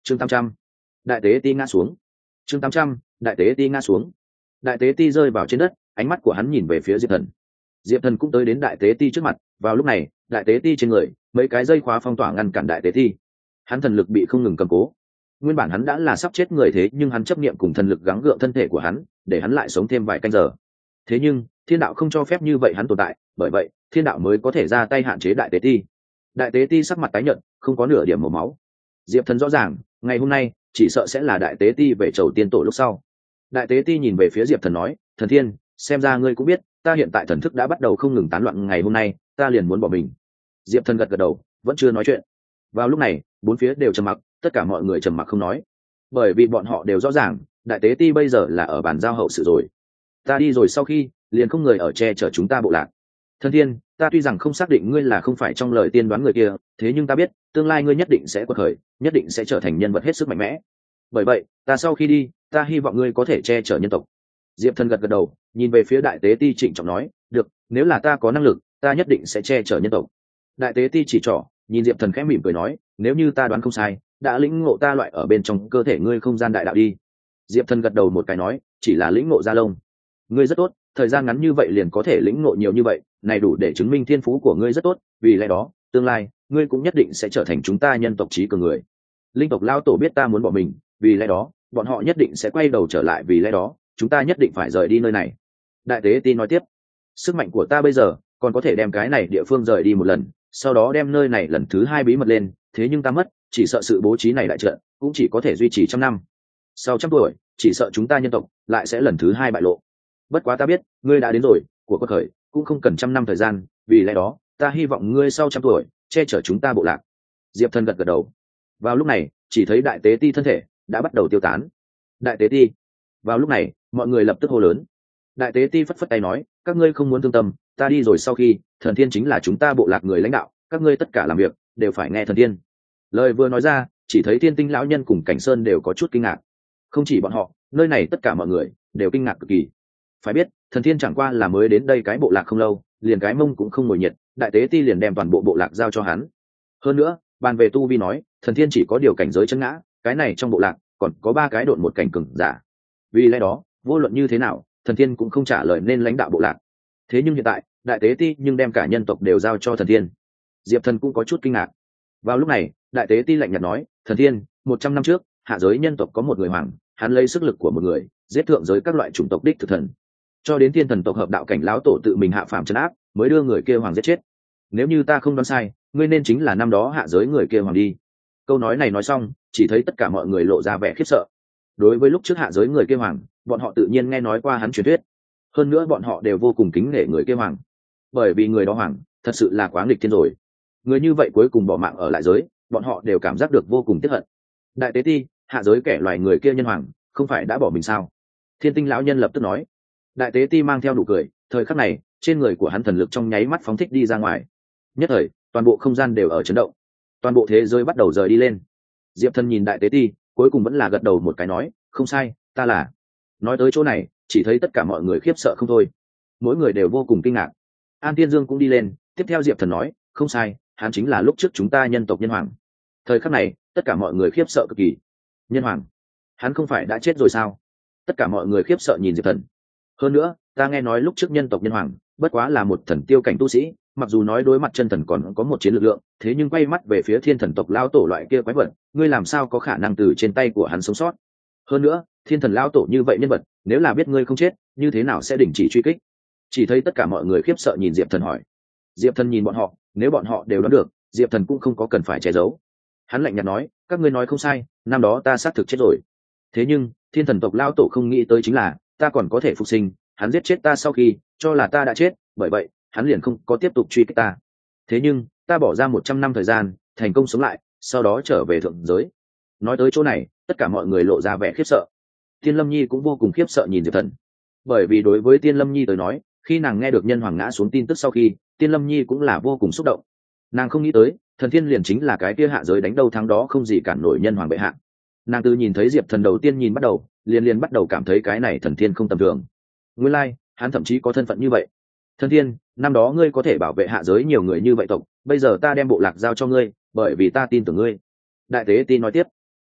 chương 800. Đại tế ti ngã xuống. chương 800. Đại tế ti ngã xuống. Đại tế ti rơi vào trên đất, ánh mắt của hắn nhìn về phía Diệp Thần. Diệp Thần cũng tới đến đại tế ti trước mặt. Vào lúc này, đại tế ti trên người mấy cái dây khóa phong tỏa ngăn cản đại tế ti. Hắn thần lực bị không ngừng cầm cố. Nguyên bản hắn đã là sắp chết người, thế nhưng hắn chấp niệm cùng thần lực gắng gượng thân thể của hắn, để hắn lại sống thêm vài canh giờ. Thế nhưng thiên đạo không cho phép như vậy hắn tồn tại, bởi vậy thiên đạo mới có thể ra tay hạn chế đại tế ti. Đại tế ti sắc mặt tái nhợt, không có nửa điểm màu máu. Diệp Thần rõ ràng ngày hôm nay chỉ sợ sẽ là đại tế ti về chầu tiên tổ lúc sau. Đại tế ti nhìn về phía Diệp Thần nói, thần thiên, xem ra ngươi cũng biết ta hiện tại thần thức đã bắt đầu không ngừng tán loạn, ngày hôm nay ta liền muốn bỏ mình. Diệp Thần gật gật đầu, vẫn chưa nói chuyện. Vào lúc này bốn phía đều trầm mặc, tất cả mọi người trầm mặc không nói, bởi vì bọn họ đều rõ ràng đại tế ti bây giờ là ở bàn giao hậu sự rồi. Ta đi rồi sau khi liền không người ở che chở chúng ta bộ lạc. Thần thiên, ta tuy rằng không xác định ngươi là không phải trong lời tiên đoán người kia, thế nhưng ta biết tương lai ngươi nhất định sẽ quật khởi, nhất định sẽ trở thành nhân vật hết sức mạnh mẽ. Bởi vậy ta sau khi đi, ta hy vọng ngươi có thể che chở nhân tộc. Diệp Thần gật gật đầu, nhìn về phía đại tế ti trịnh trọng nói, được, nếu là ta có năng lực, ta nhất định sẽ che chở nhân tộc. Đại tế ti chỉ trỏ, nhìn Diệp Thần khẽ mỉm cười nói, nếu như ta đoán không sai, đã lĩnh ngộ ta loại ở bên trong cơ thể ngươi không gian đại đạo đi. Diệp Thần gật đầu một cái nói, chỉ là lĩnh ngộ da lông. Ngươi rất tốt, thời gian ngắn như vậy liền có thể lĩnh ngộ nhiều như vậy, này đủ để chứng minh thiên phú của ngươi rất tốt, vì lẽ đó tương lai ngươi cũng nhất định sẽ trở thành chúng ta nhân tộc trí cường người. Linh tộc lao tổ biết ta muốn bỏ mình, vì lẽ đó bọn họ nhất định sẽ quay đầu trở lại, vì lẽ đó chúng ta nhất định phải rời đi nơi này. Đại tế ti nói tiếp, sức mạnh của ta bây giờ còn có thể đem cái này địa phương rời đi một lần, sau đó đem nơi này lần thứ hai bí mật lên, thế nhưng ta mất, chỉ sợ sự bố trí này đại trận cũng chỉ có thể duy trì 100 năm. Sau 100 tuổi, chỉ sợ chúng ta nhân tộc lại sẽ lần thứ hai bại lộ. Bất quá ta biết ngươi đã đến rồi, của quật khởi cũng không cần 100 năm thời gian, vì lẽ đó ta hy vọng ngươi sau 100 tuổi che chở chúng ta bộ lạc. Diệp Thần gật gật đầu. Vào lúc này chỉ thấy đại tế ti thân thể đã bắt đầu tiêu tán. Đại tế ti. Vào lúc này mọi người lập tức hô lớn. Đại tế ti phất phất tay nói, các ngươi không muốn thương tâm, ta đi rồi sau khi, thần thiên chính là chúng ta bộ lạc người lãnh đạo, các ngươi tất cả làm việc đều phải nghe thần thiên. Lời vừa nói ra, chỉ thấy Thiên Tinh lão nhân cùng Cảnh Sơn đều có chút kinh ngạc. Không chỉ bọn họ, nơi này tất cả mọi người đều kinh ngạc cực kỳ. Phải biết thần thiên chẳng qua là mới đến đây cái bộ lạc không lâu, liền cái mông cũng không ngồi nhiệt, đại tế ti liền đem toàn bộ bộ lạc giao cho hắn. Hơn nữa bàn về tu vi nói, thần thiên chỉ có điều cảnh giới chân ngã, cái này trong bộ lạc còn có 3 cái độn một cảnh cường giả. Vì lẽ đó vô luận như thế nào thần thiên cũng không trả lời nên lãnh đạo bộ lạc. Thế nhưng hiện tại đại tế ti nhưng đem cả nhân tộc đều giao cho thần thiên. Diệp Thần cũng có chút kinh ngạc. Vào lúc này đại tế ti lạnh nhạt nói, thần thiên, 100 năm trước hạ giới nhân tộc có một người hoàng, hắn lấy sức lực của một người giết thượng giới các loại chủng tộc đích thực thần, cho đến thiên thần tộc hợp đạo cảnh lão tổ tự mình hạ phàm trấn áp, mới đưa người kia hoàng giết chết. Nếu như ta không đoán sai, ngươi nên chính là năm đó hạ giới người kia hoàng đi. Câu nói này nói xong, chỉ thấy tất cả mọi người lộ ra vẻ khiếp sợ. Đối với lúc trước hạ giới người kia hoàng, bọn họ tự nhiên nghe nói qua hắn truyền thuyết, hơn nữa bọn họ đều vô cùng kính nể người kia hoàng, bởi vì người đó hoàng thật sự là quá nghịch thiên rồi. Người như vậy cuối cùng bỏ mạng ở lại giới, bọn họ đều cảm giác được vô cùng tiếc hận. Đại tế ti, hạ giới kẻ loài người kia nhân hoàng không phải đã bỏ mình sao? Thiên Tinh lão nhân lập tức nói. Đại tế ti mang theo nụ cười, thời khắc này trên người của hắn thần lực trong nháy mắt phóng thích đi ra ngoài, nhất thời toàn bộ không gian đều ở chấn động, toàn bộ thế giới bắt đầu rời đi lên. Diệp Thần nhìn đại tế ti, cuối cùng vẫn là gật đầu một cái nói, không sai, ta là. Nói tới chỗ này chỉ thấy tất cả mọi người khiếp sợ không thôi, mỗi người đều vô cùng kinh ngạc. An Tiên Dương cũng đi lên, tiếp theo Diệp Thần nói, không sai, hắn chính là lúc trước chúng ta nhân tộc nhân hoàng. Thời khắc này tất cả mọi người khiếp sợ cực kỳ. Nhân hoàng? Hắn không phải đã chết rồi sao? Tất cả mọi người khiếp sợ nhìn Diệp Thần. Hơn nữa ta nghe nói lúc trước nhân tộc nhân hoàng bất quá là một thần tiêu cảnh tu sĩ, mặc dù nói đối mặt chân thần còn có một chiến lực lượng, thế nhưng quay mắt về phía thiên thần tộc lao tổ loại kia quái vật, ngươi làm sao có khả năng từ trên tay của hắn sống sót? Hơn nữa thiên thần lao tổ như vậy nhân vật, nếu là biết ngươi không chết, như thế nào sẽ đình chỉ truy kích? Chỉ thấy tất cả mọi người khiếp sợ nhìn Diệp Thần hỏi. Diệp Thần nhìn bọn họ, nếu bọn họ đều đoán được, Diệp Thần cũng không có cần phải che giấu. Hắn lạnh nhạt nói, các ngươi nói không sai, năm đó ta xác thực chết rồi. Thế nhưng thiên thần tộc lao tổ không nghĩ tới chính là ta còn có thể phục sinh, hắn giết chết ta sau khi cho là ta đã chết, bởi vậy hắn liền không có tiếp tục truy kích ta. Thế nhưng ta bỏ ra 100 năm thời gian thành công sống lại, sau đó trở về thượng giới. Nói tới chỗ này tất cả mọi người lộ ra vẻ khiếp sợ. Tiên Lâm Nhi cũng vô cùng khiếp sợ nhìn Diệp Thần, bởi vì đối với Tiên Lâm Nhi tới nói, khi nàng nghe được nhân hoàng ngã xuống tin tức sau khi, Tiên Lâm Nhi cũng là vô cùng xúc động. Nàng không nghĩ tới thần thiên liền chính là cái kia hạ giới đánh đâu thắng đó không gì cản nổi nhân hoàng bệ hạ. Nàng từ nhìn thấy Diệp Thần đầu tiên nhìn bắt đầu, liền bắt đầu cảm thấy cái này thần thiên không tầm thường. Nguyên lai hắn thậm chí có thân phận như vậy. Thần thiên, năm đó ngươi có thể bảo vệ hạ giới nhiều người như vậy tộc, bây giờ ta đem bộ lạc giao cho ngươi, bởi vì ta tin tưởng ngươi. Đại tế ti nói tiếp.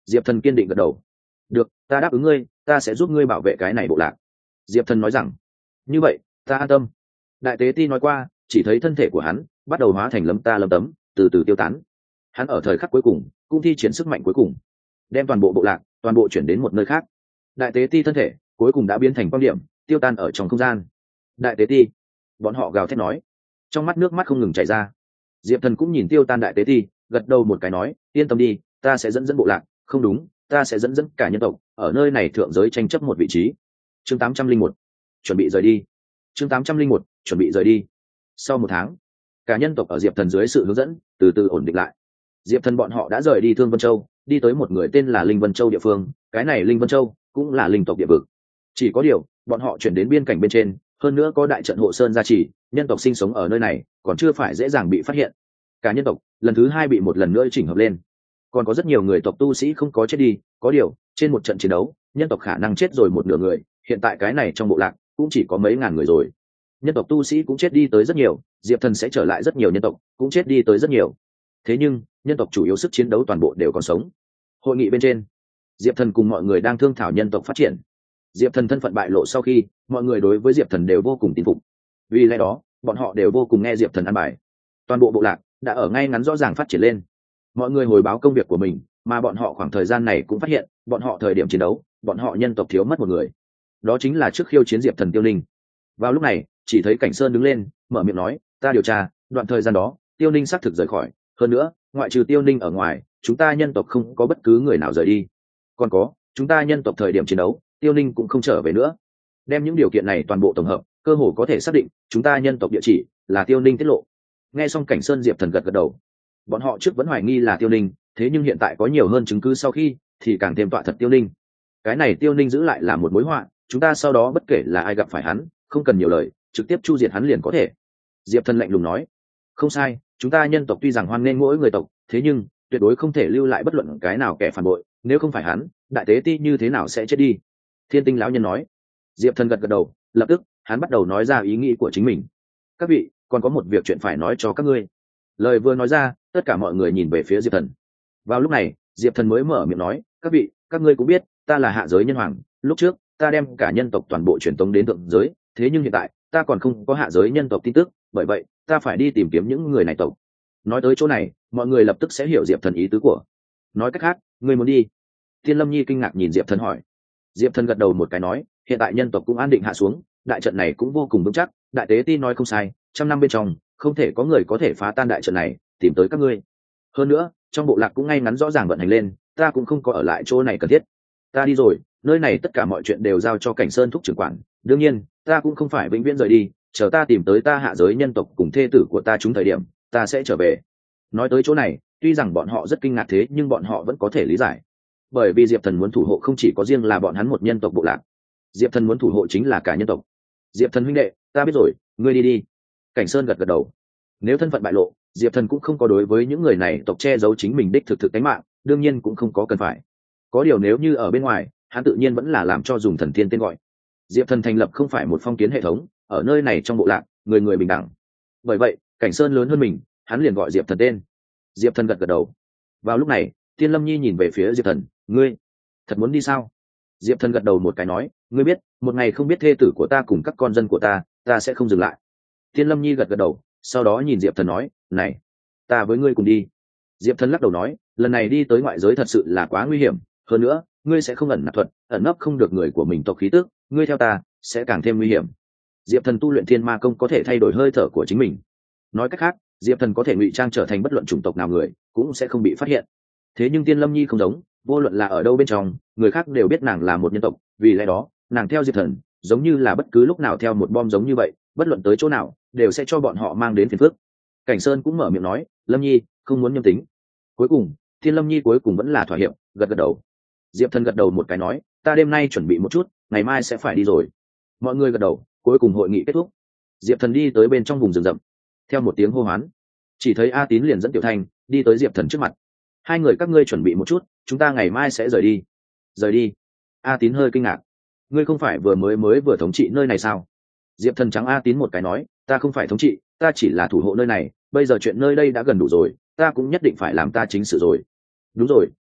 Diệp Thần kiên định gật đầu. Được, ta đáp ứng ngươi, ta sẽ giúp ngươi bảo vệ cái này bộ lạc. Diệp Thần nói rằng. Như vậy, ta an tâm. Đại tế ti nói qua, chỉ thấy thân thể của hắn bắt đầu hóa thành lấm tấm, từ từ tiêu tán. Hắn ở thời khắc cuối cùng cũng thi triển sức mạnh cuối cùng, đem toàn bộ bộ lạc toàn bộ chuyển đến một nơi khác. Đại tế ti thân thể cuối cùng đã biến thành quan điểm, tiêu tan ở trong không gian. Đại tế ti, bọn họ gào thét nói, trong mắt nước mắt không ngừng chảy ra. Diệp Thần cũng nhìn tiêu tan đại tế ti, gật đầu một cái nói, yên tâm đi, ta sẽ dẫn bộ lạc, không đúng, ta sẽ dẫn cả nhân tộc ở nơi này thượng giới tranh chấp một vị trí. Chương 801, chuẩn bị rời đi. Chương 801, chuẩn bị rời đi. Sau một tháng, cả nhân tộc ở Diệp Thần dưới sự hướng dẫn từ từ ổn định lại. Diệp Thần bọn họ đã rời đi Thương Vân Châu, đi tới một người tên là Linh Vân Châu địa phương. Cái này Linh Vân Châu cũng là linh tộc địa vực. Chỉ có điều, bọn họ chuyển đến biên cảnh bên trên, hơn nữa có đại trận hộ sơn gia trì, nhân tộc sinh sống ở nơi này còn chưa phải dễ dàng bị phát hiện. Cả nhân tộc lần thứ hai bị một lần nữa chỉnh hợp lên, còn có rất nhiều người tộc tu sĩ không có chết đi. Có điều, trên một trận chiến đấu, nhân tộc khả năng chết rồi một nửa người. Hiện tại cái này trong bộ lạc cũng chỉ có mấy ngàn người rồi. Nhân tộc tu sĩ cũng chết đi tới rất nhiều, Diệp Thần sẽ trở lại rất nhiều nhân tộc cũng chết đi tới rất nhiều. Thế nhưng nhân tộc chủ yếu sức chiến đấu toàn bộ đều còn sống. Hội nghị bên trên, Diệp Thần cùng mọi người đang thương thảo nhân tộc phát triển. Diệp Thần thân phận bại lộ sau khi, mọi người đối với Diệp Thần đều vô cùng tin phục. Vì lẽ đó, bọn họ đều vô cùng nghe Diệp Thần ăn bài. Toàn bộ bộ lạc đã ở ngay ngắn rõ ràng phát triển lên. Mọi người hồi báo công việc của mình, mà bọn họ khoảng thời gian này cũng phát hiện, bọn họ thời điểm chiến đấu, bọn họ nhân tộc thiếu mất một người. Đó chính là trước khiêu chiến Diệp Thần Tiêu Ninh. Vào lúc này, chỉ thấy Cảnh Sơn đứng lên, mở miệng nói, ta điều tra, đoạn thời gian đó, Tiêu Ninh xác thực rời khỏi, hơn nữa, ngoại trừ Tiêu Ninh ở ngoài, chúng ta nhân tộc không có bất cứ người nào rời đi. Còn có, chúng ta nhân tộc thời điểm chiến đấu, Tiêu Ninh cũng không trở về nữa. Đem những điều kiện này toàn bộ tổng hợp, cơ hồ có thể xác định, chúng ta nhân tộc địa chỉ là Tiêu Ninh tiết lộ. Nghe xong Cảnh Sơn, Diệp Thần gật gật đầu. Bọn họ trước vẫn hoài nghi là Tiêu Ninh, thế nhưng hiện tại có nhiều hơn chứng cứ sau khi, thì càng thêm tọa thật Tiêu Ninh. Cái này Tiêu Ninh giữ lại là một mối họa, chúng ta sau đó bất kể là ai gặp phải hắn, không cần nhiều lời, trực tiếp chu diệt hắn liền có thể. Diệp Thần lạnh lùng nói, không sai, chúng ta nhân tộc tuy rằng hoan nghênh mỗi người tộc, thế nhưng tuyệt đối không thể lưu lại bất luận cái nào kẻ phản bội, nếu không phải hắn, đại tế ti như thế nào sẽ chết đi. Thiên Tinh lão nhân nói. Diệp Thần gật gật đầu, lập tức hắn bắt đầu nói ra ý nghĩ của chính mình. Các vị, còn có một việc chuyện phải nói cho các ngươi. Lời vừa nói ra, tất cả mọi người nhìn về phía Diệp Thần. Vào lúc này, Diệp Thần mới mở miệng nói, các vị, các ngươi cũng biết, ta là hạ giới nhân hoàng, lúc trước ta đem cả nhân tộc toàn bộ truyền tống đến thượng giới, thế nhưng hiện tại ta còn không có hạ giới nhân tộc tin tức, bởi vậy ta phải đi tìm kiếm những người này tộc. Nói tới chỗ này, mọi người lập tức sẽ hiểu Diệp Thần ý tứ của. Nói cách khác, ngươi muốn đi? Thiên Lâm Nhi kinh ngạc nhìn Diệp Thần hỏi. Diệp Thần gật đầu một cái nói, hiện tại nhân tộc cũng an định hạ xuống, đại trận này cũng vô cùng vững chắc, đại tế ti nói không sai, 100 năm bên trong không thể có người có thể phá tan đại trận này, tìm tới các ngươi. Hơn nữa, trong bộ lạc cũng ngay ngắn rõ ràng vận hành lên, ta cũng không có ở lại chỗ này cần thiết. Ta đi rồi, nơi này tất cả mọi chuyện đều giao cho Cảnh Sơn thúc trưởng quản, đương nhiên, ta cũng không phải vĩnh viễn rời đi, chờ ta tìm tới ta hạ giới nhân tộc cùng thê tử của ta chúng thời điểm, ta sẽ trở về. Nói tới chỗ này, tuy rằng bọn họ rất kinh ngạc thế nhưng bọn họ vẫn có thể lý giải. Bởi vì Diệp Thần muốn thủ hộ không chỉ có riêng là bọn hắn một nhân tộc bộ lạc, Diệp Thần muốn thủ hộ chính là cả nhân tộc. Diệp Thần huynh đệ, ta biết rồi, ngươi đi đi. Cảnh Sơn gật gật đầu. Nếu thân phận bại lộ, Diệp Thần cũng không có đối với những người này tộc che giấu chính mình đích thực đánh mạng, đương nhiên cũng không có cần phải. Có điều nếu như ở bên ngoài, hắn tự nhiên vẫn là làm cho dùng thần tiên tên gọi. Diệp Thần thành lập không phải một phong kiến hệ thống, ở nơi này trong bộ lạc, người người bình đẳng. Bởi vậy, Cảnh Sơn lớn hơn mình, hắn liền gọi Diệp Thần tên. Diệp Thần gật gật đầu. Vào lúc này, Tiên Lâm Nhi nhìn về phía Diệp Thần, ngươi thật muốn đi sao? Diệp Thần gật đầu một cái nói, ngươi biết, một ngày không biết thê tử của ta cùng các con dân của ta sẽ không dừng lại. Tiên Lâm Nhi gật gật đầu, sau đó nhìn Diệp Thần nói, này, ta với ngươi cùng đi. Diệp Thần lắc đầu nói, lần này đi tới ngoại giới thật sự là quá nguy hiểm, hơn nữa, ngươi sẽ không ẩn nạp thuật, ẩn nấp không được người của mình tộc khí tức, ngươi theo ta sẽ càng thêm nguy hiểm. Diệp Thần tu luyện Thiên Ma Công có thể thay đổi hơi thở của chính mình. Nói cách khác, Diệp Thần có thể ngụy trang trở thành bất luận chủng tộc nào người, cũng sẽ không bị phát hiện. Thế nhưng Tiên Lâm Nhi không giống, vô luận là ở đâu bên trong, người khác đều biết nàng là một nhân tộc, vì lẽ đó, nàng theo Diệp Thần, giống như là bất cứ lúc nào theo một bom giống như vậy, bất luận tới chỗ nào, đều sẽ cho bọn họ mang đến phiền phức. Cảnh Sơn cũng mở miệng nói, Lâm Nhi, không muốn nhâm tính. Cuối cùng, Tiên Lâm Nhi cuối cùng vẫn là thỏa hiệp, gật gật đầu. Diệp Thần gật đầu một cái nói, ta đêm nay chuẩn bị một chút, ngày mai sẽ phải đi rồi. Mọi người gật đầu, cuối cùng hội nghị kết thúc. Diệp Thần đi tới bên trong vùng rừng rậm. Theo một tiếng hô hoán, chỉ thấy A Tín liền dẫn Tiểu Thanh đi tới Diệp Thần trước mặt. Hai người các ngươi chuẩn bị một chút, chúng ta ngày mai sẽ rời đi. Rời đi? A Tín hơi kinh ngạc. Ngươi không phải vừa thống trị nơi này sao? Diệp Thần trắng A Tín một cái nói, ta không phải thống trị, ta chỉ là thủ hộ nơi này, bây giờ chuyện nơi đây đã gần đủ rồi, ta cũng nhất định phải làm ta chính sự rồi. Đúng rồi,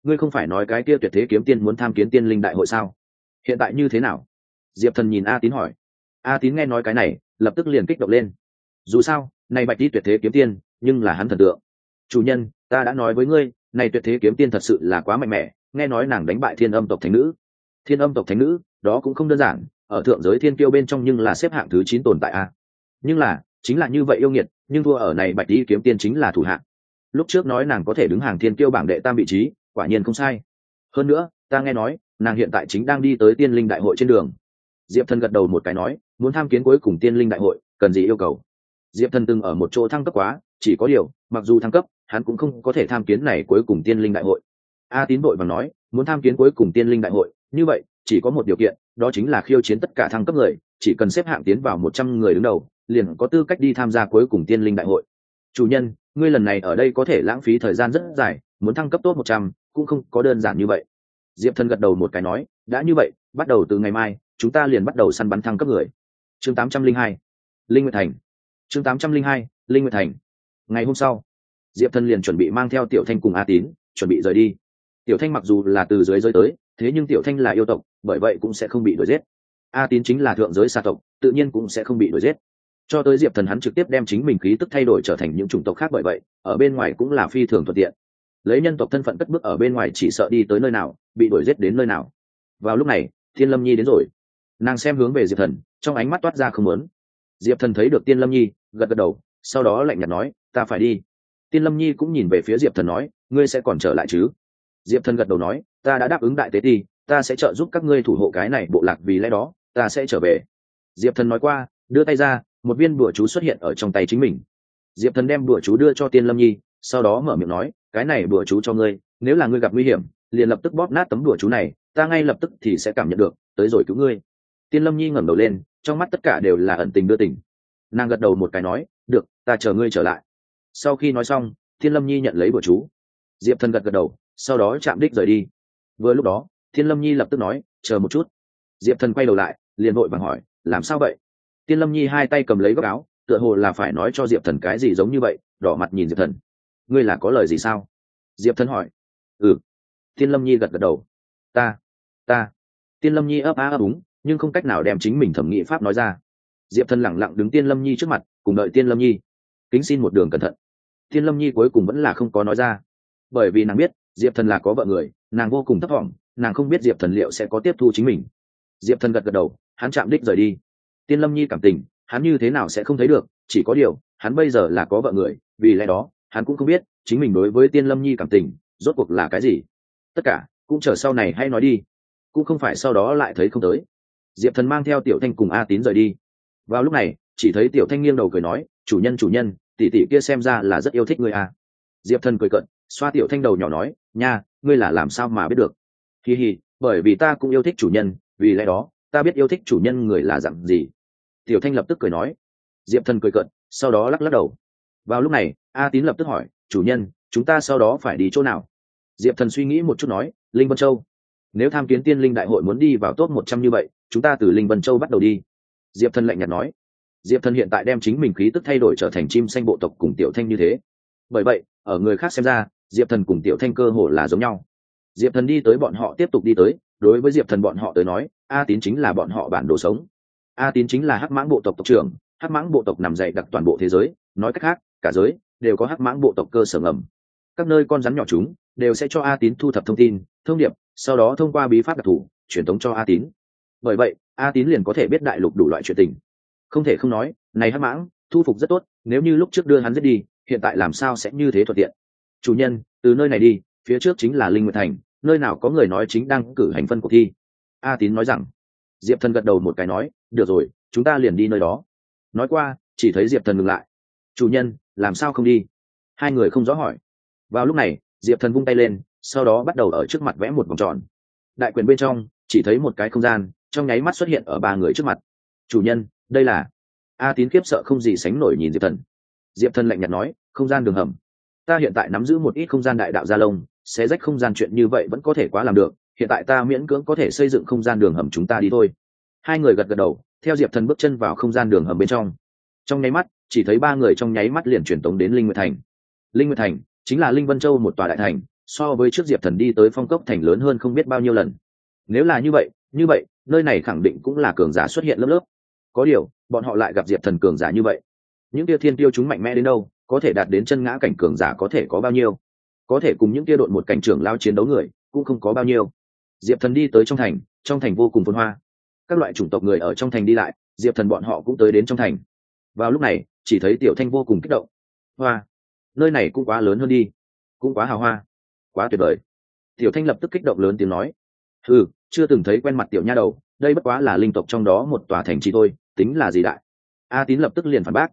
ngươi không phải nói cái kia tuyệt thế kiếm tiên muốn tham kiến tiên linh đại hội sao? Hiện tại như thế nào? Diệp Thần nhìn A Tín hỏi. A Tín nghe nói cái này lập tức liền kích động lên. Dù sao này bạch đi tuyệt thế kiếm tiên nhưng là hắn thần tượng. Chủ nhân, ta đã nói với ngươi, này tuyệt thế kiếm tiên thật sự là quá mạnh mẽ, nghe nói nàng đánh bại thiên âm tộc thánh nữ. Thiên âm tộc thánh nữ đó cũng không đơn giản, ở thượng giới thiên kiêu bên trong nhưng là xếp hạng thứ 9 tồn tại a. Nhưng là chính là như vậy yêu nghiệt, nhưng thua ở này bạch đi kiếm tiên chính là thủ hạng. Lúc trước nói nàng có thể đứng hàng thiên kiêu bảng đệ tam vị trí, quả nhiên không sai. Hơn nữa ta nghe nói nàng hiện tại chính đang đi tới tiên linh đại hội trên đường. Diệp Thần gật đầu một cái nói, muốn tham kiến cuối cùng tiên linh đại hội cần gì yêu cầu? Diệp Thần từng ở một chỗ thăng cấp quá, chỉ có điều mặc dù thăng cấp hắn cũng không có thể tham kiến này cuối cùng tiên linh đại hội. A Tín vội vàng nói, muốn tham kiến cuối cùng tiên linh đại hội như vậy chỉ có một điều kiện, đó chính là khiêu chiến tất cả thăng cấp người, chỉ cần xếp hạng tiến vào 100 người đứng đầu liền có tư cách đi tham gia cuối cùng tiên linh đại hội. Chủ nhân, ngươi lần này ở đây có thể lãng phí thời gian rất dài, muốn thăng cấp top 100 cũng không có đơn giản như vậy. Diệp Thần gật đầu một cái nói, đã như vậy bắt đầu từ ngày mai chúng ta liền bắt đầu săn bắn thăng cấp người. Chương 802 Linh Nguyệt Thành. Chương 802 Linh Nguyệt Thành. Ngày hôm sau Diệp Thần liền chuẩn bị mang theo Tiểu Thanh cùng A Tín chuẩn bị rời đi. Tiểu Thanh mặc dù là từ dưới giới tới, thế nhưng Tiểu Thanh là yêu tộc, bởi vậy cũng sẽ không bị đuổi giết. A Tín chính là thượng giới xa tộc, tự nhiên cũng sẽ không bị đuổi giết. Cho tới Diệp Thần hắn trực tiếp đem chính mình khí tức thay đổi trở thành những chủng tộc khác, bởi vậy ở bên ngoài cũng là phi thường thuận tiện. Lấy nhân tộc thân phận cất bước ở bên ngoài, chỉ sợ đi tới nơi nào bị đuổi giết đến nơi nào. Vào lúc này Thiên Lâm Nhi đến rồi, nàng xem hướng về Diệp Thần, trong ánh mắt toát ra không muốn. Diệp Thần thấy được Tiên Lâm Nhi gật gật đầu, sau đó lạnh nhạt nói, ta phải đi. Tiên Lâm Nhi cũng nhìn về phía Diệp Thần nói, ngươi sẽ còn trở lại chứ? Diệp Thần gật đầu nói, ta đã đáp ứng đại tế ti, ta sẽ trợ giúp các ngươi thủ hộ cái này bộ lạc, vì lẽ đó ta sẽ trở về. Diệp Thần nói qua, đưa tay ra, một viên bùa chú xuất hiện ở trong tay chính mình. Diệp Thần đem bùa chú đưa cho Tiên Lâm Nhi, sau đó mở miệng nói, cái này bùa chú cho ngươi, nếu là ngươi gặp nguy hiểm liền lập tức bóp nát tấm bùa chú này, ta ngay lập tức thì sẽ cảm nhận được tới rồi cứu ngươi. Tiên Lâm Nhi ngẩng đầu lên, trong mắt tất cả đều là ẩn tình đưa tình. Nàng gật đầu một cái nói, được, ta chờ ngươi trở lại. Sau khi nói xong, Tiên Lâm Nhi nhận lấy bùa chú. Diệp Thần gật gật đầu, sau đó chạm đích rời đi. Vừa lúc đó Tiên Lâm Nhi lập tức nói, chờ một chút. Diệp Thần quay đầu lại liền vội vàng hỏi, làm sao vậy? Tiên Lâm Nhi hai tay cầm lấy góc áo, tựa hồ là phải nói cho Diệp Thần cái gì giống như vậy, đỏ mặt nhìn Diệp Thần. Ngươi là có lời gì sao? Diệp Thần hỏi. Tiên Lâm Nhi gật gật đầu. Ta Tiên Lâm Nhi ấp á ấp úng, nhưng không cách nào đem chính mình thẩm nghị pháp nói ra. Diệp Thần lẳng lặng đứng Tiên Lâm Nhi trước mặt, cùng đợi Tiên Lâm Nhi. Kính xin một đường cẩn thận. Tiên Lâm Nhi cuối cùng vẫn là không có nói ra, bởi vì nàng biết Diệp Thần là có vợ người, nàng vô cùng thấp thỏm, nàng không biết Diệp Thần liệu sẽ có tiếp thu chính mình. Diệp Thần gật gật đầu, hắn chạm đích rời đi. Tiên Lâm Nhi cảm tình hắn như thế nào sẽ không thấy được, chỉ có điều hắn bây giờ là có vợ người, vì lẽ đó hắn cũng không biết chính mình đối với Tiên Lâm Nhi cảm tình rốt cuộc là cái gì. Tất cả cũng chờ sau này hay nói đi, cũng không phải sau đó lại thấy không tới. Diệp Thần mang theo Tiểu Thanh cùng A Tín rời đi. Vào lúc này chỉ thấy Tiểu Thanh nghiêng đầu cười nói, chủ nhân, tỷ tỷ kia xem ra là rất yêu thích ngươi à. Diệp Thần cười cận, xoa Tiểu Thanh đầu nhỏ nói, nha, ngươi là làm sao mà biết được? Hi hi, bởi vì ta cũng yêu thích chủ nhân, vì lẽ đó ta biết yêu thích chủ nhân người là dạng gì. Tiểu Thanh lập tức cười nói. Diệp Thần cười cận, sau đó lắc lắc đầu. Vào lúc này A Tín lập tức hỏi, chủ nhân, chúng ta sau đó phải đi chỗ nào? Diệp Thần suy nghĩ một chút nói, Linh Vân Châu. Nếu tham kiến tiên linh đại hội muốn đi vào top 100 như vậy, chúng ta từ Linh Vân Châu bắt đầu đi. Diệp Thần lạnh nhạt nói. Diệp Thần hiện tại đem chính mình khí tức thay đổi trở thành chim xanh bộ tộc cùng Tiểu Thanh như thế, bởi vậy ở người khác xem ra Diệp Thần cùng Tiểu Thanh cơ hồ là giống nhau. Diệp Thần đi tới, bọn họ tiếp tục đi tới. Đối với Diệp Thần bọn họ tới nói, A Tín chính là bọn họ bản đồ sống. A Tín chính là hắc mãng bộ tộc tộc trưởng, hắc mãng bộ tộc nằm dày đặc toàn bộ thế giới, nói cách khác cả giới đều có hắc mãng bộ tộc cơ sở ngầm. Các nơi con rắn nhỏ chúng đều sẽ cho A Tín thu thập thông tin, thông điệp, sau đó thông qua bí pháp đặc thù truyền tống cho A Tín. Bởi vậy A Tín liền có thể biết đại lục đủ loại chuyện tình. Không thể không nói, này hắc mãng thu phục rất tốt, nếu như lúc trước đưa hắn giết đi, hiện tại làm sao sẽ như thế thuận tiện. Chủ nhân, từ nơi này đi, phía trước chính là Linh Nguyệt Thành, nơi nào có người nói chính đang cử hành phân cuộc thi. A Tín nói rằng. Diệp Thần gật đầu một cái nói, được rồi, chúng ta liền đi nơi đó. Nói qua chỉ thấy Diệp Thần ngừng lại. Chủ nhân, làm sao không đi? Hai người không rõ hỏi. Vào lúc này Diệp Thần vung tay lên, sau đó bắt đầu ở trước mặt vẽ một vòng tròn. Đại quyền bên trong chỉ thấy một cái không gian trong nháy mắt xuất hiện ở ba người trước mặt. Chủ nhân, đây là... A Tín khiếp sợ không gì sánh nổi nhìn Diệp Thần. Diệp Thần lạnh nhạt nói, không gian đường hầm. Ta hiện tại nắm giữ một ít không gian đại đạo gia lông, xé rách không gian chuyện như vậy vẫn có thể quá làm được, hiện tại ta miễn cưỡng có thể xây dựng không gian đường hầm, chúng ta đi thôi. Hai người gật gật đầu, theo Diệp Thần bước chân vào không gian đường hầm bên trong. Trong nháy mắt chỉ thấy ba người trong nháy mắt liền truyền tống đến Linh Nguyệt Thành. Linh Nguyệt Thành chính là Linh Vân Châu một tòa đại thành, so với trước Diệp Thần đi tới Phong Cốc thành lớn hơn không biết bao nhiêu lần. Nếu là như vậy nơi này khẳng định cũng là cường giả xuất hiện lớp lớp. Có điều bọn họ lại gặp Diệp Thần cường giả như vậy, những kia thiên tiêu chúng mạnh mẽ đến đâu, có thể đạt đến chân ngã cảnh cường giả có thể có bao nhiêu, có thể cùng những kia độn một cảnh trưởng lao chiến đấu người cũng không có bao nhiêu. Diệp Thần đi tới trong thành vô cùng phồn hoa, các loại chủng tộc người ở trong thành đi lại, Diệp Thần bọn họ cũng tới đến trong thành. Vào lúc này chỉ thấy Tiểu Thanh vô cùng kích động. Hoa, nơi này cũng quá lớn hơn đi, cũng quá hào hoa, quá tuyệt vời. Tiểu Thanh lập tức kích động lớn tiếng nói, chưa từng thấy quen mặt tiểu nha đầu, đây bất quá là linh tộc trong đó một tòa thành trì thôi, tính là gì đại. A Tín lập tức liền phản bác,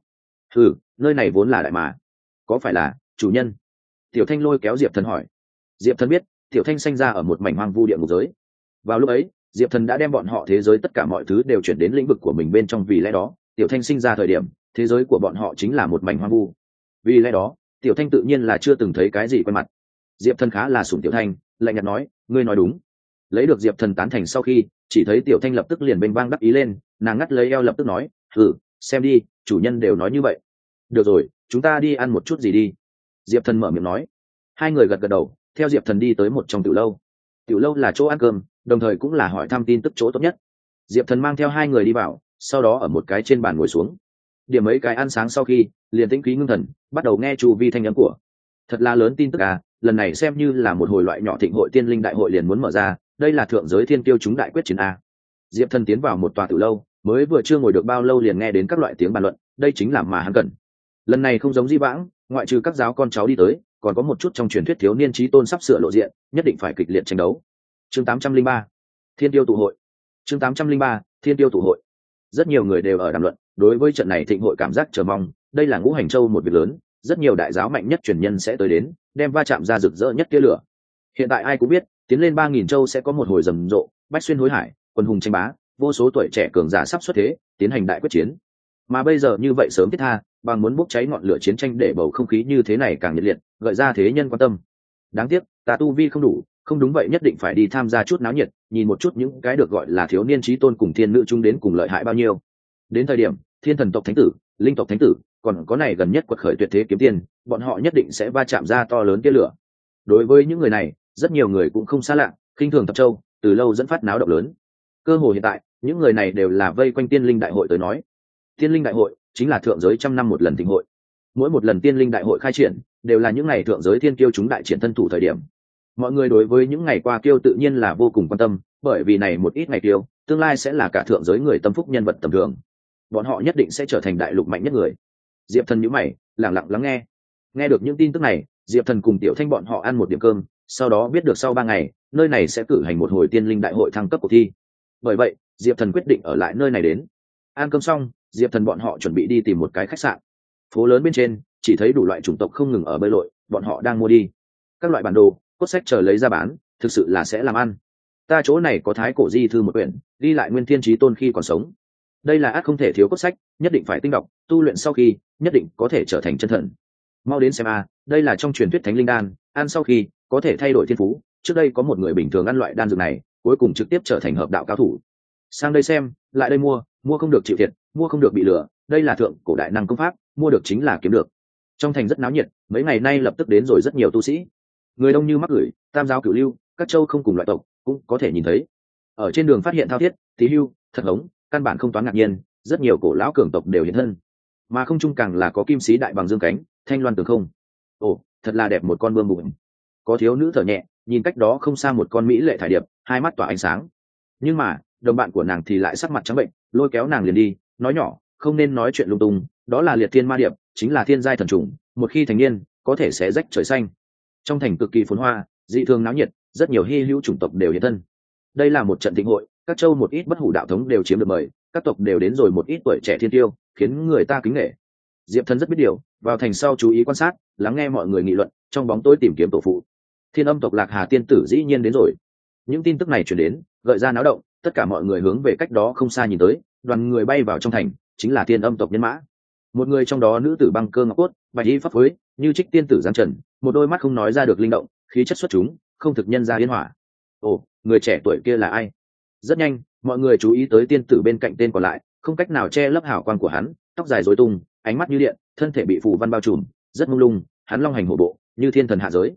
nơi này vốn là đại mà, có phải là chủ nhân? Tiểu Thanh lôi kéo Diệp Thần hỏi. Diệp Thần biết Tiểu Thanh sinh ra ở một mảnh hoang vu địa ngục giới. Vào lúc ấy Diệp Thần đã đem bọn họ thế giới tất cả mọi thứ đều chuyển đến lĩnh vực của mình bên trong, vì lẽ đó Tiểu Thanh sinh ra thời điểm thế giới của bọn họ chính là một mảnh hoang vu. Vì lẽ đó Tiểu Thanh tự nhiên là chưa từng thấy cái gì quen mặt. Diệp Thần khá là sủng Tiểu Thanh, lạnh nhạt nói, ngươi nói đúng. Lấy được Diệp Thần tán thành sau khi, chỉ thấy Tiểu Thanh lập tức liền bênh vang đắc ý lên, nàng ngắt lấy eo lập tức nói, xem đi, chủ nhân đều nói như vậy. Được rồi, chúng ta đi ăn một chút gì đi. Diệp Thần mở miệng nói. Hai người gật gật đầu, theo Diệp Thần đi tới một trong tiểu lâu. Tiểu lâu là chỗ ăn cơm, đồng thời cũng là hỏi thăm tin tức chỗ tốt nhất. Diệp Thần mang theo hai người đi vào, sau đó ở một cái trên bàn ngồi xuống. Điểm mấy cái ăn sáng sau khi, liền tĩnh khí ngưng thần, bắt đầu nghe chu vi thanh âm của. Thật là lớn tin tức à, lần này xem như là một hồi loại nhỏ thịnh hội tiên linh đại hội liền muốn mở ra, đây là thượng giới thiên tiêu chúng đại quyết chiến a. Diệp Thần tiến vào một tòa tiểu lâu, mới vừa chưa ngồi được bao lâu liền nghe đến các loại tiếng bàn luận, đây chính là mà hắn cần. Lần này không giống di vãng, ngoại trừ các giáo con cháu đi tới, còn có một chút trong truyền thuyết thiếu niên chí tôn sắp sửa lộ diện, nhất định phải kịch liệt tranh đấu. Chương 803, Thiên tiêu tụ hội. Chương 803, Thiên tiêu tụ hội. Rất nhiều người đều ở đàm luận, đối với trận này thịnh hội cảm giác chờ mong, đây là Ngũ Hành Châu một việc lớn, rất nhiều đại giáo mạnh nhất truyền nhân sẽ tới đến, đem va chạm ra rực rỡ nhất tia lửa. Hiện tại ai cũng biết, tiến lên 3000 châu sẽ có một hồi rầm rộ, bách xuyên hối hải, quân hùng tranh bá, vô số tuổi trẻ cường giả sắp xuất thế, tiến hành đại quyết chiến. Mà bây giờ như vậy sớm thiết tha, bằng muốn bốc cháy ngọn lửa chiến tranh để bầu không khí như thế này càng nhiệt liệt, gợi ra thế nhân quan tâm. Đáng tiếc, ta tu vi không đủ, không đúng vậy nhất định phải đi tham gia chút náo nhiệt, nhìn một chút những cái được gọi là thiếu niên chí tôn cùng thiên nữ chung đến cùng lợi hại bao nhiêu. Đến thời điểm, thiên thần tộc thánh tử, linh tộc thánh tử, còn có này gần nhất quật khởi tuyệt thế kiếm tiên, bọn họ nhất định sẽ va chạm ra to lớn tia lửa. Đối với những người này, rất nhiều người cũng không xa lạ, khinh thường Thập Châu, từ lâu dẫn phát náo động lớn. Cơ hội hiện tại, những người này đều là vây quanh tiên linh đại hội tới nói. Tiên linh đại hội chính là thượng giới trăm năm một lần thịnh hội. Mỗi một lần tiên linh đại hội khai triển, đều là những ngày thượng giới thiên kiêu chúng đại triển thân thủ thời điểm. Mọi người đối với những ngày qua kiêu tự nhiên là vô cùng quan tâm, bởi vì này một ít ngày kiêu, tương lai sẽ là cả thượng giới người tâm phúc nhân vật tầm thường. Bọn họ nhất định sẽ trở thành đại lục mạnh nhất người. Diệp Thần nhíu mày, lặng lặng lắng nghe. Nghe được những tin tức này, Diệp Thần cùng Tiểu Thanh bọn họ ăn một điểm cơm, sau đó biết được sau 3 ngày, nơi này sẽ cử hành một hồi tiên linh đại hội thăng cấp cuộc thi. Bởi vậy, Diệp Thần quyết định ở lại nơi này đến. Ăn cơm xong, Diệp Thần bọn họ chuẩn bị đi tìm một cái khách sạn. Phố lớn bên trên, chỉ thấy đủ loại chủng tộc không ngừng ở bơi lội, bọn họ đang mua đi. Các loại bản đồ, cốt sách chờ lấy ra bán, thực sự là sẽ làm ăn. Ta chỗ này có thái cổ di thư một quyển, ghi lại Nguyên Thiên Chí Tôn khi còn sống. Đây là ắt không thể thiếu cốt sách, nhất định phải tinh đọc, tu luyện sau khi, nhất định có thể trở thành chân thần. Mau đến xem a, đây là trong truyền thuyết thánh linh đan, ăn sau khi có thể thay đổi thiên phú. Trước đây có một người bình thường ăn loại đan dược này, cuối cùng trực tiếp trở thành hợp đạo cao thủ. Sang đây xem, lại đây mua không được chịu thiệt, mua không được bị lừa, đây là thượng cổ đại năng công pháp, mua được chính là kiếm được. Trong thành rất náo nhiệt, mấy ngày nay lập tức đến rồi rất nhiều tu sĩ. Người đông như mắc gửi, tam giáo cửu lưu, các châu không cùng loại tộc, cũng có thể nhìn thấy. Ở trên đường phát hiện thao thiết, tí hưu, thật hống, căn bản không toán ngạc nhiên, rất nhiều cổ lão cường tộc đều hiện thân. Mà không trung càng là có kim sĩ đại bằng dương cánh, thanh loan tường không. Ồ, thật là đẹp một con bươm bụng. Có thiếu nữ thở nhẹ, nhìn cách đó không xa một con mỹ lệ thải điệp, hai mắt tỏa ánh sáng. Nhưng mà, đồng bạn của nàng thì lại sắc mặt trắng bệnh, lôi kéo nàng liền đi, nói nhỏ, không nên nói chuyện lung tung, đó là liệt thiên ma điệp, chính là thiên giai thần trùng, một khi thành niên, có thể sẽ rách trời xanh. Trong thành cực kỳ phồn hoa, dị thường náo nhiệt, rất nhiều hy hữu chủng tộc đều hiện thân. Đây là một trận thịnh hội, các châu một ít bất hủ đạo thống đều chiếm được mời, các tộc đều đến rồi một ít tuổi trẻ thiên tiêu, khiến người ta kính nể. Diệp Thần rất biết điều, vào thành sau chú ý quan sát, lắng nghe mọi người nghị luận, trong bóng tối tìm kiếm tổ phụ. Thiên Âm tộc Lạc Hà tiên tử dĩ nhiên đến rồi. Những tin tức này truyền đến, gợi ra náo động, tất cả mọi người hướng về cách đó không xa nhìn tới, đoàn người bay vào trong thành, chính là Thiên Âm tộc nhân mã. Một người trong đó nữ tử băng cơ ngọc cốt, bạch y pháp phối, như trích tiên tử giáng trần, một đôi mắt không nói ra được linh động, khí chất xuất chúng, không thực nhân ra yên hỏa. Ồ, người trẻ tuổi kia là ai? Rất nhanh, mọi người chú ý tới tiên tử bên cạnh tên còn lại, không cách nào che lấp hào quang của hắn, tóc dài rối tung, ánh mắt như điện, thân thể bị phù văn bao trùm, rất mông lung, hắn long hành hổ bộ, như thiên thần hạ giới.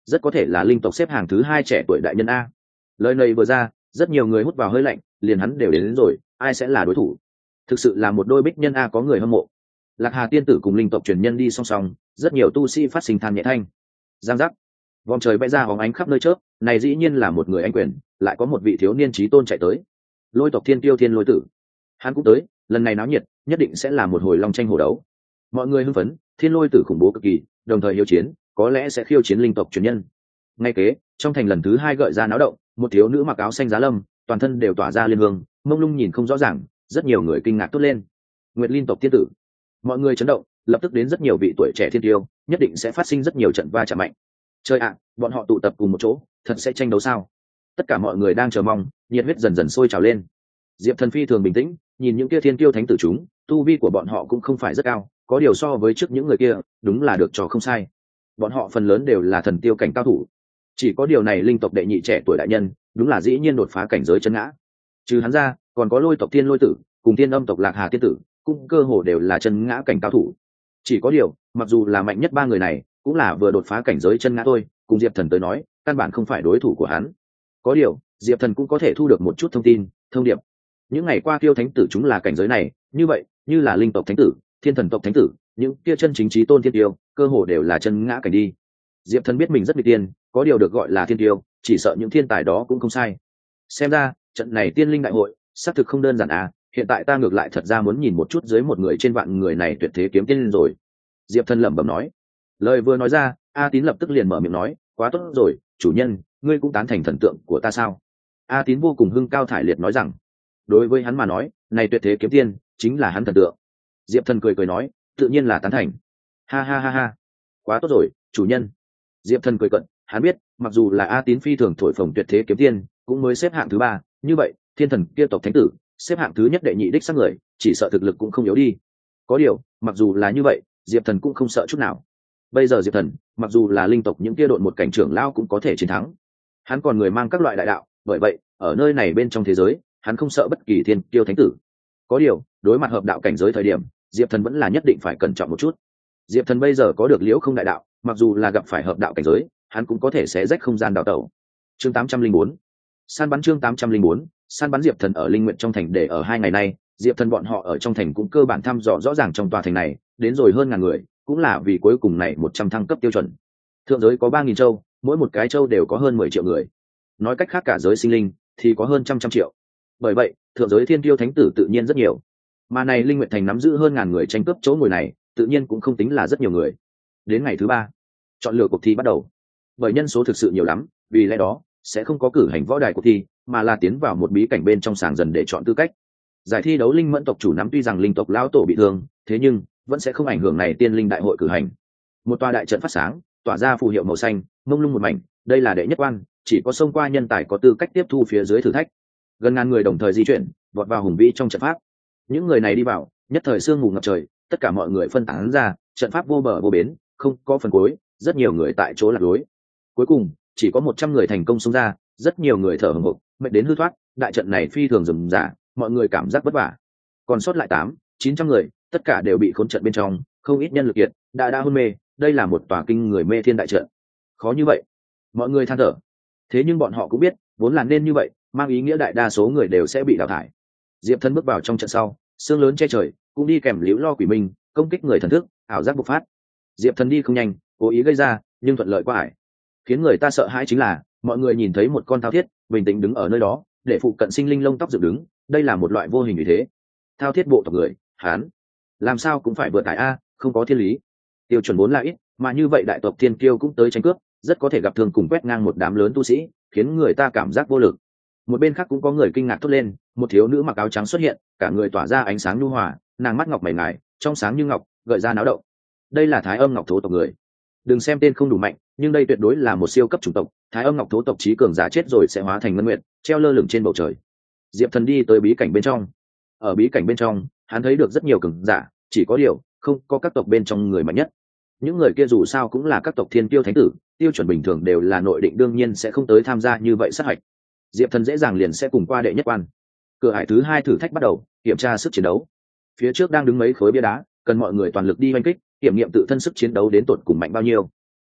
rất có thể là linh tộc xếp hàng thứ 2 trẻ tuổi đại nhân a. Lời này vừa ra, rất nhiều người hút vào hơi lạnh, liền hắn đều đến rồi, ai sẽ là đối thủ? Thực sự là một đôi bích nhân a, có người hâm mộ. Lạc Hà tiên tử cùng linh tộc truyền nhân đi song song, rất nhiều tu sĩ phát sinh than nhẹ thanh. Giang giác, vòng trời vẽ ra hóng ánh khắp nơi chớp, này dĩ nhiên là một người anh quyền, lại có một vị thiếu niên chí tôn chạy tới. Lôi tộc thiên tiêu thiên lôi tử, hắn cũng tới, lần này náo nhiệt, nhất định sẽ là một hồi long tranh hổ đấu. Mọi người hưng phấn, thiên lôi tử khủng bố cực kỳ, đồng thời hiếu chiến, có lẽ sẽ khiêu chiến linh tộc truyền nhân. Ngay kế, trong thành lần thứ 2 gợi ra náo động, một thiếu nữ mặc áo xanh giá lâm, toàn thân đều tỏa ra liên hương, mông lung nhìn không rõ ràng, rất nhiều người kinh ngạc tốt lên. Nguyệt Linh tộc tiên tử, mọi người chấn động, lập tức đến rất nhiều vị tuổi trẻ thiên tiêu, nhất định sẽ phát sinh rất nhiều trận va chạm mạnh. Chơi ạ, bọn họ tụ tập cùng một chỗ, thật sẽ tranh đấu sao? Tất cả mọi người đang chờ mong, nhiệt huyết dần dần sôi trào lên. Diệp Thần phi thường bình tĩnh, nhìn những kia thiên tiêu thánh tử chúng, tu vi của bọn họ cũng không phải rất cao, có điều so với trước những người kia, đúng là được trò không sai. Bọn họ phần lớn đều là thần tiêu cảnh cao thủ. Chỉ có điều này linh tộc đệ nhị trẻ tuổi đại nhân, đúng là dĩ nhiên đột phá cảnh giới chân ngã. Trừ hắn ra, còn có lôi tộc thiên lôi tử, cùng thiên âm tộc lạc hà tiên tử, cũng cơ hồ đều là chân ngã cảnh cao thủ. Chỉ có điều, mặc dù là mạnh nhất 3 người này, cũng là vừa đột phá cảnh giới chân ngã thôi, cùng Diệp Thần tới nói, căn bản không phải đối thủ của hắn. Có điều, Diệp Thần cũng có thể thu được một chút thông tin, thông điệp. Những ngày qua kiêu thánh tử chúng là cảnh giới này, như vậy, như là linh tộc thánh tử, thiên thần tộc thánh tử, những kia chân chính chí tôn thiên tiêu, cơ hồ đều là chân ngã cảnh đi. Diệp Thần biết mình rất bị tiên, có điều được gọi là thiên tiêu, chỉ sợ những thiên tài đó cũng không sai. Xem ra, trận này tiên linh đại hội, xác thực không đơn giản à, hiện tại ta ngược lại thật ra muốn nhìn một chút dưới một người trên vạn người này tuyệt thế kiếm tiên rồi. Diệp Thần lẩm bẩm nói. Lời vừa nói ra, A Tín lập tức liền mở miệng nói, quá tốt rồi, chủ nhân, ngươi cũng tán thành thần tượng của ta sao? A Tín vô cùng hưng cao thải liệt nói rằng, đối với hắn mà nói, này tuyệt thế kiếm tiên chính là hắn thần tượng. Diệp Thần cười cười nói, tự nhiên là tán thành. Ha ha ha ha, quá tốt rồi, chủ nhân. Diệp Thần cười cận, hắn biết, mặc dù là A Tín phi thường thổi phồng tuyệt thế kiếm tiên, cũng mới xếp hạng thứ 3, như vậy, thiên thần kia tộc thánh tử, xếp hạng thứ nhất đệ nhị đích xác người, chỉ sợ thực lực cũng không yếu đi. Có điều, mặc dù là như vậy, Diệp Thần cũng không sợ chút nào. Bây giờ Diệp Thần, mặc dù là linh tộc những kia độn một cảnh trưởng lao cũng có thể chiến thắng. Hắn còn người mang các loại đại đạo, bởi vậy, ở nơi này bên trong thế giới, hắn không sợ bất kỳ thiên kiêu thánh tử. Có điều, đối mặt hợp đạo cảnh giới thời điểm, Diệp Thần vẫn là nhất định phải cẩn trọng một chút. Diệp Thần bây giờ có được liễu không đại đạo, mặc dù là gặp phải hợp đạo cảnh giới, hắn cũng có thể xé rách không gian đào tẩu. Chương 804, săn bắn. Chương 804, săn bắn. Diệp Thần ở linh nguyện trong thành để ở 2 ngày nay, Diệp Thần bọn họ ở trong thành cũng cơ bản thăm dò rõ ràng trong tòa thành này, đến rồi hơn ngàn người, cũng là vì cuối cùng này 100 thăng cấp tiêu chuẩn. Thượng giới có 3.000 châu, mỗi một cái châu đều có hơn 10 triệu người. Nói cách khác cả giới sinh linh thì có hơn trăm triệu. Bởi vậy, thượng giới thiên tiêu thánh tử tự nhiên rất nhiều. Mà này linh nguyện thành nắm giữ hơn ngàn người tranh cướp chỗ ngồi này, tự nhiên cũng không tính là rất nhiều người. Đến ngày thứ 3, chọn lựa cuộc thi bắt đầu. Bởi nhân số thực sự nhiều lắm, vì lẽ đó sẽ không có cử hành võ đài cuộc thi, mà là tiến vào một bí cảnh bên trong sàng dần để chọn tư cách. Giải thi đấu linh mẫn tộc chủ nắm tuy rằng linh tộc lão tổ bị thương, thế nhưng vẫn sẽ không ảnh hưởng này tiên linh đại hội cử hành. Một tòa đại trận phát sáng, tỏa ra phù hiệu màu xanh, mông lung một mảnh, đây là đệ nhất quan, chỉ có xông qua nhân tài có tư cách tiếp thu phía dưới thử thách. Gần ngàn người đồng thời di chuyển, vọt vào hùng vĩ trong trận pháp. Những người này đi vào, nhất thời sương mù ngập trời, tất cả mọi người phân tán ra, trận pháp vô bờ vô bến, không có phần cuối, rất nhiều người tại chỗ lạc lối. Cuối cùng, chỉ có 100 người thành công xông ra, rất nhiều người thở hổn hộc, mệt đến hư thoát, đại trận này phi thường rườm rà, mọi người cảm giác vất vả. Còn sót lại 800-900 người, tất cả đều bị khốn trận bên trong, không ít nhân lực kiệt, đã hôn mê, đây là một tòa kinh người mê thiên đại trận. Khó như vậy, mọi người than thở. Thế nhưng bọn họ cũng biết, vốn là nên như vậy, mang ý nghĩa đại đa số người đều sẽ bị đào thải. Diệp Thần bước vào trong trận sau, sương lớn che trời, cũng đi kèm liễu lo quỷ minh, công kích người thần thức, ảo giác bộc phát. Diệp Thần đi không nhanh, cố ý gây ra, nhưng thuận lợi quá ải. Khiến người ta sợ hãi chính là, mọi người nhìn thấy một con thao thiết, bình tĩnh đứng ở nơi đó, để phụ cận sinh linh lông tóc dựng đứng, đây là một loại vô hình như thế. Thao thiết bộ tộc người, hán, làm sao cũng phải vượt tải a, không có thiên lý. Tiêu chuẩn vốn là ít, mà như vậy đại tộc thiên kiêu cũng tới tranh cướp, rất có thể gặp thương cùng quét ngang một đám lớn tu sĩ, khiến người ta cảm giác vô lực. Một bên khác cũng có người kinh ngạc thốt lên, một thiếu nữ mặc áo trắng xuất hiện, cả người tỏa ra ánh sáng nhu hòa, nàng mắt ngọc mày ngài, trong sáng như ngọc, gợi ra náo động. Đây là Thái Âm Ngọc Thố tộc người. Đừng xem tên không đủ mạnh, nhưng đây tuyệt đối là một siêu cấp chủng tộc. Thái Âm Ngọc Thố tộc trí cường giả chết rồi sẽ hóa thành ngân nguyệt, treo lơ lửng trên bầu trời. Diệp Thần đi tới bí cảnh bên trong. Ở bí cảnh bên trong, hắn thấy được rất nhiều cường giả, chỉ có điều không có các tộc bên trong người mạnh nhất. Những người kia dù sao cũng là các tộc thiên kiêu thánh tử, tiêu chuẩn bình thường đều là nội định, đương nhiên sẽ không tới tham gia như vậy sát hạch. Diệp Thần dễ dàng liền sẽ cùng qua đệ nhất quan. Cửa hải thứ 2 thử thách bắt đầu, kiểm tra sức chiến đấu. Phía trước đang đứng mấy khối bia đá, cần mọi người toàn lực đi oanh kích, kiểm nghiệm tự thân sức chiến đấu đến tột cùng mạnh bao nhiêu.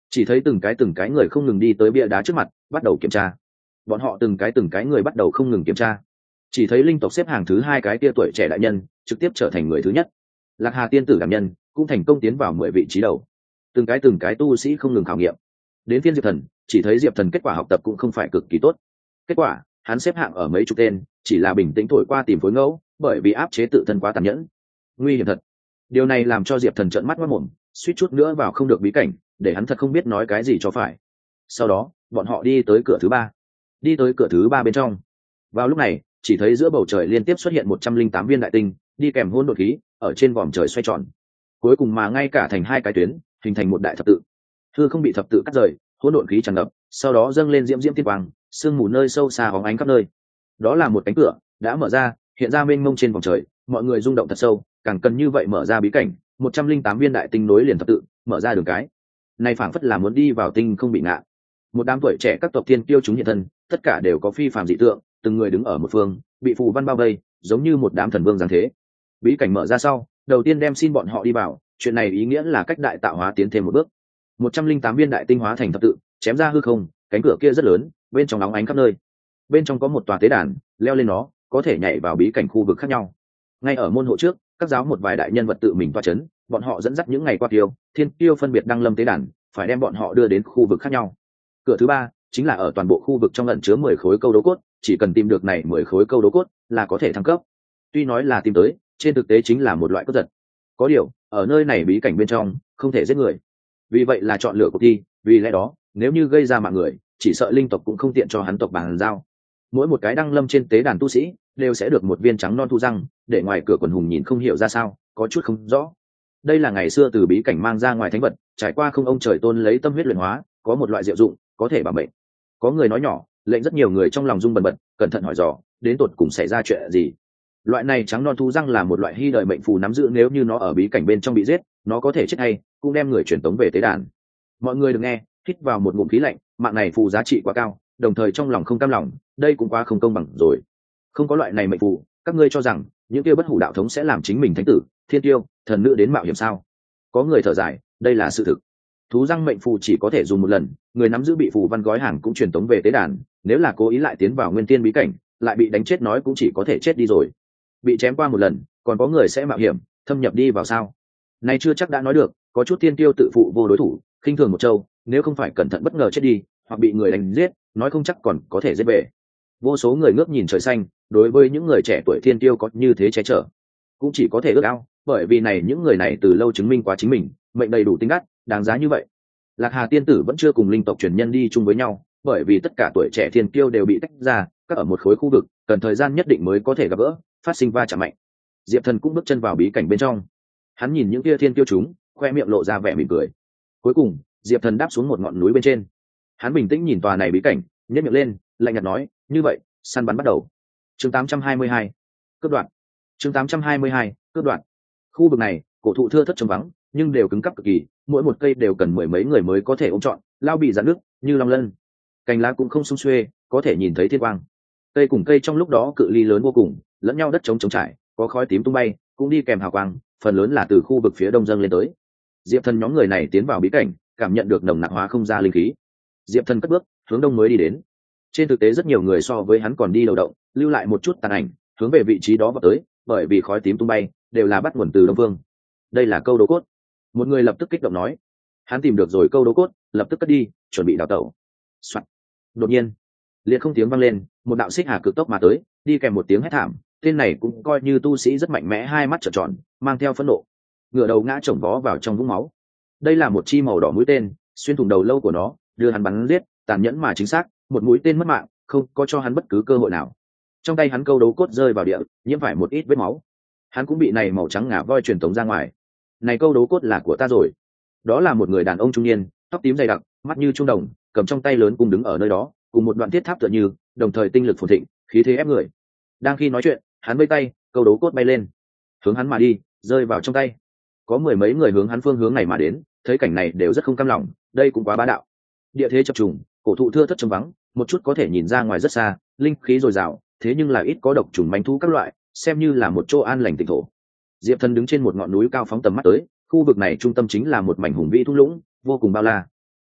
chỉ thấy từng cái người không ngừng đi tới bia đá trước mặt bắt đầu kiểm tra. Bọn họ từng cái người bắt đầu không ngừng kiểm tra. Chỉ thấy linh tộc xếp hàng thứ 2 cái tia tuổi trẻ đại nhân trực tiếp trở thành người thứ nhất. Lạc Hà tiên tử cảm nhân cũng thành công tiến vào 10 vị trí đầu. Từng cái tu sĩ không ngừng khảo nghiệm. Đến phiên Diệp Thần, chỉ thấy Diệp Thần kết quả học tập cũng không phải cực kỳ tốt. Kết quả hắn xếp hạng ở mấy chục tên, chỉ là bình tĩnh thổi qua tìm phối ngẫu, bởi vì áp chế tự thân quá tàn nhẫn, nguy hiểm thật. Điều này làm cho Diệp Thần trợn mắt mất mồm, suýt chút nữa vào không được bí cảnh, để hắn thật không biết nói cái gì cho phải. Sau đó bọn họ đi tới cửa thứ 3. Đi tới cửa thứ 3 bên trong, vào lúc này chỉ thấy giữa bầu trời liên tiếp xuất hiện 108 viên đại tinh, đi kèm hỗn độn khí ở trên vòm trời xoay tròn, cuối cùng mà ngay cả thành 2 cái tuyến, hình thành một đại thập tự. Hư không bị thập tự cắt rời, hỗn độn khí tràn ngập, sau đó dâng lên diễm diễm tiên quang, sương mù nơi sâu xa hóng ánh khắp nơi. Đó là một cánh cửa đã mở ra, hiện ra mênh mông trên vòng trời, mọi người rung động thật sâu, càng cần như vậy mở ra bí cảnh. 108 viên đại tinh nối liền thập tự, mở ra đường cái này phảng phất là muốn đi vào tinh không bị ngạ. Một đám tuổi trẻ các tộc thiên kiêu chúng hiện thân, tất cả đều có phi phàm dị tượng, từng người đứng ở một phương, bị phù văn bao vây, giống như một đám thần vương giáng thế. Bí cảnh mở ra sau, đầu tiên đem xin bọn họ đi vào, chuyện này ý nghĩa là cách đại tạo hóa tiến thêm một bước. 108 viên đại tinh hóa thành thập tự, chém ra hư không, cánh cửa kia rất lớn, bên trong óng ánh khắp nơi. Bên trong có một tòa tế đàn, leo lên nó có thể nhảy vào bí cảnh khu vực khác nhau. Ngay ở môn hộ trước, các giáo một vài đại nhân vật tự mình toa chấn, bọn họ dẫn dắt những ngày qua kiêu thiên kiêu phân biệt đăng lâm tế đàn, phải đem bọn họ đưa đến khu vực khác nhau. Cửa thứ 3 chính là ở toàn bộ khu vực trong ẩn chứa 10 khối câu đố cốt, chỉ cần tìm được này 10 khối câu đố cốt là có thể thăng cấp. Tuy nói là tìm tới, trên thực tế chính là một loại cướp giật. Có điều ở nơi này bí cảnh bên trong không thể giết người, vì vậy là chọn lựa cuộc thi. Vì lẽ đó nếu như gây ra mạng người, chỉ sợ linh tộc cũng không tiện cho hắn tộc bàn giao. Mỗi một cái đăng lâm trên tế đàn tu sĩ đều sẽ được một viên trắng non thu răng, để ngoài cửa quần hùng nhìn không hiểu ra sao, có chút không rõ. Đây là ngày xưa từ bí cảnh mang ra ngoài thánh vật, trải qua không ông trời tôn lấy tâm huyết luyện hóa, có một loại diệu dụng có thể bảo mệnh. Có người nói nhỏ, lệnh rất nhiều người trong lòng rung bần bật, cẩn thận hỏi dò đến tột cùng xảy ra chuyện gì. Loại này trắng non thu răng là một loại hy đời mệnh phù nắm giữ, nếu như nó ở bí cảnh bên trong bị giết, nó có thể chết hay cũng đem người truyền tống về tế đàn. Mọi người đừng nghe, hít vào một ngụm khí lạnh, mạng này phù giá trị quá cao, đồng thời trong lòng không cam lòng, đây cũng quá không công bằng rồi. Không có loại này mệnh phù, các ngươi cho rằng những kia bất hủ đạo thống sẽ làm chính mình thánh tử, thiên tiêu, thần nữ đến mạo hiểm sao? Có người thở dài, đây là sự thực. Thú răng mệnh phù chỉ có thể dùng một lần, người nắm giữ bị phù văn gói hàng cũng truyền tống về tế đàn, nếu là cố ý lại tiến vào nguyên tiên bí cảnh, lại bị đánh chết nói cũng chỉ có thể chết đi rồi. Bị chém qua một lần, còn có người sẽ mạo hiểm thâm nhập đi vào sao? Này chưa chắc đã nói được, có chút tiên tiêu tự phụ vô đối thủ, khinh thường một châu, nếu không phải cẩn thận bất ngờ chết đi, hoặc bị người đánh giết, nói không chắc còn có thể giết về. Vô số người ngước nhìn trời xanh, đối với những người trẻ tuổi thiên tiêu có như thế che chở, cũng chỉ có thể ước ao, bởi vì này những người này từ lâu chứng minh quá chính mình, mệnh đầy đủ tinh gắt, đáng giá như vậy. Lạc Hà tiên tử vẫn chưa cùng linh tộc truyền nhân đi chung với nhau, bởi vì tất cả tuổi trẻ thiên kiêu đều bị tách ra, các ở một khối khu vực, cần thời gian nhất định mới có thể gặp gỡ, phát sinh va chạm mạnh. Diệp Thần cũng bước chân vào bí cảnh bên trong, hắn nhìn những kia thiên kiêu chúng, khoe miệng lộ ra vẻ mỉm cười. Cuối cùng Diệp Thần đáp xuống một ngọn núi bên trên, hắn bình tĩnh nhìn tòa này bí cảnh, nhếch miệng lên, lạnh nhạt nói, như vậy săn bắn bắt đầu. Chương 822 cướp đoạn. Chương 822 cướp đoạn. Khu vực này cổ thụ thưa thớt trống vắng, nhưng đều cứng cáp cực kỳ, mỗi một cây đều cần mười mấy người mới có thể ôm trọn, lao bị giãn nước như long lân, cành lá cũng không sum xuê, có thể nhìn thấy thiên quang. Cây cùng cây trong lúc đó cự ly lớn vô cùng, lẫn nhau đất trống trống trải, có khói tím tung bay, cũng đi kèm hào quang, phần lớn là từ khu vực phía đông dâng lên tới. Diệp Thần nhóm người này tiến vào bí cảnh, cảm nhận được nồng nặc hóa không ra linh khí. Diệp Thần cất bước hướng đông mới đi đến. Trên thực tế rất nhiều người so với hắn còn đi đầu động, lưu lại một chút tàn ảnh, hướng về vị trí đó vào tới, bởi vì khói tím tung bay đều là bắt nguồn từ đông phương. Đây là câu đố cốt. Một người lập tức kích động nói, hắn tìm được rồi câu đố cốt, lập tức cất đi, chuẩn bị đào tẩu. Soạn. Đột nhiên liệt không tiếng vang lên, một đạo xích hà cực tốc mà tới, đi kèm một tiếng hét thảm. Tên này cũng coi như tu sĩ rất mạnh mẽ, hai mắt trợn tròn, mang theo phẫn nộ, ngửa đầu ngã chồng vó vào trong vũng máu. Đây là một chi màu đỏ mũi tên, xuyên thủng đầu lâu của nó, đưa hắn bắn giết, tàn nhẫn mà chính xác, một mũi tên mất mạng, không có cho hắn bất cứ cơ hội nào. Trong tay hắn câu đấu cốt rơi vào địa, nhiễm phải một ít vết máu, hắn cũng bị này màu trắng ngà voi truyền tống ra ngoài. Này câu đấu cốt là của ta rồi. Đó là một người đàn ông trung niên, tóc tím dày đặc, mắt như trung đồng, cầm trong tay lớn cung đứng ở nơi đó, cùng một đoạn thiết tháp tựa như, đồng thời tinh lực phồn thịnh, khí thế ép người. Đang khi nói chuyện, hắn vẫy tay, câu đấu cốt bay lên, hướng hắn mà đi, rơi vào trong tay. Có mười mấy người hướng hắn phương hướng này mà đến, thấy cảnh này đều rất không cam lòng, đây cũng quá bá đạo. Địa thế chập trùng, cổ thụ thưa thớt trống vắng, một chút có thể nhìn ra ngoài rất xa, linh khí dồi dào, thế nhưng là ít có độc trùng manh thú các loại, xem như là một chỗ an lành tịnh thổ. Diệp Thần đứng trên một ngọn núi cao phóng tầm mắt tới, khu vực này trung tâm chính là một mảnh hùng vĩ thung lũng, vô cùng bao la.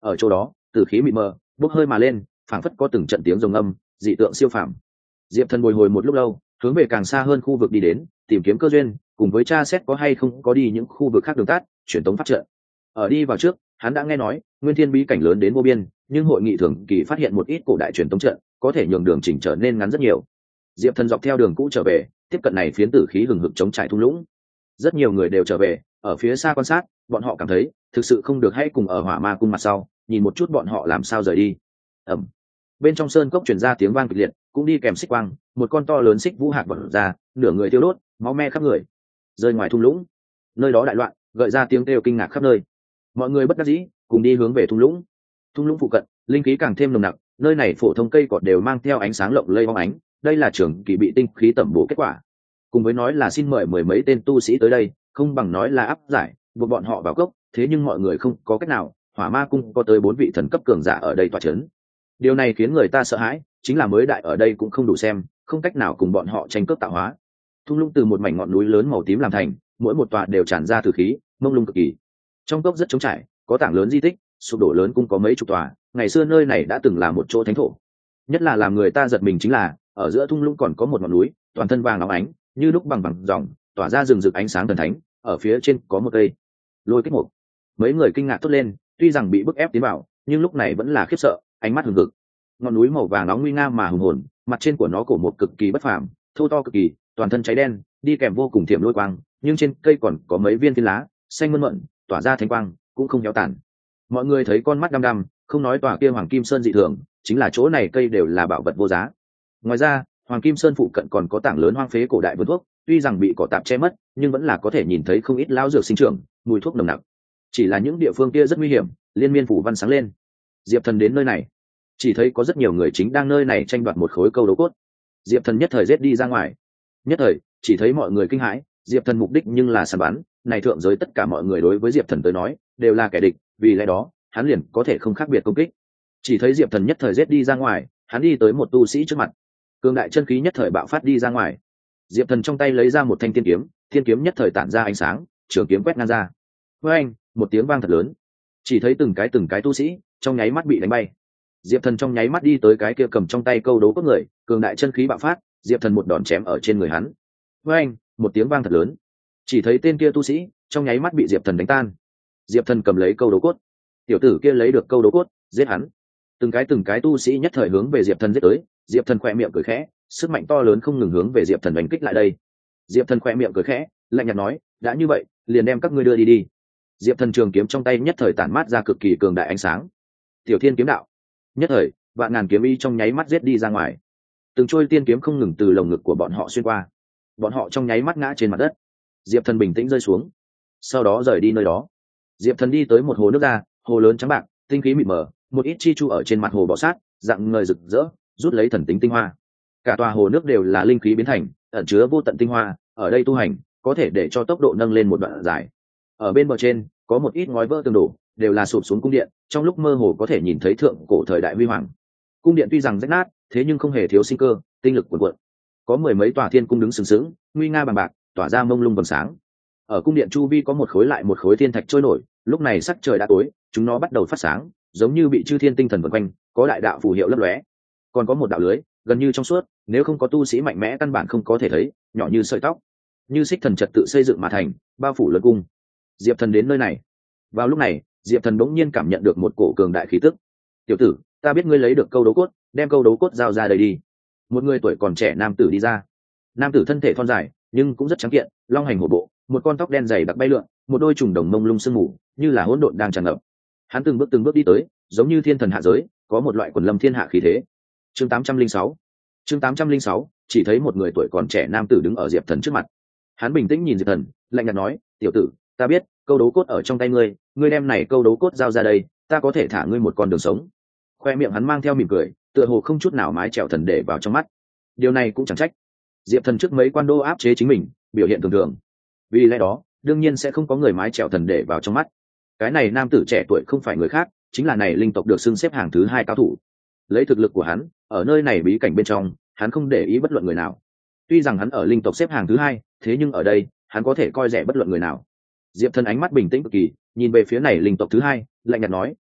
ở chỗ đó tử khí mịt mờ bốc hơi mà lên, phảng phất có từng trận tiếng rồng âm, dị tượng siêu phàm. Diệp Thần bồi hồi một lúc lâu, hướng về càng xa hơn khu vực đi đến, tìm kiếm cơ duyên, cùng với tra xét có hay không có đi những khu vực khác đường tắt, truyền tống pháp trận. Ở đi vào trước, hắn đã nghe nói nguyên thiên bí cảnh lớn đến vô biên, nhưng hội nghị thường kỳ phát hiện một ít cổ đại truyền tống trận có thể nhường đường chỉnh trở nên ngắn rất nhiều. Diệp Thần dọc theo đường cũ trở về, tiếp cận này phiến tử khí hừng hực chống trải thung lũng. Rất nhiều người đều trở về, ở phía xa quan sát, bọn họ cảm thấy thực sự không được, hãy cùng ở Hỏa Ma cung mặt sau, nhìn một chút bọn họ làm sao rời đi. Ầm. Bên trong sơn cốc truyền ra tiếng vang kịch liệt, cũng đi kèm xích quang, một con to lớn xích vũ hạt vọt ra, nửa người tiêu đốt, máu me khắp người. Rơi ngoài thung lũng, nơi đó đại loạn, gợi ra tiếng kêu kinh ngạc khắp nơi. Mọi người bất đắc dĩ, cùng đi hướng về thung lũng. Thung lũng phụ cận, linh khí càng thêm nồng nặc, nơi này phổ thông cây cọt đều mang theo ánh sáng lộng lẫy bóng ánh, đây là trường kỳ bị tinh khí tẩm bổ kết quả. Cùng với nói là xin mời mười mấy tên tu sĩ tới đây, không bằng nói là áp giải, buộc bọn họ vào cốc, thế nhưng mọi người không có cách nào, Hỏa Ma cung có tới 4 vị thần cấp cường giả ở đây tọa chấn. Điều này khiến người ta sợ hãi, chính là mới đại ở đây cũng không đủ xem, không cách nào cùng bọn họ tranh cướp tạo hóa. Thung lũng từ một mảnh ngọn núi lớn màu tím làm thành, mỗi một tòa đều tràn ra từ khí, mông lung cực kỳ. Trong cốc rất trống trải, có tảng lớn di tích, sụp đổ lớn cũng có mấy chục tòa, ngày xưa nơi này đã từng là một chỗ thánh thổ. Nhất là làm người ta giật mình chính là, ở giữa thung lũng còn có một ngọn núi, toàn thân vàng óng ánh, như lúc bằng dòng, tỏa ra rừng rực ánh sáng thần thánh, ở phía trên có một cây lôi kết mục. Mấy người kinh ngạc thốt lên, tuy rằng bị bức ép tiến vào, nhưng lúc này vẫn là khiếp sợ, ánh mắt hừng hực. Ngọn núi màu vàng nóng nguy nga mà hùng hồn, mặt trên của nó cổ một cực kỳ bất phàm, thô to cực kỳ, toàn thân cháy đen, đi kèm vô cùng thiểm lôi quang, nhưng trên cây còn có mấy viên phiến lá, xanh mơn mởn, tỏa ra thánh quang, cũng không héo tàn. Mọi người thấy con mắt đăm đăm, không nói tòa kia Hoàng Kim Sơn dị thường, chính là chỗ này cây đều là bảo vật vô giá. Ngoài ra, Hoàng Kim Sơn phụ cận còn có tảng lớn hoang phế cổ đại vườn thuốc, tuy rằng bị cỏ tạp che mất, nhưng vẫn là có thể nhìn thấy không ít lão dược sinh trưởng, mùi thuốc nồng nặc. Chỉ là những địa phương kia rất nguy hiểm, liên miên phủ văn sáng lên. Diệp Thần đến nơi này, chỉ thấy có rất nhiều người chính đang nơi này tranh đoạt một khối câu đấu cốt. Diệp Thần nhất thời giết đi ra ngoài. Nhất thời, chỉ thấy mọi người kinh hãi, Diệp Thần mục đích nhưng là săn bắn, này thượng giới tất cả mọi người đối với Diệp Thần tới nói, đều là kẻ địch, vì lẽ đó, hắn liền có thể không khác biệt công kích. Chỉ thấy Diệp Thần nhất thời giết đi ra ngoài, hắn đi tới một tu sĩ trước mặt. Cường đại chân khí nhất thời bạo phát đi ra ngoài. Diệp Thần trong tay lấy ra một thanh tiên kiếm, thiên kiếm nhất thời tản ra ánh sáng, trường kiếm quét ngang ra. Với anh, một tiếng vang thật lớn. Chỉ thấy từng cái tu sĩ trong nháy mắt bị đánh bay. Diệp Thần trong nháy mắt đi tới cái kia cầm trong tay câu đấu cốt người, cường đại chân khí bạo phát, Diệp Thần một đòn chém ở trên người hắn. Với anh, một tiếng vang thật lớn. Chỉ thấy tên kia tu sĩ trong nháy mắt bị Diệp Thần đánh tan. Diệp Thần cầm lấy câu đấu cốt. Tiểu tử kia lấy được câu đấu cốt, giết hắn. Từng cái tu sĩ nhất thời hướng về Diệp Thần giết tới. Diệp Thần khẽ miệng cười khẽ, sức mạnh to lớn không ngừng hướng về Diệp Thần đánh kích lại đây. Diệp Thần khẽ miệng cười khẽ, lạnh nhạt nói, đã như vậy, liền đem các ngươi đưa đi đi. Diệp Thần trường kiếm trong tay nhất thời tản mát ra cực kỳ cường đại ánh sáng. Tiểu Thiên kiếm đạo. Nhất thời, vạn ngàn kiếm ý trong nháy mắt giết đi ra ngoài. Từng trôi tiên kiếm không ngừng từ lồng ngực của bọn họ xuyên qua. Bọn họ trong nháy mắt ngã trên mặt đất. Diệp Thần bình tĩnh rơi xuống, sau đó rời đi nơi đó. Diệp Thần đi tới một hồ nước ra, hồ lớn trắng bạc, tinh khí mịt mờ, một ít chi chu ở trên mặt hồ bò sát, dạng ngời rực rỡ, rút lấy thần tính tinh hoa. Cả tòa hồ nước đều là linh khí biến thành, ẩn chứa vô tận tinh hoa, ở đây tu hành có thể để cho tốc độ nâng lên một đoạn dài. Ở bên bờ trên có một ít ngói vỡ tường đổ, đều là sụp xuống cung điện, trong lúc mơ hồ có thể nhìn thấy thượng cổ thời đại huy hoàng. Cung điện tuy rằng rách nát, thế nhưng không hề thiếu sinh cơ, tinh lực cuồn cuộn. Có mười mấy tòa thiên cung đứng sừng sững, nguy nga bằng bạc, tỏa ra mông lung vầng sáng. Ở cung điện chu vi có một khối lại một khối thiên thạch trôi nổi, lúc này sắc trời đã tối, chúng nó bắt đầu phát sáng, giống như bị chư thiên tinh thần vần quanh, có đại đạo phù hiệu lấp lóe. Còn có một đạo lưới, gần như trong suốt, nếu không có tu sĩ mạnh mẽ căn bản không có thể thấy, nhỏ như sợi tóc, như xích thần trật tự xây dựng mà thành, bao phủ lớn cung. Diệp Thần đến nơi này. Vào lúc này, Diệp Thần bỗng nhiên cảm nhận được một cổ cường đại khí tức. Tiểu tử, ta biết ngươi lấy được câu đấu cốt, đem câu đấu cốt giao ra đây đi. Một người tuổi còn trẻ nam tử đi ra. Nam tử thân thể thon dài, nhưng cũng rất trắng kiện, long hành hổ bộ, một con tóc đen dày đặc bay lượn, một đôi trùng đồng mông lung sương mù, như là hỗn độn đang tràn ngập. Hắn từng bước đi tới, giống như thiên thần hạ giới, có một loại quần lâm thiên hạ khí thế. Chương 806. Chương 806, chỉ thấy một người tuổi còn trẻ nam tử đứng ở Diệp Thần trước mặt. Hắn bình tĩnh nhìn Diệp Thần, lạnh nhạt nói, tiểu tử, ta biết câu đấu cốt ở trong tay ngươi, ngươi đem này câu đấu cốt giao ra đây, ta có thể thả ngươi một con đường sống. Khoe miệng hắn mang theo mỉm cười, tựa hồ không chút nào mái trèo thần để vào trong mắt. Điều này cũng chẳng trách. Diệp Thần trước mấy quan đô áp chế chính mình, biểu hiện thường thường, vì lẽ đó đương nhiên sẽ không có người mái trèo thần để vào trong mắt. Cái này nam tử trẻ tuổi không phải người khác, chính là này linh tộc được xưng xếp hàng thứ 2 cao thủ. Lấy thực lực của hắn, ở nơi này bí cảnh bên trong, hắn không để ý bất luận người nào. Tuy rằng hắn ở linh tộc xếp hàng thứ 2, thế nhưng ở đây, hắn có thể coi rẻ bất luận người nào. Diệp Thần ánh mắt bình tĩnh cực kỳ, nhìn về phía này linh tộc thứ 2, lạnh nhạt nói,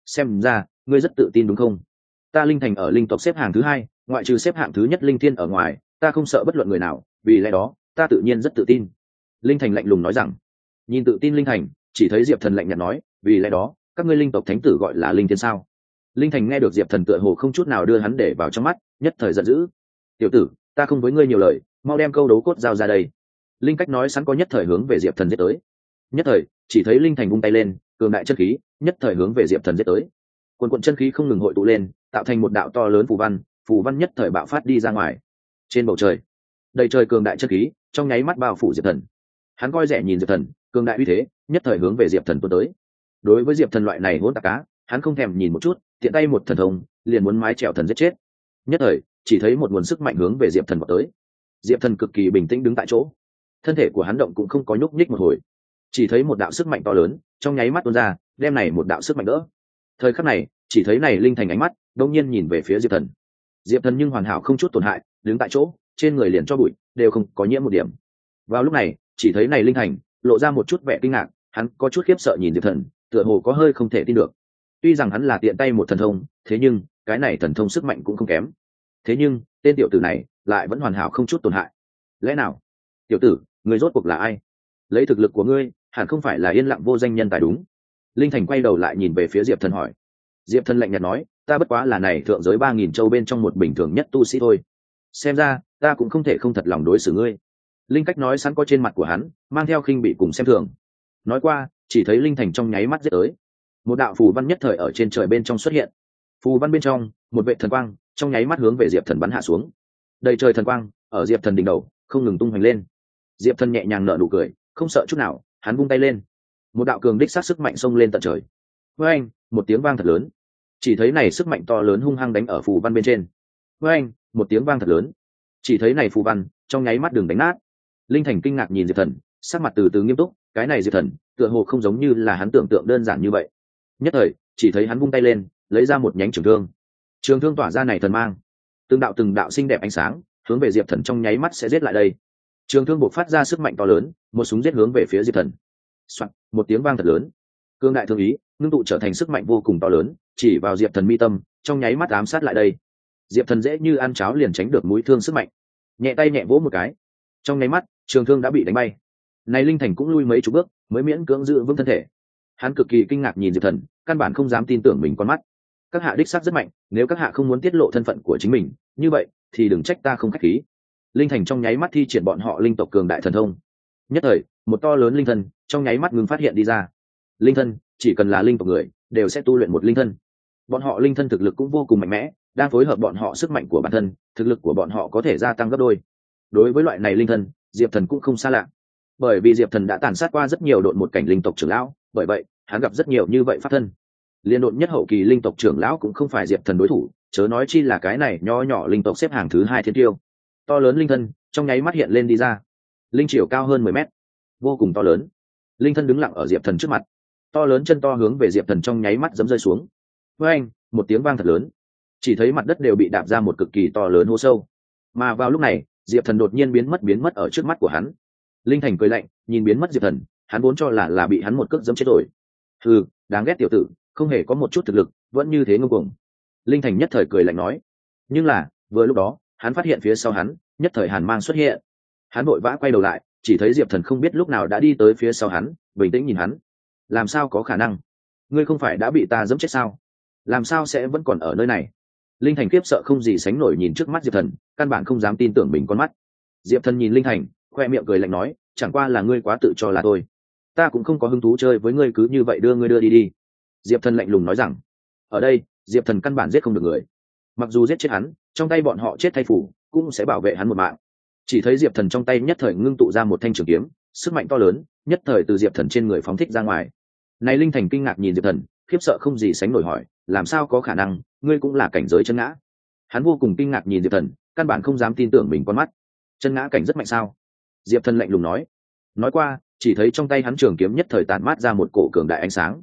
xem ra ngươi rất tự tin đúng không? Ta linh thành ở linh tộc xếp hạng thứ 2, ngoại trừ xếp hạng thứ nhất linh thiên ở ngoài, ta không sợ bất luận người nào, vì lẽ đó ta tự nhiên rất tự tin. Linh thành lạnh lùng nói rằng. Nhìn tự tin linh thành, chỉ thấy diệp thần lạnh nhạt nói, vì lẽ đó các ngươi linh tộc thánh tử gọi là linh thiên sao? Linh thành nghe được diệp thần tựa hồ không chút nào đưa hắn để vào trong mắt, nhất thời giận dữ. Tiểu tử, ta không với ngươi nhiều lời, mau đem câu đấu cốt giao ra đây. Linh cách nói sẵn có nhất thời hướng về diệp thần giết tới. Nhất thời chỉ thấy linh thành vung tay lên, cường đại chân khí nhất thời hướng về diệp thần giết tới. Quần quần chân khí không ngừng hội tụ lên, tạo thành một đạo to lớn phù văn nhất thời bạo phát đi ra ngoài. Trên bầu trời đầy trời cường đại chân khí trong nháy mắt bao phủ diệp thần. Hắn coi rẻ nhìn diệp thần cường đại uy thế, nhất thời hướng về diệp thần tuôn tới. Đối với diệp thần loại này hỗn tạp cá, hắn không thèm nhìn một chút, tiện tay một thần thông liền muốn mái trèo thần giết chết. Nhất thời chỉ thấy một nguồn sức mạnh hướng về diệp thần vào tới. Diệp thần cực kỳ bình tĩnh đứng tại chỗ, thân thể của hắn động cũng không có nhúc nhích một hồi. Chỉ thấy một đạo sức mạnh to lớn trong nháy mắt tuôn ra, đem này một đạo sức mạnh đỡ. Thời khắc này chỉ thấy này linh thành ánh mắt đông nhiên nhìn về phía diệp thần. Diệp thần nhưng hoàn hảo không chút tổn hại, đứng tại chỗ, trên người liền cho bụi đều không có nhiễm một điểm. Vào lúc này chỉ thấy này linh thành lộ ra một chút vẻ kinh ngạc, hắn có chút khiếp sợ nhìn diệp thần, tựa hồ có hơi không thể tin được. Tuy rằng hắn là tiện tay một thần thông, thế nhưng cái này thần thông sức mạnh cũng không kém. Thế nhưng tên tiểu tử này lại vẫn hoàn hảo không chút tổn hại. Lẽ nào? Tiểu tử, người rốt cuộc là ai? Lấy thực lực của ngươi hẳn không phải là yên lặng vô danh nhân tài đúng? Linh thành quay đầu lại nhìn về phía diệp thần hỏi. Diệp thần lạnh nhạt nói, ta bất quá là này thượng giới 3000 châu bên trong một bình thường nhất tu sĩ thôi. Xem ra ta cũng không thể không thật lòng đối xử ngươi. Linh cách nói sẵn có trên mặt của hắn mang theo khinh bị cùng xem thường. Nói qua chỉ thấy linh thành trong nháy mắt giết tới. Một đạo phù văn nhất thời ở trên trời bên trong xuất hiện. Phù văn bên trong một vệ thần quang trong nháy mắt hướng về diệp thần bắn hạ xuống. Đầy trời thần quang ở diệp thần đỉnh đầu không ngừng tung hoành lên. Diệp thần nhẹ nhàng nở nụ cười, không sợ chút nào, hắn vung tay lên, một đạo cường đích sát sức mạnh xông lên tận trời. Với anh một tiếng vang thật lớn, chỉ thấy này sức mạnh to lớn hung hăng đánh ở phù văn bên trên. Với anh một tiếng vang thật lớn, chỉ thấy này phù văn trong nháy mắt đường đánh nát. Linh thành kinh ngạc nhìn diệp thần, sắc mặt từ từ nghiêm túc, cái này diệp thần tựa hồ không giống như là hắn tưởng tượng đơn giản như vậy. Nhất thời chỉ thấy hắn vung tay lên, lấy ra một nhánh trường thương tỏa ra này thần mang, từng đạo xinh đẹp ánh sáng hướng về diệp thần trong nháy mắt sẽ giết lại đây. Trường thương bộc phát ra sức mạnh to lớn, một súng giết hướng về phía diệp thần. Soạn, một tiếng vang thật lớn, cương đại thương ý ngưng tụ trở thành sức mạnh vô cùng to lớn, chỉ vào diệp thần mi tâm trong nháy mắt ám sát lại đây. Diệp thần dễ như ăn cháo liền tránh được mũi thương sức mạnh, nhẹ tay nhẹ vỗ một cái, trong nháy mắt trường thương đã bị đánh bay. Này linh thành cũng lui mấy chục bước mới miễn cưỡng giữ vững thân thể. Hắn cực kỳ kinh ngạc nhìn diệp thần, căn bản không dám tin tưởng mình con mắt. Các hạ đích xác rất mạnh, nếu các hạ không muốn tiết lộ thân phận của chính mình như vậy thì đừng trách ta không khách khí. Linh thành trong nháy mắt thi triển bọn họ linh tộc cường đại thần thông. Nhất thời một to lớn linh thân trong nháy mắt ngừng phát hiện đi ra. Linh thân chỉ cần là linh tộc người đều sẽ tu luyện một linh thân. Bọn họ linh thân thực lực cũng vô cùng mạnh mẽ, đang phối hợp bọn họ sức mạnh của bản thân, thực lực của bọn họ có thể gia tăng gấp đôi. Đối với loại này linh thân, diệp thần cũng không xa lạ, bởi vì diệp thần đã tàn sát qua rất nhiều độn một cảnh linh tộc trưởng lão, bởi vậy hắn gặp rất nhiều như vậy pháp thân. Liên độn nhất hậu kỳ linh tộc trưởng lão cũng không phải diệp thần đối thủ, chớ nói chi là cái này nho nhỏ linh tộc xếp hàng thứ 2 thiên tiêu. To lớn linh thân trong nháy mắt hiện lên đi ra, linh chiều cao hơn 10 mét, vô cùng to lớn. Linh thân đứng lặng ở diệp thần trước mặt, to lớn chân to hướng về diệp thần trong nháy mắt giẫm rơi xuống. Với anh một tiếng vang thật lớn, chỉ thấy mặt đất đều bị đạp ra một cực kỳ to lớn hố sâu. Mà vào lúc này diệp thần đột nhiên biến mất ở trước mắt của hắn. Linh thành cười lạnh nhìn biến mất diệp thần, hắn vốn cho là bị hắn một cước giẫm chết rồi. Hừ, đáng ghét tiểu tử, không hề có một chút thực lực, vẫn như thế ngông cuồng. Linh thành nhất thời cười lạnh nói. Nhưng là vừa lúc đó hắn phát hiện phía sau hắn nhất thời hàn mang xuất hiện. Hắn vội vã quay đầu lại, chỉ thấy diệp thần không biết lúc nào đã đi tới phía sau hắn, bình tĩnh nhìn hắn. Làm sao có khả năng? Ngươi không phải đã bị ta giẫm chết sao? Làm sao sẽ vẫn còn ở nơi này? Linh thành khiếp sợ không gì sánh nổi nhìn trước mắt diệp thần, căn bản không dám tin tưởng mình con mắt. Diệp thần nhìn linh thành, khoe miệng cười lạnh nói, chẳng qua là ngươi quá tự cho là thôi, ta cũng không có hứng thú chơi với ngươi, cứ như vậy đưa ngươi đưa đi. Diệp thần lạnh lùng nói rằng, ở đây diệp thần căn bản giết không được người, mặc dù giết chết hắn, trong tay bọn họ chết thay phủ cũng sẽ bảo vệ hắn một mạng. Chỉ thấy diệp thần trong tay nhất thời ngưng tụ ra một thanh trường kiếm, sức mạnh to lớn nhất thời từ diệp thần trên người phóng thích ra ngoài. Này linh thành kinh ngạc nhìn diệp thần, khiếp sợ không gì sánh nổi hỏi, làm sao có khả năng, ngươi cũng là cảnh giới chân ngã? Hắn vô cùng kinh ngạc nhìn diệp thần, căn bản không dám tin tưởng mình con mắt. Chân ngã cảnh rất mạnh sao? Diệp thần lạnh lùng nói. Nói qua chỉ thấy trong tay hắn trường kiếm nhất thời tản mát ra một cổ cường đại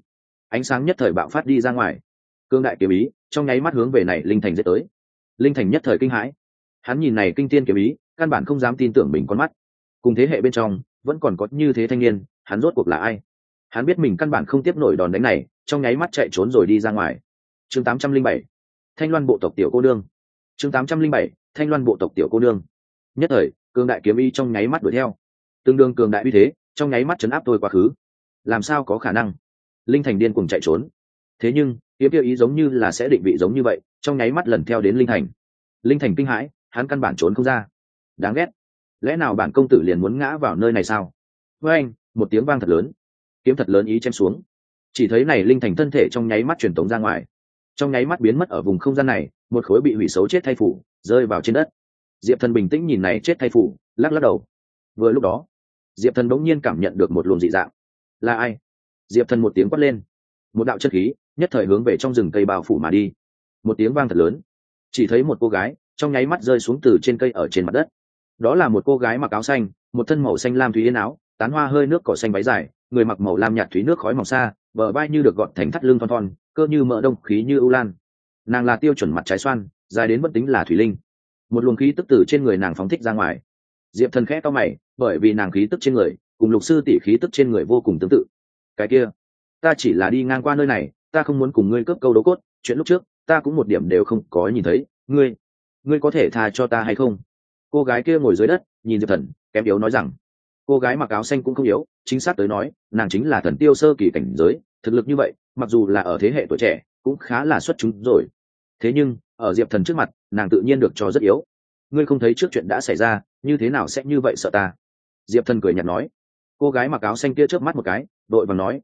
ánh sáng nhất thời bạo phát đi ra ngoài. Cường đại kiếm ý trong nháy mắt hướng về này linh thành giết tới. Linh thành nhất thời kinh hãi, hắn nhìn này kinh thiên kiếm ý, căn bản không dám tin tưởng mình con mắt. Cùng thế hệ bên trong vẫn còn có như thế thanh niên, hắn rốt cuộc là ai? Hắn biết mình căn bản không tiếp nổi đòn đánh này, trong nháy mắt chạy trốn rồi đi ra ngoài. Chương 807, Thanh Loan bộ tộc tiểu cô nương. Chương 807, Thanh Loan bộ tộc tiểu cô nương. Nhất thời, cường đại kiếm ý trong nháy mắt đuổi theo. Tương đương cường đại uy thế, trong nháy mắt chấn áp tôi quá khứ. Làm sao có khả năng? Linh Thành điên cuồng chạy trốn. Thế nhưng, kiếm kia ý giống như là sẽ định vị giống như vậy, trong nháy mắt lần theo đến Linh Thành. Linh Thành kinh hãi, hắn căn bản trốn không ra. Đáng ghét, lẽ nào bản công tử liền muốn ngã vào nơi này sao? Với anh, một tiếng vang thật lớn, kiếm thật lớn ý chém xuống. Chỉ thấy này Linh Thành thân thể trong nháy mắt truyền tống ra ngoài, trong nháy mắt biến mất ở vùng không gian này, một khối bị hủy xấu chết thay phủ rơi vào trên đất. Diệp Thần bình tĩnh nhìn này chết thay phủ, lắc lắc đầu. Vừa lúc đó, Diệp Thần bỗng nhiên cảm nhận được một luồng dị dạng. Là ai? Diệp Thần một tiếng quát lên, một đạo chất khí nhất thời hướng về trong rừng cây bao phủ mà đi. Một tiếng vang thật lớn, chỉ thấy một cô gái trong nháy mắt rơi xuống từ trên cây ở trên mặt đất. Đó là một cô gái mặc áo xanh, một thân màu xanh lam thúy yên áo, tán hoa hơi nước cỏ xanh váy dài, người mặc màu lam nhạt thúy nước khói mỏng xa, bờ vai như được gọn thành thắt lưng thon thon, cơ như mỡ đông khí như ưu lan. Nàng là tiêu chuẩn mặt trái xoan, dài đến bất tính là thủy linh. Một luồng khí tức từ trên người nàng phóng thích ra ngoài. Diệp Thần khẽ cau mày, bởi vì nàng khí tức trên người cùng Lục sư tỷ khí tức trên người vô cùng tương tự. Cái kia, ta chỉ là đi ngang qua nơi này, ta không muốn cùng ngươi cướp câu đấu cốt, chuyện lúc trước ta cũng một điểm đều không có nhìn thấy. Ngươi có thể tha cho ta hay không? Cô gái kia ngồi dưới đất nhìn Diệp Thần, kém yếu nói rằng. Cô gái mặc áo xanh cũng không yếu, chính xác tới nói nàng chính là thần tiêu sơ kỳ cảnh giới, thực lực như vậy mặc dù là ở thế hệ tuổi trẻ cũng khá là xuất chúng rồi. Thế nhưng ở Diệp Thần trước mặt nàng tự nhiên được cho rất yếu. Ngươi không thấy trước chuyện đã xảy ra, như thế nào sẽ như vậy sợ ta? Diệp Thần cười nhạt nói. Cô gái mặc áo xanh kia chớp mắt một cái, đội vàng nói,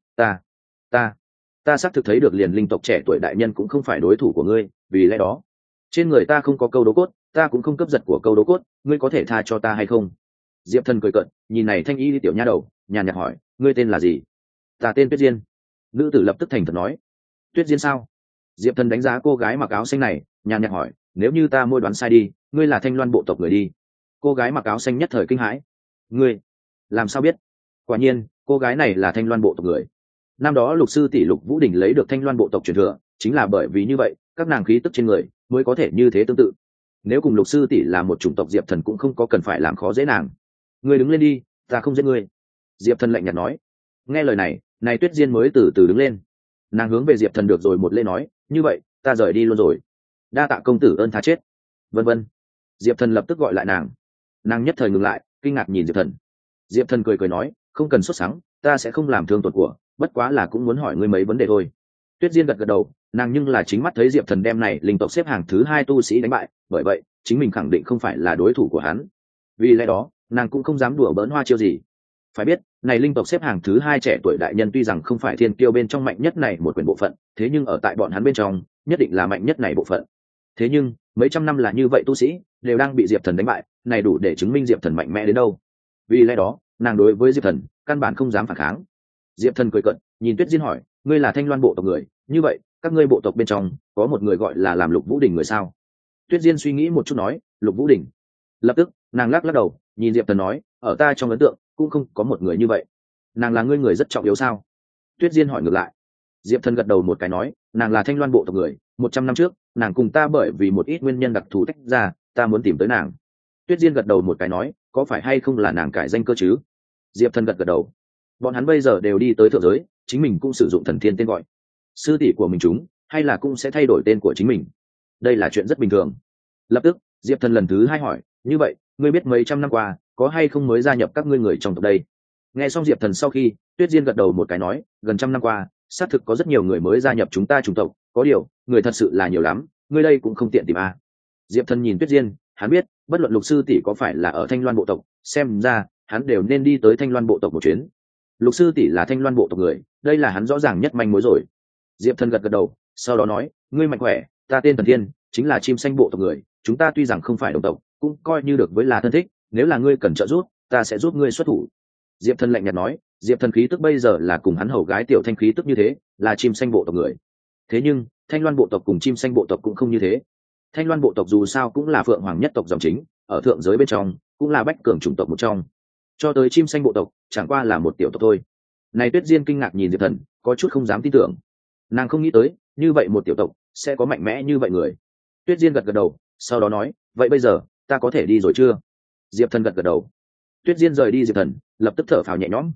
ta xác thực thấy được liền linh tộc trẻ tuổi đại nhân cũng không phải đối thủ của ngươi, vì lẽ đó trên người ta không có câu đố cốt, ta cũng không cướp giật của câu đố cốt, ngươi có thể tha cho ta hay không? Diệp Thần cười cợt, nhìn này thanh y tiểu nha đầu, nhàn nhạt hỏi, ngươi tên là gì? Ta tên Tuyết Diên. Nữ tử lập tức thành thật nói. Tuyết Diên sao? Diệp Thần đánh giá cô gái mặc áo xanh này, nhàn nhạt hỏi, nếu như ta môi đoán sai đi, ngươi là Thanh Loan bộ tộc người đi. Cô gái mặc áo xanh nhất thời kinh hãi. Ngươi làm sao biết? Quả nhiên cô gái này là Thanh Loan bộ tộc người. Năm đó Lục sư tỷ Lục Vũ Đình lấy được Thanh Loan bộ tộc truyền thừa, chính là bởi vì như vậy các nàng khí tức trên người mới có thể như thế tương tự. Nếu cùng Lục sư tỷ là một chủng tộc, Diệp Thần cũng không có cần phải làm khó dễ nàng. Ngươi đứng lên đi, ta không giết ngươi. Diệp Thần lạnh nhạt nói. Nghe lời này, này Tuyết Diên mới từ từ đứng lên. Nàng hướng về Diệp Thần được rồi một lễ nói, như vậy ta rời đi luôn rồi, đa tạ công tử ơn tha chết, vân vân. Diệp Thần lập tức gọi lại nàng. Nàng nhất thời ngừng lại, kinh ngạc nhìn Diệp Thần. Diệp Thần cười cười nói, không cần sốt sắng, ta sẽ không làm thương tổn của, bất quá là cũng muốn hỏi ngươi mấy vấn đề thôi. Tuyết Diên gật gật đầu, nàng nhưng là chính mắt thấy Diệp Thần đem này linh tộc xếp hàng thứ 2 tu sĩ đánh bại, bởi vậy chính mình khẳng định không phải là đối thủ của hắn. Vì lẽ đó nàng cũng không dám đùa bỡn hoa chiêu gì. Phải biết này linh tộc xếp hàng thứ 2 trẻ tuổi đại nhân tuy rằng không phải thiên kiêu bên trong mạnh nhất này một quyền bộ phận, thế nhưng ở tại bọn hắn bên trong nhất định là mạnh nhất này bộ phận. Thế nhưng mấy trăm năm là như vậy tu sĩ đều đang bị Diệp Thần đánh bại, này đủ để chứng minh Diệp Thần mạnh mẽ đến đâu. Vì lẽ đó nàng đối với Diệp Thần căn bản không dám phản kháng. Diệp Thần cười cợt, nhìn Tuyết Diên hỏi, ngươi là Thanh Loan bộ tộc người, như vậy các ngươi bộ tộc bên trong có một người gọi là làm Lục Vũ Đình người sao? Tuyết Diên suy nghĩ một chút nói, Lục Vũ Đình. Lập tức nàng lắc lắc đầu, nhìn Diệp Thần nói, ở ta trong ấn tượng cũng không có một người như vậy. Nàng là ngươi người rất trọng yếu sao? Tuyết Diên hỏi ngược lại. Diệp Thần gật đầu một cái nói, nàng là Thanh Loan bộ tộc người, 100 năm trước nàng cùng ta bởi vì một ít nguyên nhân đặc thù tách ra, ta muốn tìm tới nàng. Tuyết Diên gật đầu một cái nói, có phải hay không là nàng cải danh cơ chứ? Diệp Thần gật gật đầu. Bọn hắn bây giờ đều đi tới thượng giới, chính mình cũng sử dụng thần thiên tên gọi. Sư tỷ của mình chúng hay là cũng sẽ thay đổi tên của chính mình, đây là chuyện rất bình thường. Lập tức Diệp Thần lần thứ 2 hỏi, như vậy ngươi biết mấy trăm năm qua có hay không mới gia nhập các ngươi người trong tộc đây? Nghe xong Diệp Thần sau khi, Tuyết Diên gật đầu một cái nói, gần trăm năm qua xác thực có rất nhiều người mới gia nhập chúng ta chủng tộc, có điều người thật sự là nhiều lắm, ngươi đây cũng không tiện tìm à. Diệp Thần nhìn Tuyết Diên, hắn biết bất luận Lục sư tỷ có phải là ở Thanh Loan bộ tộc, xem ra hắn đều nên đi tới Thanh Loan bộ tộc một chuyến. Lục sư tỷ là Thanh Loan bộ tộc người, đây là hắn rõ ràng nhất manh mối rồi. Diệp Thần gật gật đầu, sau đó nói, ngươi mạnh khỏe, ta tên Thần Thiên, chính là chim xanh bộ tộc người, chúng ta tuy rằng không phải đồng tộc, cũng coi như được với là thân thích, nếu là ngươi cần trợ giúp, ta sẽ giúp ngươi xuất thủ. Diệp Thần lạnh nhạt nói, Diệp Thần khí tức bây giờ là cùng hắn hầu gái Tiểu Thanh khí tức như thế, là chim xanh bộ tộc người. Thế nhưng Thanh Loan bộ tộc cùng chim xanh bộ tộc cũng không như thế. Thanh Loan bộ tộc dù sao cũng là phượng hoàng nhất tộc dòng chính, ở thượng giới bên trong cũng là bách cường chủng tộc một trong, cho tới chim xanh bộ tộc chẳng qua là một tiểu tộc thôi. Này Tuyết Diên kinh ngạc nhìn Diệp Thần, có chút không dám tin tưởng. Nàng không nghĩ tới như vậy một tiểu tộc sẽ có mạnh mẽ như vậy người. Tuyết Diên gật gật đầu, sau đó nói, vậy bây giờ ta có thể đi rồi chưa? Diệp Thần gật gật đầu. Tuyết Diên rời đi, Diệp Thần lập tức thở phào nhẹ nhõm.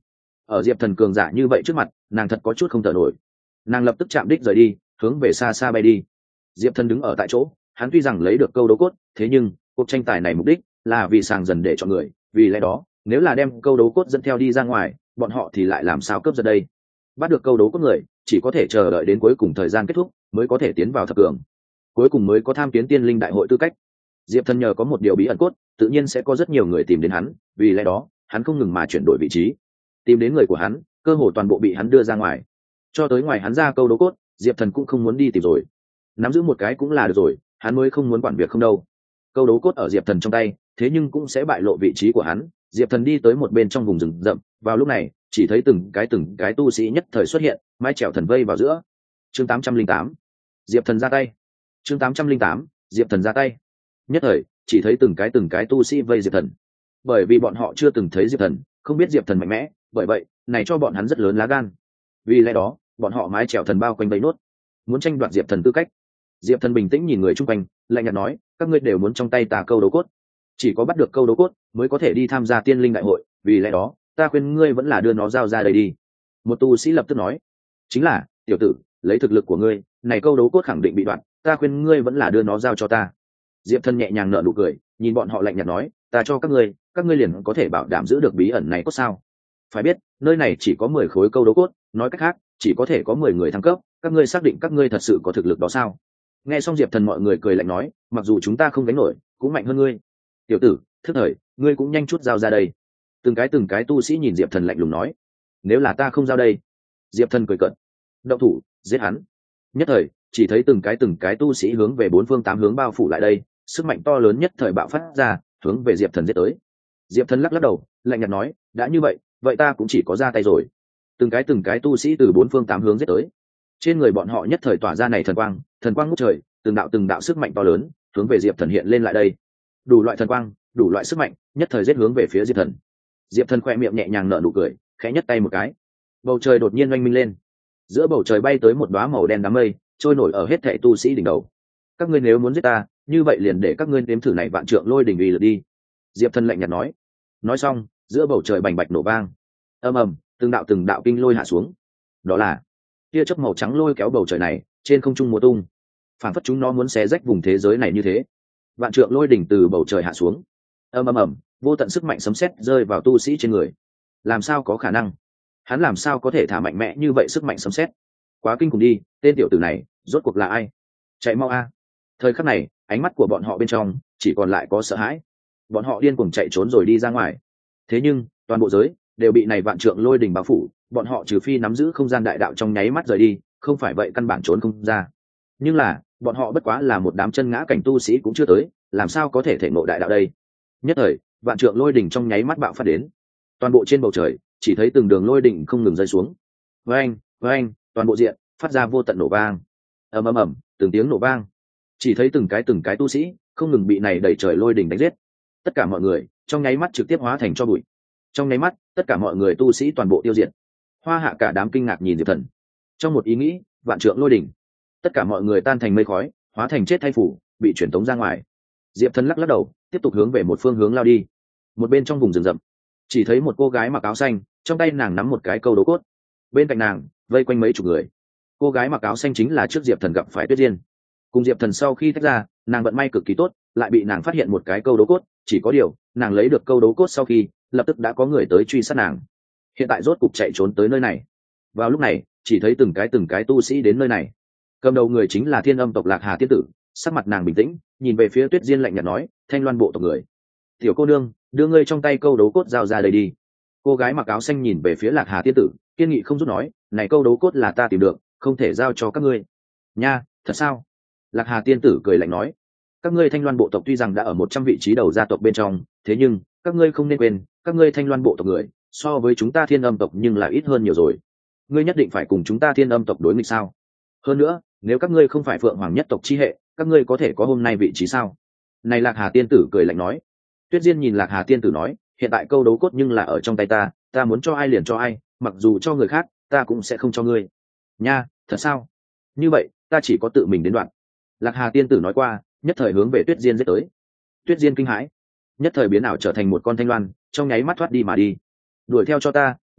ở diệp thần cường giả như vậy trước mặt nàng thật có chút không thở nổi. Nàng lập tức chạm đích rời đi, hướng về xa xa bay đi. Diệp thần đứng ở tại chỗ, hắn tuy rằng lấy được câu đấu cốt, thế nhưng cuộc tranh tài này mục đích là vì sàng dần để chọn người, vì lẽ đó nếu là đem câu đấu cốt dẫn theo đi ra ngoài, bọn họ thì lại làm sao cướp giật đây? Bắt được câu đấu cốt người chỉ có thể chờ đợi đến cuối cùng thời gian kết thúc mới có thể tiến vào thập cường, cuối cùng mới có tham kiến tiên linh đại hội tư cách. Diệp thần nhờ có một điều bí ẩn cốt, tự nhiên sẽ có rất nhiều người tìm đến hắn, vì lẽ đó hắn không ngừng mà chuyển đổi vị trí, tìm đến người của hắn cơ hồ toàn bộ bị hắn đưa ra ngoài. Cho tới ngoài hắn ra câu đấu cốt, Diệp thần cũng không muốn đi tìm rồi, nắm giữ một cái cũng là được rồi, hắn mới không muốn quản việc không đâu. Câu đấu cốt ở Diệp thần trong tay, thế nhưng cũng sẽ bại lộ vị trí của hắn. Diệp thần đi tới một bên trong vùng rừng rậm, vào lúc này chỉ thấy từng cái tu sĩ nhất thời xuất hiện, mái chèo thần vây vào giữa. Chương 808, Diệp thần ra tay. Chương 808, Diệp thần ra tay. Nhất thời chỉ thấy từng cái tu sĩ vây Diệp thần, bởi vì bọn họ chưa từng thấy Diệp thần, không biết Diệp thần mạnh mẽ, bởi vậy này cho bọn hắn rất lớn lá gan. Vì lẽ đó bọn họ mái chèo thần bao quanh vây nốt, muốn tranh đoạt Diệp thần tư cách. Diệp thần bình tĩnh nhìn người chung quanh, lạnh nhạt nói, các ngươi đều muốn trong tay ta câu đấu cốt, chỉ có bắt được câu đấu cốt mới có thể đi tham gia tiên linh đại hội, vì lẽ đó ta khuyên ngươi vẫn là đưa nó giao ra đây đi. Một tu sĩ lập tức nói, chính là tiểu tử, lấy thực lực của ngươi này câu đấu cốt khẳng định bị đoạn, ta khuyên ngươi vẫn là đưa nó giao cho ta. Diệp thần nhẹ nhàng nở nụ cười, nhìn bọn họ lạnh nhạt nói, ta cho các ngươi liền có thể bảo đảm giữ được bí ẩn này cốt sao? Phải biết nơi này chỉ có 10 khối câu đấu cốt, nói cách khác chỉ có thể có 10 người thăng cấp, các ngươi xác định các ngươi thật sự có thực lực đó sao? Nghe xong Diệp thần mọi người cười lạnh nói, mặc dù chúng ta không đánh nổi cũng mạnh hơn ngươi. Tiểu tử thức thời, ngươi cũng nhanh chút giao ra đây. Từng cái tu sĩ nhìn Diệp thần lạnh lùng nói, nếu là ta không giao đây? Diệp thần cười cợt, động thủ giết hắn. Nhất thời chỉ thấy từng cái tu sĩ hướng về 4 phương 8 hướng bao phủ lại đây, sức mạnh to lớn nhất thời bạo phát ra, hướng về Diệp thần giết tới. Diệp thần lắc đầu, lạnh nhạt nói, đã như vậy vậy ta cũng chỉ có ra tay rồi. Từng cái tu sĩ từ 4 phương 8 hướng giết tới, trên người bọn họ nhất thời tỏa ra này thần quang ngút trời, từng đạo sức mạnh to lớn hướng về Diệp thần hiện lên lại đây. Đủ loại thần quang, đủ loại sức mạnh nhất thời giết hướng về phía Diệp thần. Diệp thần khoe miệng nhẹ nhàng nở nụ cười, khẽ nhấc tay một cái, bầu trời đột nhiên oanh minh lên, giữa bầu trời bay tới một đóa màu đen đám mây, trôi nổi ở hết thảy tu sĩ đỉnh đầu. Các ngươi nếu muốn giết ta, như vậy liền để các ngươi nếm thử này vạn trượng lôi đỉnh uy lực đi. Diệp thần lạnh nhạt nói. Nói xong giữa bầu trời bành bạch nổ vang, ầm ầm, từng đạo kinh lôi hạ xuống. Đó là tia chớp màu trắng lôi kéo bầu trời này trên không trung múa tung, phản phất chúng nó muốn xé rách vùng thế giới này như thế. Vạn trượng lôi đỉnh từ bầu trời hạ xuống, ầm ầm ầm, vô tận sức mạnh sấm sét rơi vào tu sĩ trên người. Làm sao có khả năng? Hắn làm sao có thể thả mạnh mẽ như vậy sức mạnh sấm sét? Quá kinh khủng đi, tên tiểu tử này rốt cuộc là ai? Chạy mau a! Thời khắc này ánh mắt của bọn họ bên trong chỉ còn lại có sợ hãi, bọn họ điên cuồng chạy trốn rồi đi ra ngoài. Thế nhưng toàn bộ giới đều bị này vạn trượng lôi đỉnh bao phủ, bọn họ trừ phi nắm giữ không gian đại đạo trong nháy mắt rời đi, không phải vậy căn bản trốn không ra. Nhưng là bọn họ bất quá là một đám chân ngã cảnh tu sĩ cũng chưa tới, làm sao có thể thể ngộ đại đạo đây? Nhất thời vạn trượng lôi đỉnh trong nháy mắt bạo phát đến, toàn bộ trên bầu trời chỉ thấy từng đường lôi đỉnh không ngừng rơi xuống. Với anh toàn bộ diện phát ra vô tận nổ vang, ầm ầm ầm, từng tiếng nổ vang. Chỉ thấy từng cái tu sĩ không ngừng bị này đẩy trời lôi đỉnh đánh giết, tất cả mọi người trong nháy mắt trực tiếp hóa thành tro bụi. Trong nháy mắt tất cả mọi người tu sĩ toàn bộ tiêu diệt. Hoa Hạ cả đám kinh ngạc nhìn Diệp thần, trong một ý nghĩ vạn trượng lôi đỉnh, tất cả mọi người tan thành mây khói, hóa thành chết thay phủ, bị chuyển tống ra ngoài. Diệp thần lắc đầu, tiếp tục hướng về một phương hướng lao đi. Một bên trong vùng rừng rậm chỉ thấy một cô gái mặc áo xanh, trong tay nàng nắm một cái câu đấu cốt, bên cạnh nàng vây quanh mấy chục người. Cô gái mặc áo xanh chính là trước Diệp thần gặp phải Tuyết Diên. Cùng Diệp thần sau khi tách ra, nàng vận may cực kỳ tốt, lại bị nàng phát hiện một cái câu đấu cốt. Chỉ có điều nàng lấy được câu đấu cốt sau khi, lập tức đã có người tới truy sát nàng. Hiện tại rốt cục chạy trốn tới nơi này. Vào lúc này chỉ thấy từng cái tu sĩ đến nơi này. Cầm đầu người chính là Thiên Âm tộc Lạc Hà tiên tử, sắc mặt nàng bình tĩnh, nhìn về phía Tuyết Diên lạnh nhạt nói, Thanh Loan bộ tộc người, tiểu cô nương, đưa ngươi trong tay câu đấu cốt giao ra đây đi. Cô gái mặc áo xanh nhìn về phía Lạc Hà tiên tử, kiên nghị không rút nói, này câu đấu cốt là ta tìm được, không thể giao cho các ngươi. Nha, thật sao? Lạc Hà tiên tử cười lạnh nói, các ngươi Thanh Loan bộ tộc tuy rằng đã ở 100 vị trí đầu gia tộc bên trong, thế nhưng các ngươi không nên quên, các ngươi Thanh Loan bộ tộc người so với chúng ta Thiên Âm tộc nhưng là ít hơn nhiều rồi. Ngươi nhất định phải cùng chúng ta Thiên Âm tộc đối nghịch sao? Hơn nữa, nếu các ngươi không phải Phượng Hoàng nhất tộc chi hệ, các ngươi có thể có hôm nay vị trí sao? Này Lạc Hà tiên tử cười lạnh nói. Tuyết Diên nhìn Lạc Hà tiên tử nói, hiện tại câu đấu cốt nhưng là ở trong tay ta muốn cho ai liền cho ai, mặc dù cho người khác ta cũng sẽ không cho ngươi. Nha, thật sao? Như vậy ta chỉ có tự mình đến đoạn. Lạc Hà tiên tử nói qua, nhất thời hướng về Tuyết Diên giết tới. Tuyết Diên kinh hãi, nhất thời biến ảo trở thành một con thanh loan, trong nháy mắt thoát đi mà đi. Đuổi theo cho ta,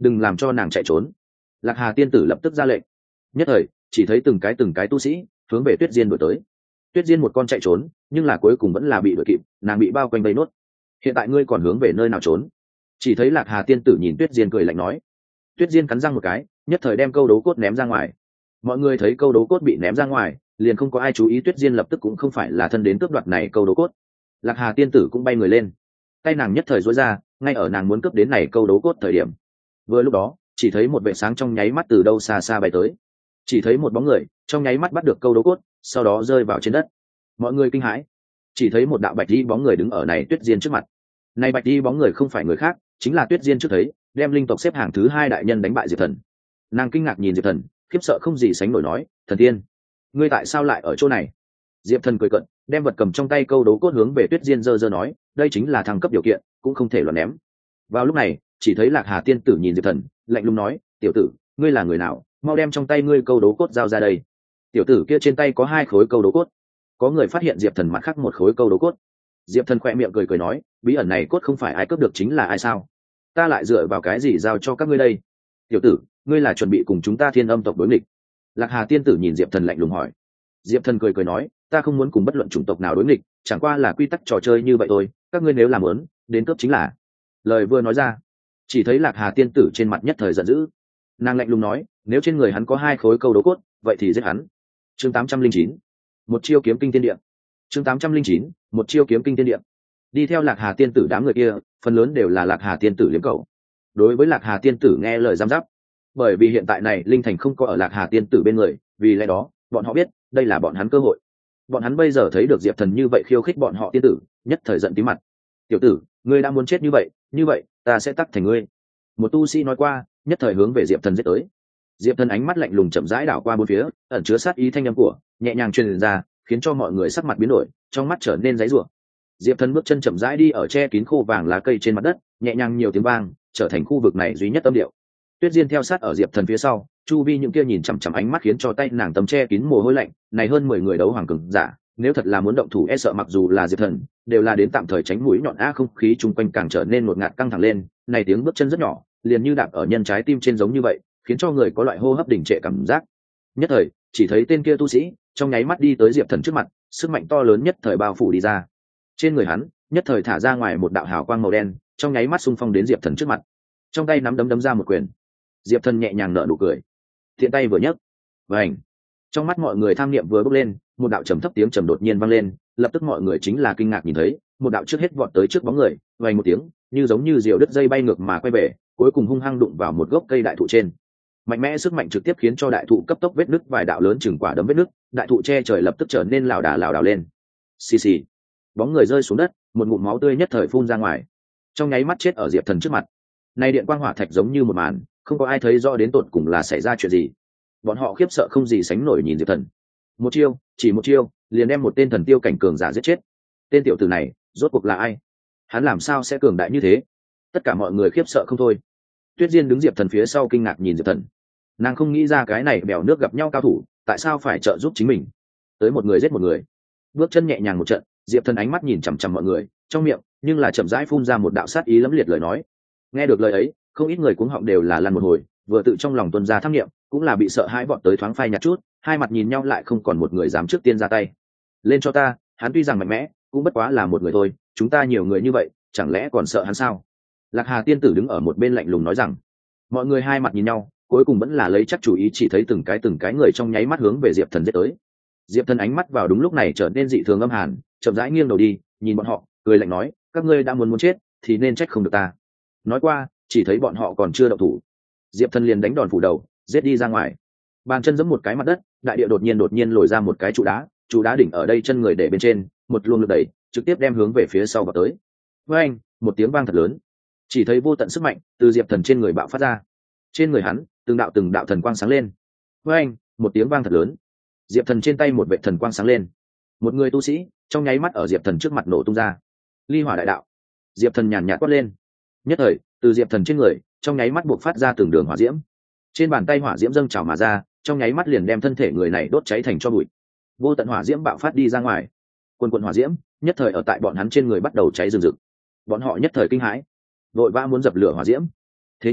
đừng làm cho nàng chạy trốn. Lạc Hà tiên tử lập tức ra lệnh. Nhất thời chỉ thấy từng cái tu sĩ hướng về Tuyết Diên đuổi tới. Tuyết Diên một con chạy trốn, nhưng là cuối cùng vẫn là bị đuổi kịp, nàng bị bao quanh vây nốt. Hiện tại ngươi còn hướng về nơi nào trốn? Chỉ thấy Lạc Hà tiên tử nhìn Tuyết Diên cười lạnh nói. Tuyết Diên cắn răng một cái, nhất thời đem câu đấu cốt ném ra ngoài. Mọi người thấy câu đấu cốt bị ném ra ngoài, liền không có ai chú ý Tuyết Diên lập tức cũng không phải là thân đến cướp đoạt này câu đấu cốt. Lạc Hà tiên tử cũng bay người lên, tay nàng nhất thời duỗi ra, ngay ở nàng muốn cướp đến này câu đấu cốt thời điểm, vừa lúc đó chỉ thấy một vệt sáng trong nháy mắt từ đâu xa xa bay tới, chỉ thấy một bóng người trong nháy mắt bắt được câu đấu cốt, sau đó rơi vào trên đất. Mọi người kinh hãi, chỉ thấy một đạo bạch y bóng người đứng ở này Tuyết Diên trước mặt. Này bạch y bóng người không phải người khác, chính là Tuyết Diên trước thấy đem linh tộc xếp hạng thứ 2 đại nhân đánh bại Diệp Thần. Nàng kinh ngạc nhìn Diệp Thần, khiếp sợ không gì sánh nổi nói: "Thần tiên, ngươi tại sao lại ở chỗ này?" Diệp Thần cười cợt, đem vật cầm trong tay câu đấu cốt hướng về Tuyết Diên giơ giơ nói: "Đây chính là thăng cấp điều kiện, cũng không thể loạn ném." Vào lúc này, chỉ thấy Lạc Hà tiên tử nhìn Diệp Thần, lạnh lùng nói: "Tiểu tử, ngươi là người nào, mau đem trong tay ngươi câu đấu cốt giao ra đây." Tiểu tử kia trên tay có 2 khối câu đấu cốt. Có người phát hiện Diệp Thần mặt khác một khối câu đấu cốt. Diệp Thần khẽ miệng cười nói: "Bí ẩn này cốt không phải ai cướp được chính là ai sao? Ta lại dựa vào cái gì giao cho các ngươi đây?" "Tiểu tử, ngươi là chuẩn bị cùng chúng ta Thiên Âm tộc đối nghịch?" Lạc Hà tiên tử nhìn Diệp Thần lạnh lùng hỏi. Diệp Thần cười nói: "Ta không muốn cùng bất luận chủng tộc nào đối nghịch, chẳng qua là quy tắc trò chơi như vậy thôi, các ngươi nếu làm muốn, đến cướp chính là." Lời vừa nói ra, chỉ thấy Lạc Hà tiên tử trên mặt nhất thời giận dữ. Nàng lạnh lùng nói: "Nếu trên người hắn có 2 khối câu đấu cốt, vậy thì giết hắn." Chương 809, một chiêu kiếm kinh thiên địa. Chương 809, một chiêu kiếm kinh thiên địa. Đi theo Lạc Hà tiên tử đám người kia, phần lớn đều là Lạc Hà tiên tử liếm cầu. Đối với Lạc Hà tiên tử nghe lời giam giáp, bởi vì hiện tại này linh thành không có ở Lạc Hà tiên tử bên người, vì lẽ đó bọn họ biết đây là bọn hắn cơ hội. Bọn hắn bây giờ thấy được Diệp Thần như vậy khiêu khích bọn họ tiên tử, nhất thời giận tí mặt. "Tiểu tử, ngươi đã muốn chết như vậy ta sẽ tắc thành ngươi." Một tu sĩ nói qua, nhất thời hướng về Diệp Thần giết tới. Diệp Thần ánh mắt lạnh lùng chậm rãi đảo qua bốn phía, ẩn chứa sát ý thanh âm của nhẹ nhàng truyền ra, khiến cho mọi người sắc mặt biến đổi, trong mắt trở nên giấy rủa. Diệp Thần bước chân chậm rãi đi ở che kín khô vàng lá cây trên mặt đất, nhẹ nhàng nhiều tiếng vang, trở thành khu vực này duy nhất âm điệu. Tuyết Diên theo sát ở Diệp Thần phía sau, chu vi những kia nhìn chằm chằm ánh mắt khiến cho tay nàng tấm che kín mồ hôi lạnh, này hơn 10 người đấu hoàng cường giả, nếu thật là muốn động thủ e sợ mặc dù là Diệp Thần, đều là đến tạm thời tránh mũi nhọn không khí chung quanh càng trở nên ngột ngạt căng thẳng lên, này tiếng bước chân rất nhỏ, liền như đạp ở nhân trái tim trên giống như vậy, khiến cho người có loại hô hấp đình trệ cảm giác. Nhất thời, chỉ thấy tên kia tu sĩ trong nháy mắt đi tới Diệp Thần trước mặt, sức mạnh to lớn nhất thời bao phủ đi ra. Trên người hắn, nhất thời thả ra ngoài một đạo hào quang màu đen, trong nháy mắt xung phong đến Diệp Thần trước mặt. Trong tay nắm đấm ra một quyền. Diệp Thần nhẹ nhàng nở nụ cười, thiện tay vừa nhấc, vành. Trong mắt mọi người tham niệm vừa bốc lên, một đạo trầm thấp tiếng trầm đột nhiên vang lên, lập tức mọi người chính là kinh ngạc nhìn thấy, một đạo trước hết vọt tới trước bóng người, vành một tiếng, như giống như diều đứt dây bay ngược mà quay về, cuối cùng hung hăng đụng vào một gốc cây đại thụ trên. Mạnh mẽ sức mạnh trực tiếp khiến cho đại thụ cấp tốc vết nứt vài đạo lớn chừng quả đấm vết nứt, đại thụ che trời lập tức trở nên lảo đảo lên. Xì xì. Bóng người rơi xuống đất, một ngụm máu tươi nhất thời phun ra ngoài. Trong nháy mắt chết ở Diệp Thần trước mặt. Này điện quang hỏa thạch giống như một màn, không có ai thấy rõ đến tột cùng là xảy ra chuyện gì. Bọn họ khiếp sợ không gì sánh nổi nhìn Diệp Thần. Một chiêu, chỉ một chiêu, liền đem một tên thần tiêu cảnh cường giả giết chết. Tên tiểu tử này, rốt cuộc là ai? Hắn làm sao sẽ cường đại như thế? Tất cả mọi người khiếp sợ không thôi. Tuyết Diên đứng Diệp Thần phía sau kinh ngạc nhìn Diệp Thần. Nàng không nghĩ ra cái này bèo nước gặp nhau cao thủ, tại sao phải trợ giúp chính mình? Tới một người giết một người. Bước chân nhẹ nhàng một trận, Diệp Thần ánh mắt nhìn chằm chằm mọi người, trong miệng nhưng là chậm rãi phun ra một đạo sát ý lẫm liệt lời nói. Nghe được lời ấy, không ít người cuống họng đều là lăn một hồi, vừa tự trong lòng tuôn ra tham nghiệm, cũng là bị sợ hãi vọt tới thoáng phai nhạt chút, hai mặt nhìn nhau lại không còn một người dám trước tiên ra tay. Lên cho ta, hắn tuy rằng mạnh mẽ, cũng bất quá là một người thôi, chúng ta nhiều người như vậy, chẳng lẽ còn sợ hắn sao? Lạc Hà tiên tử đứng ở một bên lạnh lùng nói rằng. Mọi người hai mặt nhìn nhau, cuối cùng vẫn là lấy chắc chủ ý, chỉ thấy từng cái người trong nháy mắt hướng về Diệp Thần giết tới. Diệp Thần ánh mắt vào đúng lúc này trở nên dị thường âm hàn, chậm rãi nghiêng đầu đi, nhìn bọn họ, cười lạnh nói: các ngươi đã muốn chết, thì nên trách không được ta. Nói qua, chỉ thấy bọn họ còn chưa động thủ, Diệp Thần liền đánh đòn phủ đầu, giết đi ra ngoài. Bàn chân giẫm một cái mặt đất, đại địa đột nhiên lồi ra một cái trụ đá đỉnh ở đây chân người để bên trên, một luồng lực đẩy, trực tiếp đem hướng về phía sau vào tới. Với anh, một tiếng vang thật lớn, chỉ thấy vô tận sức mạnh từ Diệp Thần trên người bạo phát ra. Trên người hắn, từng đạo thần quang sáng lên. Với anh, một tiếng vang thật lớn, Diệp Thần trên tay một vệt thần quang sáng lên. Một người tu sĩ trong nháy mắt ở Diệp Thần trước mặt nổ tung ra. Ly Hỏa đại đạo. Diệp Thần nhàn nhạt quát lên. Nhất thời, từ Diệp Thần trên người trong nháy mắt buộc phát ra từng đường hỏa diễm. Trên bàn tay hỏa diễm dâng trào mà ra, trong nháy mắt liền đem thân thể người này đốt cháy thành tro bụi. Vô tận hỏa diễm bạo phát đi ra ngoài. Quần hỏa diễm nhất thời ở tại bọn hắn trên người bắt đầu cháy rừng rực. Bọn họ nhất thời kinh hãi, vội vã muốn dập lửa hỏa diễm. Thế nhưng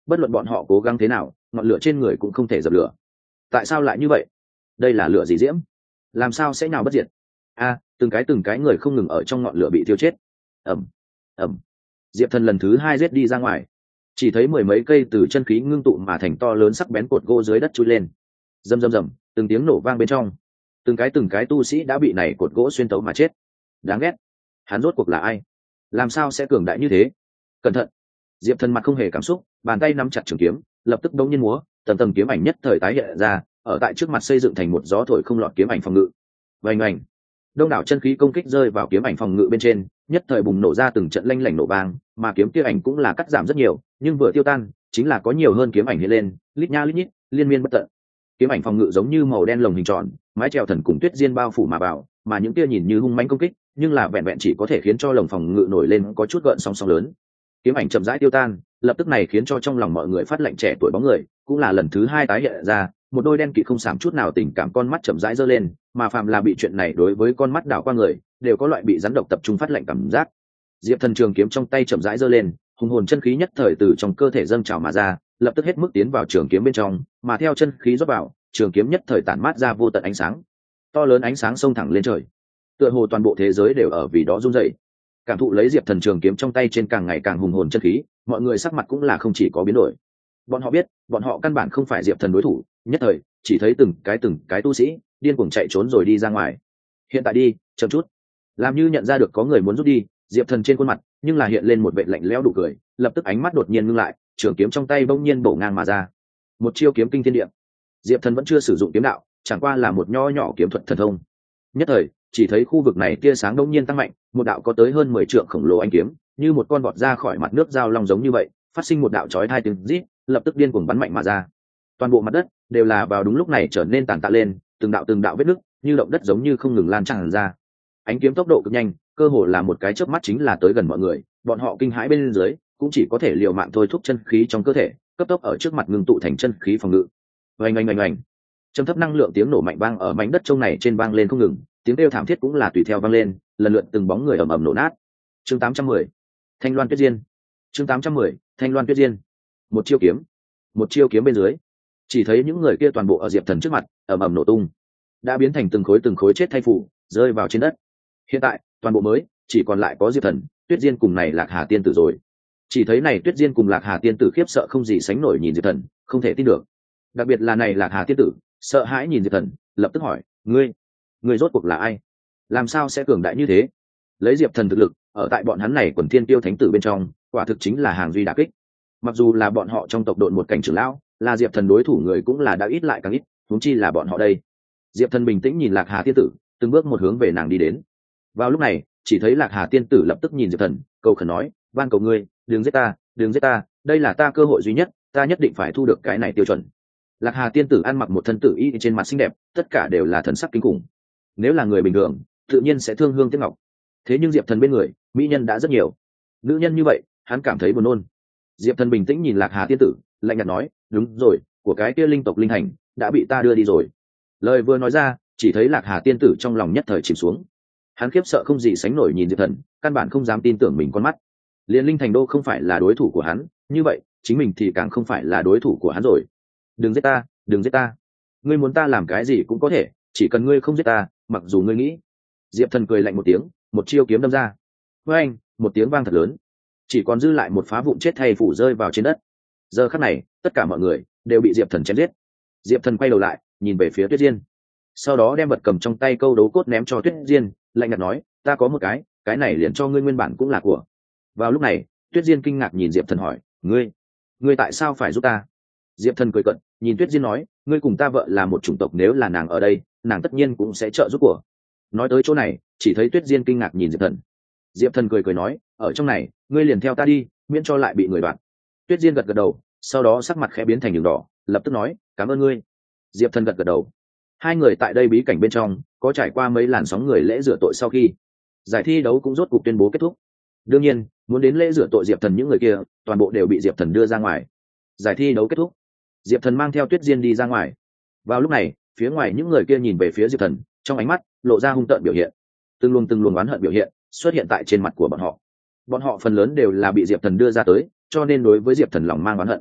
bất luận bọn họ cố gắng thế nào ngọn lửa trên người cũng không thể dập lửa. Tại sao lại như vậy? Đây là lửa gì diễm, làm sao sẽ nào bất diệt? Từng cái người không ngừng ở trong ngọn lửa bị thiêu chết. ẩm ẩm Diệp Thần lần thứ hai giết đi ra ngoài, chỉ thấy mười mấy cây từ chân khí ngưng tụ mà thành to lớn sắc bén cột gỗ dưới đất chui lên. Rầm rầm rầm, từng tiếng nổ vang bên trong, từng cái tu sĩ đã bị này cột gỗ xuyên tấu mà chết. Đáng ghét, hắn rốt cuộc là ai? Làm sao sẽ cường đại như thế? Cẩn thận! Diệp Thần mặt không hề cảm xúc, bàn tay nắm chặt trường kiếm, lập tức đông nhiên múa, tầng tầng kiếm ảnh nhất thời tái hiện ra, ở tại trước mặt xây dựng thành một gió thổi không lọt kiếm ảnh phòng ngự. Vành ảnh, đông đảo chân khí công kích rơi vào kiếm ảnh phòng ngự bên trên, nhất thời bùng nổ ra từng trận lanh lảnh nổ vang, mà kiếm kia ảnh cũng là cắt giảm rất nhiều, nhưng vừa tiêu tan, chính là có nhiều hơn kiếm ảnh hiện lên, lít nha lít nhít, liên miên bất tận. Kiếm ảnh phòng ngự giống như màu đen lồng hình tròn, mái chèo thần cùng tuyết diên bao phủ mà vào, mà những kia nhìn như hung mãnh công kích, nhưng là vẹn vẹn chỉ có thể khiến cho lồng phòng ngự nổi lên có chút gợn sóng sóng lớn. Kiếm ảnh chậm rãi tiêu tan, lập tức này khiến cho trong lòng mọi người phát lạnh, trẻ tuổi bóng người cũng là lần thứ hai tái hiện ra, một đôi đen kịt không sảm chút nào tình cảm con mắt chậm rãi giơ lên, mà phàm là bị chuyện này đối với con mắt đảo qua người đều có loại bị rắn độc tập trung phát lạnh cảm giác. Diệp Thần trường kiếm trong tay chậm rãi giơ lên, hùng hồn chân khí nhất thời từ trong cơ thể dâng trào mà ra, lập tức hết mức tiến vào trường kiếm bên trong, mà theo chân khí rót vào, trường kiếm nhất thời tản mát ra vô tận ánh sáng, to lớn ánh sáng xông thẳng lên trời, tựa hồ toàn bộ thế giới đều ở vì đó rung dậy. Cảm thụ lấy Diệp Thần trường kiếm trong tay trên càng ngày càng hùng hồn chân khí, mọi người sắc mặt cũng là không chỉ có biến đổi. Bọn họ biết, bọn họ căn bản không phải Diệp Thần đối thủ, nhất thời chỉ thấy từng cái tu sĩ điên cuồng chạy trốn rồi đi ra ngoài. Hiện tại đi, chậm chút. Làm như nhận ra được có người muốn rút đi, Diệp Thần trên khuôn mặt nhưng là hiện lên một vẻ lạnh lẽo đủ cười, lập tức ánh mắt đột nhiên ngưng lại, trường kiếm trong tay bỗng nhiên bổ ngang mà ra. Một chiêu kiếm kinh thiên địa. Diệp Thần vẫn chưa sử dụng kiếm đạo, chẳng qua là một nho nhỏ kiếm thuật thần thông. Nhất thời, chỉ thấy khu vực này tia sáng đột nhiên tăng mạnh, một đạo có tới hơn 10 trượng khổng lồ ánh kiếm, như một con vọt ra khỏi mặt nước dao long giống như vậy, phát sinh một đạo chói tai tiếng rít, lập tức điên cuồng bắn mạnh mà ra. Toàn bộ mặt đất đều là vào đúng lúc này trở nên tàn tạ lên, từng đạo vết nứt, như động đất giống như không ngừng lan tràn ra. Ánh kiếm tốc độ cực nhanh, cơ hồ là một cái chớp mắt chính là tới gần mọi người, bọn họ kinh hãi bên dưới, cũng chỉ có thể liều mạng thôi thúc chân khí trong cơ thể, cấp tốc ở trước mặt ngưng tụ thành chân khí phòng ngự. Oanh oanh oanh oanh. Trầm thấp năng lượng tiếng nổ mạnh vang ở mảnh đất trông này trên vang lên không ngừng, tiếng kêu thảm thiết cũng là tùy theo vang lên, lần lượt từng bóng người ầm ầm nổ nát. Chương 810, Thanh Loan Tuyết Diên. Chương 810, Thanh Loan Tuyết Diên. Một chiêu kiếm bên dưới, chỉ thấy những người kia toàn bộ ở Diệp Thần trước mặt ầm ầm nổ tung, đã biến thành từng khối chết thay phủ, rơi vào trên đất. Hiện tại toàn bộ mới chỉ còn lại có Diệp Thần, Tuyết Diên cùng này Lạc Hà tiên tử rồi. Chỉ thấy này Tuyết Diên cùng Lạc Hà tiên tử khiếp sợ không gì sánh nổi nhìn Diệp Thần, không thể tin được. Đặc biệt là này Lạc Hà tiên tử, sợ hãi nhìn Diệp Thần, lập tức hỏi: ngươi rốt cuộc là ai? Làm sao sẽ cường đại như thế? Lấy Diệp Thần thực lực, ở tại bọn hắn này quần thiên tiêu thánh tử bên trong, quả thực chính là hàng duy đả kích. Mặc dù là bọn họ trong tộc đội một cảnh trưởng lão, là Diệp Thần đối thủ người cũng là đã ít lại càng ít, huống chi là bọn họ đây. Diệp Thần bình tĩnh nhìn Lạc Hà tiên tử, từng bước một hướng về nàng đi đến. Vào lúc này, chỉ thấy Lạc Hà tiên tử lập tức nhìn Diệp Thần, cầu khẩn nói: van cầu ngươi, đừng giết ta, đây là ta cơ hội duy nhất, ta nhất định phải thu được cái này tiêu chuẩn. Lạc Hà tiên tử ăn mặc một thân tử y trên mặt xinh đẹp, tất cả đều là thần sắc kinh khủng. Nếu là người bình thường, tự nhiên sẽ thương hương tiếc ngọc. Thế nhưng Diệp Thần bên người, mỹ nhân đã rất nhiều. Nữ nhân như vậy, hắn cảm thấy buồn nôn. Diệp Thần bình tĩnh nhìn Lạc Hà tiên tử, lạnh nhạt nói: đúng rồi, của cái kia linh tộc linh hành đã bị ta đưa đi rồi. Lời vừa nói ra, chỉ thấy Lạc Hà tiên tử trong lòng nhất thời chìm xuống. Hắn khiếp sợ không gì sánh nổi nhìn Diệp Thần, căn bản không dám tin tưởng mình con mắt. Liên linh thành đô không phải là đối thủ của hắn, như vậy chính mình thì càng không phải là đối thủ của hắn rồi. Đừng giết ta, ngươi muốn ta làm cái gì cũng có thể, chỉ cần ngươi không giết ta, mặc dù ngươi nghĩ. Diệp Thần cười lạnh một tiếng, một chiêu kiếm đâm ra. Với anh, một tiếng vang thật lớn, chỉ còn dư lại một phá vụn chết thay phủ rơi vào trên đất. Giờ khắc này, tất cả mọi người đều bị Diệp Thần chém giết. Diệp Thần quay đầu lại, nhìn về phía Tuyết Diên, sau đó đem vật cầm trong tay câu đấu cốt ném cho Tuyết Diên, lạnh nhạt nói: ta có một cái này liền cho ngươi, nguyên bản cũng là của. Vào lúc này, Tuyết Diên kinh ngạc nhìn Diệp Thần hỏi: ngươi tại sao phải giúp ta? Diệp Thần cười cận, nhìn Tuyết Diên nói: ngươi cùng ta vợ là một chủng tộc, nếu là nàng ở đây, nàng tất nhiên cũng sẽ trợ giúp của. Nói tới chỗ này, chỉ thấy Tuyết Diên kinh ngạc nhìn Diệp Thần. Diệp Thần cười nói: ở trong này, ngươi liền theo ta đi, miễn cho lại bị người đoạt. Tuyết Diên gật gật đầu, sau đó sắc mặt khẽ biến thành đường đỏ, lập tức nói: cảm ơn ngươi. Diệp Thần gật gật đầu. Hai người tại đây bí cảnh bên trong có trải qua mấy làn sóng người lễ rửa tội, sau khi giải thi đấu cũng rốt cuộc tuyên bố kết thúc. Đương nhiên, muốn đến lễ rửa tội Diệp Thần những người kia, toàn bộ đều bị Diệp Thần đưa ra ngoài. Giải thi đấu kết thúc, Diệp Thần mang theo Tuyết Diên đi ra ngoài. Vào lúc này, phía ngoài những người kia nhìn về phía Diệp Thần, trong ánh mắt lộ ra hung tợn biểu hiện, từng luồng oán hận biểu hiện xuất hiện tại trên mặt của bọn họ. Bọn họ phần lớn đều là bị Diệp Thần đưa ra tới, cho nên đối với Diệp Thần lòng mang oán hận.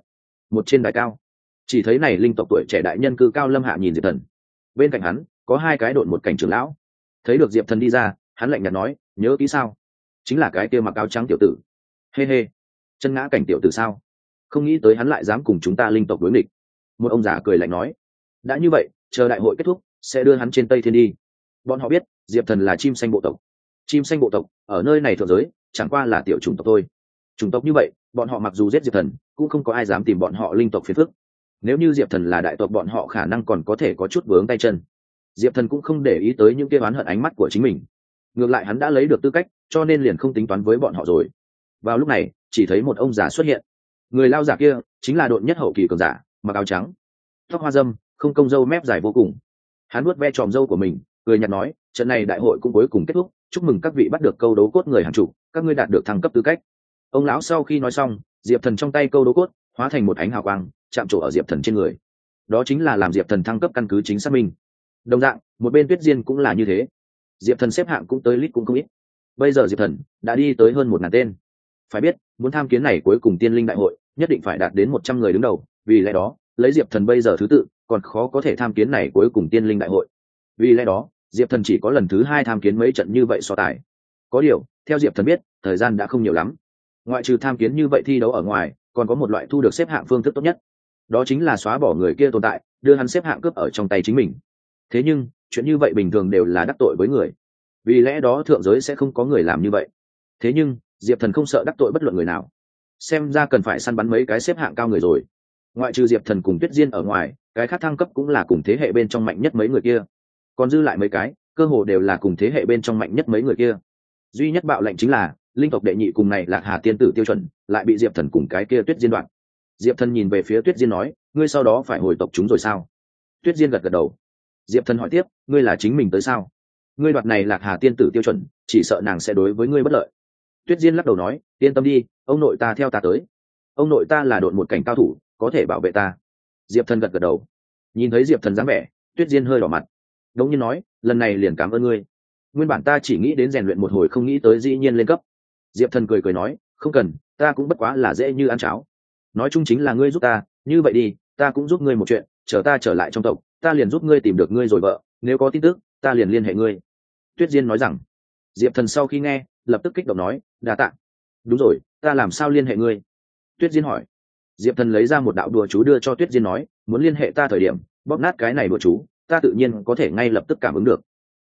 một trên đài cao, chỉ thấy này linh tộc tuổi trẻ đại nhân cư cao lâm hạ nhìn diệp thần. Bên cạnh hắn có hai cái đội một cảnh trưởng lão. Thấy được diệp thần đi ra, hắn lạnh nhạt nói, nhớ kỹ sao? Chính là cái kia mặc áo trắng tiểu tử. Hê hê, chân ngã cảnh tiểu tử sao? Không nghĩ tới hắn lại dám cùng chúng ta linh tộc đối nghịch. Một ông già cười lạnh nói, đã như vậy, chờ đại hội kết thúc sẽ đưa hắn trên Tây Thiên đi. Bọn họ biết diệp thần là chim xanh bộ tộc. Chim xanh bộ tộc ở nơi này thượng giới chẳng qua là tiểu chủng tộc thôi. Chủng tộc như vậy, bọn họ mặc dù giết diệp thần cũng không có ai dám tìm bọn họ linh tộc phiền phức. Nếu như diệp thần là đại tộc, bọn họ khả năng còn có thể có chút vướng tay chân. Diệp thần cũng không để ý tới những kia oán hận ánh mắt của chính mình. Ngược lại hắn đã lấy được tư cách, cho nên liền không tính toán với bọn họ rồi. Vào lúc này chỉ thấy một ông già xuất hiện. Người lao giả kia chính là độn nhất hậu kỳ cường giả, mặc áo trắng, tóc hoa dâm, không công râu mép dài vô cùng. Hắn nuốt ve tròm râu của mình, cười nhạt nói, trận này đại hội cũng cuối cùng kết thúc, chúc mừng các vị bắt được câu đấu cốt người hàng chục, các ngươi đạt được thăng cấp tư cách. Ông lão sau khi nói xong, diệp thần trong tay câu đấu cốt hóa thành một ánh hào quang chạm trổ ở diệp thần trên người. Đó chính là làm diệp thần thăng cấp căn cứ chính xác minh. Đồng dạng một bên tuyết diên cũng là như thế. Diệp thần xếp hạng cũng tới lít cũng không ít. Bây giờ diệp thần đã đi tới hơn 1000 tên. Phải biết muốn tham kiến này cuối cùng tiên linh đại hội nhất định phải đạt đến 100 người đứng đầu, vì lẽ đó lấy diệp thần bây giờ thứ tự còn khó có thể tham kiến này cuối cùng tiên linh đại hội. Vì lẽ đó diệp thần chỉ có lần thứ 2 tham kiến mấy trận như vậy so tài. Có điều theo diệp thần biết, thời gian đã không nhiều lắm. Ngoại trừ tham kiến như vậy thi đấu ở ngoài, còn có một loại thu được xếp hạng phương thức tốt nhất, đó chính là xóa bỏ người kia tồn tại, đưa hắn xếp hạng cướp ở trong tay chính mình. Thế nhưng chuyện như vậy bình thường đều là đắc tội với người, vì lẽ đó thượng giới sẽ không có người làm như vậy. Thế nhưng diệp thần không sợ đắc tội bất luận người nào, xem ra cần phải săn bắn mấy cái xếp hạng cao người rồi. Ngoại trừ diệp thần cùng tuyết diên ở ngoài, cái khác thăng cấp cũng là cùng thế hệ bên trong mạnh nhất mấy người kia, còn dư lại mấy cái cơ hồ đều là cùng thế hệ bên trong mạnh nhất mấy người kia. Duy nhất bạo lệnh chính là linh tộc đệ nhị cùng này Lạc Hà tiên tử tiêu chuẩn lại bị diệp thần cùng cái kia tuyết diên đoạn. Diệp thần nhìn về phía tuyết diên nói, ngươi sau đó phải hồi tộc chúng rồi sao? Tuyết diên gật gật đầu. Diệp thần hỏi tiếp, ngươi là chính mình tới sao? Ngươi đoạt này Lạc Hà tiên tử tiêu chuẩn, chỉ sợ nàng sẽ đối với ngươi bất lợi. Tuyết diên lắc đầu nói, yên tâm đi, ông nội ta theo ta tới. Ông nội ta là độn một cảnh cao thủ, có thể bảo vệ ta. Diệp thần gật gật đầu. Nhìn thấy diệp thần dáng vẻ, tuyết diên hơi đỏ mặt. Đống nhiên nói, lần này liền cảm ơn ngươi. Nguyên bản ta chỉ nghĩ đến rèn luyện một hồi, không nghĩ tới dĩ nhiên lên cấp. Diệp thần cười cười nói, không cần, ta cũng bất quá là dễ như ăn cháo. Nói chung chính là ngươi giúp ta, như vậy đi, ta cũng giúp ngươi một chuyện, chờ ta trở lại trong tộc, ta liền giúp ngươi tìm được ngươi rồi vợ, nếu có tin tức ta liền liên hệ ngươi. Tuyết diên nói rằng. Diệp thần sau khi nghe lập tức kích động nói, đa tạ. Đúng rồi, ta làm sao liên hệ ngươi? Tuyết diên hỏi. Diệp thần lấy ra một đạo đùa chú đưa cho Tuyết diên nói, muốn liên hệ ta thời điểm bóp nát cái này đùa chú, ta tự nhiên có thể ngay lập tức cảm ứng được.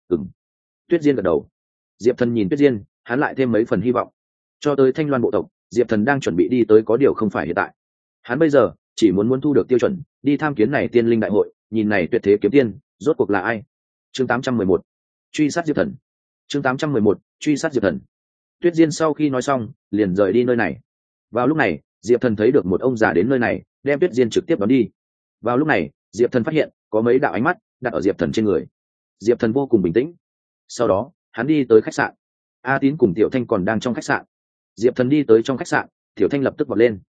Tuyết diên gật đầu. Diệp thần nhìn Tuyết diên, hắn lại thêm mấy phần hy vọng. Cho tới Thanh Loan bộ tộc, diệp thần đang chuẩn bị đi tới, có điều không phải hiện tại. Hắn bây giờ chỉ muốn thu được tiêu chuẩn, đi tham kiến này tiên linh đại hội, nhìn này tuyệt thế kiếm tiên rốt cuộc là ai. Chương 811, truy sát diệp thần. Chương 811, truy sát diệp thần. Tuyết diên sau khi nói xong liền rời đi nơi này. Vào lúc này diệp thần thấy được một ông già đến nơi này, đem Tuyết diên trực tiếp đón đi. Vào lúc này diệp thần phát hiện có mấy đạo ánh mắt đặt ở diệp thần trên người. Diệp thần vô cùng bình tĩnh. Sau đó hắn đi tới khách sạn. A Tín cùng Tiểu Thanh còn đang trong khách sạn. Diệp thần đi tới trong khách sạn, Tiểu Thanh lập tức vọt lên.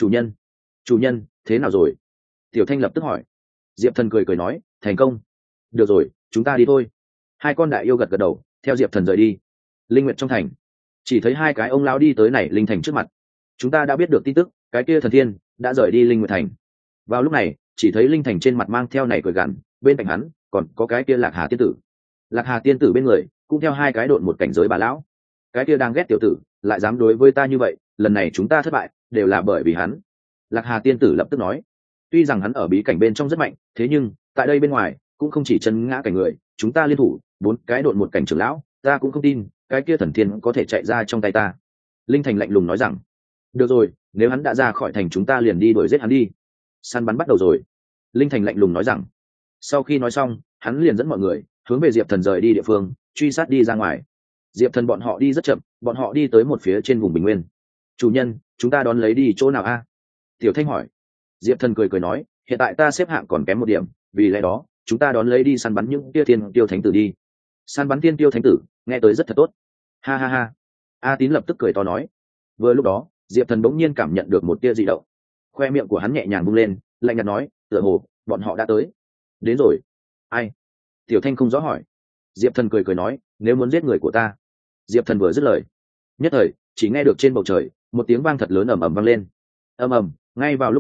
Chủ nhân, thế nào rồi? Tiểu Thanh lập tức hỏi. Diệp thần cười cười nói, thành công. Được rồi, chúng ta đi thôi. Hai con đại yêu gật gật đầu, theo diệp thần rời đi. Linh Nguyệt trong thành, chỉ thấy hai cái ông lão đi tới này linh thành trước mặt. Chúng ta đã biết được tin tức, cái kia thần thiên đã rời đi Linh Nguyệt thành. Vào lúc này chỉ thấy linh thành trên mặt mang theo này cười gằn, bên cạnh hắn còn có cái kia Lạc Hà tiên tử. Lạc Hà tiên tử bên người cũng theo hai cái độn một cảnh giới bà lão. Cái kia đang ghét tiểu tử lại dám đối với ta như vậy, lần này chúng ta thất bại đều là bởi vì hắn. Lạc Hà tiên tử lập tức nói, tuy rằng hắn ở bí cảnh bên trong rất mạnh, thế nhưng tại đây bên ngoài cũng không chỉ chân ngã cảnh người, chúng ta liên thủ 4 cái độn một cảnh trưởng lão, ta cũng không tin cái kia thần thiên có thể chạy ra trong tay ta. Linh thành lạnh lùng nói rằng, được rồi, nếu hắn đã ra khỏi thành chúng ta liền đi đuổi giết hắn đi. Săn bắn bắt đầu rồi. Linh thành lạnh lùng nói rằng. Sau khi nói xong hắn liền dẫn mọi người hướng về diệp thần rời đi địa phương, truy sát đi ra ngoài. Diệp thần bọn họ đi rất chậm, bọn họ đi tới một phía trên vùng bình nguyên. Chủ nhân, chúng ta đón lấy đi chỗ nào a? Tiểu Thanh hỏi. Diệp thần cười cười nói, hiện tại ta xếp hạng còn kém một điểm, vì lẽ đó chúng ta đón lấy đi săn bắn những tia thiên tiêu thánh tử đi. Săn bắn thiên tiêu thánh tử nghe tới rất thật tốt. Ha ha ha. A Tín lập tức cười to nói. Vừa lúc đó diệp thần bỗng nhiên cảm nhận được một tia dị động. Khoe miệng của hắn nhẹ nhàng bung lên, lạnh nhạt nói, tựa hồ bọn họ đã tới. Đến rồi. Ai? Tiểu Thanh không rõ hỏi. Diệp thần cười cười nói, nếu muốn giết người của ta. Diệp thần vừa dứt lời, nhất thời chỉ nghe được trên bầu trời một tiếng vang thật lớn ầm ầm vang lên. Ầm ầm. Ngay vào lúc này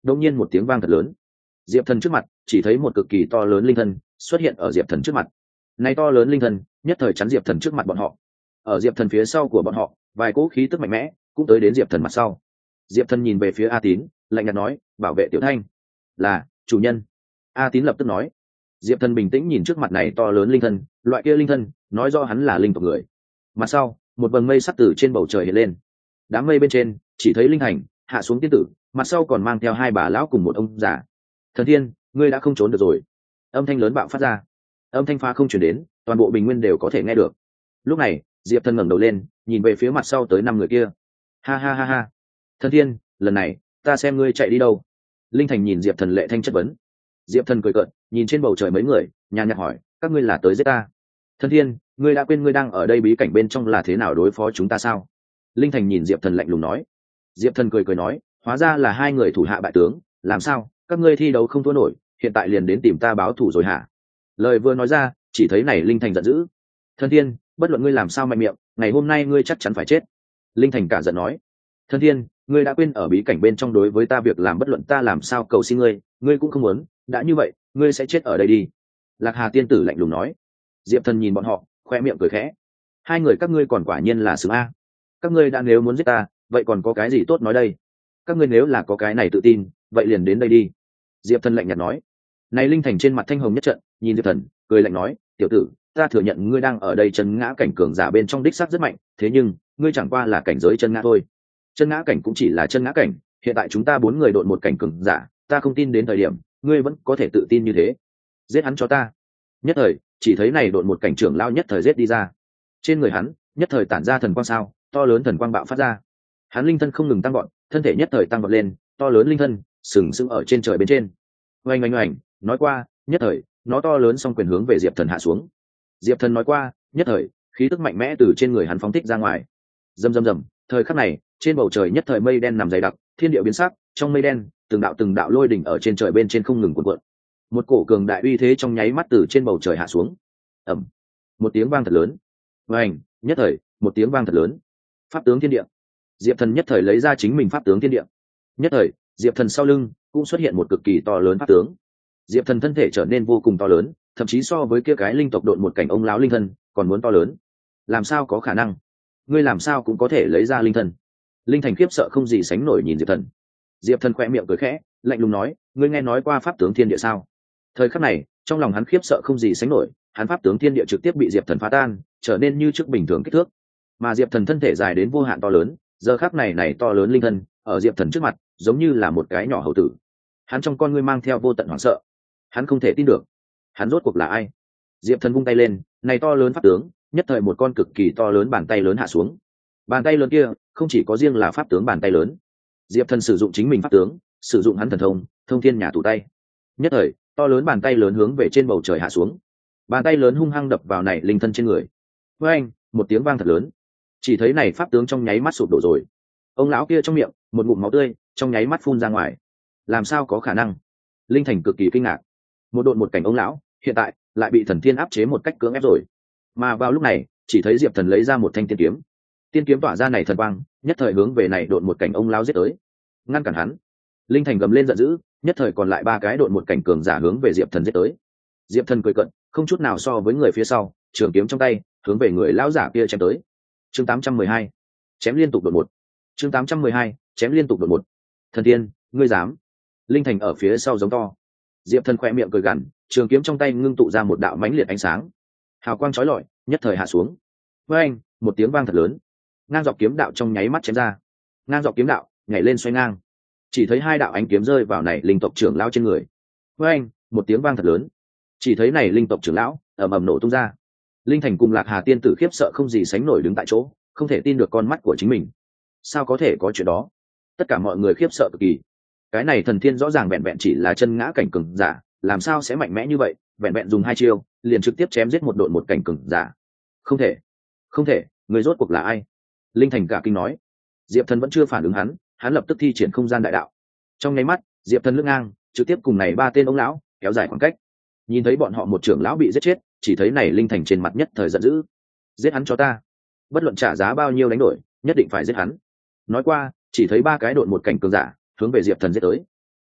đông nhiên một tiếng vang thật lớn. Diệp Thần trước mặt chỉ thấy một cực kỳ to lớn linh thân xuất hiện ở Diệp Thần trước mặt. Này to lớn linh thân nhất thời chắn Diệp Thần trước mặt bọn họ. Ở Diệp Thần phía sau của bọn họ, vài cỗ khí tức mạnh mẽ cũng tới đến Diệp Thần mặt sau. Diệp Thần nhìn về phía A Tín, lạnh nhạt nói, bảo vệ Tiểu Thanh. Là, chủ nhân. A Tín lập tức nói. Diệp Thần bình tĩnh nhìn trước mặt này to lớn linh thân, loại kia linh thân nói do hắn là linh tộc người. Mặt sau, một vầng mây sắc từ trên bầu trời hiện lên. Đám mây bên trên chỉ thấy linh hành hạ xuống tiên tử, mặt sau còn mang theo hai bà lão cùng một ông già. Thần Thiên, ngươi đã không trốn được rồi. Âm thanh lớn bạo phát ra. Âm thanh pha không chuyển đến, toàn bộ bình nguyên đều có thể nghe được. Lúc này Diệp Thần ngẩng đầu lên, nhìn về phía mặt sau tới 5 người kia. Ha ha ha ha. Thần Thiên, lần này ta xem ngươi chạy đi đâu. Linh thành nhìn Diệp Thần lệ thanh chất vấn. Diệp Thần cười cợt, nhìn trên bầu trời mấy người, nhàn nhạt hỏi, các ngươi là tới giết ta? Thần Thiên, ngươi đã quên ngươi đang ở đây bí cảnh bên trong là thế nào đối phó chúng ta sao? Linh thành nhìn Diệp Thần lạnh lùng nói. Diệp Thần cười nói, hóa ra là hai người thủ hạ bại tướng, làm sao các ngươi thi đấu không thua nổi, hiện tại liền đến tìm ta báo thù rồi hả? Lời vừa nói ra, chỉ thấy này Linh thành giận dữ. Thần Thiên, bất luận ngươi làm sao mạnh miệng, ngày hôm nay ngươi chắc chắn phải chết. Linh thành cả giận nói. Thần Thiên, ngươi đã quên ở bí cảnh bên trong đối với ta việc làm, bất luận ta làm sao cầu xin ngươi, ngươi cũng không muốn, đã như vậy ngươi sẽ chết ở đây đi. Lạc Hà tiên tử lạnh lùng nói. Diệp Thần nhìn bọn họ, khoe miệng cười khẽ. Hai người các ngươi còn quả nhiên là xứng a. Các ngươi đã nếu muốn giết ta, vậy còn có cái gì tốt nói đây? Các ngươi nếu là có cái này tự tin, vậy liền đến đây đi. Diệp Thần lạnh nhạt nói. Này Linh thành trên mặt thanh hồng nhất trận, nhìn Diệp Thần cười lạnh nói, tiểu tử, ta thừa nhận ngươi đang ở đây chân ngã cảnh cường giả bên trong đích xác rất mạnh, thế nhưng ngươi chẳng qua là cảnh giới chân ngã thôi. Chân ngã cảnh cũng chỉ là chân ngã cảnh, hiện tại chúng ta 4 người độn một cảnh cường giả, ta không tin đến thời điểm ngươi vẫn có thể tự tin như thế. Giết hắn cho ta. Nhất thời chỉ thấy này độn một cảnh trưởng lao nhất thời giết đi ra. Trên người hắn nhất thời tản ra thần quang sao, to lớn thần quang bạo phát ra. Hắn linh thân không ngừng tăng vọt, thân thể nhất thời tăng vọt lên, to lớn linh thân sừng sững ở trên trời bên trên. Oanh oanh oanh, nói qua, nhất thời nó to lớn song quyền hướng về Diệp Thần hạ xuống. Diệp Thần nói qua, nhất thời khí tức mạnh mẽ từ trên người hắn phóng thích ra ngoài. Rầm rầm rầm, thời khắc này trên bầu trời nhất thời mây đen nằm dày đặc, thiên địa biến sắc, trong mây đen từng đạo lôi đỉnh ở trên trời bên trên không ngừng cuộn cuộn. Một cổ cường đại uy thế trong nháy mắt từ trên bầu trời hạ xuống. Ầm, một tiếng vang thật lớn. Oanh, nhất thời một tiếng vang thật lớn. Pháp tướng thiên địa. Diệp Thần nhất thời lấy ra chính mình pháp tướng thiên địa. Nhất thời Diệp Thần sau lưng cũng xuất hiện một cực kỳ to lớn pháp tướng. Diệp Thần thân thể trở nên vô cùng to lớn, thậm chí so với kia cái linh tộc độn một cảnh ông lão linh thân còn muốn to lớn. Làm sao có khả năng? Ngươi làm sao cũng có thể lấy ra linh thân? Linh thành khiếp sợ không gì sánh nổi nhìn Diệp Thần. Diệp Thần khoe miệng cười khẽ, lạnh lùng nói, ngươi nghe nói qua pháp tướng thiên địa sao? Thời khắc này trong lòng hắn khiếp sợ không gì sánh nổi, hắn pháp tướng thiên địa trực tiếp bị Diệp Thần phá tan, trở nên như trước bình thường kích thước. Mà Diệp Thần thân thể dài đến vô hạn to lớn, giờ khắc này to lớn linh thân ở Diệp Thần trước mặt giống như là một cái nhỏ hầu tử. Hắn trong con ngươi mang theo vô tận hoảng sợ. Hắn không thể tin được, hắn rốt cuộc là ai? Diệp Thần vung tay lên, này to lớn pháp tướng nhất thời một con cực kỳ to lớn bàn tay lớn hạ xuống. Bàn tay lớn kia không chỉ có riêng là pháp tướng bàn tay lớn. Diệp Thần sử dụng chính mình pháp tướng, sử dụng hắn thần thông thông thiên nhà tủ tay. Nhất thời to lớn bàn tay lớn hướng về trên bầu trời hạ xuống. Bàn tay lớn hung hăng đập vào này linh thân trên người. Với anh, một tiếng vang thật lớn. Chỉ thấy này pháp tướng trong nháy mắt sụp đổ rồi. Ông lão kia trong miệng một ngụm máu tươi trong nháy mắt phun ra ngoài. Làm sao có khả năng? Linh thành cực kỳ kinh ngạc. Một độn một cảnh ông lão hiện tại lại bị thần thiên áp chế một cách cưỡng ép rồi. Mà vào lúc này chỉ thấy Diệp Thần lấy ra một thanh tiên kiếm. Tiên kiếm tỏa ra này thần quang, nhất thời hướng về này độn một cảnh ông lão giết tới. Ngăn cản hắn. Linh thành gầm lên giận dữ, nhất thời còn lại 3 cái độn một cảnh cường giả hướng về Diệp Thần giết tới. Diệp Thần cười cận, không chút nào so với người phía sau, trường kiếm trong tay hướng về người lão giả kia chém tới. Chương 812, chém liên tục đột một. Chương 812, chém liên tục đột một. Thần tiên, ngươi dám? Linh thành ở phía sau giống to. Diệp Thần khoe miệng cười gằn, trường kiếm trong tay ngưng tụ ra một đạo mãnh liệt ánh sáng, hào quang chói lọi nhất thời hạ xuống. Với anh, một tiếng vang thật lớn, ngang dọc kiếm đạo trong nháy mắt chém ra. Ngang dọc kiếm đạo nhảy lên xoay ngang, chỉ thấy 2 đạo ánh kiếm rơi vào này linh tộc trưởng lão trên người. Với anh, một tiếng vang thật lớn, chỉ thấy này linh tộc trưởng lão ầm ầm nổ tung ra. Linh thành cùng Lạc Hà tiên tử khiếp sợ không gì sánh nổi đứng tại chỗ, không thể tin được con mắt của chính mình. Sao có thể có chuyện đó? Tất cả mọi người khiếp sợ cực kỳ. Cái này thần thiên rõ ràng vẹn vẹn chỉ là chân ngã cảnh cường giả, làm sao sẽ mạnh mẽ như vậy, vẹn vẹn dùng 2 chiêu liền trực tiếp chém giết một độn một cảnh cường giả? Không thể, không thể, người rốt cuộc là ai? Linh thành cả kinh nói. Diệp Thần vẫn chưa phản ứng hắn lập tức thi triển không gian đại đạo. Trong nháy mắt Diệp Thần lướt ngang, trực tiếp cùng này 3 tên ông lão kéo dài khoảng cách. Nhìn thấy bọn họ một trưởng lão bị giết chết, chỉ thấy này Linh thành trên mặt nhất thời giận dữ. Giết hắn cho ta, bất luận trả giá bao nhiêu đánh đổi, nhất định phải giết hắn. Nói qua, chỉ thấy 3 cái độn một cảnh cường giả hướng về Diệp Thần giết tới.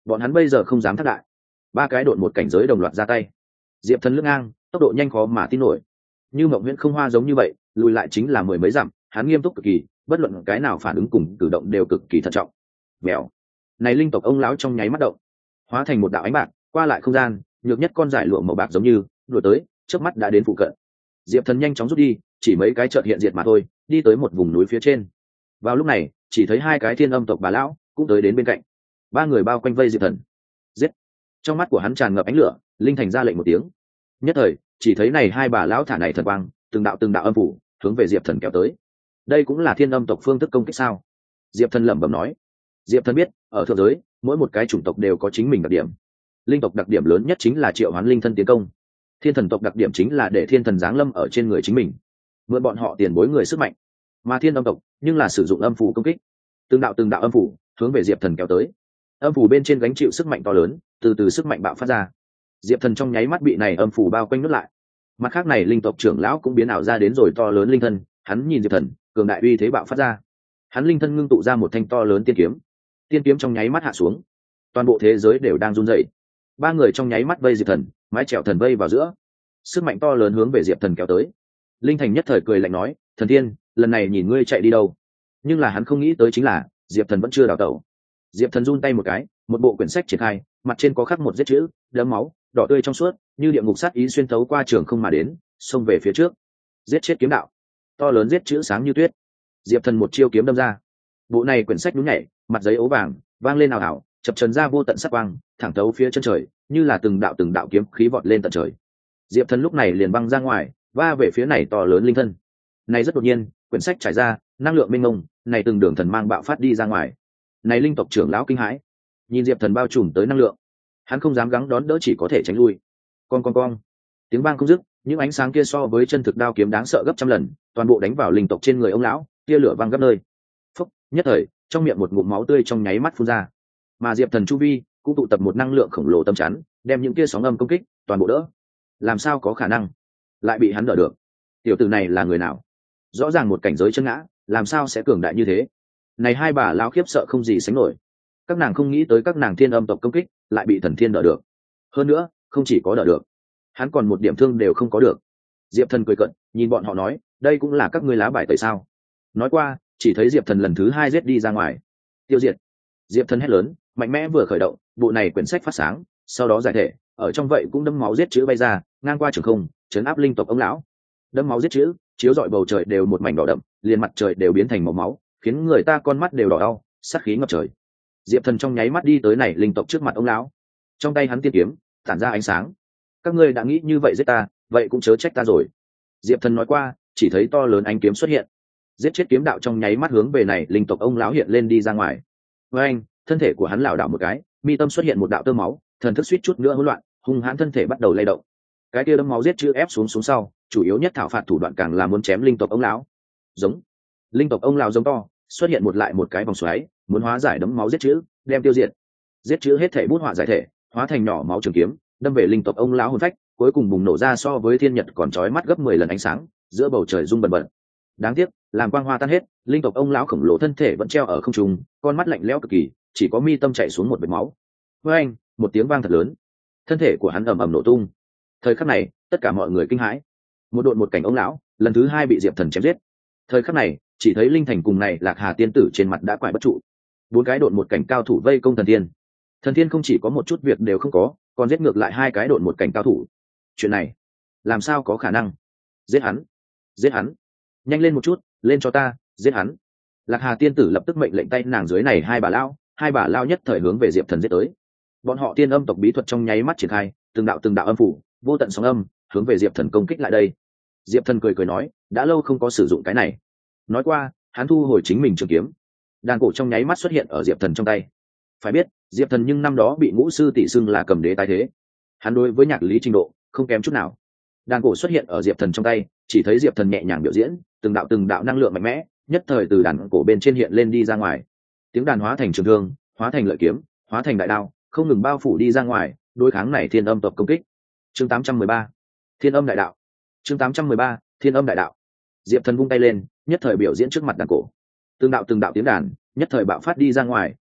bọn hắn bây giờ không dám thác đại. Ba cái độn một cảnh giới đồng loạt ra tay. Diệp Thần lướt ngang, tốc độ nhanh khó mà tin nổi. Như mộng huyễn không hoa giống như vậy, lùi lại chính là mười mấy dặm, hắn nghiêm túc cực kỳ, bất luận cái nào phản ứng cùng cử động đều cực kỳ thận trọng. Vèo. Này linh tộc ông lão trong nháy mắt động, hóa thành một đạo ánh bạc, qua lại không gian, nhược nhất con giải lụa màu bạc giống như đuổi tới, chớp mắt đã đến phụ cận. Diệp Thần nhanh chóng rút đi, chỉ mấy cái chợt hiện diệt mà thôi, đi tới một vùng núi phía trên. Vào lúc này, chỉ thấy hai cái thiên âm tộc bà lão cũng tới đến bên cạnh. Ba người bao quanh vây Diệp Thần. Giết! Trong mắt của hắn tràn ngập ánh lửa, linh thành ra lệnh một tiếng. Nhất thời, chỉ thấy này hai bà lão thả này thần quang, từng đạo âm phủ hướng về Diệp Thần kéo tới. Đây cũng là thiên âm tộc phương thức công kích sao? Diệp Thần lẩm bẩm nói. Diệp Thần biết, ở thượng giới, mỗi một cái chủng tộc đều có chính mình đặc điểm. Linh tộc đặc điểm lớn nhất chính là triệu hoán linh thân tiến công. Thiên thần tộc đặc điểm chính là để thiên thần giáng lâm ở trên người chính mình, mượn bọn họ tiền bối người sức mạnh. Mà thiên âm tộc nhưng là sử dụng âm phủ công kích, từng đạo âm phủ hướng về Diệp Thần kéo tới. Âm phủ bên trên gánh chịu sức mạnh to lớn, từ từ sức mạnh bạo phát ra. Diệp Thần trong nháy mắt bị này âm phủ bao quanh nuốt lại. Mặt khác này linh tộc trưởng lão cũng biến ảo ra đến rồi to lớn linh thân, hắn nhìn Diệp Thần, cường đại uy thế bạo phát ra. Hắn linh thân ngưng tụ ra một thanh to lớn tiên kiếm trong nháy mắt hạ xuống. Toàn bộ thế giới đều đang run rẩy. Ba người trong nháy mắt vây Diệp Thần, mái chèo thần vây vào giữa, sức mạnh to lớn hướng về Diệp Thần kéo tới. Linh thành nhất thời cười lạnh nói, thần tiên, lần này nhìn ngươi chạy đi đâu. Nhưng là hắn không nghĩ tới chính là Diệp Thần vẫn chưa đào tẩu. Diệp Thần run tay một cái, một bộ quyển sách triển khai, mặt trên có khắc một giết chữ, đấm máu đỏ tươi trong suốt, như địa ngục sát ý xuyên thấu qua trường không mà đến, xông về phía trước. Giết chết kiếm đạo. To lớn giết chữ sáng như tuyết. Diệp Thần một chiêu kiếm đâm ra. Bộ này quyển sách nhún nhảy, mặt giấy ố vàng vang lên ảo ảo, chập chờn ra vô tận sắc quang, thẳng thấu phía chân trời, như là từng đạo kiếm khí vọt lên tận trời. Diệp Thần lúc này liền băng ra ngoài, va về phía này to lớn linh thân. Này rất đột nhiên, quyển sách trải ra, năng lượng mênh mông, này từng đường thần mang bạo phát đi ra ngoài. Này linh tộc trưởng lão kinh hãi, nhìn Diệp Thần bao trùm tới năng lượng, hắn không dám gắng đón đỡ, chỉ có thể tránh lui. Con, tiếng vang không dứt, những ánh sáng kia so với chân thực đao kiếm đáng sợ gấp trăm lần, toàn bộ đánh vào linh tộc trên người ông lão, tia lửa văng gấp nơi. Phốc, nhất thời, trong miệng một ngụm máu tươi trong nháy mắt phun ra. Mà Diệp Thần chu vi cũng tụ tập một năng lượng khổng lồ tâm chắn, đem những kia sóng âm công kích toàn bộ đỡ. Làm sao có khả năng lại bị hắn đỡ được? Tiểu tử này là người nào? Rõ ràng một cảnh giới chân ngã, làm sao sẽ cường đại như thế? Này hai bà lão khiếp sợ không gì sánh nổi. Các nàng không nghĩ tới các nàng thiên âm tộc công kích lại bị thần thiên đỡ được. Hơn nữa, không chỉ có đỡ được, hắn còn một điểm thương đều không có được. Diệp Thần cười cận, nhìn bọn họ nói, đây cũng là các ngươi lá bài tẩy sao? Nói qua, chỉ thấy Diệp Thần lần thứ hai giết đi ra ngoài. Tiêu diệt! Diệp Thần hét lớn, mạnh mẽ vừa khởi động, bộ này quyển sách phát sáng, sau đó giải thể, ở trong vậy cũng đâm máu giết chữ bay ra, ngang qua trường không, chấn áp linh tộc ông lão. Đâm máu giết chữ, chiếu rọi bầu trời đều một mảnh đỏ đậm, liền mặt trời đều biến thành màu máu, khiến người ta con mắt đều đỏ đau, sát khí ngập trời. Diệp Thần trong nháy mắt đi tới này linh tộc trước mặt ông lão, trong tay hắn tiên kiếm tản ra ánh sáng. Các ngươi đã nghĩ như vậy giết ta, vậy cũng chớ trách ta rồi. Diệp Thần nói qua, chỉ thấy to lớn ánh kiếm xuất hiện, giết chết kiếm đạo trong nháy mắt hướng về này linh tộc ông lão hiện lên đi ra ngoài. Với anh, thân thể của hắn lảo đảo một cái, mi tâm xuất hiện một đạo tơ máu, thần thức suýt chút nữa hỗn loạn, hung hãn thân thể bắt đầu lay động. Cái kia đấm máu giết chữ ép xuống sau, chủ yếu nhất thảo phạt thủ đoạn càng là muốn chém linh tộc ông lão. Giống, linh tộc ông lão giống to, xuất hiện một lại một cái vòng xoáy, muốn hóa giải đấm máu giết chữ, đem tiêu diệt. Giết chữ hết thể bút họa giải thể, hóa thành nhỏ máu trường kiếm, đâm về linh tộc ông lão hồn phách, cuối cùng bùng nổ ra so với thiên nhật còn chói mắt gấp 10 lần ánh sáng, giữa bầu trời rung bần bật. Đáng tiếc, làm quang hoa tan hết, linh tộc ông lão khổng lồ thân thể vẫn treo ở không trung, con mắt lạnh lẽo cực kỳ, chỉ có mi tâm chảy xuống một vệt máu. Với anh, một tiếng vang thật lớn, thân thể của hắn ầm ầm nổ tung. Thời khắc này, tất cả mọi người kinh hãi. Một độn một cảnh ông lão, lần thứ hai bị Diệp Thần chém giết. Thời khắc này, chỉ thấy linh thành cùng này Lạc Hà tiên tử trên mặt đã quải bất trụ. Bốn cái độn một cảnh cao thủ vây công thần tiên. Thần tiên không chỉ có một chút việc đều không có, còn giết ngược lại hai cái độn một cảnh cao thủ. Chuyện này, làm sao có khả năng? Giết hắn, giết hắn, nhanh lên một chút, lên cho ta, giết hắn. Lạc Hà tiên tử lập tức mệnh lệnh tay nàng dưới này hai bà lao nhất thời hướng về Diệp Thần giết tới. Bọn họ tiên âm tộc bí thuật trong nháy mắt triển khai, từng đạo âm phủ, vô tận sóng âm hướng về Diệp Thần công kích lại đây. Diệp Thần cười nói, đã lâu không có sử dụng cái này. Nói qua, hắn thu hồi chính mình trường kiếm, đàn cổ trong nháy mắt xuất hiện ở Diệp Thần trong tay. Phải biết, Diệp Thần nhưng năm đó bị ngũ sư tỷ xưng là cầm đế tái thế, hắn đối với nhạc lý trình độ không kém chút nào. Đàn cổ xuất hiện ở Diệp Thần trong tay, chỉ thấy Diệp Thần nhẹ nhàng biểu diễn, từng đạo năng lượng mạnh mẽ nhất thời từ đàn cổ bên trên hiện lên đi ra ngoài. Tiếng đàn hóa thành trường thương, hóa thành lợi kiếm, hóa thành đại đao, không ngừng bao phủ đi ra ngoài, đối kháng này thiên âm tộc công kích. Chương 813, Thiên âm đại đạo. Chương 813, Thiên âm đại đạo. Diệp Thần vung tay lên, nhất thời biểu diễn trước mặt đàn cổ. Từng đạo tiếng đàn nhất thời bạo phát đi ra ngoài,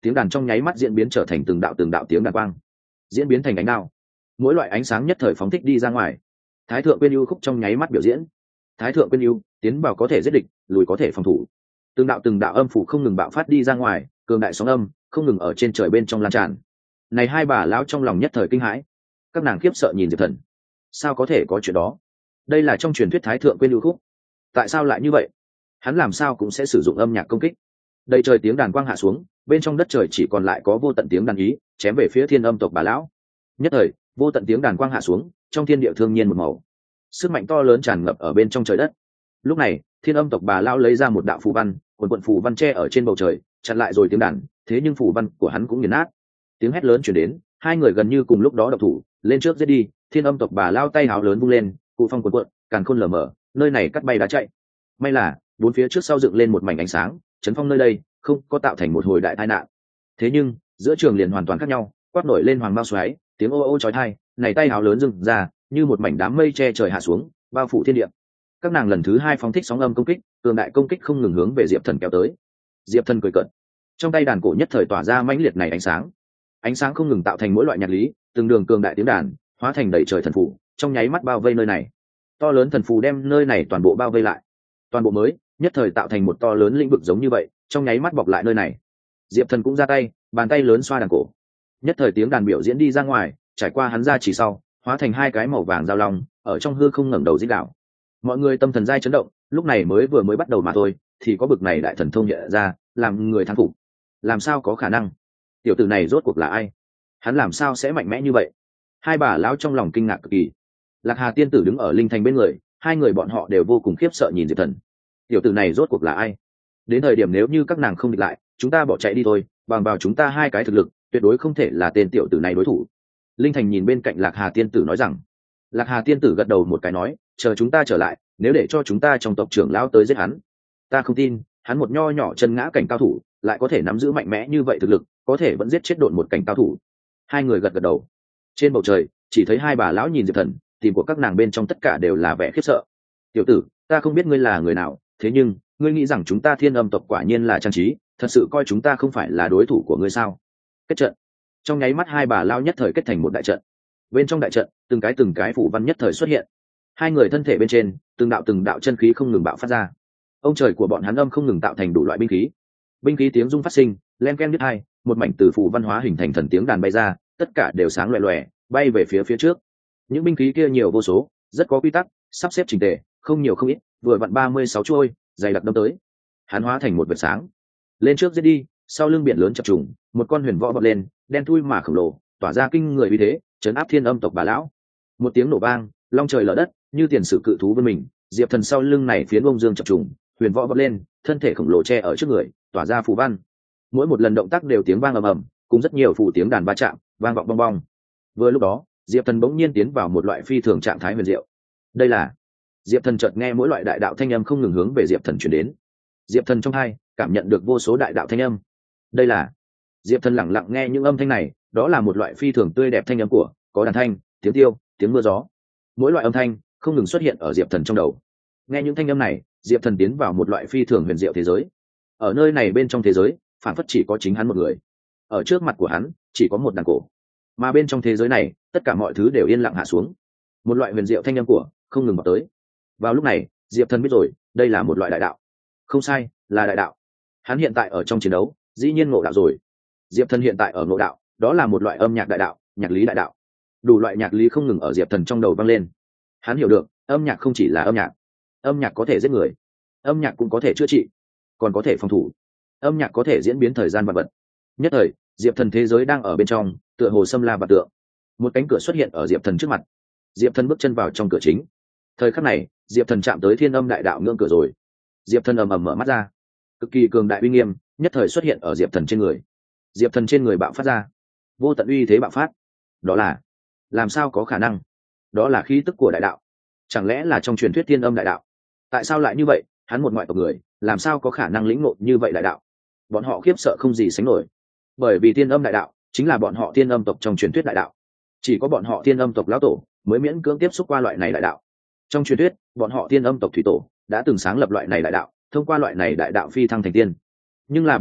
tiếng đàn trong nháy mắt diễn biến trở thành từng đạo tiếng đàn quang, diễn biến thành ánh đao, mỗi loại ánh sáng nhất thời phóng thích đi ra ngoài. Thái thượng quyên ưu khúc trong nháy mắt biểu diễn. Thái thượng quyên ưu, tiến vào có thể giết địch, lùi có thể phòng thủ. Từng đạo âm phủ không ngừng bạo phát đi ra ngoài, cường đại sóng âm không ngừng ở trên trời bên trong lan tràn. Này hai bà lão trong lòng nhất thời kinh hãi, các nàng khiếp sợ nhìn Diệp Thần. Sao có thể có chuyện đó? Đây là trong truyền thuyết Thái thượng quyên ưu khúc, tại sao lại như vậy? Hắn làm sao cũng sẽ sử dụng âm nhạc công kích. Đầy trời tiếng đàn quang hạ xuống, bên trong đất trời chỉ còn lại có vô tận tiếng đàn ý chém về phía thiên âm tộc bà lão. Nhất thời vô tận tiếng đàn quang hạ xuống, trong thiên địa thương nhiên một màu, sức mạnh to lớn tràn ngập ở bên trong trời đất. Lúc này thiên âm tộc bà lão lấy ra một đạo phù văn, quần phù văn che ở trên bầu trời chặn lại rồi tiếng đàn, thế nhưng phù văn của hắn cũng nghiền nát. Tiếng hét lớn truyền đến, hai người gần như cùng lúc đó động thủ lên trước giết đi. Thiên âm tộc bà lao tay háo lớn vung lên, cụ phong cuộn cuộn, càn khôn lở mở, nơi này cắt bay đá chạy. May là bốn phía trước sau dựng lên một mảnh ánh sáng chấn phong nơi đây, không có tạo thành một hồi đại tai nạn. Thế nhưng giữa trường liền hoàn toàn khác nhau, quát nổi lên hoàng bao xoáy, tiếng ô ô chói tai, này tay háo lớn dừng ra như một mảnh đám mây che trời hạ xuống, bao phủ thiên địa. Các nàng lần thứ hai phóng thích sóng âm công kích, cường đại công kích không ngừng hướng về Diệp Thần kéo tới. Diệp Thần cười cợt, trong tay đàn cổ nhất thời tỏa ra mãnh liệt này ánh sáng không ngừng tạo thành mỗi loại nhạc lý, từng đường cường đại tiếng đàn hóa thành đầy trời thần phù, trong nháy mắt bao vây nơi này. To lớn thần phù đem nơi này toàn bộ bao vây lại, toàn bộ mới nhất thời tạo thành một to lớn lĩnh vực giống như vậy, trong nháy mắt bọc lại nơi này. Diệp Thần cũng ra tay, bàn tay lớn xoa đàn cổ, nhất thời tiếng đàn biểu diễn đi ra ngoài, trải qua hắn ra chỉ sau hóa thành hai cái màu vàng giao long ở trong hư không ngẩng đầu rít gào. Mọi người tâm thần giai chấn động, lúc này mới bắt đầu mà thôi thì có bực này đại thần thông hiện ra, làm người thán phục. Làm sao có khả năng? Tiểu tử này rốt cuộc là ai? Hắn làm sao sẽ mạnh mẽ như vậy? Hai bà lão trong lòng kinh ngạc cực kỳ. Lạc Hà tiên tử đứng ở linh thành bên người, hai người bọn họ đều vô cùng khiếp sợ nhìn Diệp Thần. Tiểu tử này rốt cuộc là ai? Đến thời điểm nếu như các nàng không địch lại, chúng ta bỏ chạy đi thôi, bằng vào chúng ta hai cái thực lực tuyệt đối không thể là tên tiểu tử này đối thủ. Linh thành nhìn bên cạnh Lạc Hà tiên tử nói rằng. Lạc Hà tiên tử gật đầu một cái nói, chờ chúng ta trở lại, nếu để cho chúng ta trong tộc trưởng lão tới giết hắn, ta không tin hắn một nho nhỏ chân ngã cảnh cao thủ lại có thể nắm giữ mạnh mẽ như vậy thực lực, có thể vẫn giết chết độn một cảnh cao thủ. Hai người gật gật đầu. Trên bầu trời chỉ thấy hai bà lão nhìn Diệp Thần, tìm của các nàng bên trong tất cả đều là vẻ khiếp sợ. Tiểu tử, ta không biết ngươi là người nào, thế nhưng ngươi nghĩ rằng chúng ta Thiên Âm tộc quả nhiên là trang trí, thật sự coi chúng ta không phải là đối thủ của ngươi sao? Kết trận. Trong nháy mắt hai bà lão nhất thời kết thành một đại trận. Bên trong đại trận từng cái phủ văn nhất thời xuất hiện, hai người thân thể bên trên từng đạo chân khí không ngừng bạo phát ra. Ông trời của bọn hắn âm không ngừng tạo thành đủ loại binh khí tiếng rung phát sinh, len ken đứt hai, một mảnh từ phủ văn hóa hình thành thần tiếng đàn bay ra, tất cả đều sáng loè loè bay về phía trước. Những binh khí kia nhiều vô số, rất có quy tắc, sắp xếp chỉnh tề, không nhiều không ít, vừa vặn 36 chuôi dày đặc đâm tới. Hắn hóa thành một vệt sáng lên trước giết đi, sau lưng biển lớn chập trùng, một con huyền võ bật lên, đen thui mà khổng lồ, tỏa ra kinh người uy thế, trấn áp Thiên Âm tộc bà lão. Một tiếng nổ vang, long trời lở đất, như tiền sử cự thú với mình. Diệp Thần sau lưng này phiến bông dương chập trùng, huyền võ bật lên, thân thể khổng lồ che ở trước người, tỏa ra phù văn. Mỗi một lần động tác đều tiếng vang ầm ầm, cùng rất nhiều phù tiếng đàn va chạm, vang vọng bong bong. Vừa lúc đó, Diệp Thần bỗng nhiên tiến vào một loại phi thường trạng thái huyền diệu. Đây là Diệp Thần chợt nghe mỗi loại đại đạo thanh âm không ngừng hướng về Diệp Thần truyền đến. Diệp Thần trong hai cảm nhận được vô số đại đạo thanh âm. Đây là Diệp Thần lặng lặng nghe những âm thanh này, đó là một loại phi thường tươi đẹp thanh âm của, có đàn thanh, tiếng tiêu, tiếng mưa gió. Mỗi loại âm thanh không ngừng xuất hiện ở Diệp Thần trong đầu. Nghe những thanh âm này, Diệp Thần tiến vào một loại phi thường huyền diệu thế giới. Ở nơi này bên trong thế giới, phản phất chỉ có chính hắn một người. Ở trước mặt của hắn, chỉ có một đàn cổ. Mà bên trong thế giới này, tất cả mọi thứ đều yên lặng hạ xuống. Một loại huyền diệu thanh âm của không ngừng vào tới. Vào lúc này, Diệp Thần biết rồi, đây là một loại đại đạo. Không sai, là đại đạo. Hắn hiện tại ở trong chiến đấu, dĩ nhiên ngộ đạo rồi. Diệp Thần hiện tại ở ngộ đạo, đó là một loại âm nhạc đại đạo, nhạc lý đại đạo. Đủ loại nhạc lý không ngừng ở Diệp Thần trong đầu vang lên. Hắn hiểu được, âm nhạc không chỉ là âm nhạc có thể giết người, âm nhạc cũng có thể chữa trị, còn có thể phòng thủ. Âm nhạc có thể diễn biến thời gian vạn vật. Nhất thời, Diệp Thần thế giới đang ở bên trong, tựa hồ xâm la vạn tượng. Một cánh cửa xuất hiện ở Diệp Thần trước mặt. Diệp Thần bước chân vào trong cửa chính. Thời khắc này, Diệp Thần chạm tới thiên âm đại đạo ngưỡng cửa rồi. Diệp Thần ầm ầm mở mắt ra. Cực kỳ cường đại uy nghiêm nhất thời xuất hiện ở Diệp Thần trên người. Diệp Thần trên người bạo phát ra vô tận uy thế bạo phát. Đó là, làm sao có khả năng? Đó là khí tức của đại đạo. Chẳng lẽ là trong truyền thuyết thiên âm đại đạo? Tại sao lại như vậy? Hắn một ngoại tộc người, làm sao có khả năng lĩnh ngộ như vậy đại đạo? Bọn họ khiếp sợ không gì sánh nổi. Bởi vì thiên âm đại đạo chính là bọn họ thiên âm tộc trong truyền thuyết đại đạo. Chỉ có bọn họ thiên âm tộc lão tổ mới miễn cưỡng tiếp xúc qua loại này đại đạo. Trong truyền thuyết, bọn họ thiên âm tộc thủy tổ đã từng sáng lập loại này đại đạo, thông qua loại này đại đạo phi thăng thành tiên. Nhưng là bây giờ,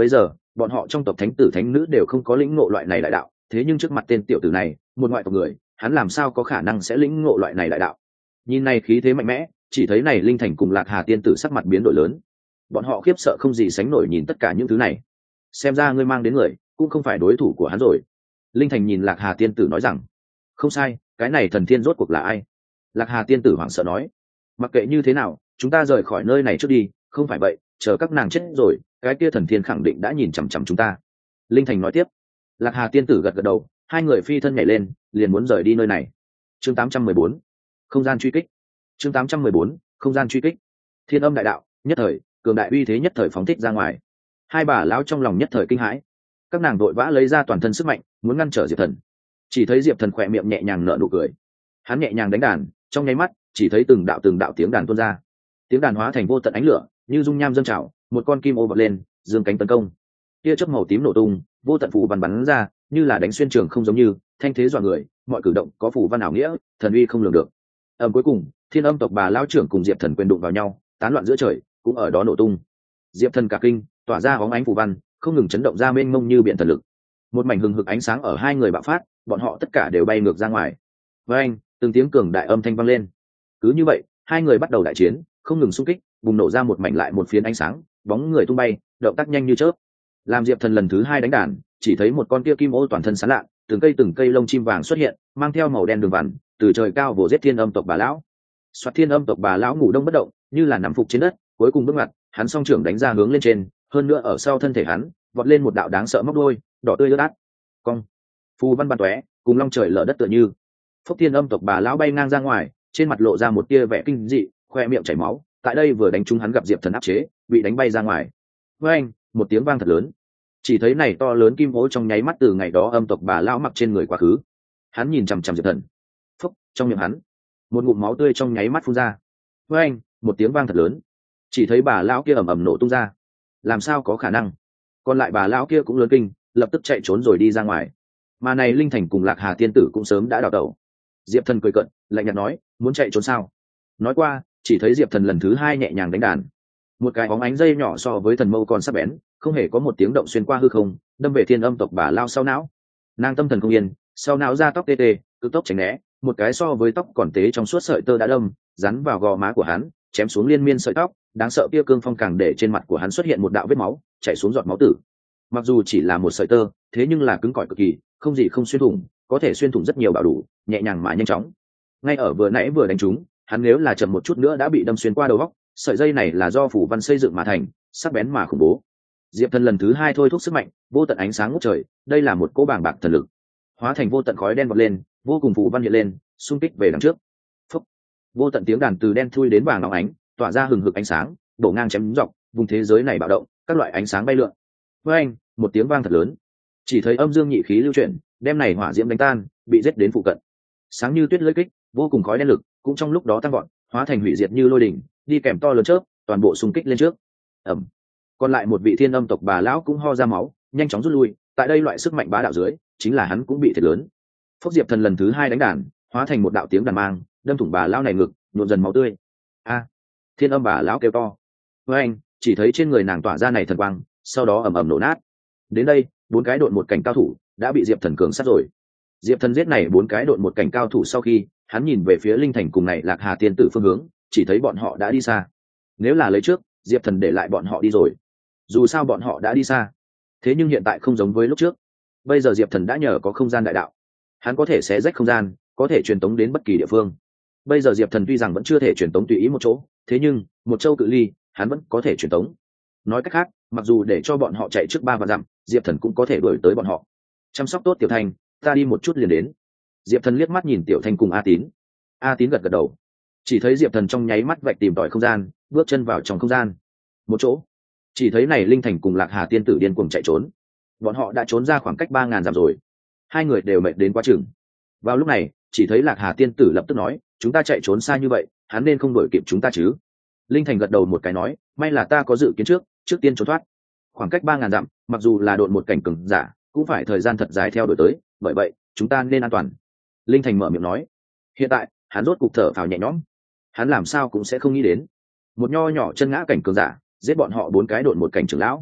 bọn họ trong tộc thánh tử thánh nữ đều không có lĩnh ngộ loại này đại đạo, thế nhưng trước mặt tên tiểu tử này, một ngoại tộc người, hắn làm sao có khả năng sẽ lĩnh ngộ loại này đại đạo. Nhìn này khí thế mạnh mẽ, chỉ thấy này Linh Thành cùng Lạc Hà tiên tử sắc mặt biến đổi lớn, bọn họ khiếp sợ không gì sánh nổi nhìn tất cả những thứ này. Xem ra ngươi mang đến người cũng không phải đối thủ của hắn rồi. Linh Thành nhìn Lạc Hà tiên tử nói rằng. Không sai, cái này thần thiên rốt cuộc là ai? Lạc Hà tiên tử hoảng sợ nói. Mặc kệ như thế nào, chúng ta rời khỏi nơi này trước đi, không phải vậy chờ các nàng chết rồi, cái kia thần thiên khẳng định đã nhìn chằm chằm chúng ta. Linh Thành nói tiếp. Lạc Hà tiên tử gật gật đầu, hai người phi thân nhảy lên, liền muốn rời đi nơi này. Chương 814, không gian truy kích. Chương 814, không gian truy kích. Thiên âm đại đạo, nhất thời, cường đại uy thế nhất thời phóng thích ra ngoài. Hai bà lão trong lòng nhất thời kinh hãi, các nàng đội vã lấy ra toàn thân sức mạnh, muốn ngăn trở Diệp Thần. Chỉ thấy Diệp Thần khỏe miệng nhẹ nhàng nở nụ cười, hắn nhẹ nhàng đánh đàn, trong nháy mắt, chỉ thấy từng đạo tiếng đàn tuôn ra, tiếng đàn hóa thành vô tận ánh lửa, như dung nham dâng trào, một con kim ô vọt lên, dương cánh tấn công. Tia chớp màu tím nổ tung, vô tận phù văn bắn ra, như là đánh xuyên trường không giống như, thanh thế dọa người, mọi cử động có phù văn ảo nghĩa, thần uy không lường được. Cuối cùng, Thiên Âm tộc bà lão trưởng cùng Diệp Thần quyền đụng vào nhau, tán loạn giữa trời, cũng ở đó nổ tung. Diệp Thần cả kinh, tỏa ra bóng ánh phù văn, không ngừng chấn động ra mênh mông như biển thần lực. Một mảnh hừng hực ánh sáng ở hai người bạo phát, bọn họ tất cả đều bay ngược ra ngoài. Với anh, từng tiếng cường đại âm thanh vang lên. Cứ như vậy, hai người bắt đầu đại chiến, không ngừng xung kích, bùng nổ ra một mảnh lại một phiến ánh sáng, bóng người tung bay, động tác nhanh như chớp. Làm Diệp Thần lần thứ hai đánh đàn, chỉ thấy một con kia kim ô toàn thân sáng lạ, từng cây lông chim vàng xuất hiện, mang theo màu đen đường vằn, từ trời cao vồ giết Thiên Âm tộc bà lão. Soạt Thiên Âm tộc bà lão ngủ đông bất động, như là nằm phục trên đất, cuối cùng bước ngoặt, hắn song trưởng đánh ra hướng lên trên, hơn nữa ở sau thân thể hắn, vọt lên một đạo đáng sợ móc đôi, đỏ tươi ướt át. Cong, phù văn bắn tóe, cùng long trời lở đất tựa như. Phúc Thiên Âm tộc bà lão bay ngang ra ngoài, trên mặt lộ ra một tia vẻ kinh dị, khoe miệng chảy máu, tại đây vừa đánh trúng hắn gặp Diệp Thần áp chế, bị đánh bay ra ngoài. Với anh, một tiếng vang thật lớn. Chỉ thấy này to lớn kim hố trong nháy mắt từ ngày đó âm tộc bà lão mặc trên người quá khứ. Hắn nhìn chằm chằm Diệp Thần. Phúc, trong miệng hắn, một ngụm máu tươi trong nháy mắt phun ra. Với anh, một tiếng vang thật lớn. Chỉ thấy bà lão kia ầm ầm nổ tung ra. Làm sao có khả năng? Còn lại bà lão kia cũng lớn kinh, lập tức chạy trốn rồi đi ra ngoài. Mà này Linh Thành cùng Lạc Hà tiên tử cũng sớm đã đào tẩu. Diệp Thần cười cận, lạnh nhạt nói, muốn chạy trốn sao? Nói qua, chỉ thấy Diệp Thần lần thứ hai nhẹ nhàng đánh đàn, một cái bóng ánh dây nhỏ so với thần mâu còn sắc bén, không hề có một tiếng động xuyên qua hư không, đâm về Thiên Âm tộc bà lao sau não. Nàng tâm thần không yên, sau não ra tóc tê tê, cực tốc tránh né, một cái so với tóc còn tế trong suốt sợi tơ đã đâm rắn vào gò má của hắn, chém xuống liên miên sợi tóc, đáng sợ kia cương phong càng để trên mặt của hắn xuất hiện một đạo vết máu, chảy xuống giọt máu tử. Mặc dù chỉ là một sợi tơ, thế nhưng là cứng cỏi cực kỳ, không gì không xuyên thủng, có thể xuyên thủng rất nhiều bảo đủ, nhẹ nhàng mà nhanh chóng. Ngay ở vừa nãy vừa đánh trúng, hắn nếu là chậm một chút nữa đã bị đâm xuyên qua đầu óc. Sợi dây này là do phủ văn xây dựng mà thành, sắc bén mà khủng bố. Diệp Thần lần thứ hai thôi thúc sức mạnh, vô tận ánh sáng ngút trời, đây là một cỗ bàng bạc thần lực, hóa thành vô tận khói đen vọt lên, vô cùng phủ văn hiện lên, xung kích về đằng trước. Phúc, vô tận tiếng đàn từ đen thui đến vàng óng ánh, tỏa ra hừng hực ánh sáng, đổ ngang chém dọc, vùng thế giới này bạo động, các loại ánh sáng bay lượn. Với anh, một tiếng vang thật lớn, chỉ thấy âm dương nhị khí lưu chuyển, đem này hỏa diễm đánh tan, bị giết đến phụ cận. Sáng như tuyết lưỡi kích, vô cùng khói đen lực, cũng trong lúc đó tăng vọt, hóa thành hủy diệt như lôi đỉnh, đi kèm to lớn chớp, toàn bộ xung kích lên trước. Ầm. Còn lại một vị Thiên Âm tộc bà lão cũng ho ra máu, nhanh chóng rút lui, tại đây loại sức mạnh bá đạo dưới, chính là hắn cũng bị thiệt lớn. Phúc Diệp Thần lần thứ hai đánh đàn, hóa thành một đạo tiếng đàn mang, đâm thủng bà lão này ngực, nhuộm dần máu tươi. A! Thiên Âm bà lão kêu to. Với anh, chỉ thấy trên người nàng tỏa ra này thần quang, sau đó ầm ầm nổ nát. Đến đây, bốn cái độn một cảnh cao thủ đã bị Diệp Thần cường sát rồi. Diệp Thần giết này bốn cái độn một cảnh cao thủ sau khi, hắn nhìn về phía Linh Thành cùng này Lạc Hà tiên tử phương hướng, chỉ thấy bọn họ đã đi xa. Nếu là lấy trước, Diệp Thần để lại bọn họ đi rồi. Dù sao bọn họ đã đi xa, thế nhưng hiện tại không giống với lúc trước. Bây giờ Diệp Thần đã nhờ có không gian đại đạo, hắn có thể xé rách không gian, có thể truyền tống đến bất kỳ địa phương. Bây giờ Diệp Thần tuy rằng vẫn chưa thể truyền tống tùy ý một chỗ, thế nhưng một châu cự ly, hắn vẫn có thể truyền tống. Nói cách khác, mặc dù để cho bọn họ chạy trước 3 vạn dặm, Diệp Thần cũng có thể đuổi tới bọn họ. Chăm sóc tốt Tiểu Thành, ta đi một chút liền đến. Diệp Thần liếc mắt nhìn Tiểu Thành cùng A Tín. A Tín gật gật đầu. Chỉ thấy Diệp Thần trong nháy mắt vạch tìm tòi không gian, bước chân vào trong không gian. Một chỗ, chỉ thấy này Linh Thành cùng Lạc Hà tiên tử điên cuồng chạy trốn. Bọn họ đã trốn ra khoảng cách 3000 dặm rồi. Hai người đều mệt đến quá chừng. Vào lúc này, chỉ thấy Lạc Hà tiên tử lập tức nói, chúng ta chạy trốn xa như vậy, hắn nên không đuổi kịp chúng ta chứ? Linh Thành gật đầu một cái nói, may là ta có dự kiến trước tiên trốn thoát. Khoảng cách 3000 dặm, mặc dù là độn một cảnh cường giả, cũng phải thời gian thật dài theo đuổi tới, bởi vậy, chúng ta nên an toàn. Linh Thành mở miệng nói. Hiện tại, hắn rốt cục thở phào nhẹ nhõm. Hắn làm sao cũng sẽ không nghĩ đến, một nho nhỏ chân ngã cảnh cường giả giết bọn họ 4 cái độn một cảnh trưởng lão.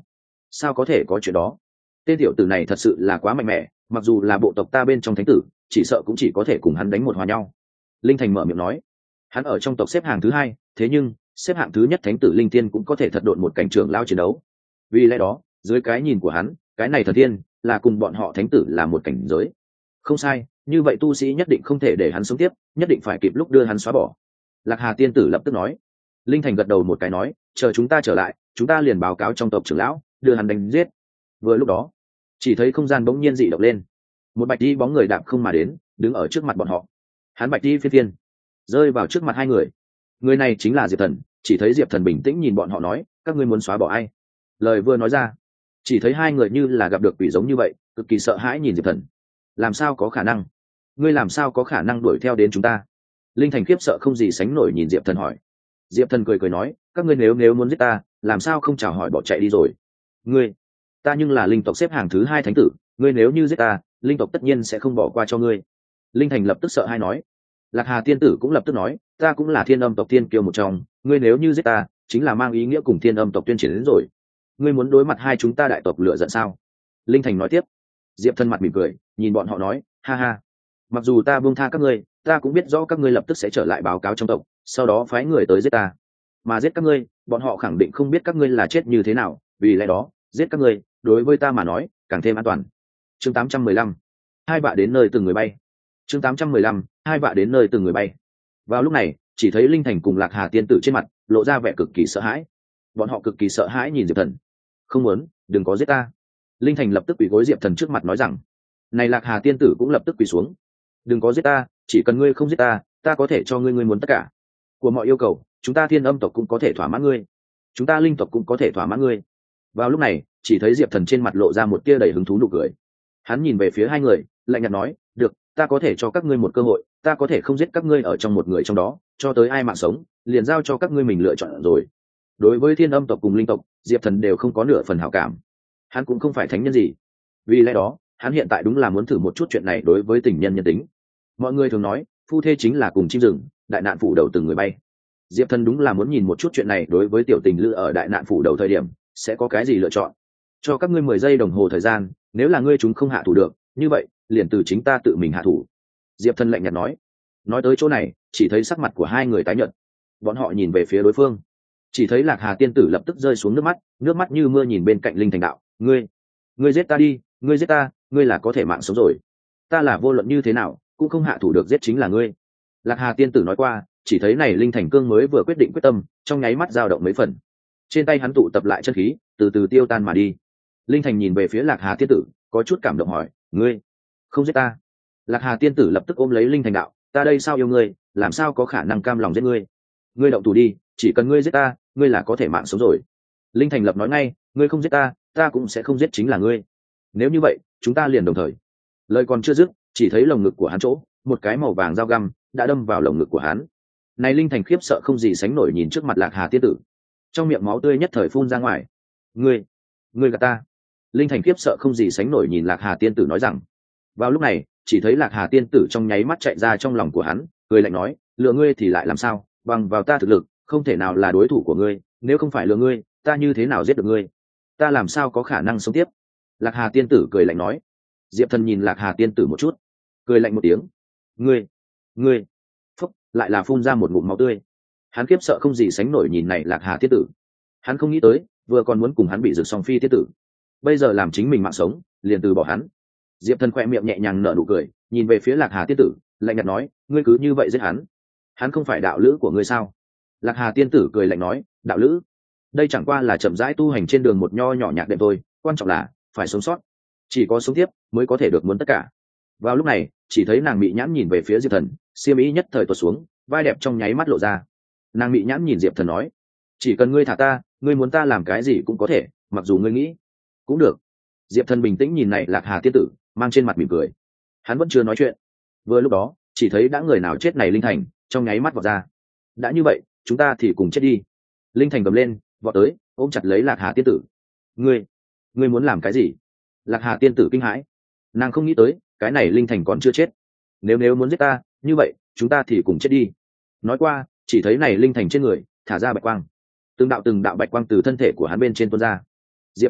sao có thể có chuyện đó? Tên tiểu tử này thật sự là quá mạnh mẽ, mặc dù là bộ tộc ta bên trong thánh tử, chỉ sợ cũng chỉ có thể cùng hắn đánh một hòa nhau. Linh Thành mở miệng nói, hắn ở trong tộc xếp hạng thứ hai, thế nhưng xếp hạng thứ nhất thánh tử linh tiên cũng có thể thật độn một cảnh trưởng lao chiến đấu. Vì lẽ đó, dưới cái nhìn của hắn, cái này thần tiên là cùng bọn họ thánh tử là một cảnh giới. Không sai, như vậy tu sĩ nhất định không thể để hắn sống tiếp, nhất định phải kịp lúc đưa hắn xóa bỏ. Lạc Hà tiên tử lập tức nói. Linh Thành gật đầu một cái nói, chờ chúng ta trở lại, chúng ta liền báo cáo trong tộc trưởng lão, đưa hắn đánh giết. Vừa lúc đó, chỉ thấy không gian bỗng nhiên dị động lên, một bạch đi bóng người đạp không mà đến, đứng ở trước mặt bọn họ. Hắn bạch đi phiên phiên rơi vào trước mặt hai người. Người này chính là Diệp Thần. Chỉ thấy Diệp Thần bình tĩnh nhìn bọn họ nói, các ngươi muốn xóa bỏ ai? Lời vừa nói ra, chỉ thấy hai người như là gặp được quỷ giống như vậy, cực kỳ sợ hãi nhìn Diệp Thần. Làm sao có khả năng? Ngươi làm sao có khả năng đuổi theo đến chúng ta? Linh Thành khiếp sợ không gì sánh nổi nhìn Diệp Thần hỏi. Diệp Thần cười cười nói, các ngươi nếu muốn giết ta, làm sao không chào hỏi bỏ chạy đi rồi? Ngươi, ta nhưng là linh tộc xếp hạng thứ hai thánh tử, ngươi nếu như giết ta, linh tộc tất nhiên sẽ không bỏ qua cho ngươi. Linh Thành lập tức sợ hai nói. Lạc Hà tiên tử cũng lập tức nói, ta cũng là thiên âm tộc tiên kiêu một trong, ngươi nếu như giết ta, chính là mang ý nghĩa cùng thiên âm tộc tuyên triển đến rồi. Ngươi muốn đối mặt hai chúng ta đại tộc lựa giận sao? Linh Thành nói tiếp. Diệp Thần mặt mỉm cười, nhìn bọn họ nói, ha ha, mặc dù ta buông tha các ngươi, ta cũng biết rõ các ngươi lập tức sẽ trở lại báo cáo trong tộc, sau đó phái người tới giết ta. Mà giết các ngươi, bọn họ khẳng định không biết các ngươi là chết như thế nào, vì lẽ đó, giết các ngươi, đối với ta mà nói, càng thêm an toàn. Chương 815, hai bạ đến nơi từng người bay. Chương 815, hai bạ đến nơi từng người bay. Vào lúc này, chỉ thấy Linh Thành cùng Lạc Hà tiên tử trên mặt lộ ra vẻ cực kỳ sợ hãi. Bọn họ cực kỳ sợ hãi nhìn Diệp Thần. Không muốn, đừng có giết ta. Linh Thành lập tức quỳ gối Diệp Thần trước mặt nói rằng. Này Lạc Hà tiên tử cũng lập tức quỳ xuống. Đừng có giết ta, chỉ cần ngươi không giết ta, ta có thể cho ngươi muốn tất cả. Của mọi yêu cầu, chúng ta Thiên Âm tộc cũng có thể thỏa mãn ngươi. Chúng ta Linh tộc cũng có thể thỏa mãn ngươi. Vào lúc này, chỉ thấy Diệp Thần trên mặt lộ ra một tia đầy hứng thú nụ cười. Hắn nhìn về phía hai người, lạnh nhạt nói, được, ta có thể cho các ngươi một cơ hội, ta có thể không giết các ngươi ở trong một người trong đó, cho tới ai mạng sống, liền giao cho các ngươi mình lựa chọn rồi. Đối với Thiên Âm tộc cùng Linh tộc, Diệp Thần đều không có nửa phần hảo cảm. Hắn cũng không phải thánh nhân gì, vì lẽ đó, hắn hiện tại đúng là muốn thử một chút chuyện này đối với tình nhân nhân tính. Mọi người thường nói, phu thê chính là cùng chim rừng, đại nạn phủ đầu từng người bay. Diệp Thần đúng là muốn nhìn một chút chuyện này đối với tiểu tình lữ ở đại nạn phủ đầu thời điểm sẽ có cái gì lựa chọn. Cho các ngươi 10 giây đồng hồ thời gian, nếu là ngươi chúng không hạ thủ được, như vậy liền từ chính ta tự mình hạ thủ. Diệp Thần lạnh nhạt nói. Nói tới chỗ này, chỉ thấy sắc mặt của hai người tái nhợt. Bọn họ nhìn về phía đối phương, chỉ thấy Lạc Hà tiên tử lập tức rơi xuống nước mắt như mưa nhìn bên cạnh Linh Thành đạo, ngươi giết ta đi, ngươi giết ta, ngươi là có thể mạng sống rồi. Ta là vô luận như thế nào cũng không hạ thủ được, giết chính là ngươi. Lạc Hà tiên tử nói qua, chỉ thấy này Linh Thành cương mới vừa quyết định quyết tâm, trong nháy mắt dao động mấy phần. Trên tay hắn tụ tập lại chân khí, từ từ tiêu tan mà đi. Linh Thành nhìn về phía Lạc Hà tiên tử, có chút cảm động hỏi, ngươi không giết ta? Lạc Hà tiên tử lập tức ôm lấy Linh Thành đạo, ta đây sao yêu ngươi, làm sao có khả năng cam lòng giết ngươi? Ngươi động thủ đi, chỉ cần ngươi giết ta, ngươi là có thể mạng sống rồi. Linh Thành lập nói ngay, ngươi không giết ta, ta cũng sẽ không giết chính là ngươi. Nếu như vậy, chúng ta liền đồng thời. Lời còn chưa dứt, chỉ thấy lồng ngực của hắn chỗ, một cái màu vàng dao găm đã đâm vào lồng ngực của hắn. Này Linh Thành khiếp sợ không gì sánh nổi nhìn trước mặt Lạc Hà tiên tử, trong miệng máu tươi nhất thời phun ra ngoài. Ngươi gạt ta. Linh Thành khiếp sợ không gì sánh nổi nhìn Lạc Hà tiên tử nói rằng. Vào lúc này, chỉ thấy Lạc Hà tiên tử trong nháy mắt chạy ra trong lòng của hắn, cười lạnh nói, lừa ngươi thì lại làm sao, bằng vào ta thực lực, không thể nào là đối thủ của ngươi, nếu không phải lừa ngươi, ta như thế nào giết được ngươi? Ta làm sao có khả năng sống tiếp? Lạc Hà tiên tử cười lạnh nói. Diệp Thần nhìn Lạc Hà tiên tử một chút, cười lạnh một tiếng. Ngươi, phúc, lại là phun ra một ngụm máu tươi. Hắn khiếp sợ không gì sánh nổi nhìn này Lạc Hà tiên tử. Hắn không nghĩ tới, vừa còn muốn cùng hắn bị rực song phi tiên tử, bây giờ làm chính mình mạng sống, liền từ bỏ hắn. Diệp Thần khỏe miệng nhẹ nhàng nở nụ cười, nhìn về phía Lạc Hà tiên tử, lạnh nhạt nói, ngươi cứ như vậy giết hắn? Hắn không phải đạo lữ của ngươi sao? Lạc Hà tiên tử cười lạnh nói, đạo lữ? Đây chẳng qua là chậm rãi tu hành trên đường một nho nhỏ nhạc đệm thôi, quan trọng là phải sống sót, chỉ có sống tiếp mới có thể được muốn tất cả. Vào lúc này, chỉ thấy nàng mị nhãn nhìn về phía Diệp Thần, xiêm ý nhất thời tuột xuống, vai đẹp trong nháy mắt lộ ra. Nàng mị nhãn nhìn Diệp Thần nói, chỉ cần ngươi thả ta, ngươi muốn ta làm cái gì cũng có thể, mặc dù ngươi nghĩ cũng được. Diệp Thần bình tĩnh nhìn này Lạc Hà tiên tử, mang trên mặt mỉm cười. Hắn vẫn chưa nói chuyện. Vừa lúc đó, chỉ thấy đã người nào chết này Linh Thành trong nháy mắt vọt ra. Đã như vậy, chúng ta thì cùng chết đi. Linh Thành gầm lên, vọt tới, ôm chặt lấy Lạc Hà tiên tử. Ngươi muốn làm cái gì? Lạc Hà tiên tử kinh hãi. Nàng không nghĩ tới, cái này Linh Thành còn chưa chết. Nếu muốn giết ta, như vậy chúng ta thì cùng chết đi. Nói qua, chỉ thấy này Linh Thành trên người thả ra bạch quang. Từng đạo bạch quang từ thân thể của hắn bên trên tuôn ra. Diệp Thần biết,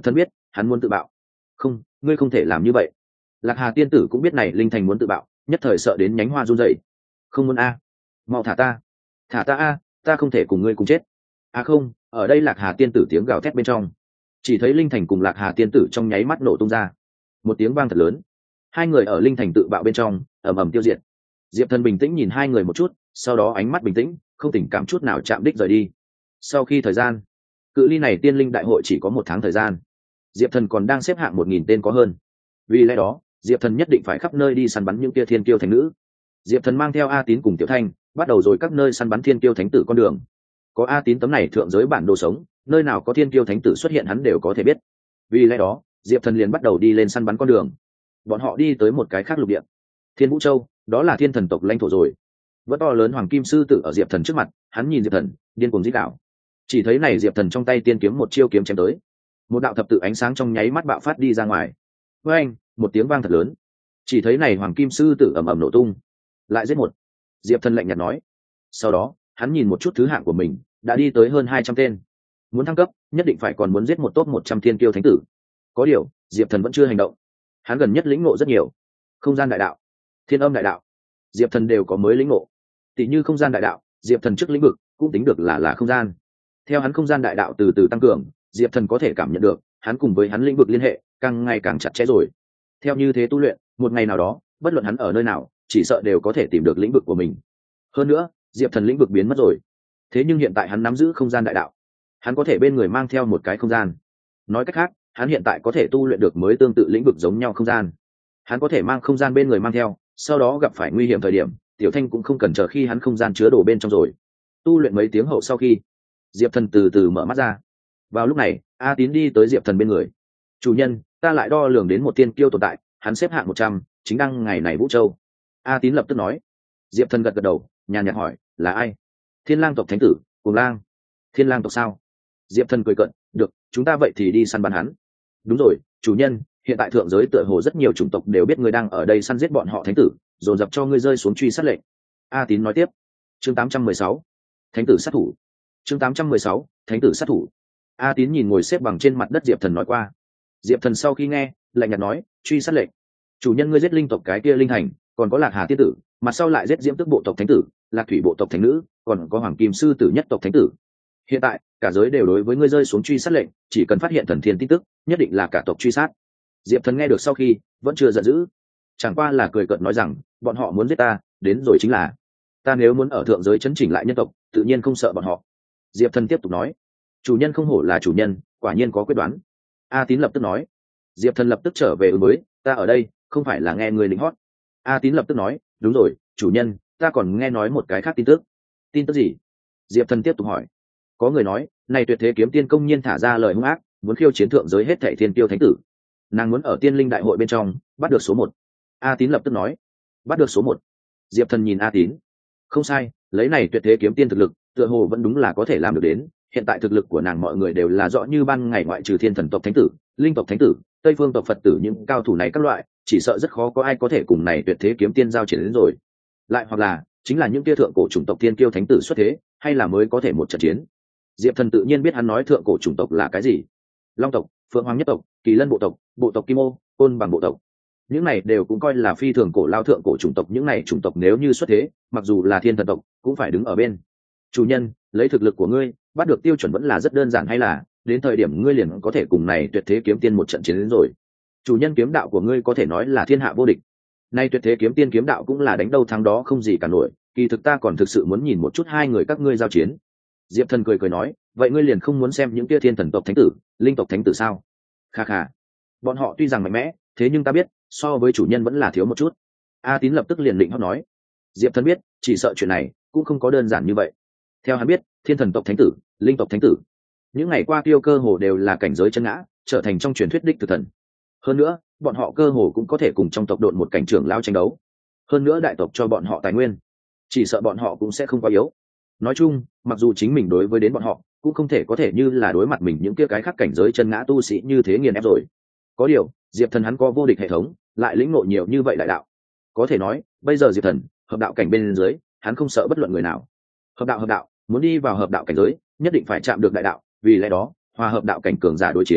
hắn muốn tự bạo. Không, ngươi không thể làm như vậy. Lạc Hà tiên tử cũng biết này linh thành muốn tự bạo, nhất thời sợ đến nhánh hoa run rẩy. Không muốn a, mau thả ta, thả ta a, ta không thể cùng ngươi cùng chết. Không, ở đây Lạc Hà tiên tử tiếng gào thét bên trong, chỉ thấy linh thành cùng Lạc Hà tiên tử trong nháy mắt nổ tung ra, một tiếng vang thật lớn. Hai người ở linh thành tự bạo bên trong ầm ầm tiêu diệt. Diệp Thần bình tĩnh nhìn hai người một chút, sau đó ánh mắt bình tĩnh, không tình cảm chút nào chạm đích rời đi. Sau khi thời gian, cự ly này tiên linh đại hội chỉ có 1 tháng thời gian, Diệp Thần còn đang xếp hạng 1000 tên có hơn. Vì lẽ đó, Diệp Thần nhất định phải khắp nơi đi săn bắn những kia thiên kiêu thánh nữ. Diệp Thần mang theo A Tín cùng Tiểu Thanh, bắt đầu rồi các nơi săn bắn thiên kiêu thánh tử con đường. Có A Tín tấm này thượng giới bản đồ sống, nơi nào có thiên kiêu thánh tử xuất hiện hắn đều có thể biết. Vì lẽ đó, Diệp Thần liền bắt đầu đi lên săn bắn con đường. Bọn họ đi tới một cái khác lục địa, Thiên Vũ Châu, đó là thiên thần tộc lãnh thổ rồi. Vẫn to lớn hoàng kim sư tử ở Diệp Thần trước mặt, hắn nhìn Diệp Thần, điên cuồng rít gào. Chỉ thấy này Diệp Thần trong tay tiên kiếm một chiêu kiếm chém tới, một đạo thập tự ánh sáng trong nháy mắt bạo phát đi ra ngoài. Với anh, một tiếng vang thật lớn, chỉ thấy này hoàng kim sư tử ầm ầm nổ tung. Lại giết một. Diệp Thần lạnh nhạt nói. Sau đó, hắn nhìn một chút thứ hạng của mình, đã đi tới hơn 200 tên. Muốn thăng cấp, nhất định phải còn muốn giết một top 100 thiên kiêu thánh tử. Có điều, Diệp Thần vẫn chưa hành động. Hắn gần nhất lĩnh ngộ rất nhiều. Không gian đại đạo, thiên âm đại đạo, Diệp Thần đều có mới lĩnh ngộ. Tỷ như không gian đại đạo, Diệp Thần trước lĩnh vực cũng tính được là không gian. Theo hắn không gian đại đạo từ từ tăng cường, Diệp Thần có thể cảm nhận được, hắn cùng với hắn lĩnh vực liên hệ càng ngày càng chặt chẽ rồi. Theo như thế tu luyện, một ngày nào đó, bất luận hắn ở nơi nào, chỉ sợ đều có thể tìm được lĩnh vực của mình. Hơn nữa, Diệp Thần lĩnh vực biến mất rồi. Thế nhưng hiện tại hắn nắm giữ không gian đại đạo, hắn có thể bên người mang theo một cái không gian. Nói cách khác, hắn hiện tại có thể tu luyện được mới tương tự lĩnh vực giống nhau không gian. Hắn có thể mang không gian bên người mang theo, sau đó gặp phải nguy hiểm thời điểm, Tiểu Thanh cũng không cần chờ khi hắn không gian chứa đồ bên trong rồi. Tu luyện mấy tiếng hậu sau khi, Diệp Thần từ từ mở mắt ra. Vào lúc này, A Tín đi tới Diệp Thần bên người. Chủ nhân, ta lại đo lường đến một tiên kiêu tồn tại, hắn xếp hạng 100, chính đăng ngày này Vũ Châu. A Tín lập tức nói. Diệp Thần gật gật đầu, nhàn nhạt hỏi, là ai? Thiên Lang tộc thánh tử, Cuồng Lang. Thiên Lang tộc sao? Diệp Thần cười cợt, được, chúng ta vậy thì đi săn bắn hắn. Đúng rồi, chủ nhân, hiện tại thượng giới tựa hồ rất nhiều chủng tộc đều biết ngươi đang ở đây săn giết bọn họ thánh tử, dồn dập cho ngươi rơi xuống truy sát lệnh. A Tín nói tiếp. Chương 816, thánh tử sát thủ. Chương 816, thánh tử sát thủ. A Tín nhìn ngồi xếp bằng trên mặt đất Diệp Thần nói qua. Diệp Thần sau khi nghe, lạnh nhạt nói, truy sát lệnh. Chủ nhân ngươi giết linh tộc cái kia linh hành, còn có Lạc Hà tiên tử, mặt sau lại giết Diễm Tước bộ tộc thánh tử, Lạc Thủy bộ tộc thánh nữ, còn có Hoàng Kim sư tử nhất tộc thánh tử. Hiện tại, cả giới đều đối với ngươi rơi xuống truy sát lệnh, chỉ cần phát hiện thần thiên tin tức, nhất định là cả tộc truy sát. Diệp Thần nghe được sau khi, vẫn chưa giận dữ, chẳng qua là cười cợt nói rằng, bọn họ muốn giết ta, đến rồi chính là. Ta nếu muốn ở thượng giới chấn chỉnh lại nhân tộc, tự nhiên không sợ bọn họ. Diệp Thần tiếp tục nói. Chủ nhân không hổ là chủ nhân, quả nhiên có quyết đoán. A Tín lập tức nói. Diệp Thần lập tức trở về mới, ta ở đây, không phải là nghe người lính hót. A Tín lập tức nói, đúng rồi, chủ nhân, ta còn nghe nói một cái khác tin tức. Tin tức gì? Diệp Thần tiếp tục hỏi. Có người nói, này tuyệt thế kiếm tiên công nhiên thả ra lời hung ác, muốn khiêu chiến thượng giới hết thảy thiên tiêu thánh tử. Nàng muốn ở tiên linh đại hội bên trong bắt được số 1. A Tín lập tức nói. Bắt được số 1. Diệp Thần nhìn A Tín. Không sai, lấy này tuyệt thế kiếm tiên thực lực, tựa hồ vẫn đúng là có thể làm được đến. Hiện tại thực lực của nàng mọi người đều là rõ như ban ngày, ngoại trừ thiên thần tộc thánh tử, linh tộc thánh tử, tây phương tộc Phật tử, những cao thủ này các loại, chỉ sợ rất khó có ai có thể cùng này tuyệt thế kiếm tiên giao chiến đến rồi. Lại hoặc là, chính là những tia thượng cổ chủng tộc tiên kiêu thánh tử xuất thế, hay là mới có thể một trận chiến. Diệp Thần tự nhiên biết hắn nói thượng cổ chủng tộc là cái gì. Long tộc, Phượng Hoàng nhất tộc, Kỳ Lân bộ tộc Kim Ô, Côn Bằng bộ tộc. Những này đều cũng coi là phi thường cổ lao thượng cổ chủng tộc, những này chủng tộc nếu như xuất thế, mặc dù là thiên thần tộc, cũng phải đứng ở bên. Chủ nhân, lấy thực lực của ngươi, bắt được tiêu chuẩn vẫn là rất đơn giản, hay là đến thời điểm ngươi liền có thể cùng này tuyệt thế kiếm tiên một trận chiến đến rồi. Chủ nhân, kiếm đạo của ngươi có thể nói là thiên hạ vô địch. Nay tuyệt thế kiếm tiên kiếm đạo cũng là đánh đâu thắng đó không gì cả nổi, kỳ thực ta còn thực sự muốn nhìn một chút hai người các ngươi giao chiến. Diệp Thần cười nói, vậy ngươi liền không muốn xem những kia thiên thần tộc thánh tử, linh tộc thánh tử sao? Kha kha, bọn họ tuy rằng mạnh mẽ, thế nhưng ta biết, so với chủ nhân vẫn là thiếu một chút. A Tín lập tức liền định hót nói. Diệp Thần biết, chỉ sợ chuyện này cũng không có đơn giản như vậy. Theo hắn biết, thiên thần tộc thánh tử, linh tộc thánh tử, những ngày qua tiêu cơ hồ đều là cảnh giới chân ngã, trở thành trong truyền thuyết đích thực thần. Hơn nữa, bọn họ cơ hồ cũng có thể cùng trong tộc độn một cảnh trưởng lao tranh đấu. Hơn nữa đại tộc cho bọn họ tài nguyên, chỉ sợ bọn họ cũng sẽ không quá yếu. Nói chung, mặc dù chính mình đối với đến bọn họ, cũng không thể có thể như là đối mặt mình những kia cái khác cảnh giới chân ngã tu sĩ như thế nghiền ép rồi. Có điều, Diệp Thần hắn có vô địch hệ thống, lại lĩnh ngộ nhiều như vậy đại đạo. Có thể nói, bây giờ Diệp Thần, hợp đạo cảnh bên dưới, hắn không sợ bất luận người nào. Hợp đạo, muốn đi vào hợp đạo cảnh giới, nhất định phải chạm được đại đạo, vì lẽ đó, hòa hợp đạo cảnh cường giả đối chiến,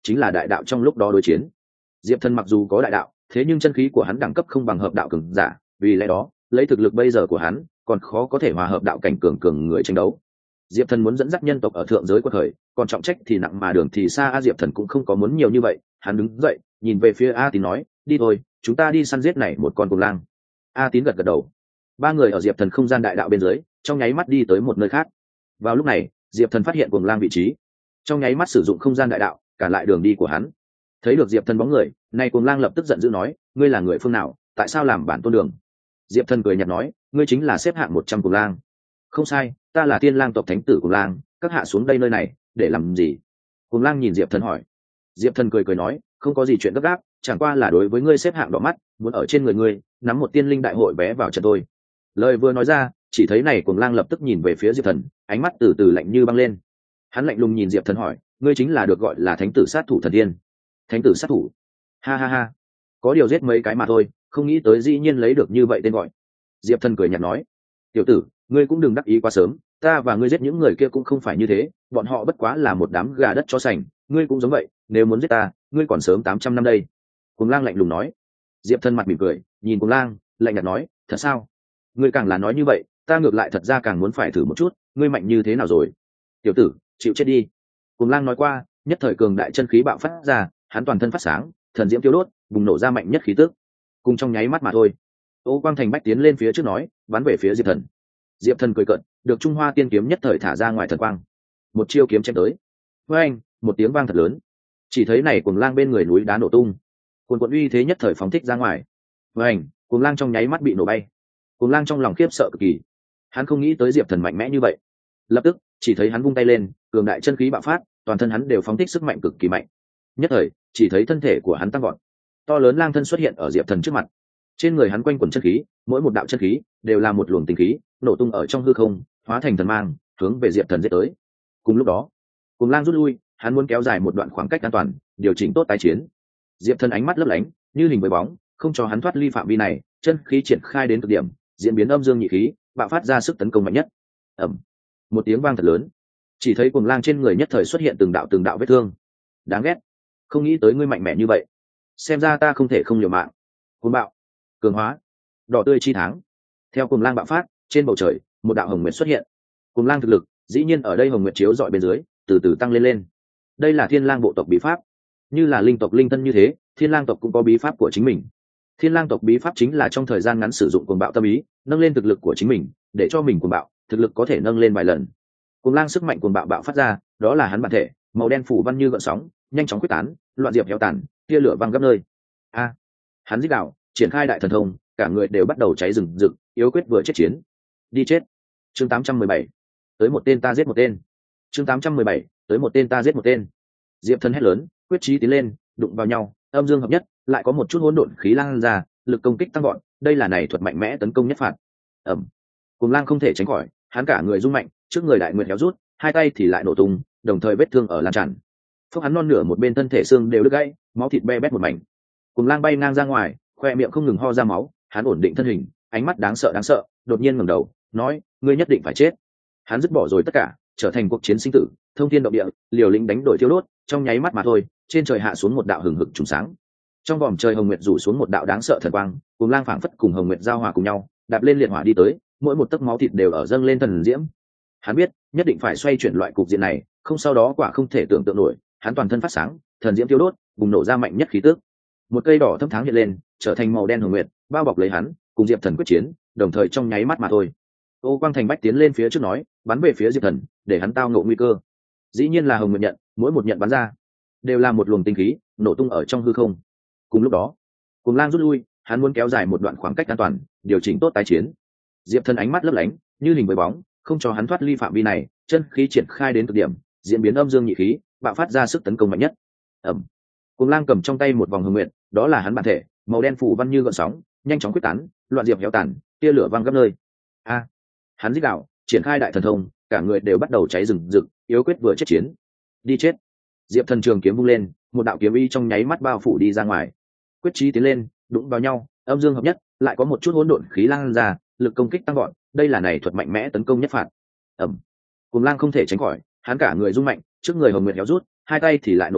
chính là đại đạo trong lúc đó đối chiến. Diệp Thần mặc dù có đại đạo, thế nhưng chân khí của hắn đẳng cấp không bằng hợp đạo cường giả, vì lẽ đó lấy thực lực bây giờ của hắn còn khó có thể hòa hợp đạo cảnh cường người tranh đấu. Diệp Thần muốn dẫn dắt nhân tộc ở thượng giới quật khởi, còn trọng trách thì nặng mà đường thì xa. Diệp Thần cũng không có muốn nhiều như vậy, hắn đứng dậy nhìn về phía A Tín nói, đi thôi, chúng ta đi săn giết này một con cuồng lang. A Tín gật gật đầu. Ba người ở Diệp Thần không gian đại đạo bên dưới, trong nháy mắt đi tới một nơi khác. Vào lúc này Diệp Thần phát hiện cuồng lang vị trí, trong nháy mắt sử dụng không gian đại đạo cản lại đường đi của hắn. Thấy được Diệp Thần bóng người, nay cuồng lang lập tức giận dữ nói, ngươi là người phương nào, tại sao làm bản tôn đường? Diệp Thần cười nhạt nói, ngươi chính là xếp hạng 100 cuồng lang. Không sai, ta là Thiên Lang tộc thánh tử cuồng lang, các hạ xuống đây nơi này để làm gì? Cuồng lang nhìn Diệp Thần hỏi. Diệp Thần cười nói, không có gì chuyện gấp gáp, chẳng qua là đối với ngươi xếp hạng đỏ mắt, muốn ở trên người ngươi nắm một tiên linh đại hội vé vào trận tôi. Lời vừa nói ra, chỉ thấy này cuồng lang lập tức nhìn về phía Diệp Thần, ánh mắt từ từ lạnh như băng lên. Hắn lạnh lùng nhìn Diệp Thần hỏi, ngươi chính là được gọi là thánh tử sát thủ thần tiên? Thánh tử sát thủ? Ha ha ha, có điều giết mấy cái mà thôi, không nghĩ tới dĩ nhiên lấy được như vậy tên gọi. Diệp Thần cười nhạt nói, tiểu tử, ngươi cũng đừng đắc ý quá sớm, ta và ngươi giết những người kia cũng không phải như thế, bọn họ bất quá là một đám gà đất chó sành, ngươi cũng giống vậy, nếu muốn giết ta, ngươi còn sớm 800 năm đây. Cuồng lang lạnh lùng nói. Diệp Thần mặt mỉm cười, nhìn cuồng lang, lạnh nhạt nói, thật sao? Ngươi càng là nói như vậy, ta ngược lại thật ra càng muốn phải thử một chút, ngươi mạnh như thế nào rồi? Tiểu tử, chịu chết đi. Cuồng lang nói qua, nhất thời cường đại chân khí bạo phát ra, hắn toàn thân phát sáng, thần diễm tiêu đốt, bùng nổ ra mạnh nhất khí tức. Cùng trong nháy mắt mà thôi, Ô Quang Thành Bách tiến lên phía trước nói, bắn về phía Diệp Thần. Diệp Thần cười cợt, được Trung Hoa Tiên kiếm nhất thời thả ra ngoài thần quang, một chiêu kiếm chém tới. Với anh, một tiếng vang thật lớn, chỉ thấy này cuồng lang bên người núi đá nổ tung, cuồn cuộn uy thế nhất thời phóng thích ra ngoài. Với anh, cuồng lang trong nháy mắt bị nổ bay. Cuồng lang trong lòng khiếp sợ cực kỳ, hắn không nghĩ tới Diệp Thần mạnh mẽ như vậy. Lập tức, chỉ thấy hắn vung tay lên, cường đại chân khí bạo phát, toàn thân hắn đều phóng thích sức mạnh cực kỳ mạnh. Nhất thời, chỉ thấy thân thể của hắn tăng vọt, to lớn lang thân xuất hiện ở Diệp Thần trước mặt. Trên người hắn quanh quẩn chân khí, mỗi một đạo chân khí đều là một luồng tinh khí, nổ tung ở trong hư không, hóa thành thần mang, hướng về Diệp Thần giết tới. Cùng lúc đó, Cuồng lang rút lui, hắn muốn kéo dài một đoạn khoảng cách an toàn, điều chỉnh tốt tái chiến. Diệp Thần ánh mắt lấp lánh, như hình với bóng, không cho hắn thoát ly phạm vi này, chân khí triển khai đến cực điểm, diễn biến âm dương nhị khí, bạo phát ra sức tấn công mạnh nhất. Ầm, một tiếng vang thật lớn, chỉ thấy Cuồng lang trên người nhất thời xuất hiện từng đạo vết thương. Đáng ghét, không nghĩ tới ngươi mạnh mẽ như vậy, xem ra ta không thể không liều mạng. Cuồng bạo, cường hóa, đỏ tươi chi tháng. Theo Cuồng lang bạo phát, trên bầu trời một đạo hồng nguyệt xuất hiện. Cuồng lang thực lực dĩ nhiên ở đây hồng nguyệt chiếu dọi bên dưới, từ từ tăng lên. Đây là Thiên Lang bộ tộc bí pháp, như là linh tộc linh thân như thế, Thiên Lang tộc cũng có bí pháp của chính mình. Thiên Lang tộc bí pháp chính là trong thời gian ngắn sử dụng cuồng bạo tâm ý, nâng lên thực lực của chính mình, để cho mình cuồng bạo, thực lực có thể nâng lên vài lần. Cuồng lang sức mạnh cuồng bạo bạo phát ra, đó là hắn bản thể, màu đen phủ văn như gợn sóng, nhanh chóng quyết tán, loạn diệp héo tàn, tia lửa văng khắp nơi. A, hắn rít gào, triển khai đại thần thông, cả người đều bắt đầu cháy rừng rực, yếu quyết vừa chết chiến. Đi chết. Chương 817. Tới một tên ta giết một tên. Chương 817. Tới một tên ta giết một tên. Diệp Thần hét lớn, quyết chí tiến lên, đụng vào nhau, âm dương hợp nhất, lại có một chút hỗn độn khí lan ra, lực công kích tăng gọn, đây là này thuật mạnh mẽ tấn công nhất phạt. Ầm. Cuồng lang không thể tránh khỏi, hắn cả người rung mạnh, trước người đại nguyệt héo rút, hai tay thì lại nổ tung, đồng thời vết thương ở lan tràn. Phốc hắn non nửa một bên thân thể xương đều đứt gãy, máu thịt be bét một mảnh. Cuồng lang bay ngang ra ngoài, khoe miệng không ngừng ho ra máu, hắn ổn định thân hình, ánh mắt đáng sợ, đột nhiên ngẩng đầu, nói, ngươi nhất định phải chết. Hắn dứt bỏ rồi tất cả, trở thành cuộc chiến sinh tử, thông thiên động địa, liều lĩnh đánh đổi thiêu đốt, trong nháy mắt mà thôi, trên trời hạ xuống một đạo hừng hực trùng sáng. Trong vòm trời hồng nguyệt rủ xuống một đạo đáng sợ thần quang, Cuồng lang phảng phất cùng hồng nguyệt giao hòa cùng nhau, đạp lên liệt hỏa đi tới, mỗi một tấc máu thịt đều ở dâng lên thần diễm. Hắn biết, nhất định phải xoay chuyển loại cục diện này, không sau đó quả không thể tưởng tượng nổi. Hắn toàn thân phát sáng, thần diễm thiêu đốt, bùng nổ ra mạnh nhất khí tức. Một cây đỏ thẫm tháng hiện lên, trở thành màu đen hồng nguyệt, bao bọc lấy hắn, cùng Diệp Thần quyết chiến, đồng thời trong nháy mắt mà thôi. Ô Quang Thành Bách tiến lên phía trước nói, bắn về phía Diệp Thần, để hắn tao ngộ nguy cơ. Dĩ nhiên là hồng nguyệt nhận, mỗi một nhận bắn ra đều là một luồng tinh khí, nổ tung ở trong hư không. Cùng lúc đó, Cuồng lang rút lui, hắn muốn kéo dài một đoạn khoảng cách an toàn, điều chỉnh tốt tái chiến. Diệp Thần ánh mắt lấp lánh, như hình với bóng, không cho hắn thoát ly phạm vi này, chân khí triển khai đến cực điểm, diễn biến âm dương nhị khí, bạo phát ra sức tấn công mạnh nhất. Ầm. Cuồng lang cầm trong tay một vòng hồng nguyệt, đó là hắn bản thể, màu đen phủ văn như gợn sóng, nhanh chóng quyết tán, loạn diệp héo tàn, tia lửa văng khắp nơi. A. Hắn rít gào, triển khai đại thần thông, cả người đều bắt đầu cháy rừng rực, yếu quyết vừa chết chiến. Đi chết. Diệp Thần trường kiếm vung lên, một đạo kiếm ý trong nháy mắt bao phủ đi ra ngoài. Quyết chí tiến lên, đụng vào nhau, âm dương hợp nhất, lại có một chút hỗn độn khí lan ra, lực công kích tăng gọn, đây là này thuật mạnh mẽ tấn công nhất phạt. Ầm. Cuồng lang không thể tránh khỏi, hắn cả người rung mạnh, trước người hồng nguyệt héo rút, hai tay thì lại nổ tung,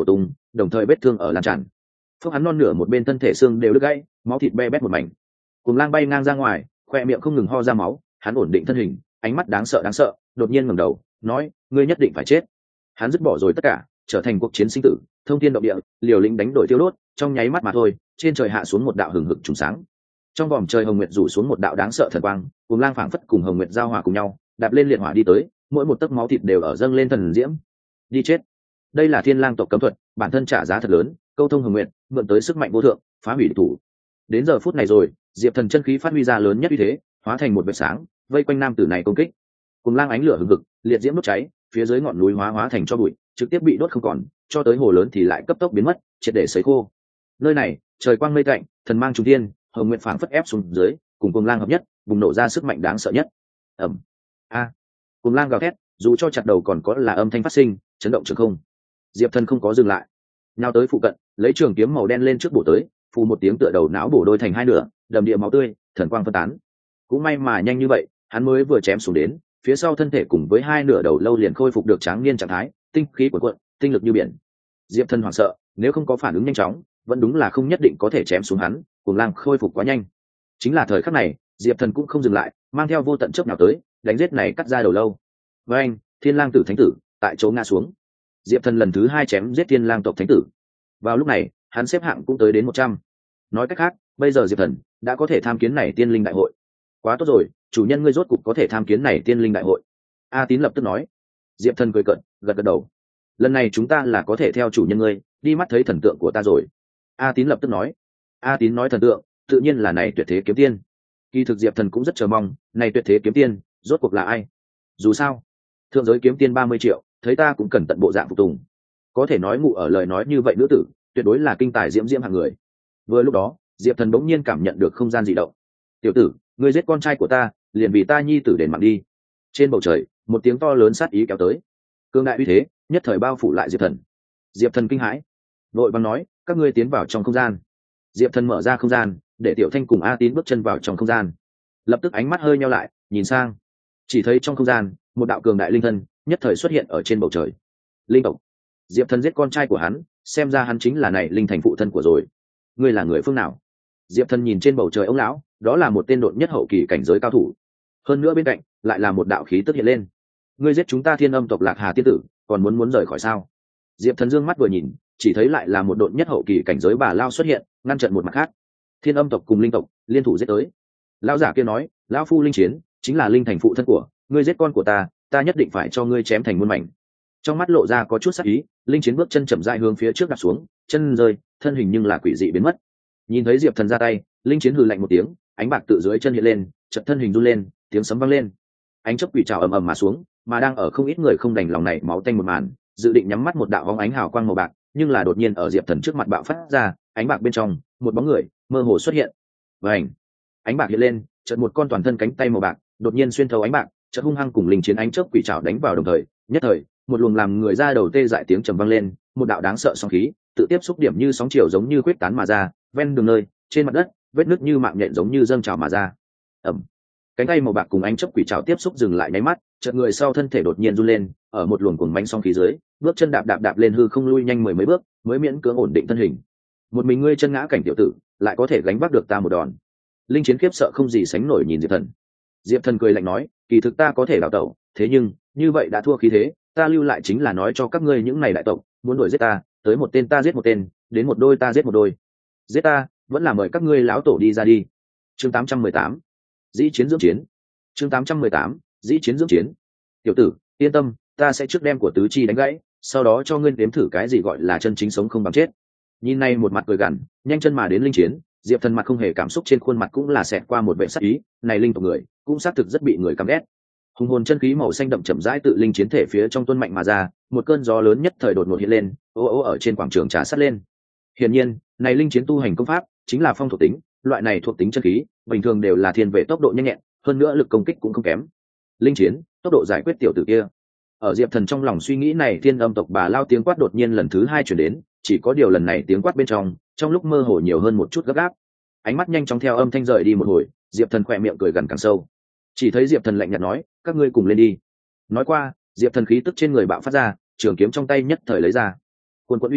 đồng thời vết thương ở lan tràn. Phốc, hắn non nửa một bên thân thể xương đều đứt gãy, máu thịt be bét một mảnh. Cùng lang bay ngang ra ngoài, khoe miệng không ngừng ho ra máu, hắn ổn định thân hình, ánh mắt đáng sợ, đột nhiên ngẩng đầu, nói, ngươi nhất định phải chết. Hắn dứt bỏ rồi tất cả, trở thành cuộc chiến sinh tử, thông thiên động địa, liều lĩnh đánh đổi tiêu đốt, trong nháy mắt mà thôi, trên trời hạ xuống một đạo hừng hực trùng sáng. Trong vòm trời hồng nguyệt rủ xuống một đạo đáng sợ thần quang, cùng lang phảng phất cùng hồng nguyệt giao hòa cùng nhau, đạp lên liệt hỏa đi tới, mỗi một tấc máu thịt đều ở dâng lên thần diễm. Đi chết. Đây là thiên lang tộc cấm thuật, bản thân trả giá thật lớn, câu thông hồng nguyệt, mượn tới sức mạnh vô thượng, phá hủy địch thủ. Đến giờ phút này rồi, diệp thần chân khí phát huy ra lớn nhất uy thế, hóa thành một vệt sáng, vây quanh nam tử này công kích. Cùng lang ánh lửa hừng hực, liệt diễm đốt cháy, phía dưới ngọn núi hóa thành tro bụi, trực tiếp bị đốt không còn, cho tới hồ lớn thì lại cấp tốc biến mất, triệt để sấy khô. Nơi này, trời quang mây tạnh, thần mang trùng thiên, hồng nguyệt phảng phất ép xuống dưới, cùng cùng lang hợp nhất, bùng nổ ra sức mạnh đáng sợ nhất. Ầm. A. Cùng lang gào thét, dù cho chặt đầu còn có là âm thanh phát sinh, chấn động trường không. Diệp thần không có dừng lại, nhào tới phụ cận, lấy trường kiếm màu đen lên trước bổ tới, phù một tiếng tựa đầu não bổ đôi thành hai nửa, đầm địa máu tươi, thần quang phân tán. Cũng may mà nhanh như vậy, hắn mới vừa chém xuống đến, phía sau thân thể cùng với hai nửa đầu lâu liền khôi phục được tráng niên trạng thái, tinh khí cuộn cuộn, tinh lực như biển. Diệp thần hoảng sợ, nếu không có phản ứng nhanh chóng, vẫn đúng là không nhất định có thể chém xuống hắn, cùng lang khôi phục quá nhanh. Chính là thời khắc này, Diệp thần cũng không dừng lại, mang theo vô tận chớp nào tới, đánh giết này cắt ra đầu lâu. Với anh, thiên lang tử thánh tử tại chỗ ngã xuống. Diệp thần lần thứ hai chém giết thiên lang tộc thánh tử. Vào lúc này, hắn xếp hạng cũng tới đến 100. Nói cách khác, bây giờ Diệp thần đã có thể tham kiến này tiên linh đại hội. Quá tốt rồi, chủ nhân ngươi rốt cục có thể tham kiến này tiên linh đại hội. A Tín lập tức nói. Diệp thần cười cợt, gật gật đầu. Lần này chúng ta là có thể theo chủ nhân ngươi đi mắt thấy thần tượng của ta rồi. A Tín lập tức nói. A Tín nói thần tượng, tự nhiên là này tuyệt thế kiếm tiên. Kỳ thực Diệp thần cũng rất chờ mong, này tuyệt thế kiếm tiên rốt cuộc là ai. Dù sao, thượng giới kiếm tiên 30 triệu, thấy ta cũng cần tận bộ dạng phục tùng. Có thể nói ngụ ở lời nói như vậy nữ tử, tuyệt đối là kinh tài diễm diễm hạng người. Vừa lúc đó, Diệp thần bỗng nhiên cảm nhận được không gian dị động. Tiểu tử, ngươi giết con trai của ta, liền vì ta nhi tử đền mạng đi. Trên bầu trời, một tiếng to lớn sát ý kéo tới, cương đại uy thế nhất thời bao phủ lại Diệp thần. Diệp thần kinh hãi, vội vàng nói, các ngươi tiến vào trong không gian. Diệp thần mở ra không gian, để Tiểu Thanh cùng A Tín bước chân vào trong không gian. Lập tức ánh mắt hơi nheo lại, nhìn sang, chỉ thấy trong không gian một đạo cường đại linh thân nhất thời xuất hiện ở trên bầu trời. Linh tộc. Diệp thần giết con trai của hắn, xem ra hắn chính là này linh thành phụ thân của rồi. Ngươi là người phương nào? Diệp thần nhìn trên bầu trời ông lão, đó là một tên độn nhất hậu kỳ cảnh giới cao thủ, hơn nữa bên cạnh lại là một đạo khí tức hiện lên. Ngươi giết chúng ta Thiên Âm tộc Lạc Hà tiên tử, còn muốn rời khỏi sao? Diệp thần dương mắt vừa nhìn, chỉ thấy lại là một độn nhất hậu kỳ cảnh giới bà lao xuất hiện, ngăn chặn một mặt khác. Thiên Âm tộc cùng linh tộc liên thủ giết tới. Lão giả kia nói, lão phu linh chiến chính là linh thành phụ thân của ngươi, giết con của ta, ta nhất định phải cho ngươi chém thành muôn mảnh. Trong mắt lộ ra có chút sắc ý, linh chiến bước chân chậm rãi hướng phía trước đặt xuống, chân rơi, thân hình nhưng là quỷ dị biến mất. Nhìn thấy Diệp thần ra tay, linh chiến hừ lạnh một tiếng, ánh bạc tự dưới chân hiện lên, chợt thân hình run lên, tiếng sấm vang lên, ánh chớp quỷ trào ầm ầm mà xuống, mà đang ở không ít người không đành lòng này máu tanh một màn, dự định nhắm mắt một đạo bóng ánh hào quang màu bạc, nhưng là đột nhiên ở Diệp thần trước mặt bạo phát ra, ánh bạc bên trong một bóng người mơ hồ xuất hiện. Vành, ánh bạc hiện lên, chợt một con toàn thân cánh tay màu bạc đột nhiên xuyên thấu ánh bạc, chợt hung hăng cùng linh chiến ánh chớp quỷ trảo đánh vào đồng thời, nhất thời một luồng làm người ra đầu tê dại tiếng trầm vang lên, một đạo đáng sợ sóng khí tự tiếp xúc điểm như sóng chiều giống như quyết tán mà ra, ven đường nơi, trên mặt đất, vết nứt như mạng nhện giống như dâng trào mà ra. Ầm. Cánh tay màu bạc cùng ánh chớp quỷ trảo tiếp xúc dừng lại nháy mắt, chợt người sau thân thể đột nhiên run lên, ở một luồng cuồng bánh sóng khí dưới, bước chân đạp lên hư không lui nhanh mười mấy bước, mới miễn cưỡng ổn định thân hình. Một mình ngươi chân ngã cảnh tiểu tử, lại có thể gánh vác được ta một đòn. Linh chiến khiếp sợ không gì sánh nổi nhìn Diệp thần. Diệp thần cười lạnh nói, kỳ thực ta có thể đào tẩu, thế nhưng như vậy đã thua khí thế, ta lưu lại chính là nói cho các ngươi những này đại tộc, muốn đuổi giết ta, tới một tên ta giết một tên, đến một đôi ta giết một đôi. Giết ta, vẫn là mời các ngươi lão tổ đi ra đi. Chương 818, dĩ chiến dưỡng chiến. Chương 818, dĩ chiến dưỡng chiến. Tiểu tử, yên tâm, ta sẽ trước đem của tứ chi đánh gãy, sau đó cho ngươi nếm thử cái gì gọi là chân chính sống không bằng chết. Nhìn này một mặt cười gằn, nhanh chân mà đến linh chiến, Diệp thần mặt không hề cảm xúc, trên khuôn mặt cũng là xẹt qua một vẻ sắc ý, này linh tộc người cũng xác thực rất bị người căm ghét. Hùng hồn chân khí màu xanh đậm chậm rãi tự linh chiến thể phía trong tuôn mạnh mà ra, một cơn gió lớn nhất thời đột ngột hiện lên, ở trên quảng trường trà sát lên. Hiển nhiên, này linh chiến tu hành công pháp chính là phong thuộc tính, loại này thuộc tính chân khí, bình thường đều là thiên về tốc độ nhanh nhẹn, hơn nữa lực công kích cũng không kém. Linh chiến, tốc độ giải quyết tiểu tử kia. Ở Diệp thần trong lòng suy nghĩ này, Thiên Âm tộc bà lao tiếng quát đột nhiên lần thứ hai truyền đến, chỉ có điều lần này tiếng quát bên trong lúc mơ hồ nhiều hơn một chút gấp gáp. Ánh mắt nhanh chóng theo âm thanh rời đi một hồi, Diệp thần khỏe miệng cười gần càng sâu. Chỉ thấy Diệp thần lạnh nhạt nói, các ngươi cùng lên đi. Nói qua, Diệp thần khí tức trên người bạo phát ra, trường kiếm trong tay nhất thời lấy ra. Cuồn cuộn uy thế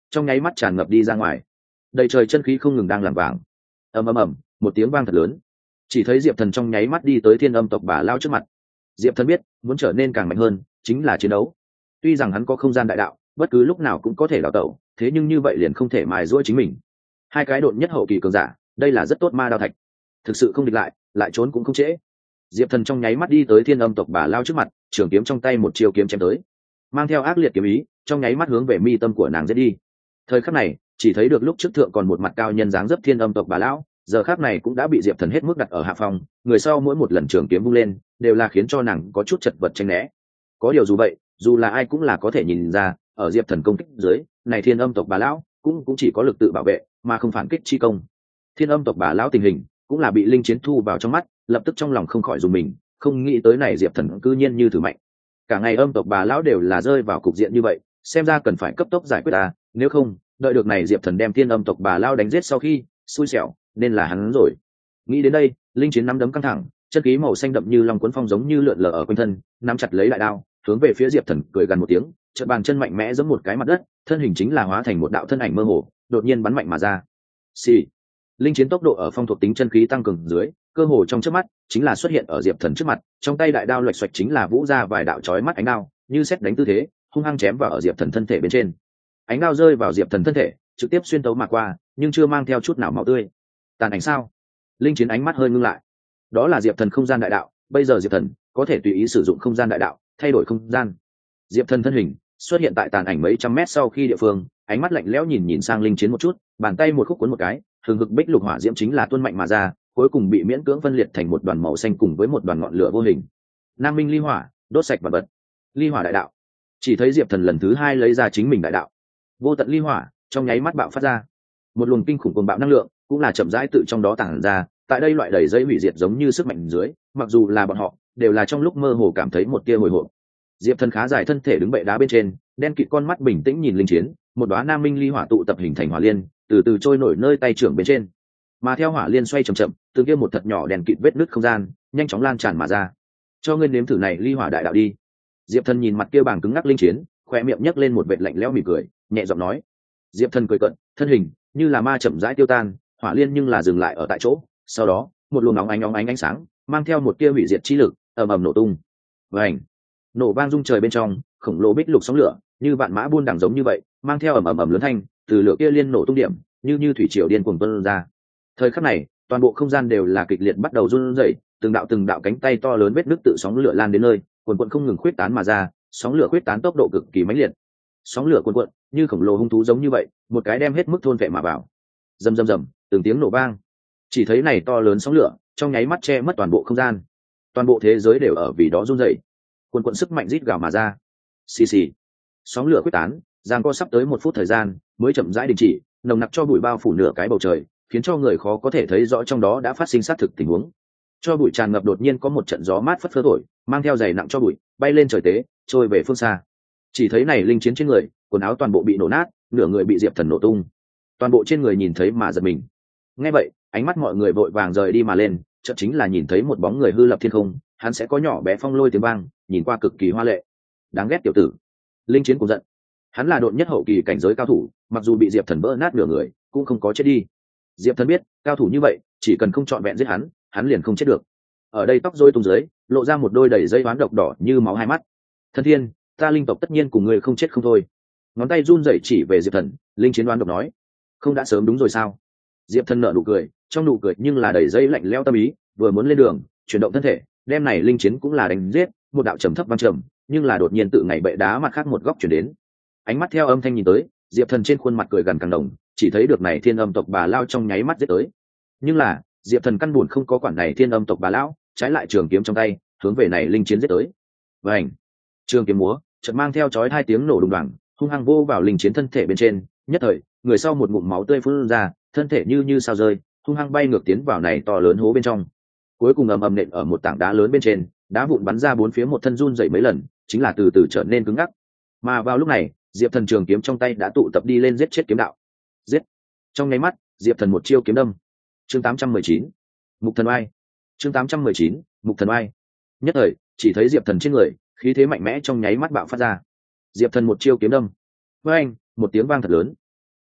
trong nháy mắt tràn ngập đi ra ngoài, đầy trời chân khí không ngừng đang làm vàng. Ầm ầm ầm, một tiếng vang thật lớn. Chỉ thấy Diệp Thần trong nháy mắt đi tới Thiên Âm tộc bà lao trước mặt. Diệp Thần biết, muốn trở nên càng mạnh hơn, chính là chiến đấu. Tuy rằng hắn có không gian đại đạo, bất cứ lúc nào cũng có thể đào tẩu, thế nhưng như vậy liền không thể mài giũa chính mình. Hai cái độn nhất hậu kỳ cường giả, đây là rất tốt ma đao thạch. Thực sự không địch lại, lại trốn cũng không trễ. Diệp Thần trong nháy mắt đi tới Thiên Âm tộc bà lao trước mặt, trường kiếm trong tay một chiêu kiếm chém tới, mang theo ác liệt kiếm ý, trong nháy mắt hướng về mi tâm của nàng giết đi. Thời khắc này, chỉ thấy được lúc trước thượng còn một mặt cao nhân dáng dấp Thiên Âm tộc bà lão, giờ khắc này cũng đã bị Diệp Thần hết mức đặt ở hạ phòng, người sau mỗi một lần trường kiếm vung lên, đều là khiến cho nàng có chút chật vật tránh né. Có điều dù vậy, dù là ai cũng là có thể nhìn ra, ở Diệp Thần công kích dưới, này Thiên Âm tộc bà lão cũng chỉ có lực tự bảo vệ, mà không phản kích chi công. Thiên Âm tộc bà lão tình hình cũng là bị Linh Chiến thu vào trong mắt, lập tức trong lòng không khỏi dùng mình, không nghĩ tới này Diệp Thần cư nhiên như thử mạnh. Cả ngày Âm tộc bà lão đều là rơi vào cục diện như vậy, xem ra cần phải cấp tốc giải quyết ta, nếu không, đợi được này Diệp Thần đem Thiên Âm tộc bà lão đánh giết sau khi, xui xẻo, nên là hắn rồi. Nghĩ đến đây, Linh Chiến nắm đấm căng thẳng, chân khí màu xanh đậm như long cuốn phong giống như lượn lờ ở quanh thân, nắm chặt lấy đại đao, hướng về phía Diệp Thần cười gần một tiếng, chợt bàn chân mạnh mẽ giẫm một cái mặt đất, thân hình chính là hóa thành một đạo thân ảnh mơ hồ, đột nhiên bắn mạnh mà ra. Xì. Linh Chiến tốc độ ở phong thuộc tính chân khí tăng cường dưới, cơ hồ trong chớp mắt chính là xuất hiện ở Diệp Thần trước mặt, trong tay đại đao lệch xoạch chính là vũ ra vài đạo chói mắt ánh đao, như sét đánh tư thế, hung hăng chém vào ở Diệp Thần thân thể bên trên. Ánh đao rơi vào Diệp Thần thân thể, trực tiếp xuyên tấu mà qua, nhưng chưa mang theo chút nào máu tươi. Tàn ảnh sao? Linh Chiến ánh mắt hơi ngưng lại. Đó là Diệp Thần không gian đại đạo, bây giờ Diệp Thần có thể tùy ý sử dụng không gian đại đạo, thay đổi không gian. Diệp Thần thân hình xuất hiện tại tàn ảnh mấy trăm mét sau khi địa phương, ánh mắt lạnh lẽo nhìn sang Linh Chiến một chút, bàn tay một khúc cuốn một cái, hừng hực bích lục hỏa diễm chính là tuôn mạnh mà ra, cuối cùng bị miễn cưỡng phân liệt thành một đoàn màu xanh cùng với một đoàn ngọn lửa vô hình. Nam Minh ly hỏa, đốt sạch vật vật. Ly hỏa đại đạo. Chỉ thấy Diệp Thần lần thứ hai lấy ra chính mình đại đạo. Vô tận ly hỏa, trong nháy mắt bạo phát ra. Một luồng kinh khủng cuồng bạo năng lượng, cũng là chậm rãi tự trong đó tản ra, tại đây loại đầy dây hủy diệt giống như sức mạnh dưới, mặc dù là bọn họ, đều là trong lúc mơ hồ cảm thấy một tia hồi hộp. Diệp Thần khá dài thân thể đứng bệ đá bên trên, đen kịt con mắt bình tĩnh nhìn Linh Chiến, một đóa Nam Minh ly hỏa tụ tập hình thành hỏa liên, từ từ trôi nổi nơi tay trưởng bên trên. Mà theo hỏa liên xoay chậm chậm, từ kia một thật nhỏ đèn kịt vết nứt không gian, nhanh chóng lan tràn mà ra. Cho ngươi nếm thử này ly hỏa đại đạo đi. Diệp Thần nhìn mặt kia bàng cứng ngắc Linh Chiến, khóe miệng nhếch lên một vệt lạnh lẽo mỉm cười, nhẹ giọng nói. Diệp Thần cười cận, thân hình như là ma chậm rãi tiêu tan, hỏa liên nhưng là dừng lại ở tại chỗ, sau đó, một luồng óng ánh sáng, mang theo một tia hủy diệt chi lực, ầm ầm nổ tung. Vành, nổ vang rung trời bên trong, khổng lồ bích lục sóng lửa, như vạn mã buôn đằng giống như vậy, mang theo ầm ầm lớn thanh, từ lửa kia liên nổ tung điểm, như thủy triều điên cuồng tuôn ra. Thời khắc này, toàn bộ không gian đều là kịch liệt bắt đầu run rẩy, từng đạo cánh tay to lớn vết nứt tự sóng lửa lan đến nơi, cuồn không ngừng khuyết tán mà ra, sóng lửa khuyết tán tốc độ cực kỳ mãnh liệt. Sóng lửa cuồn như khổng lồ hung thú giống như vậy, một cái đem hết mức thôn vệ mà vào. Rầm rầm rầm, từng tiếng nổ vang. Chỉ thấy này to lớn sóng lửa, trong nháy mắt che mất toàn bộ không gian. Toàn bộ thế giới đều ở vì đó run rẩy. Cuồn sức mạnh rít gào mà ra. Xì xì. Sóng lửa quyết tán, giằng co sắp tới 1 phút thời gian, mới chậm rãi đình chỉ, nồng nặc cho bụi bao phủ nửa cái bầu trời, khiến cho người khó có thể thấy rõ trong đó đã phát sinh sát thực tình huống. Cho bụi tràn ngập, đột nhiên có một trận gió mát phất phơ thổi, mang theo dày nặng cho bụi, bay lên trời tế, trôi về phương xa. Chỉ thấy này Linh Chiến trên người, quần áo toàn bộ bị nổ nát, nửa người bị Diệp Thần nổ tung. Toàn bộ trên người nhìn thấy mà giật mình. Nghe vậy, ánh mắt mọi người vội vàng rời đi mà lên, chợt chính là nhìn thấy một bóng người hư lập thiên không, hắn sẽ có nhỏ bé phong lôi tiếng vang, nhìn qua cực kỳ hoa lệ. Đáng ghét tiểu tử. Linh Chiến cũng giận. Hắn là độn nhất hậu kỳ cảnh giới cao thủ, mặc dù bị Diệp Thần vỡ nát nửa người, cũng không có chết đi. Diệp Thần biết, cao thủ như vậy, chỉ cần không trọn vẹn giết hắn liền không chết được. Ở đây tóc rối tung dưới, lộ ra một đôi đầy dây oán độc đỏ như máu hai mắt. Thần Thiên, ta linh tộc tất nhiên cùng người không chết không thôi. Ngón tay run rẩy chỉ về Diệp Thần, Linh Chiến đoán độc nói, không đã sớm đúng rồi sao? Diệp Thần nở nụ cười, trong nụ cười nhưng là đầy dây lạnh lẽo tâm ý, vừa muốn lên đường, chuyển động thân thể, đem này Linh Chiến cũng là đánh giết, một đạo trầm thấp vang trầm, nhưng là đột nhiên tự ngày bệ đá mặt khác một góc chuyển đến. Ánh mắt theo âm thanh nhìn tới, Diệp Thần trên khuôn mặt cười gần càng đồng, chỉ thấy được này Thiên Âm tộc bà lao trong nháy mắt giết tới. Nhưng là, Diệp Thần căn buồn không có quản này Thiên Âm tộc bà lão, trái lại trường kiếm trong tay, hướng về này Linh Chiến giết tới. Vành, trường kiếm múa, chợt mang theo chói hai tiếng nổ đùng đoàng, hung hăng vô vào Linh Chiến thân thể bên trên, nhất thời, người sau một ngụm máu tươi phun ra, thân thể như sao rơi, hung hăng bay ngược tiến vào này to lớn hố bên trong. Cuối cùng ầm ầm nện ở một tảng đá lớn bên trên, đá vụn bắn ra bốn phía, một thân run dậy mấy lần, chính là từ từ trở nên cứng ngắc. Mà vào lúc này, Diệp Thần trường kiếm trong tay đã tụ tập đi lên giết chết kiếm đạo. Giết! Trong nháy mắt, Diệp Thần một chiêu kiếm đâm. Chương 819, Mục Thần Oai. Chương 819, Mục Thần Oai. Nhất thời, chỉ thấy Diệp Thần trên người, khí thế mạnh mẽ trong nháy mắt bạo phát ra. Diệp Thần một chiêu kiếm đâm. Với anh, một tiếng vang thật lớn.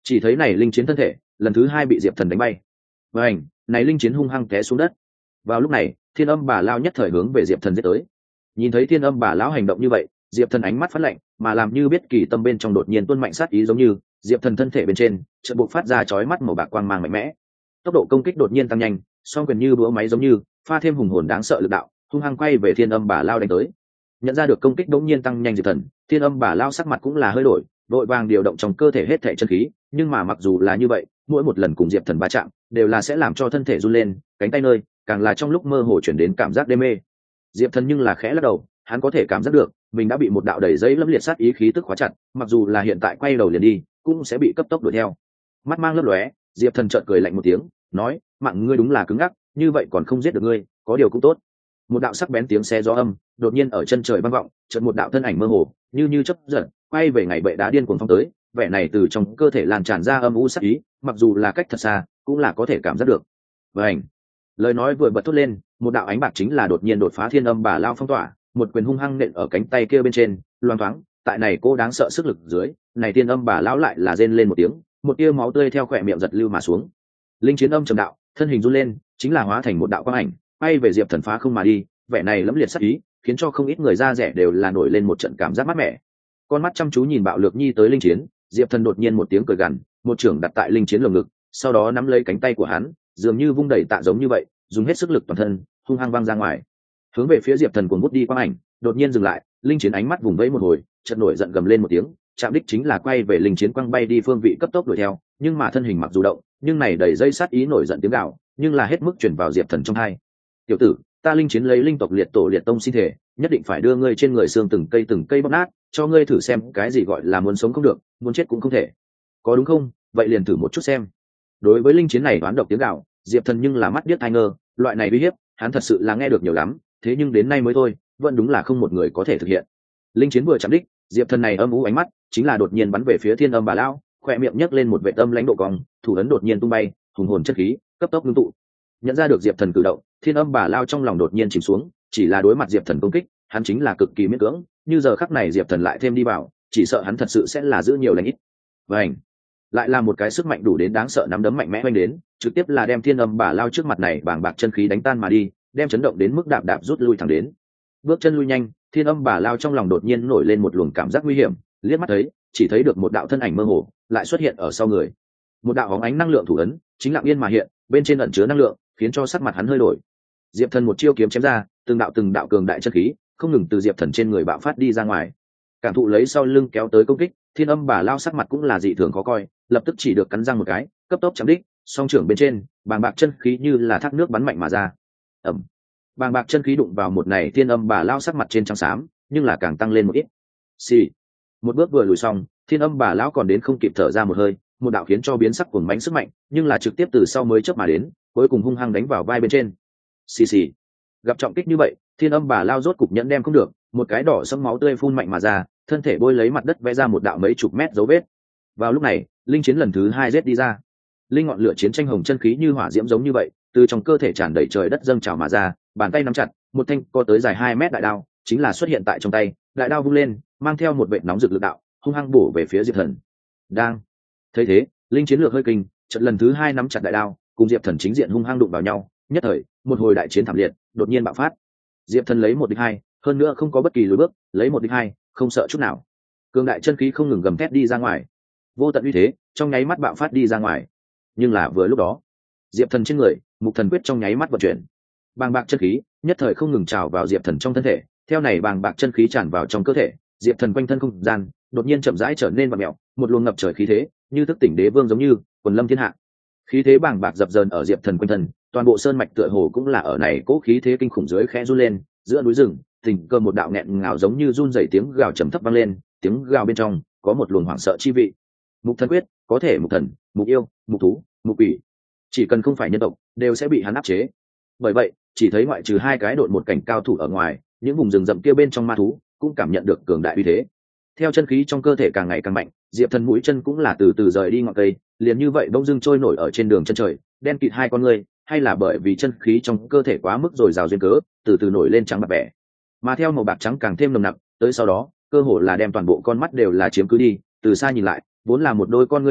Chỉ thấy này linh chiến thân thể lần thứ hai bị diệp thần đánh bay, và ảnh này linh chiến hung hăng té xuống đất. Vào lúc này thiên âm bà lao nhất thời hướng về diệp thần giết tới. Nhìn thấy thiên âm bà lão hành động như vậy, diệp thần ánh mắt phát lạnh, mà làm như biết kỳ tâm bên trong đột nhiên tuôn mạnh sát ý, giống như diệp thần thân thể bên trên chợt bộc phát ra chói mắt màu bạc quang mang mạnh mẽ, tốc độ công kích đột nhiên tăng nhanh, song quyền như búa máy giống như pha thêm hùng hồn đáng sợ lực đạo, hung hăng quay về thiên âm bà lao đánh tới. Nhận ra được công kích đột nhiên tăng nhanh diệp thần, thiên âm bà lao sắc mặt cũng là hơi đổi, vội vàng điều động trong cơ thể hết thể chân khí, nhưng mà mặc dù là như vậy, mỗi một lần cùng diệp thần va chạm đều là sẽ làm cho thân thể run lên, cánh tay nơi càng là trong lúc mơ hồ chuyển đến cảm giác đê mê. Diệp thần nhưng là khẽ lắc đầu, hắn có thể cảm giác được mình đã bị một đạo đầy dây lâm liệt sát ý khí tức khóa chặt, mặc dù là hiện tại quay đầu liền đi cũng sẽ bị cấp tốc đuổi theo. Mắt mang lấp lóe, diệp thần chợt cười lạnh một tiếng, nói: mạng ngươi đúng là cứng ngắc, như vậy còn không giết được ngươi, có điều cũng tốt. Một đạo sắc bén tiếng xe gió âm đột nhiên ở chân trời vang vọng, chợt một đạo thân ảnh mơ hồ như chớp giật quay về ngày bệ đá điên cuồng phong tới, vẻ này từ trong cơ thể lan tràn ra âm u sát ý, mặc dù là cách thật xa cũng là có thể cảm giác được. Vành, lời nói vừa bật thốt lên, một đạo ánh bạc chính là đột nhiên đột phá thiên âm bà lao phong tỏa, một quyền hung hăng nện ở cánh tay kia bên trên, loang thoáng. Tại này cô đáng sợ sức lực dưới, này thiên âm bà lão lại là rên lên một tiếng, một tia máu tươi theo khỏe miệng giật lưu mà xuống. Linh chiến âm trầm đạo, thân hình run lên, chính là hóa thành một đạo quang ảnh, bay về diệp thần phá không mà đi. Vẻ này lẫm liệt sát ý, khiến cho không ít người da rẻ đều là nổi lên một trận cảm giác mát mẻ. Con mắt chăm chú nhìn bạo lược nhi tới linh chiến, diệp thần đột nhiên một tiếng cười gằn, một trưởng đặt tại linh chiến lồng ngực, sau đó nắm lấy cánh tay của hắn, dường như vung đẩy tạ giống như vậy, dùng hết sức lực toàn thân hung hăng văng ra ngoài, hướng về phía diệp thần cuồng bút đi quang ảnh đột nhiên dừng lại. Linh chiến ánh mắt vùng vẫy một hồi, chợt nổi giận gầm lên một tiếng, chạm đích chính là quay về linh chiến quăng bay đi phương vị cấp tốc đuổi theo, nhưng mà thân hình mặc dù động, nhưng này đầy dây sát ý nổi giận tiếng gào nhưng là hết mức chuyển vào diệp thần trong hai. Tiểu tử, ta linh chiến lấy linh tộc liệt tổ liệt tông xin thể, nhất định phải đưa ngươi trên người xương từng cây bóc nát, cho ngươi thử xem cái gì gọi là muốn sống không được, muốn chết cũng không thể, có đúng không? Vậy liền thử một chút xem. Đối với linh chiến này đoán độc tiếng gào, diệp thần nhưng là mắt điếc tai ngơ, loại này uy hiếp hắn thật sự là nghe được nhiều lắm, thế nhưng đến nay mới thôi vẫn đúng là không một người có thể thực hiện. Linh chiến vừa chạm đích, diệp thần này âm u ánh mắt chính là đột nhiên bắn về phía thiên âm bà lão, khoe miệng nhấc lên một vệ tâm lãnh độ cong, thủ ấn đột nhiên tung bay, hùng hồn chất khí cấp tốc ngưng tụ. Nhận ra được diệp thần cử động, thiên âm bà lao trong lòng đột nhiên chìm xuống, chỉ là đối mặt diệp thần công kích hắn chính là cực kỳ miễn cưỡng, như giờ khắc này diệp thần lại thêm đi vào, chỉ sợ hắn thật sự sẽ là giữ nhiều lãnh ít. Vành, lại là một cái sức mạnh đủ đến đáng sợ, nắm đấm mạnh mẽ oanh đến, trực tiếp là đem thiên âm bà lao trước mặt này bàng bạc chân khí đánh tan mà đi, đem chấn động đến mức đạp đạp rút lui thẳng đến. Bước chân lui nhanh, thiên âm bà lao trong lòng đột nhiên nổi lên một luồng cảm giác nguy hiểm, liếc mắt thấy chỉ thấy được một đạo thân ảnh mơ hồ lại xuất hiện ở sau người. Một đạo hóng ánh năng lượng thủ ấn chính lặng yên mà hiện, bên trên ẩn chứa năng lượng khiến cho sắc mặt hắn hơi đổi. Diệp thần một chiêu kiếm chém ra, từng đạo cường đại chân khí không ngừng từ diệp thần trên người bạo phát đi ra ngoài. Cảm thụ lấy sau lưng kéo tới công kích, thiên âm bà lao sắc mặt cũng là dị thường khó coi, lập tức chỉ được cắn răng một cái, cấp tốc chém đích, song trưởng bên trên bàng bạc chân khí như là thác nước bắn mạnh mà ra. Ẩm, bàng bạc chân khí đụng vào một này thiên âm bà lao sắc mặt trên trắng xám, nhưng là càng tăng lên một ít. Xì, một bước vừa lùi xong, thiên âm bà lão còn đến không kịp thở ra một hơi, một đạo khiến cho biến sắc cuồng mãnh sức mạnh nhưng là trực tiếp từ sau mới chớp mà đến, cuối cùng hung hăng đánh vào vai bên trên. Xì, gặp trọng kích như vậy, thiên âm bà lao rốt cục nhẫn đem không được, một cái đỏ sẫm máu tươi phun mạnh mà ra, thân thể bôi lấy mặt đất vẽ ra một đạo mấy chục mét dấu vết. Vào lúc này linh chiến lần thứ hai rết đi ra, linh ngọn lửa chiến tranh hồng chân khí như hỏa diễm giống như vậy từ trong cơ thể tràn đầy trời đất dâng trào mà ra, bàn tay nắm chặt một thanh có tới dài 2 mét đại đao chính là xuất hiện tại trong tay, đại đao vung lên mang theo một vệt nóng rực lực đạo hung hăng bổ về phía diệp thần. Đang thấy thế, linh chiến lược hơi kinh, trận lần thứ hai nắm chặt đại đao cùng diệp thần chính diện hung hăng đụng vào nhau, nhất thời một hồi đại chiến thảm liệt đột nhiên bạo phát. Diệp thần lấy 1-2, hơn nữa không có bất kỳ lùi bước, lấy 1-2 không sợ chút nào, cường đại chân khí không ngừng gầm thét đi ra ngoài, vô tận uy thế trong nháy mắt bạo phát đi ra ngoài. Nhưng là vừa lúc đó, diệp thần trên người mục thần quyết trong nháy mắt vận chuyển, bàng bạc chân khí nhất thời không ngừng trào vào diệp thần trong thân thể, theo này bàng bạc chân khí tràn vào trong cơ thể, diệp thần quanh thân không gian đột nhiên chậm rãi trở nên vặn mẹo, một luồng ngập trời khí thế như thức tỉnh đế vương giống như quần lâm thiên hạ. Khí thế bàng bạc dập dờn ở diệp thần quanh thân, toàn bộ sơn mạch tựa hồ cũng là ở này cố khí thế kinh khủng dưới khẽ run lên, giữa núi rừng tình cờ một đạo nghẹn ngào giống như run rẩy tiếng gào trầm thấp vang lên, tiếng gào bên trong có một luồng hoảng sợ chi vị. Mục thần quyết có thể mục thần, mục yêu, mục thú, mục quỷ, chỉ cần không phải nhân tộc đều sẽ bị hắn áp chế. Bởi vậy chỉ thấy ngoại trừ 2 cái độn một cảnh cao thủ ở ngoài, những vùng rừng rậm kia bên trong ma thú cũng cảm nhận được cường đại uy thế. Theo chân khí trong cơ thể càng ngày càng mạnh, diệp thần mũi chân cũng là từ từ rời đi ngọn cây, liền như vậy bỗng dưng trôi nổi ở trên đường chân trời, đen kịt 2 con ngươi, hay là bởi vì chân khí trong cơ thể quá mức dồi dào duyên cớ, từ từ nổi lên trắng bạc bẻ, mà theo màu bạc trắng càng thêm nồng nặc, tới sau đó cơ hồ là đem toàn bộ con mắt đều là chiếm cứ đi. Từ xa nhìn lại, vốn là một đôi con ngươi đen,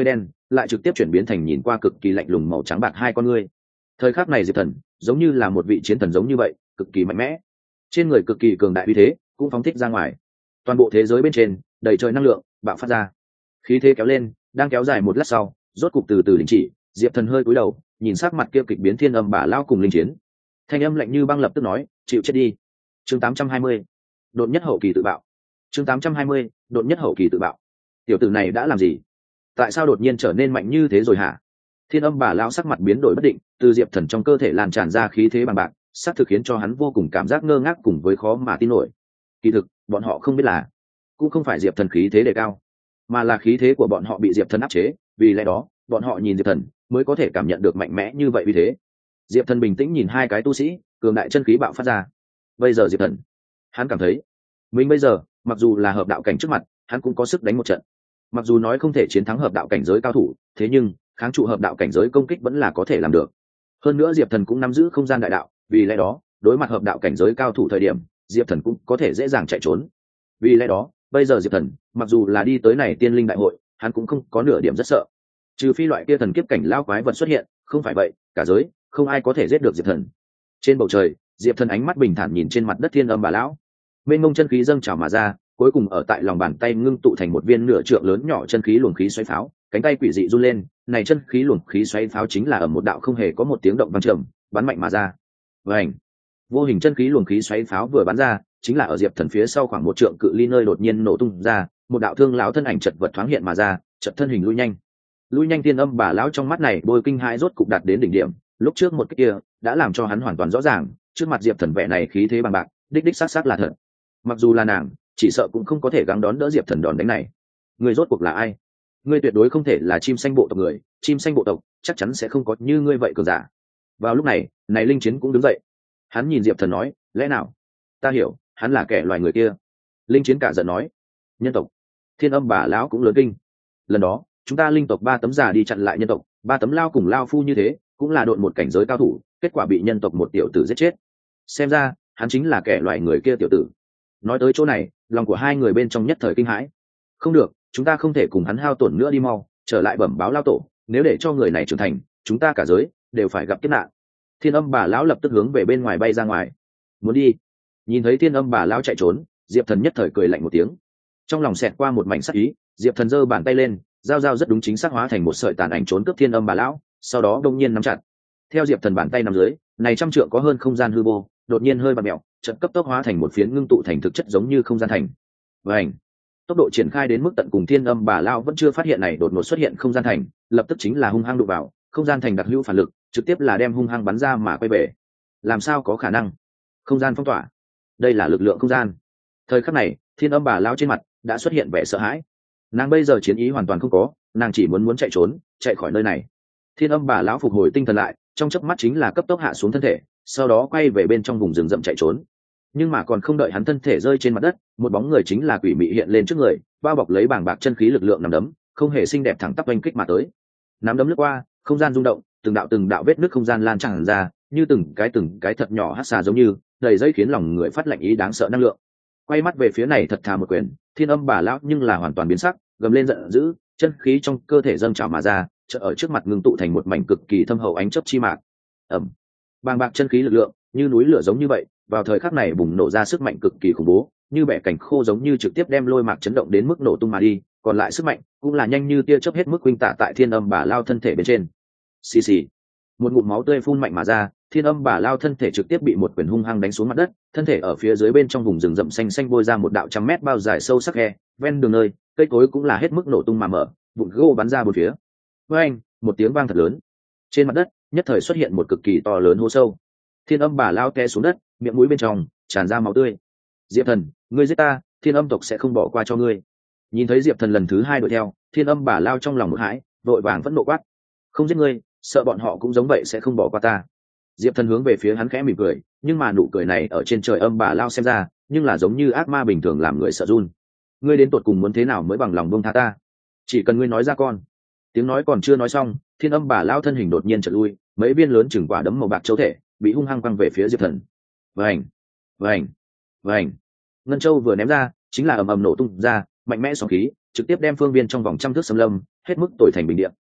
lại trực tiếp chuyển biến thành nhìn qua cực kỳ lạnh lùng màu trắng bạc hai con ngươi. Thời khắc này diệp thần giống như là một vị chiến thần giống như vậy, cực kỳ mạnh mẽ, trên người cực kỳ cường đại uy thế cũng phóng thích ra ngoài. Toàn bộ thế giới bên trên đầy trời năng lượng bạo phát ra, khí thế kéo lên, đang kéo dài một lát sau rốt cục từ từ đình chỉ. Diệp thần hơi cúi đầu nhìn sắc mặt kia kịch biến thiên âm bà lao cùng linh chiến, thanh âm lạnh như băng lập tức nói: chịu chết đi. Chương 820, đột nhất hậu kỳ tự bạo. Chương 820, đột nhất hậu kỳ tự bạo. Tiểu tử này đã làm gì? Tại sao đột nhiên trở nên mạnh như thế rồi hả? Thiên âm bà lão sắc mặt biến đổi bất định, từ diệp thần trong cơ thể lan tràn ra khí thế bằng bạc, sắc thực khiến cho hắn vô cùng cảm giác ngơ ngác cùng với khó mà tin nổi. Kỳ thực bọn họ không biết là, cũng không phải diệp thần khí thế đề cao, mà là khí thế của bọn họ bị diệp thần áp chế, vì lẽ đó bọn họ nhìn diệp thần mới có thể cảm nhận được mạnh mẽ như vậy vì thế. Diệp thần bình tĩnh nhìn hai cái tu sĩ, cường đại chân khí bạo phát ra. Bây giờ diệp thần, hắn cảm thấy mình bây giờ mặc dù là hợp đạo cảnh trước mặt, hắn cũng có sức đánh một trận. Mặc dù nói không thể chiến thắng hợp đạo cảnh giới cao thủ, thế nhưng kháng trụ hợp đạo cảnh giới công kích vẫn là có thể làm được. Hơn nữa diệp thần cũng nắm giữ không gian đại đạo, vì lẽ đó đối mặt hợp đạo cảnh giới cao thủ thời điểm, diệp thần cũng có thể dễ dàng chạy trốn. Vì lẽ đó bây giờ diệp thần mặc dù là đi tới này tiên linh đại hội, hắn cũng không có nửa điểm rất sợ, trừ phi loại kia thần kiếp cảnh lao quái vật xuất hiện, không phải vậy cả giới không ai có thể giết được diệp thần. Trên bầu trời diệp thần ánh mắt bình thản nhìn trên mặt đất thiên âm bà lão, mênh mông chân khí dâng trào mà ra, cuối cùng ở tại lòng bàn tay ngưng tụ thành một viên nửa trượng lớn nhỏ chân khí luồng khí xoáy pháo. Cánh tay quỷ dị run lên, này chân khí luồng khí xoáy pháo chính là ở một đạo không hề có một tiếng động vang trầm bắn mạnh mà ra. Vành, vô hình chân khí luồng khí xoáy pháo vừa bắn ra, chính là ở diệp thần phía sau khoảng một trượng cự ly nơi đột nhiên nổ tung ra, một đạo thương lão thân ảnh chật vật thoáng hiện mà ra, chợt thân hình lui nhanh. Lui nhanh thiên âm bà lão trong mắt này bôi kinh hãi rốt cục đạt đến đỉnh điểm. Lúc trước một cái kia đã làm cho hắn hoàn toàn rõ ràng, trước mặt diệp thần vẻ này khí thế bằng bạc, đích đích xác xác là thật. Mặc dù là nàng chỉ sợ cũng không có thể gắng đón đỡ diệp thần đòn đánh này. Người rốt cuộc là ai? Ngươi tuyệt đối không thể là chim xanh bộ tộc người, chim xanh bộ tộc chắc chắn sẽ không có như ngươi vậy cường giả. Vào lúc này này linh chiến cũng đứng dậy, hắn nhìn diệp thần nói: lẽ nào? Ta hiểu, hắn là kẻ loài người kia. Linh chiến cả giận nói: nhân tộc? Thiên âm bà lão cũng lớn kinh. Lần đó chúng ta linh tộc 3 tấm giả đi chặn lại nhân tộc, 3 tấm lao cùng lao phu như thế, cũng là đội một cảnh giới cao thủ, kết quả bị nhân tộc một tiểu tử giết chết. Xem ra hắn chính là kẻ loài người kia tiểu tử. Nói tới chỗ này, lòng của hai người bên trong nhất thời kinh hãi. Không được, chúng ta không thể cùng hắn hao tổn nữa, đi mau trở lại bẩm báo lao tổ, nếu để cho người này trưởng thành, chúng ta cả giới đều phải gặp kiếp nạn. Thiên âm bà lão lập tức hướng về bên ngoài bay ra ngoài. Muốn đi? Nhìn thấy thiên âm bà lão chạy trốn, diệp thần nhất thời cười lạnh một tiếng, trong lòng xẹt qua một mảnh sắc ý. Diệp thần giơ bàn tay lên, dao rất đúng chính xác hóa thành một sợi tàn ảnh trốn cướp thiên âm bà lão, sau đó đông nhiên nắm chặt. Theo diệp thần bàn tay nắm dưới, này trăm trượng có hơn không gian hư vô đột nhiên hơi bạt mẹo, chợt cấp tốc hóa thành một phiến ngưng tụ thành thực chất giống như không gian thành. Vành, tốc độ triển khai đến mức tận cùng, thiên âm bà lao vẫn chưa phát hiện này đột ngột xuất hiện không gian thành, lập tức chính là hung hăng đụng vào không gian thành, đặc hữu phản lực trực tiếp là đem hung hăng bắn ra mà quay về. Làm sao có khả năng? Không gian phong tỏa, đây là lực lượng không gian. Thời khắc này thiên âm bà lao trên mặt đã xuất hiện vẻ sợ hãi, nàng bây giờ chiến ý hoàn toàn không có, nàng chỉ muốn chạy trốn, chạy khỏi nơi này. Thiên âm bà lão phục hồi tinh thần lại, trong chớp mắt chính là cấp tốc hạ xuống thân thể, sau đó quay về bên trong vùng rừng rậm chạy trốn. Nhưng mà còn không đợi hắn thân thể rơi trên mặt đất, một bóng người chính là quỷ mị hiện lên trước người, bao bọc lấy bàng bạc chân khí lực lượng nắm đấm, không hề xinh đẹp thẳng tắp oanh kích mà tới. Nắm đấm lướt qua, không gian rung động, từng đạo vết nứt không gian lan tràn ra, như từng cái thật nhỏ hắc xà giống như, đầy dây khiến lòng người phát lạnh ý đáng sợ năng lượng. Quay mắt về phía này thật thà một quyền, thiên âm bà lão nhưng là hoàn toàn biến sắc, gầm lên giận dữ, chân khí trong cơ thể dâng trào mà ra, chợt ở trước mặt ngưng tụ thành một mảnh cực kỳ thâm hậu ánh chớp chi mạc. Ầm, bàng bạc chân khí lực lượng như núi lửa giống như vậy, vào thời khắc này bùng nổ ra sức mạnh cực kỳ khủng bố, như bẻ cảnh khô giống như trực tiếp đem lôi mạc chấn động đến mức nổ tung mà đi. Còn lại sức mạnh cũng là nhanh như tia chớp hết mức huynh tạ tại thiên âm bà lao thân thể bên trên. Xì xì, một ngụm máu tươi phun mạnh mà ra, thiên âm bà lao thân thể trực tiếp bị một quyền hung hăng đánh xuống mặt đất, thân thể ở phía dưới bên trong vùng rừng rậm xanh xanh bôi ra một đạo trăm mét bao dài sâu sắc khe, ven đường nơi cây cối cũng là hết mức nổ tung mà mở, vụn gỗ bắn ra bốn phía. Với anh, một tiếng vang thật lớn, trên mặt đất nhất thời xuất hiện một cực kỳ to lớn hố sâu. Thiên âm bà lao té xuống đất, miệng mũi bên trong tràn ra máu tươi. Diệp thần, ngươi giết ta, thiên âm tộc sẽ không bỏ qua cho ngươi. Nhìn thấy diệp thần lần thứ hai đuổi theo, thiên âm bà lao trong lòng một hãi, vội vàng vẫn nộ quát: không giết ngươi, sợ bọn họ cũng giống vậy sẽ không bỏ qua ta. Diệp thần hướng về phía hắn khẽ mỉm cười, nhưng mà nụ cười này ở trên trời âm bà lao xem ra nhưng là giống như ác ma bình thường làm người sợ run. Ngươi đến tột cùng muốn thế nào mới bằng lòng buông tha ta? Chỉ cần ngươi nói ra con. Tiếng nói còn chưa nói xong, thiên âm bà lao thân hình đột nhiên chợt lui, mấy viên lớn chừng quả đấm màu bạc châu thể bị hung hăng quăng về phía diệp thần. Vành, vành, vành, ngân châu vừa ném ra chính là ầm ầm nổ tung ra, mạnh mẽ sóng khí trực tiếp đem phương viên trong vòng trăm thước xâm lâm hết mức tồi thành bình địa.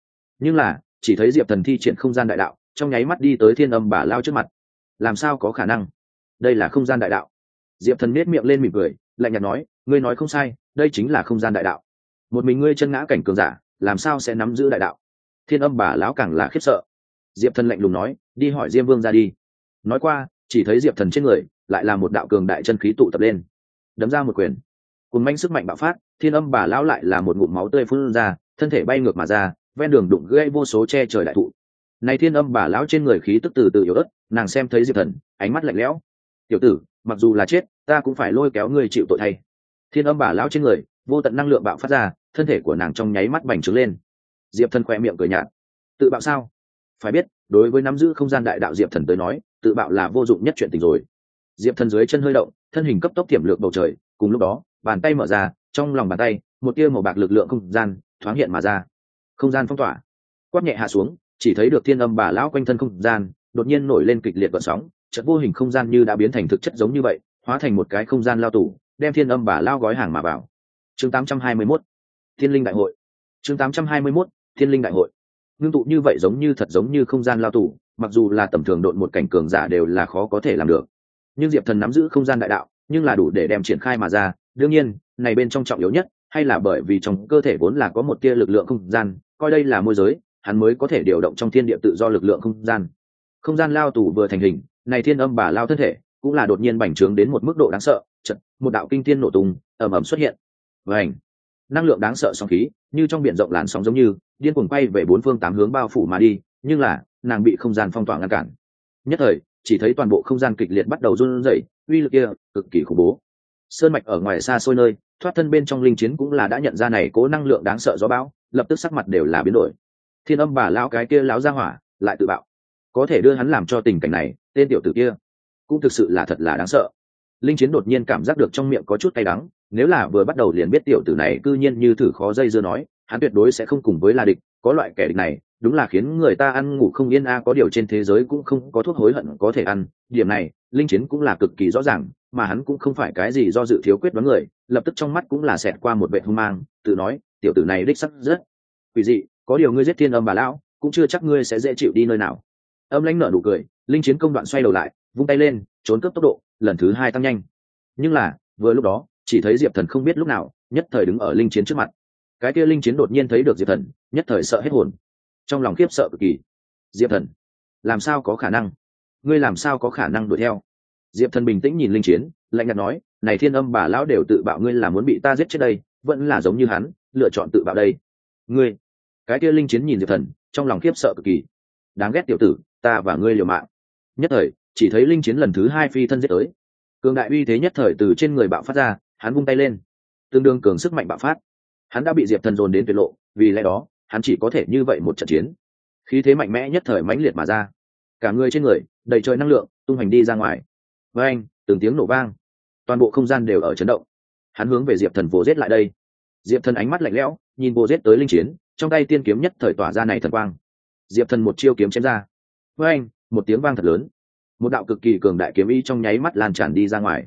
nhưng là chỉ thấy diệp thần thi triển không gian đại đạo trong nháy mắt đi tới thiên âm bà lao trước mặt. Làm sao có khả năng? Đây là không gian đại đạo. Diệp thần nết miệng lên mỉm cười lạnh nhạt nói, ngươi nói không sai, đây chính là không gian đại đạo. Một mình ngươi chân ngã cảnh cường giả làm sao sẽ nắm giữ đại đạo? Thiên âm bà lão càng là khiếp sợ. Diệp thần lạnh lùng nói, đi hỏi diêm vương ra đi. Nói qua chỉ thấy diệp thần trên người lại là một đạo cường đại chân khí tụ tập lên, đấm ra một quyền, cùng manh sức mạnh bạo phát. Thiên âm bà lão lại là một ngụm máu tươi phun ra, thân thể bay ngược mà ra, ven đường đụng gãy vô số che trời đại thụ. Này thiên âm bà lão trên người khí tức từ từ yếu ớt, nàng xem thấy diệp thần ánh mắt lạnh lẽo. Tiểu tử, mặc dù là chết ta cũng phải lôi kéo ngươi chịu tội thay. Thiên âm bà lão trên người vô tận năng lượng bạo phát ra, thân thể của nàng trong nháy mắt bành trướng lên. Diệp thần khỏe miệng cười nhạt, tự bạo sao? Phải biết đối với nắm giữ không gian đại đạo diệp thần tới nói, tự bạo là vô dụng nhất chuyện tình rồi. Diệp thần dưới chân hơi động, thân hình cấp tốc tiềm lược bầu trời. Cùng lúc đó bàn tay mở ra, trong lòng bàn tay một tia màu bạc lực lượng không gian thoáng hiện mà ra. Không gian phong tỏa, quát nhẹ hạ xuống, chỉ thấy được thiên âm bà lão quanh thân không gian đột nhiên nổi lên kịch liệt gợn sóng, chợt vô hình không gian như đã biến thành thực chất giống như vậy, hóa thành một cái không gian lao tù, đem thiên âm bà lao gói hàng mà vào. Chương 821 Thiên linh đại hội. Chương 821 Thiên linh đại hội. Ngưng tụ như vậy giống như không gian lao tù, mặc dù là tầm thường độn một cảnh cường giả đều là khó có thể làm được, nhưng diệp thần nắm giữ không gian đại đạo nhưng là đủ để đem triển khai mà ra. đương nhiên này bên trong trọng yếu nhất hay là bởi vì trong cơ thể vốn là có một tia lực lượng không gian, coi đây là môi giới, hắn mới có thể điều động trong thiên địa tự do lực lượng không gian. Không gian lao tù vừa thành hình, này thiên âm bà lao thân thể cũng là đột nhiên bành trướng đến một mức độ đáng sợ, chợt một đạo kinh thiên nổ tung ầm ầm xuất hiện. Vành, năng lượng đáng sợ sóng khí như trong biển rộng làn sóng giống như điên cuồng quay về bốn phương tám hướng bao phủ mà đi, nhưng là nàng bị không gian phong tỏa ngăn cản. Nhất thời chỉ thấy toàn bộ không gian kịch liệt bắt đầu run rẩy, uy lực kia cực kỳ khủng bố. Sơn mạch ở ngoài xa xôi nơi thoát thân bên trong linh chiến cũng là đã nhận ra này cố năng lượng đáng sợ gió bão, lập tức sắc mặt đều là biến đổi. Thiên âm bà lão cái kia lão ra hỏa lại tự bạo, có thể đưa hắn làm cho tình cảnh này, tên tiểu tử kia cũng thực sự là thật là đáng sợ. Linh chiến đột nhiên cảm giác được trong miệng có chút cay đắng, nếu là vừa bắt đầu liền biết tiểu tử này cư nhiên như thử khó dây dưa nói, hắn tuyệt đối sẽ không cùng với là địch. Có loại kẻ địch này đúng là khiến người ta ăn ngủ không yên a. Có điều trên thế giới cũng không có thuốc hối hận có thể ăn, điểm này linh chiến cũng là cực kỳ rõ ràng, mà hắn cũng không phải cái gì do dự thiếu quyết đoán người, lập tức trong mắt cũng là xẹt qua một vẻ hung mang, tự nói tiểu tử này đích sắc rất quỷ dị, có điều ngươi giết thiên âm bà lão cũng chưa chắc ngươi sẽ dễ chịu đi nơi nào. Âm lãnh nở nụ cười, linh chiến công đoạn xoay đầu lại, vung tay lên trốn cướp tốc độ lần thứ hai tăng nhanh. Nhưng là vừa lúc đó chỉ thấy diệp thần không biết lúc nào nhất thời đứng ở linh chiến trước mặt. Cái kia linh chiến đột nhiên thấy được diệp thần, nhất thời sợ hết hồn, trong lòng khiếp sợ cực kỳ. Diệp thần, làm sao có khả năng? Ngươi làm sao có khả năng đuổi theo? Diệp thần bình tĩnh nhìn linh chiến, lạnh nhạt nói, này thiên âm bà lão đều tự bạo, ngươi là muốn bị ta giết chết đây vẫn là giống như hắn lựa chọn tự bạo đây? Ngươi. Cái kia linh chiến nhìn diệp thần, trong lòng khiếp sợ cực kỳ. Đáng ghét tiểu tử, ta và ngươi liều mạng. Nhất thời chỉ thấy linh chiến lần thứ hai phi thân giết tới, cường đại uy thế nhất thời từ trên người bạo phát ra, hắn vung tay lên tương đương cường sức mạnh bạo phát. Hắn đã bị diệp thần dồn đến tuyệt lộ, vì lẽ đó hắn chỉ có thể như vậy một trận chiến. Khí thế mạnh mẽ nhất thời mãnh liệt mà ra, cả người trên người đầy trời năng lượng tung hành đi ra ngoài. Với anh từng tiếng nổ vang, toàn bộ không gian đều ở chấn động. Hắn hướng về diệp thần vồ giết lại đây. Diệp thần ánh mắt lạnh lẽo nhìn vồ giết tới linh chiến, trong tay tiên kiếm nhất thời tỏa ra này thần quang. Diệp thần một chiêu kiếm chém ra, với anh một tiếng vang thật lớn, một đạo cực kỳ cường đại kiếm ý trong nháy mắt lan tràn đi ra ngoài.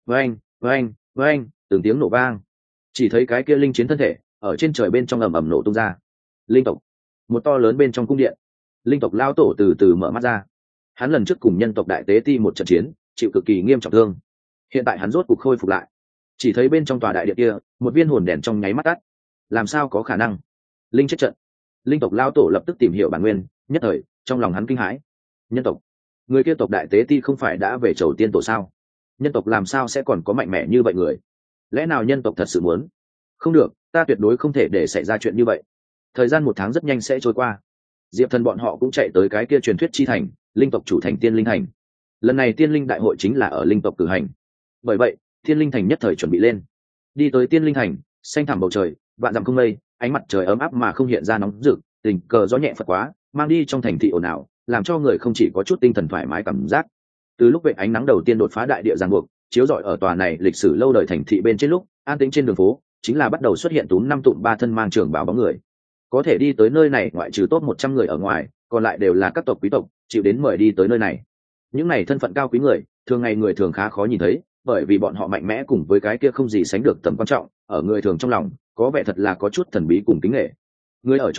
Với anh từng tiếng nổ vang, chỉ thấy cái kia linh chiến thân thể ở trên trời bên trong ầm ầm nổ tung ra. Linh tộc, một to lớn bên trong cung điện, linh tộc lao tổ từ từ mở mắt ra. Hắn lần trước cùng nhân tộc đại tế ti một trận chiến chịu cực kỳ nghiêm trọng thương, hiện tại hắn rốt cuộc khôi phục lại. Chỉ thấy bên trong tòa đại điện kia một viên hồn đèn trong nháy mắt tắt. Làm sao có khả năng? Linh chết trận. Linh tộc lao tổ lập tức tìm hiểu bản nguyên, nhất thời trong lòng hắn kinh hãi. Nhân tộc, người kia tộc đại tế ti không phải đã về chầu tiên tổ sao? Nhân tộc làm sao sẽ còn có mạnh mẽ như vậy người? Lẽ nào nhân tộc thật sự muốn? Không được, ta tuyệt đối không thể để xảy ra chuyện như vậy. Thời gian 1 tháng rất nhanh sẽ trôi qua. Diệp thần bọn họ cũng chạy tới cái kia truyền thuyết chi thành, linh tộc chủ thành Tiên Linh Thành. Lần này Tiên Linh đại hội chính là ở linh tộc cử hành, bởi vậy Tiên Linh Thành nhất thời chuẩn bị lên. Đi tới Tiên Linh Thành, xanh thẳm bầu trời, vạn dặm không mây, ánh mặt trời ấm áp mà không hiện ra nóng rực, tình cờ gió nhẹ phật quá, mang đi trong thành thị ồn ào, làm cho người không chỉ có chút tinh thần thoải mái cảm giác. Từ lúc vệ ánh nắng đầu tiên đột phá đại địa giằng buộc, chiếu rọi ở tòa này lịch sử lâu đời thành thị bên trên lúc, an tĩnh trên đường phố chính là bắt đầu xuất hiện túm 5 tụm 3 thân mang trường bào bóng người. Có thể đi tới nơi này ngoại trừ top 100 người ở ngoài, còn lại đều là các tộc quý tộc chịu đến mời đi tới nơi này. Những này thân phận cao quý người, thường ngày người thường khá khó nhìn thấy, bởi vì bọn họ mạnh mẽ cùng với cái kia không gì sánh được tầm quan trọng, ở người thường trong lòng có vẻ thật là có chút thần bí cùng kính nghệ. Người ở chỗ này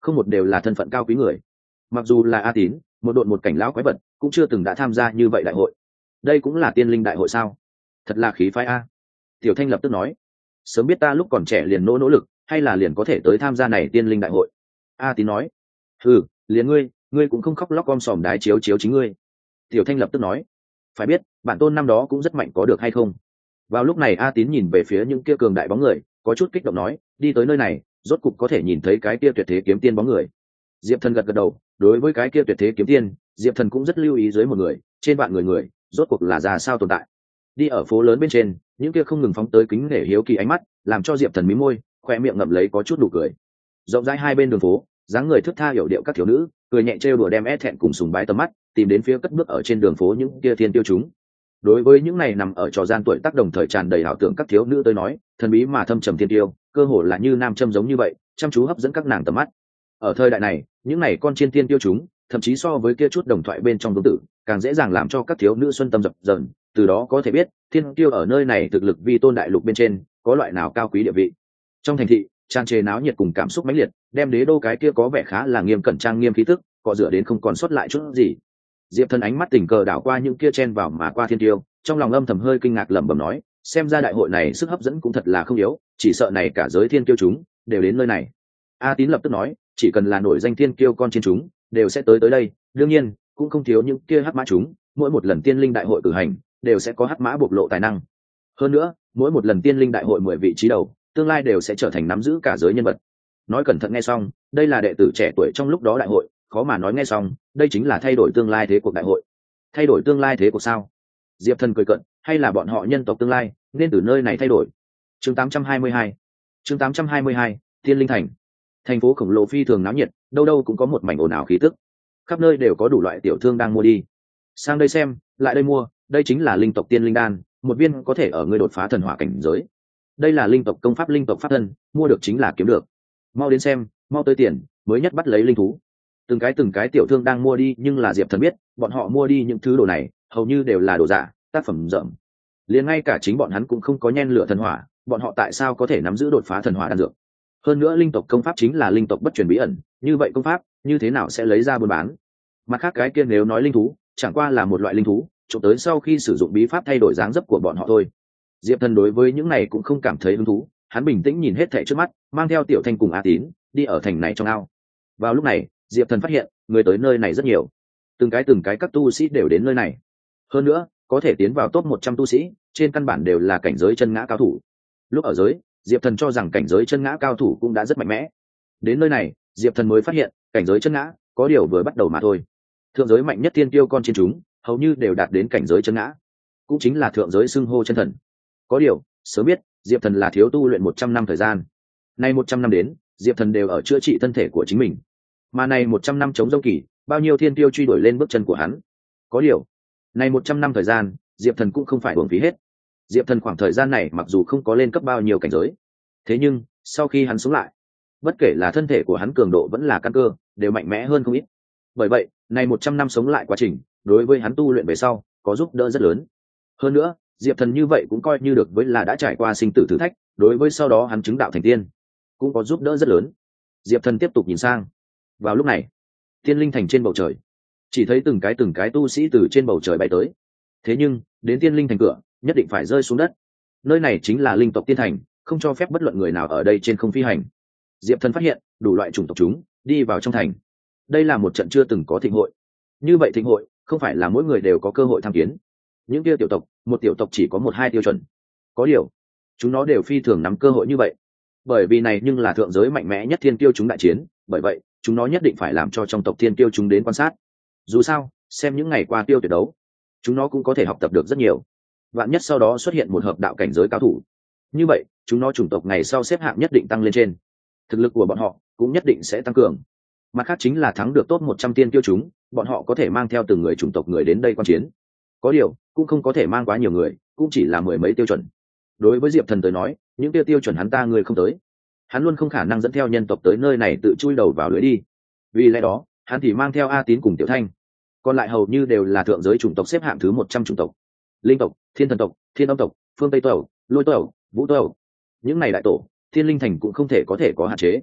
không một đều là thân phận cao quý người. Mặc dù là A Tín, một đội một cảnh lão quái vật, cũng chưa từng đã tham gia như vậy đại hội. Đây cũng là tiên linh đại hội sao? Thật là khí phái a. Tiểu Thanh lập tức nói, sớm biết ta lúc còn trẻ liền nỗ lực, hay là liền có thể tới tham gia này tiên linh đại hội. A Tín nói, liền ngươi cũng không khóc lóc om sòm đái chiếu chính ngươi. Tiểu Thanh lập tức nói, phải biết bản tôn năm đó cũng rất mạnh có được hay không. Vào lúc này A Tín nhìn về phía những kia cường đại bóng người, có chút kích động nói, đi tới nơi này rốt cục có thể nhìn thấy cái kia tuyệt thế kiếm tiên bóng người. Diệp Thần gật đầu, đối với cái kia tuyệt thế kiếm tiên, Diệp Thần cũng rất lưu ý dưới một người trên vạn người rốt cuộc là ra sao tồn tại. Đi ở phố lớn bên trên, những kia không ngừng phóng tới kính nể hiếu kỳ ánh mắt, làm cho Diệp Thần mím môi, khoe miệng ngậm lấy có chút nụ cười. Rộng rãi hai bên đường phố, dáng người thướt tha hiểu điệu các thiếu nữ, cười nhẹ trêu đùa đem thẹn cùng sùng bái tầm mắt, tìm đến phía cất bước ở trên đường phố những kia thiên tiêu chúng. Đối với những này nằm ở trò gian tuổi tác đồng thời tràn đầy ảo tưởng các thiếu nữ tới nói, thần bí mà thâm trầm thiên tiêu, cơ hồ là như nam châm giống như vậy, chăm chú hấp dẫn các nàng tầm mắt. Ở thời đại này, những này con chiên tiên tiêu chúng, thậm chí so với kia chút đồng thoại bên trong vương tử, càng dễ dàng làm cho các thiếu nữ xuân tâm dập dờn, từ đó có thể biết, thiên tiêu ở nơi này thực lực vi tôn đại lục bên trên, có loại nào cao quý địa vị. Trong thành thị, tràn trề náo nhiệt cùng cảm xúc mãnh liệt, đem đế đô cái kia có vẻ khá là nghiêm cẩn trang nghiêm khí tức, cọ rửa đến không còn sót lại chút gì. Diệp Thần ánh mắt tình cờ đảo qua những kia chen vào mà qua thiên tiêu, trong lòng âm thầm hơi kinh ngạc lẩm bẩm nói, xem ra đại hội này sức hấp dẫn cũng thật là không yếu, chỉ sợ này cả giới thiên tiêu chúng đều đến nơi này. A Tín lập tức nói, chỉ cần là nổi danh thiên kiêu con trên chúng đều sẽ tới đây, đương nhiên cũng không thiếu những kia hắc mã chúng, mỗi một lần tiên linh đại hội cử hành đều sẽ có hắc mã bộc lộ tài năng. Hơn nữa, mỗi một lần tiên linh đại hội 10 vị trí đầu, tương lai đều sẽ trở thành nắm giữ cả giới nhân vật. Nói cẩn thận nghe xong, đây là đệ tử trẻ tuổi trong lúc đó đại hội, khó mà nói nghe xong, đây chính là thay đổi tương lai thế cuộc đại hội. Thay đổi tương lai thế cuộc sao? Diệp Thần cười cận, hay là bọn họ nhân tộc tương lai nên từ nơi này thay đổi. Chương 822. Chương 822, Tiên Linh Thành. Thành phố khổng lồ phi thường náo nhiệt, đâu đâu cũng có một mảnh ồn ào khí tức. Khắp nơi đều có đủ loại tiểu thương đang mua đi. Sang đây xem, lại đây mua, đây chính là linh tộc tiên linh đan, một viên có thể ở ngươi đột phá thần hỏa cảnh giới. Đây là linh tộc công pháp linh tộc pháp thân, mua được chính là kiếm được. Mau đến xem, mau tới tiền, mới nhất bắt lấy linh thú. Từng cái tiểu thương đang mua đi, nhưng là Diệp Thần biết, bọn họ mua đi những thứ đồ này, hầu như đều là đồ giả, tác phẩm dởm. Liền ngay cả chính bọn hắn cũng không có nhen lửa thần hỏa, bọn họ tại sao có thể nắm giữ đột phá thần hỏa đan dược? Hơn nữa linh tộc công pháp chính là linh tộc bất truyền bí ẩn, như vậy công pháp như thế nào sẽ lấy ra buôn bán? Mặt khác cái kia nếu nói linh thú, chẳng qua là một loại linh thú, trộm tới sau khi sử dụng bí pháp thay đổi dáng dấp của bọn họ thôi. Diệp Thần đối với những này cũng không cảm thấy hứng thú, hắn bình tĩnh nhìn hết thảy trước mắt, mang theo Tiểu Thanh cùng A Tín đi ở thành này trong ao. Vào lúc này, Diệp Thần phát hiện người tới nơi này rất nhiều, từng cái các tu sĩ đều đến nơi này. Hơn nữa, có thể tiến vào top 100 tu sĩ, trên căn bản đều là cảnh giới chân ngã cao thủ. Lúc ở giới, Diệp Thần cho rằng cảnh giới chân ngã cao thủ cũng đã rất mạnh mẽ. Đến nơi này, Diệp Thần mới phát hiện, cảnh giới chân ngã có điều vừa bắt đầu mà thôi. Thượng giới mạnh nhất tiên tiêu con trên chúng, hầu như đều đạt đến cảnh giới chân ngã, cũng chính là thượng giới xưng hô chân thần. Có điều, sớm biết, Diệp Thần là thiếu tu luyện 100 năm thời gian. Nay 100 năm đến, Diệp Thần đều ở chữa trị thân thể của chính mình. Mà này 100 năm chống dông kỳ, bao nhiêu thiên tiêu truy đuổi lên bước chân của hắn. Có điều, này 100 năm thời gian, Diệp Thần cũng không phải uổng phí hết. Diệp Thần khoảng thời gian này mặc dù không có lên cấp bao nhiêu cảnh giới, thế nhưng sau khi hắn sống lại, bất kể là thân thể của hắn cường độ vẫn là căn cơ, đều mạnh mẽ hơn không ít. Bởi vậy, này 100 năm sống lại quá trình, đối với hắn tu luyện về sau, có giúp đỡ rất lớn. Hơn nữa, Diệp Thần như vậy cũng coi như được với là đã trải qua sinh tử thử thách, đối với sau đó hắn chứng đạo thành tiên, cũng có giúp đỡ rất lớn. Diệp Thần tiếp tục nhìn sang. Vào lúc này, Tiên Linh Thành trên bầu trời, chỉ thấy từng cái tu sĩ từ trên bầu trời bay tới. Thế nhưng, đến Tiên Linh Thành cửa, nhất định phải rơi xuống đất. Nơi này chính là linh tộc tiên thành, không cho phép bất luận người nào ở đây trên không phi hành. Diệp Thần phát hiện, đủ loại chủng tộc chúng đi vào trong thành. Đây là một trận chưa từng có thịnh hội. Như vậy thịnh hội, không phải là mỗi người đều có cơ hội tham kiến. Những kia tiểu tộc, một tiểu tộc chỉ có 1-2 tiêu chuẩn. Có điều, chúng nó đều phi thường nắm cơ hội như vậy. Bởi vì này nhưng là thượng giới mạnh mẽ nhất thiên tiêu chúng đại chiến, bởi vậy, chúng nó nhất định phải làm cho trong tộc thiên tiêu chúng đến quan sát. Dù sao, xem những ngày qua tiêu tuyệt đấu, chúng nó cũng có thể học tập được rất nhiều. Vạn nhất sau đó xuất hiện một hợp đạo cảnh giới cao thủ, như vậy chúng nó chủng tộc ngày sau xếp hạng nhất định tăng lên trên, thực lực của bọn họ cũng nhất định sẽ tăng cường. Mặt khác chính là thắng được top 100 tiên tiêu chúng, bọn họ có thể mang theo từng người chủng tộc người đến đây quan chiến. Có điều cũng không có thể mang quá nhiều người, cũng chỉ là 10 mấy tiêu chuẩn. Đối với Diệp Thần tới nói, những tiêu chuẩn hắn ta người không tới, hắn luôn không khả năng dẫn theo nhân tộc tới nơi này tự chui đầu vào lưới đi. Vì lẽ đó, hắn thì mang theo A Tín cùng Tiểu Thanh, còn lại hầu như đều là thượng giới chủng tộc xếp hạng thứ 100 chủng tộc: linh tộc, thiên thần tộc, thiên âm tộc, phương tây tộc, lôi tộc, vũ tộc. Những này đại tổ, Thiên Linh Thành cũng không thể có hạn chế.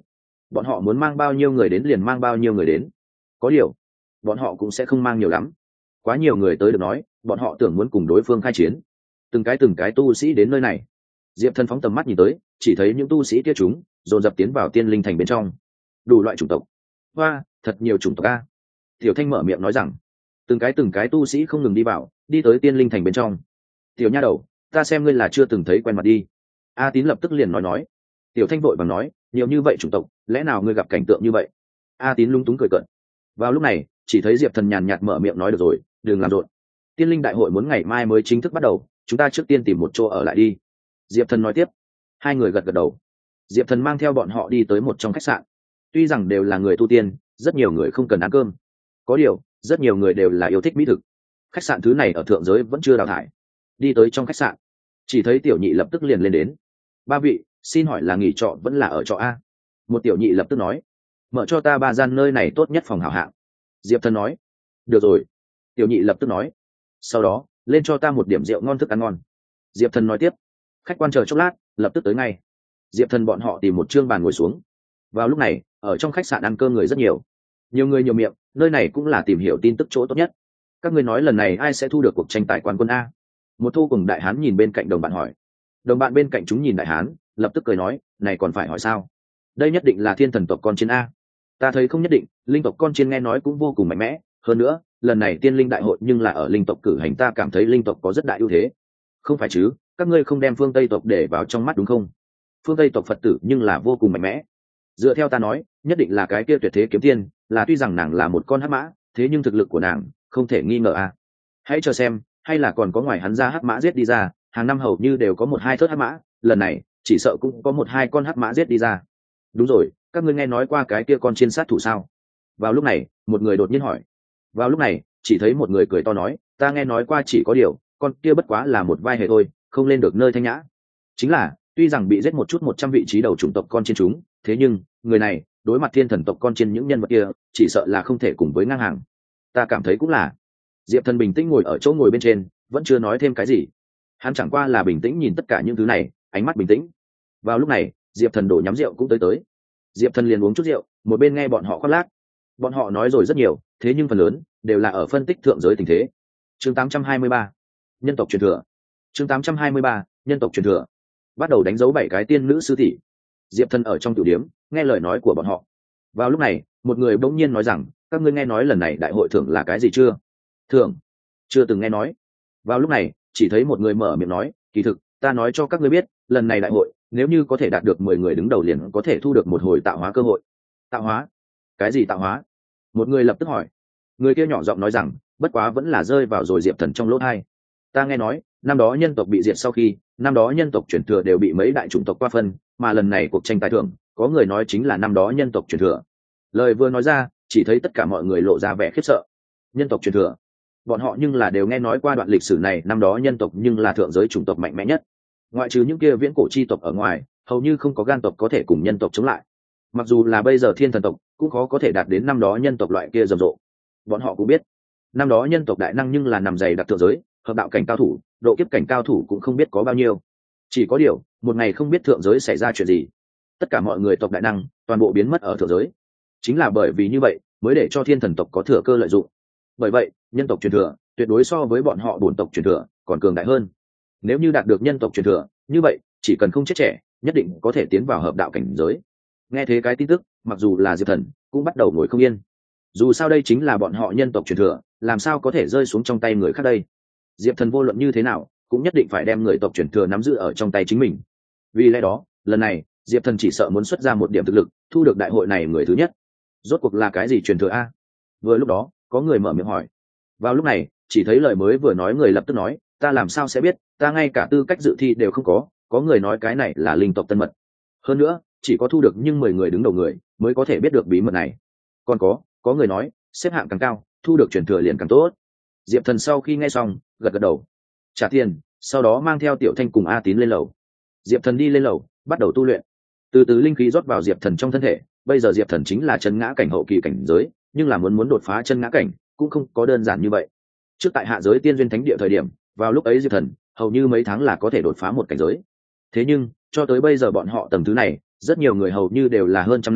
bọn họ muốn mang bao nhiêu người đến liền mang bao nhiêu người đến. Có điều bọn họ cũng sẽ không mang nhiều lắm, quá nhiều người tới được nói bọn họ tưởng muốn cùng đối phương khai chiến. Từng cái tu sĩ đến nơi này. Diệp Thần phóng tầm mắt nhìn tới, chỉ thấy những tu sĩ kia chúng dồn dập tiến vào tiên linh thành bên trong. Đủ loại chủng tộc, hoa thật nhiều chủng tộc a. Tiểu Thanh mở miệng nói rằng từng cái tu sĩ không ngừng đi vào, đi tới tiên linh thành bên trong. Tiểu nha đầu, ta xem ngươi là chưa từng thấy quen mặt đi. A Tín lập tức liền nói. Tiểu Thanh vội vàng nói, nhiều như vậy chủng tộc, lẽ nào ngươi gặp cảnh tượng như vậy? A Tín lúng túng cười cợt. Vào lúc này, chỉ thấy Diệp Thần nhàn nhạt mở miệng nói, được rồi, đừng làm rộn. Tiên linh đại hội muốn ngày mai mới chính thức bắt đầu, chúng ta trước tiên tìm một chỗ ở lại đi. Diệp Thần nói tiếp. Hai người gật gật đầu. Diệp Thần mang theo bọn họ đi tới một trong khách sạn. Tuy rằng đều là người tu tiên, rất nhiều người không cần ăn cơm. Có điều, rất nhiều người đều là yêu thích mỹ thực. Khách sạn thứ này ở thượng giới vẫn chưa đào thải. Đi tới trong khách sạn, chỉ thấy tiểu nhị lập tức liền lên đến. Ba vị, xin hỏi là nghỉ trọ vẫn là ở trọ a? Một tiểu nhị lập tức nói. Mở cho ta 3 gian nơi này tốt nhất phòng hảo hạng. Diệp Thần nói. Được rồi. Tiểu nhị lập tức nói. Sau đó, lên cho ta một điểm rượu ngon thức ăn ngon. Diệp Thần nói tiếp. Khách quan chờ chốc lát, lập tức tới ngay. Diệp Thần bọn họ tìm một trương bàn ngồi xuống. Vào lúc này, ở trong khách sạn ăn cơm người rất nhiều. Nhiều người nhiều miệng, nơi này cũng là tìm hiểu tin tức chỗ tốt nhất. Các ngươi nói lần này ai sẽ thu được cuộc tranh tài quán quân a? Một thu cùng đại hán nhìn bên cạnh đồng bạn hỏi. Đồng bạn bên cạnh chúng nhìn đại hán, lập tức cười nói, này còn phải hỏi sao? Đây nhất định là thiên thần tộc con chiến a. Ta thấy không nhất định, linh tộc con chiến nghe nói cũng vô cùng mạnh mẽ. Hơn nữa, lần này tiên linh đại hội nhưng là ở linh tộc cử hành, ta cảm thấy linh tộc có rất đại ưu thế. Không phải chứ, các ngươi không đem phương Tây tộc để vào trong mắt đúng không? Phương Tây tộc Phật tử nhưng là vô cùng mạnh mẽ. Dựa theo ta nói, nhất định là cái kia tuyệt thế kiếm tiên, là tuy rằng nàng là một con hắc mã, thế nhưng thực lực của nàng không thể nghi ngờ a. Hãy chờ xem, hay là còn có ngoài hắn ra hắc mã giết đi ra, hàng năm hầu như đều có 1-2 thớt hắc mã, lần này chỉ sợ cũng có 1-2 con hắc mã giết đi ra. Đúng rồi, các ngươi nghe nói qua cái kia con chiên sát thủ sao? Vào lúc này, một người đột nhiên hỏi. Vào lúc này, chỉ thấy một người cười to nói, ta nghe nói qua, chỉ có điều con kia bất quá là một vai hề thôi, không lên được nơi thanh nhã. Chính là, tuy rằng bị giết một chút 100 vị trí đầu chủng tộc con chiên chúng, thế nhưng người này đối mặt thiên thần tộc con chiên những nhân vật kia, chỉ sợ là không thể cùng với ngang hàng. Ta cảm thấy cũng là. Diệp Thần bình tĩnh ngồi ở chỗ ngồi bên trên, vẫn chưa nói thêm cái gì. Hắn chẳng qua là bình tĩnh nhìn tất cả những thứ này, ánh mắt bình tĩnh. Vào lúc này, Diệp Thần đổ nhắm rượu cũng tới. Diệp Thần liền uống chút rượu, một bên nghe bọn họ khoác lác. Bọn họ nói rồi rất nhiều, thế nhưng phần lớn đều là ở phân tích thượng giới tình thế. Chương 823, nhân tộc truyền thừa. Chương 823, nhân tộc truyền thừa. Bắt đầu đánh dấu 7 cái tiên nữ sư tỷ. Diệp Thần ở trong tiểu điếm, nghe lời nói của bọn họ. Vào lúc này, một người bỗng nhiên nói rằng, các ngươi nghe nói lần này đại hội thưởng là cái gì chưa? Thưởng? Chưa từng nghe nói. Vào lúc này, chỉ thấy một người mở miệng nói, kỳ thực, ta nói cho các ngươi biết, lần này đại hội, nếu như có thể đạt được 10 người đứng đầu liền có thể thu được một hồi tạo hóa cơ hội. Tạo hóa? Cái gì tạo hóa? Một người lập tức hỏi. Người kia nhỏ giọng nói rằng, bất quá vẫn là rơi vào rồi Diệp Thần trong lỗ tai. Ta nghe nói, năm đó nhân tộc bị diệt sau khi, năm đó nhân tộc truyền thừa đều bị mấy đại chủng tộc qua phân, mà lần này cuộc tranh tài thưởng, có người nói chính là năm đó nhân tộc truyền thừa. Lời vừa nói ra, chỉ thấy tất cả mọi người lộ ra vẻ khiếp sợ. Nhân tộc truyền thừa? Bọn họ nhưng là đều nghe nói qua đoạn lịch sử này, năm đó nhân tộc nhưng là thượng giới chủng tộc mạnh mẽ nhất. Ngoại trừ những kia viễn cổ chi tộc ở ngoài, hầu như không có gan tộc có thể cùng nhân tộc chống lại. Mặc dù là bây giờ thiên thần tộc, cũng khó có thể đạt đến năm đó nhân tộc loại kia rầm rộ. Bọn họ cũng biết, năm đó nhân tộc đại năng nhưng là nằm dày đặc thượng giới, hợp đạo cảnh cao thủ, độ kiếp cảnh cao thủ cũng không biết có bao nhiêu. Chỉ có điều, một ngày không biết thượng giới xảy ra chuyện gì, tất cả mọi người tộc đại năng toàn bộ biến mất ở thượng giới. Chính là bởi vì như vậy, mới để cho thiên thần tộc có thừa cơ lợi dụng. Bởi vậy, nhân tộc truyền thừa tuyệt đối so với bọn họ bổn tộc truyền thừa còn cường đại hơn. Nếu như đạt được nhân tộc truyền thừa, như vậy chỉ cần không chết trẻ, nhất định có thể tiến vào hợp đạo cảnh giới. Nghe thế cái tin tức, mặc dù là Diệp Thần cũng bắt đầu ngồi không yên. Dù sao đây chính là bọn họ nhân tộc truyền thừa, làm sao có thể rơi xuống trong tay người khác đây? Diệp Thần vô luận như thế nào cũng nhất định phải đem người tộc truyền thừa nắm giữ ở trong tay chính mình. Vì lẽ đó, lần này Diệp Thần chỉ sợ muốn xuất ra một điểm thực lực, thu được đại hội này người thứ nhất. Rốt cuộc là cái gì truyền thừa a? Vừa lúc đó, có người mở miệng hỏi. Vào lúc này, chỉ thấy lời mới vừa nói người lập tức nói, ta làm sao sẽ biết, ta ngay cả tư cách dự thi đều không có người nói cái này là linh tộc tân mật. Hơn nữa, chỉ có thu được nhưng 10 người đứng đầu người mới có thể biết được bí mật này. Còn có người nói, xếp hạng càng cao, thu được truyền thừa liền càng tốt. Diệp Thần sau khi nghe xong, gật gật đầu. Trả tiền, sau đó mang theo Tiểu Thanh cùng A Tín lên lầu. Diệp Thần đi lên lầu, bắt đầu tu luyện. Từ từ linh khí rót vào Diệp Thần trong thân thể, bây giờ Diệp Thần chính là chân ngã cảnh hậu kỳ cảnh giới, nhưng là muốn đột phá chân ngã cảnh cũng không có đơn giản như vậy. Trước tại hạ giới tiên duyên thánh địa thời điểm, vào lúc ấy Diệp Thần hầu như mấy tháng là có thể đột phá một cảnh giới. Thế nhưng, cho tới bây giờ bọn họ tầng thứ này, rất nhiều người hầu như đều là hơn trăm năm,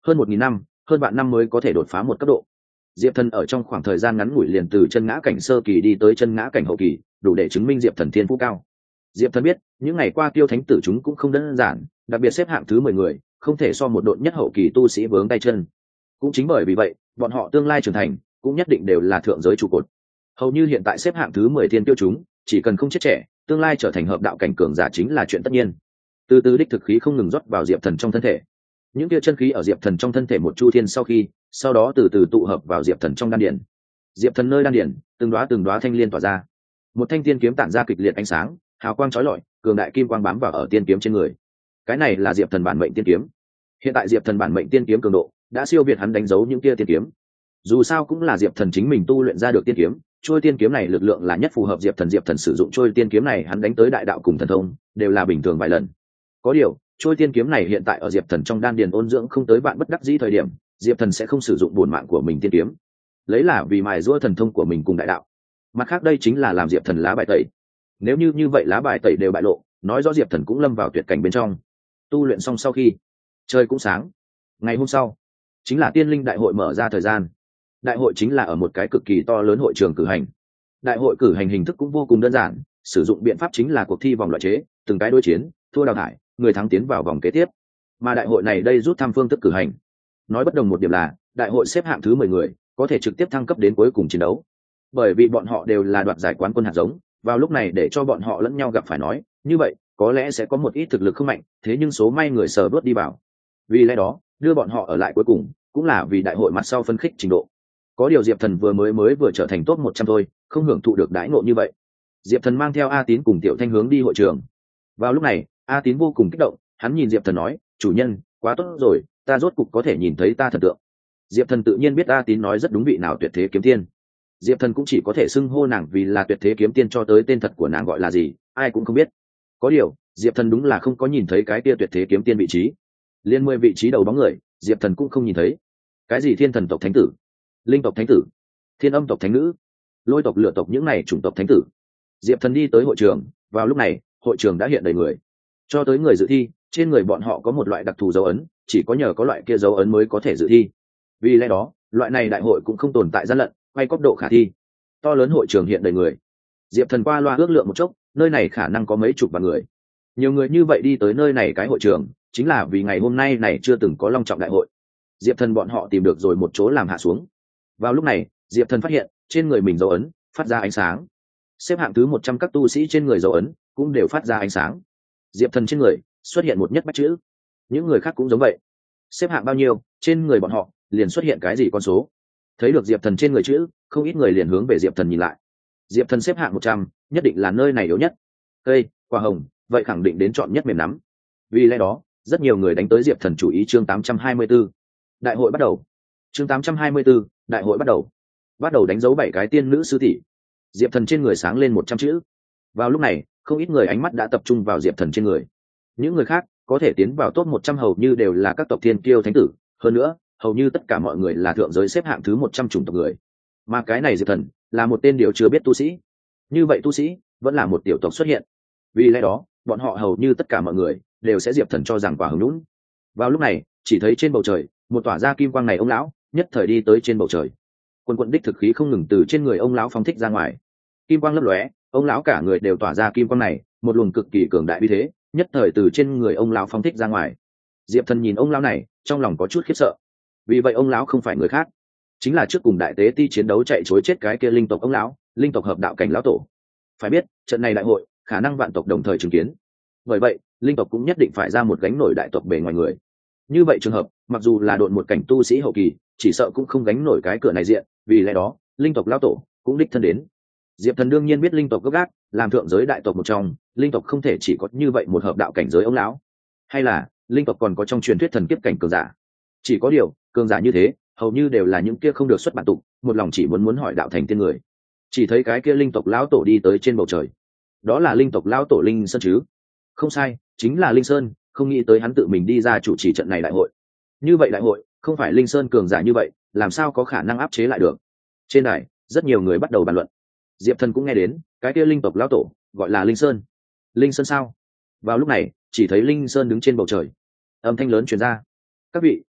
hơn 1.000 năm, hơn vạn năm mới có thể đột phá một cấp độ. Diệp Thần ở trong khoảng thời gian ngắn ngủi liền từ chân ngã cảnh sơ kỳ đi tới chân ngã cảnh hậu kỳ, đủ để chứng minh Diệp Thần thiên phú cao. Diệp Thần biết, những ngày qua Tiêu Thánh tử chúng cũng không đơn giản, đặc biệt xếp hạng thứ 10 người, không thể so một đội nhất hậu kỳ tu sĩ vướng tay chân. Cũng chính bởi vì vậy, bọn họ tương lai trưởng thành, cũng nhất định đều là thượng giới trụ cột. Hầu như hiện tại xếp hạng thứ 10 thiên tiêu chúng, chỉ cần không chết trẻ, tương lai trở thành hợp đạo cảnh cường giả chính là chuyện tất nhiên. Từ từ đích thực khí không ngừng rót vào Diệp Thần trong thân thể. Những kia chân khí ở Diệp Thần trong thân thể một chu thiên sau đó từ từ tụ hợp vào Diệp Thần trong đan điền. Diệp Thần nơi đan điền, từng đóa thanh liên tỏa ra. Một thanh tiên kiếm tản ra kịch liệt ánh sáng, hào quang chói lọi, cường đại kim quang bám vào ở tiên kiếm trên người. Cái này là Diệp Thần bản mệnh tiên kiếm. Hiện tại Diệp Thần bản mệnh tiên kiếm cường độ đã siêu việt hắn đánh dấu những kia tiên kiếm. Dù sao cũng là Diệp Thần chính mình tu luyện ra được tiên kiếm, trôi tiên kiếm này lực lượng là nhất phù hợp Diệp Thần sử dụng trôi tiên kiếm này hắn đánh tới đại đạo cùng thần thông, đều là bình thường vài lần. Có điều, trôi tiên kiếm này hiện tại ở Diệp Thần trong đan điền ôn dưỡng không tới bạn bất đắc dĩ thời điểm, Diệp Thần sẽ không sử dụng bổn mạng của mình tiên kiếm, lấy là vì mài giũa thần thông của mình cùng đại đạo. Mặt khác đây chính là làm Diệp Thần lá bài tẩy. Nếu như vậy lá bài tẩy đều bại lộ, nói rõ Diệp Thần cũng lâm vào tuyệt cảnh bên trong. Tu luyện xong sau khi trời cũng sáng, ngày hôm sau chính là tiên linh đại hội mở ra thời gian. Đại hội chính là ở một cái cực kỳ to lớn hội trường cử hành. Đại hội cử hành hình thức cũng vô cùng đơn giản, sử dụng biện pháp chính là cuộc thi vòng loại chế, từng cái đối chiến, thua đào thải, người thắng tiến vào vòng kế tiếp. Mà đại hội này đây rút thăm phương thức cử hành. Nói bất đồng một điểm là, đại hội xếp hạng thứ 10 người, có thể trực tiếp thăng cấp đến cuối cùng chiến đấu. Bởi vì bọn họ đều là đoạt giải quán quân hạt giống, vào lúc này để cho bọn họ lẫn nhau gặp phải nói, như vậy, có lẽ sẽ có một ít thực lực không mạnh, thế nhưng số may người sờ đuốt đi vào. Vì lẽ đó, đưa bọn họ ở lại cuối cùng, cũng là vì đại hội mặt sau phân khích trình độ. Có điều Diệp Thần vừa trở thành top 100 thôi, không hưởng thụ được đãi ngộ như vậy. Diệp Thần mang theo A Tín cùng Tiểu Thanh hướng đi hội trường. Vào lúc này, A Tín vô cùng kích động, hắn nhìn Diệp Thần nói, chủ nhân, quá tốt rồi, ta rốt cục có thể nhìn thấy ta thần tượng. Diệp Thần tự nhiên biết A Tín nói rất đúng vị nào tuyệt thế kiếm tiên. Diệp Thần cũng chỉ có thể xưng hô nàng vì là tuyệt thế kiếm tiên, cho tới tên thật của nàng gọi là gì, ai cũng không biết. Có điều, Diệp Thần đúng là không có nhìn thấy cái kia tuyệt thế kiếm tiên vị trí. Liên 10 vị trí đầu bóng người, Diệp Thần cũng không nhìn thấy. Cái gì thiên thần tộc thánh tử, linh tộc thánh tử, thiên âm tộc thánh nữ, lôi tộc lửa tộc, những này chủng tộc thánh tử. Diệp Thần đi tới hội trường, vào lúc này, hội trường đã hiện đầy người. Cho tới người dự thi, trên người bọn họ có một loại đặc thù dấu ấn, chỉ có nhờ có loại kia dấu ấn mới có thể dự thi. Vì lẽ đó, loại này đại hội cũng không tồn tại gian lận, quay cấp độ khả thi. To lớn hội trường hiện đầy người. Diệp Thần qua loa ước lượng một chốc, nơi này khả năng có mấy chục vạn người. Nhiều người như vậy đi tới nơi này cái hội trường, chính là vì ngày hôm nay này chưa từng có long trọng đại hội. Diệp Thần bọn họ tìm được rồi một chỗ làm hạ xuống. Vào lúc này, Diệp Thần phát hiện, trên người mình dấu ấn phát ra ánh sáng. Xếp hạng thứ 100 các tu sĩ trên người dấu ấn cũng đều phát ra ánh sáng. Diệp Thần trên người xuất hiện một nhất bách chữ. Những người khác cũng giống vậy. Xếp hạng bao nhiêu, trên người bọn họ liền xuất hiện cái gì con số. Thấy được Diệp Thần trên người chữ, không ít người liền hướng về Diệp Thần nhìn lại. Diệp Thần xếp hạng 100, nhất định là nơi này yếu nhất. Cây, quả hồng, vậy khẳng định đến chọn nhất mềm nắm. Vì lẽ đó, rất nhiều người đánh tới Diệp Thần chủ ý. Chương 824. Đại hội bắt đầu. Chương 824, đại hội bắt đầu. Bắt đầu đánh dấu 7 cái tiên nữ sư tỷ. Diệp Thần trên người sáng lên 100 chữ. Vào lúc này, không ít người ánh mắt đã tập trung vào Diệp Thần trên người. Những người khác có thể tiến vào top 100 hầu như đều là các tộc thiên kiêu thánh tử, hơn nữa, hầu như tất cả mọi người là thượng giới xếp hạng thứ 100 chủng tộc người. Mà cái này Diệp Thần là một tên điều chưa biết tu sĩ. Như vậy tu sĩ vẫn là một tiểu tộc xuất hiện. Vì lẽ đó, bọn họ hầu như tất cả mọi người đều sẽ Diệp Thần cho rằng quả hứng lún. Vào lúc này, chỉ thấy trên bầu trời, một tỏa ra kim quang này ông lão, nhất thời đi tới trên bầu trời. Quần quần đích thực khí không ngừng từ trên người ông lão phóng thích ra ngoài. Kim quang lấp lóe, ông lão cả người đều tỏa ra kim quang này, một luồng cực kỳ cường đại uy thế, nhất thời từ trên người ông lão phóng thích ra ngoài. Diệp Thần nhìn ông lão này, trong lòng có chút khiếp sợ. Vì vậy ông lão không phải người khác, chính là trước cùng đại tế ti chiến đấu chạy chối chết cái kia linh tộc ông lão, linh tộc hợp đạo cảnh lão tổ. Phải biết, trận này đại hội, khả năng vạn tộc đồng thời chứng kiến. Bởi vậy, linh tộc cũng nhất định phải ra một gánh nổi đại tộc bề ngoài người. Như vậy trường hợp, mặc dù là độn một cảnh tu sĩ hậu kỳ, chỉ sợ cũng không gánh nổi cái cửa này diện, vì lẽ đó, linh tộc lão tổ cũng đích thân đến. Diệp Thần đương nhiên biết linh tộc gấp gáp, làm thượng giới đại tộc một trong, linh tộc không thể chỉ có như vậy một hợp đạo cảnh giới ông lão, hay là linh tộc còn có trong truyền thuyết thần kiếp cảnh cường giả. Chỉ có điều, cường giả như thế, hầu như đều là những kia không được xuất bản tục, một lòng chỉ muốn hỏi đạo thành tiên người. Chỉ thấy cái kia linh tộc lão tổ đi tới trên bầu trời. Đó là linh tộc lão tổ Linh Sơn chứ? Không sai, chính là Linh Sơn, không nghĩ tới hắn tự mình đi ra chủ trì trận này đại hội. Như vậy đại hội, không phải Linh Sơn cường giả như vậy, làm sao có khả năng áp chế lại được? Trên đài, rất nhiều người bắt đầu bàn luận. Diệp Thần cũng nghe đến, cái kia linh tộc lão tổ gọi là Linh Sơn. Linh Sơn sao? Vào lúc này, chỉ thấy Linh Sơn đứng trên bầu trời. Âm thanh lớn truyền ra. Các vị,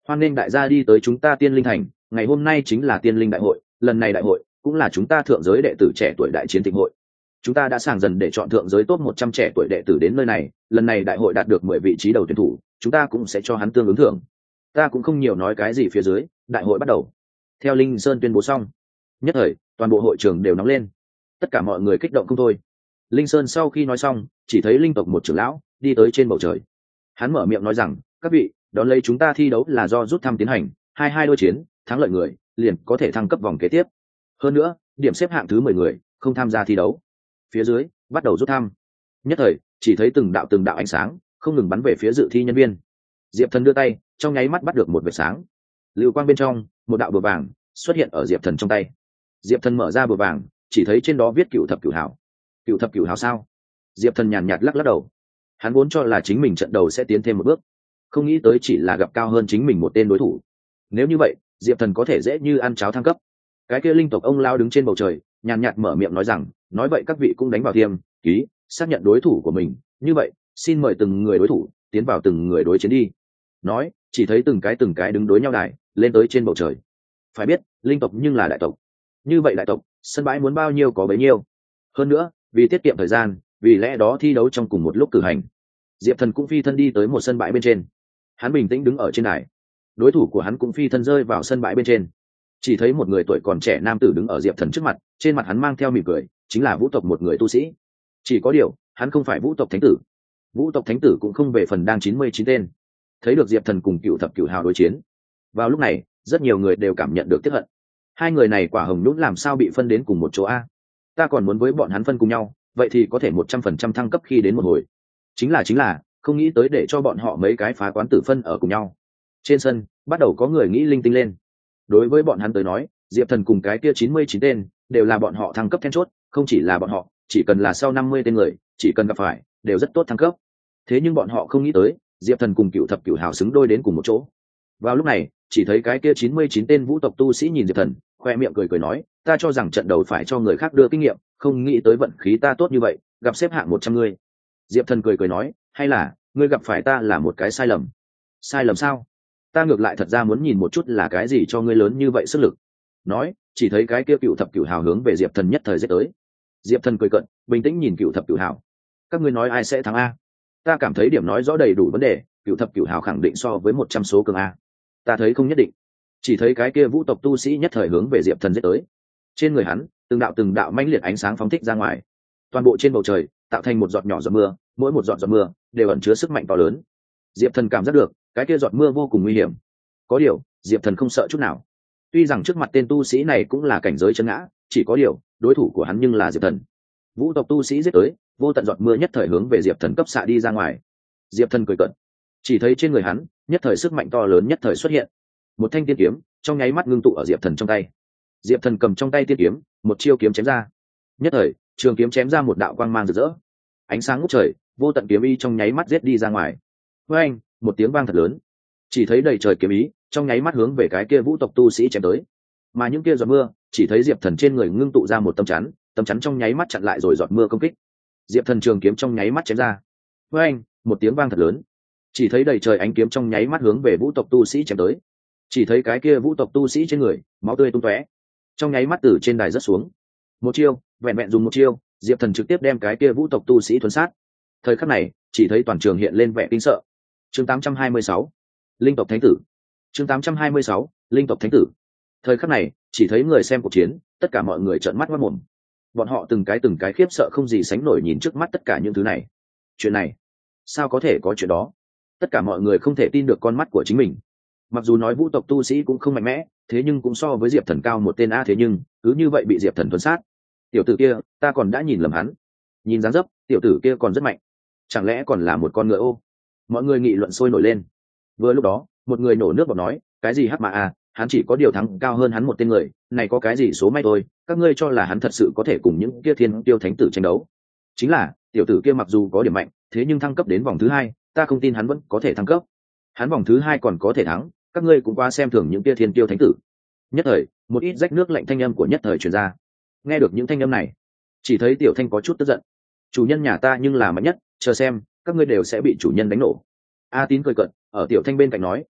hoan nghênh đại gia đi tới chúng ta Tiên Linh Thành, ngày hôm nay chính là Tiên Linh đại hội, lần này đại hội cũng là chúng ta thượng giới đệ tử trẻ tuổi đại chiến thịnh hội. Chúng ta đã sàng dần để chọn thượng giới top 100 trẻ tuổi đệ tử đến nơi này, lần này đại hội đạt được 10 vị trí đầu tuyển thủ, chúng ta cũng sẽ cho hắn tương ứng thưởng. Ta cũng không nhiều nói cái gì, phía dưới, đại hội bắt đầu. Theo Linh Sơn tuyên bố xong, nhất thời toàn bộ hội trường đều nóng lên, tất cả mọi người kích động không thôi. Linh Sơn sau khi nói xong, chỉ thấy linh tộc một trưởng lão đi tới trên bầu trời. Hắn mở miệng nói rằng, các vị, đón lấy chúng ta thi đấu là do rút thăm tiến hành, 22 đôi chiến, thắng lợi người liền có thể thăng cấp vòng kế tiếp. Hơn nữa, điểm xếp hạng thứ 10 người không tham gia thi đấu. Phía dưới bắt đầu rút thăm. Nhất thời chỉ thấy từng đạo ánh sáng không ngừng bắn về phía dự thi nhân viên. Diệp Thần đưa tay, trong nháy mắt bắt được một vệt sáng. Lưu quang bên trong, một đạo bùa vàng xuất hiện ở Diệp Thần trong tay. Diệp Thần mở ra bùa vàng, chỉ thấy trên đó viết Cựu thập cửu hào. Cựu thập cửu hào sao? Diệp Thần nhàn nhạt lắc lắc đầu. Hắn vốn cho là chính mình trận đầu sẽ tiến thêm một bước, không nghĩ tới chỉ là gặp cao hơn chính mình một tên đối thủ. Nếu như vậy, Diệp Thần có thể dễ như ăn cháo thăng cấp. Cái kia linh tộc ông lao đứng trên bầu trời, nhàn nhạt mở miệng nói rằng, nói vậy các vị cũng đánh vào thiêm ký, xác nhận đối thủ của mình, như vậy xin mời từng người đối thủ tiến vào từng người đối chiến đi. Nói, chỉ thấy từng cái đứng đối nhau đài lên tới trên bầu trời. Phải biết, linh tộc nhưng là đại tộc, như vậy đại tộc sân bãi muốn bao nhiêu có bấy nhiêu. Hơn nữa, vì tiết kiệm thời gian, vì lẽ đó thi đấu trong cùng một lúc cử hành. Diệp Thần cũng phi thân đi tới một sân bãi bên trên, hắn bình tĩnh đứng ở trên đài. Đối thủ của hắn cũng phi thân rơi vào sân bãi bên trên. Chỉ thấy một người tuổi còn trẻ nam tử đứng ở Diệp Thần trước mặt, trên mặt hắn mang theo mỉm cười, chính là vũ tộc một người tu sĩ. Chỉ có điều, hắn không phải vũ tộc thánh tử. Vũ tộc thánh tử cũng không về phần đang 99 tên. Thấy được Diệp Thần cùng Cựu thập cửu hào đối chiến, vào lúc này rất nhiều người đều cảm nhận được tiếc hận. Hai người này quả hồng nhũn làm sao bị phân đến cùng một chỗ a? Ta còn muốn với bọn hắn phân cùng nhau, vậy thì có thể 100% thăng cấp khi đến một hồi. Chính là không nghĩ tới để cho bọn họ mấy cái phá quán tử phân ở cùng nhau. Trên sân bắt đầu có người nghĩ linh tinh lên. Đối với bọn hắn tới nói, Diệp Thần cùng cái kia 99 tên đều là bọn họ thăng cấp then chốt, không chỉ là bọn họ, chỉ cần là sau 50 tên người, chỉ cần gặp phải đều rất tốt thăng cấp. Thế nhưng bọn họ không nghĩ tới, Diệp Thần cùng Cựu thập cửu hào xứng đôi đến cùng một chỗ. Vào lúc này, chỉ thấy cái kia 99 tên vũ tộc tu sĩ nhìn Diệp Thần, khoe miệng cười nói, ta cho rằng trận đầu phải cho người khác đưa kinh nghiệm, không nghĩ tới vận khí ta tốt như vậy, gặp xếp hạng 100 người. Diệp Thần cười nói, hay là ngươi gặp phải ta là một cái sai lầm? Sai lầm sao? Ta ngược lại thật ra muốn nhìn một chút là cái gì cho ngươi lớn như vậy sức lực. Nói, chỉ thấy cái kia Cựu thập cửu hào hướng về Diệp Thần nhất thời giết tới. Diệp Thần cười cận, bình tĩnh nhìn Cựu thập cửu hào. Các ngươi nói ai sẽ thắng a? Ta cảm thấy điểm nói rõ đầy đủ vấn đề, Cựu thập cửu hào khẳng định so với 100 số cường a. Ta thấy không nhất định. Chỉ thấy cái kia vũ tộc tu sĩ nhất thời hướng về Diệp Thần giết tới. Trên người hắn, từng đạo mãnh liệt ánh sáng phóng thích ra ngoài. Toàn bộ trên bầu trời tạo thành một giọt nhỏ giọt mưa, mỗi một giọt mưa đều ẩn chứa sức mạnh to lớn. Diệp Thần cảm giác được cái kia giọt mưa vô cùng nguy hiểm. Có điều, Diệp Thần không sợ chút nào. Tuy rằng trước mặt tên tu sĩ này cũng là cảnh giới chân ngã, chỉ có điều, đối thủ của hắn nhưng là Diệp Thần. Vũ tộc tu sĩ giết tới, vô tận giọt mưa nhất thời hướng về Diệp Thần cấp xạ đi ra ngoài. Diệp Thần cười cợt, chỉ thấy trên người hắn, nhất thời sức mạnh to lớn nhất thời xuất hiện. Một thanh tiên kiếm trong nháy mắt ngưng tụ ở Diệp Thần trong tay. Diệp Thần cầm trong tay tiên kiếm, một chiêu kiếm chém ra. Nhất thời, trường kiếm chém ra một đạo quang mang rực rỡ. Ánh sáng ngút trời, vô tận kiếm ý trong nháy mắt giết đi ra ngoài. Với anh, một tiếng vang thật lớn. Chỉ thấy đầy trời kiếm ý, trong nháy mắt hướng về cái kia vũ tộc tu sĩ chém tới. Mà những kia giọt mưa, chỉ thấy Diệp Thần trên người ngưng tụ ra một tấm chắn trong nháy mắt chặn lại rồi giọt mưa công kích. Diệp Thần trường kiếm trong nháy mắt chém ra. Với anh, một tiếng vang thật lớn. Chỉ thấy đầy trời ánh kiếm trong nháy mắt hướng về vũ tộc tu sĩ chém tới. Chỉ thấy cái kia vũ tộc tu sĩ trên người máu tươi tung tóe, trong nháy mắt từ trên đài rớt xuống. Một chiêu, vẹn vẹn dùng một chiêu, Diệp Thần trực tiếp đem cái kia vũ tộc tu sĩ thuần sát. Thời khắc này, chỉ thấy toàn trường hiện lên vẻ kinh sợ. Chương 826, linh tộc thánh tử. Chương 826, linh tộc thánh tử. Thời khắc này, chỉ thấy người xem cuộc chiến, tất cả mọi người trợn mắt ngoác mồm. Bọn họ từng cái khiếp sợ không gì sánh nổi nhìn trước mắt tất cả những thứ này. Chuyện này, sao có thể có chuyện đó? Tất cả mọi người không thể tin được con mắt của chính mình. Mặc dù nói vũ tộc tu sĩ cũng không mạnh mẽ, thế nhưng cũng so với Diệp Thần cao một tên a, thế nhưng cứ như vậy bị Diệp Thần tuần sát. Tiểu tử kia, ta còn đã nhìn lầm hắn. Nhìn dáng dấp, tiểu tử kia còn rất mạnh. Chẳng lẽ còn là một con ngựa ô? Mọi người nghị luận sôi nổi lên. Vừa lúc đó, một người nổ nước bọt nói, cái gì hắc mà a, hắn chỉ có điều thắng cao hơn hắn một tên người, này có cái gì số may thôi, các ngươi cho là hắn thật sự có thể cùng những kia thiên tiêu thánh tử tranh đấu? Chính là, tiểu tử kia mặc dù có điểm mạnh, thế nhưng thăng cấp đến vòng thứ 2, ta không tin hắn vẫn có thể thăng cấp. Hắn vòng thứ 2 còn có thể thắng, các ngươi cũng quá xem thường những kia thiên tiêu thánh tử. Nhất thời, một ít rách nước lạnh thanh âm của nhất thời truyền ra. Nghe được những thanh âm này, chỉ thấy Tiểu Thanh có chút tức giận. Chủ nhân nhà ta nhưng là mạnh nhất, chờ xem, các ngươi đều sẽ bị chủ nhân đánh nổ. A Tín cười cợt, ở Tiểu Thanh bên cạnh nói,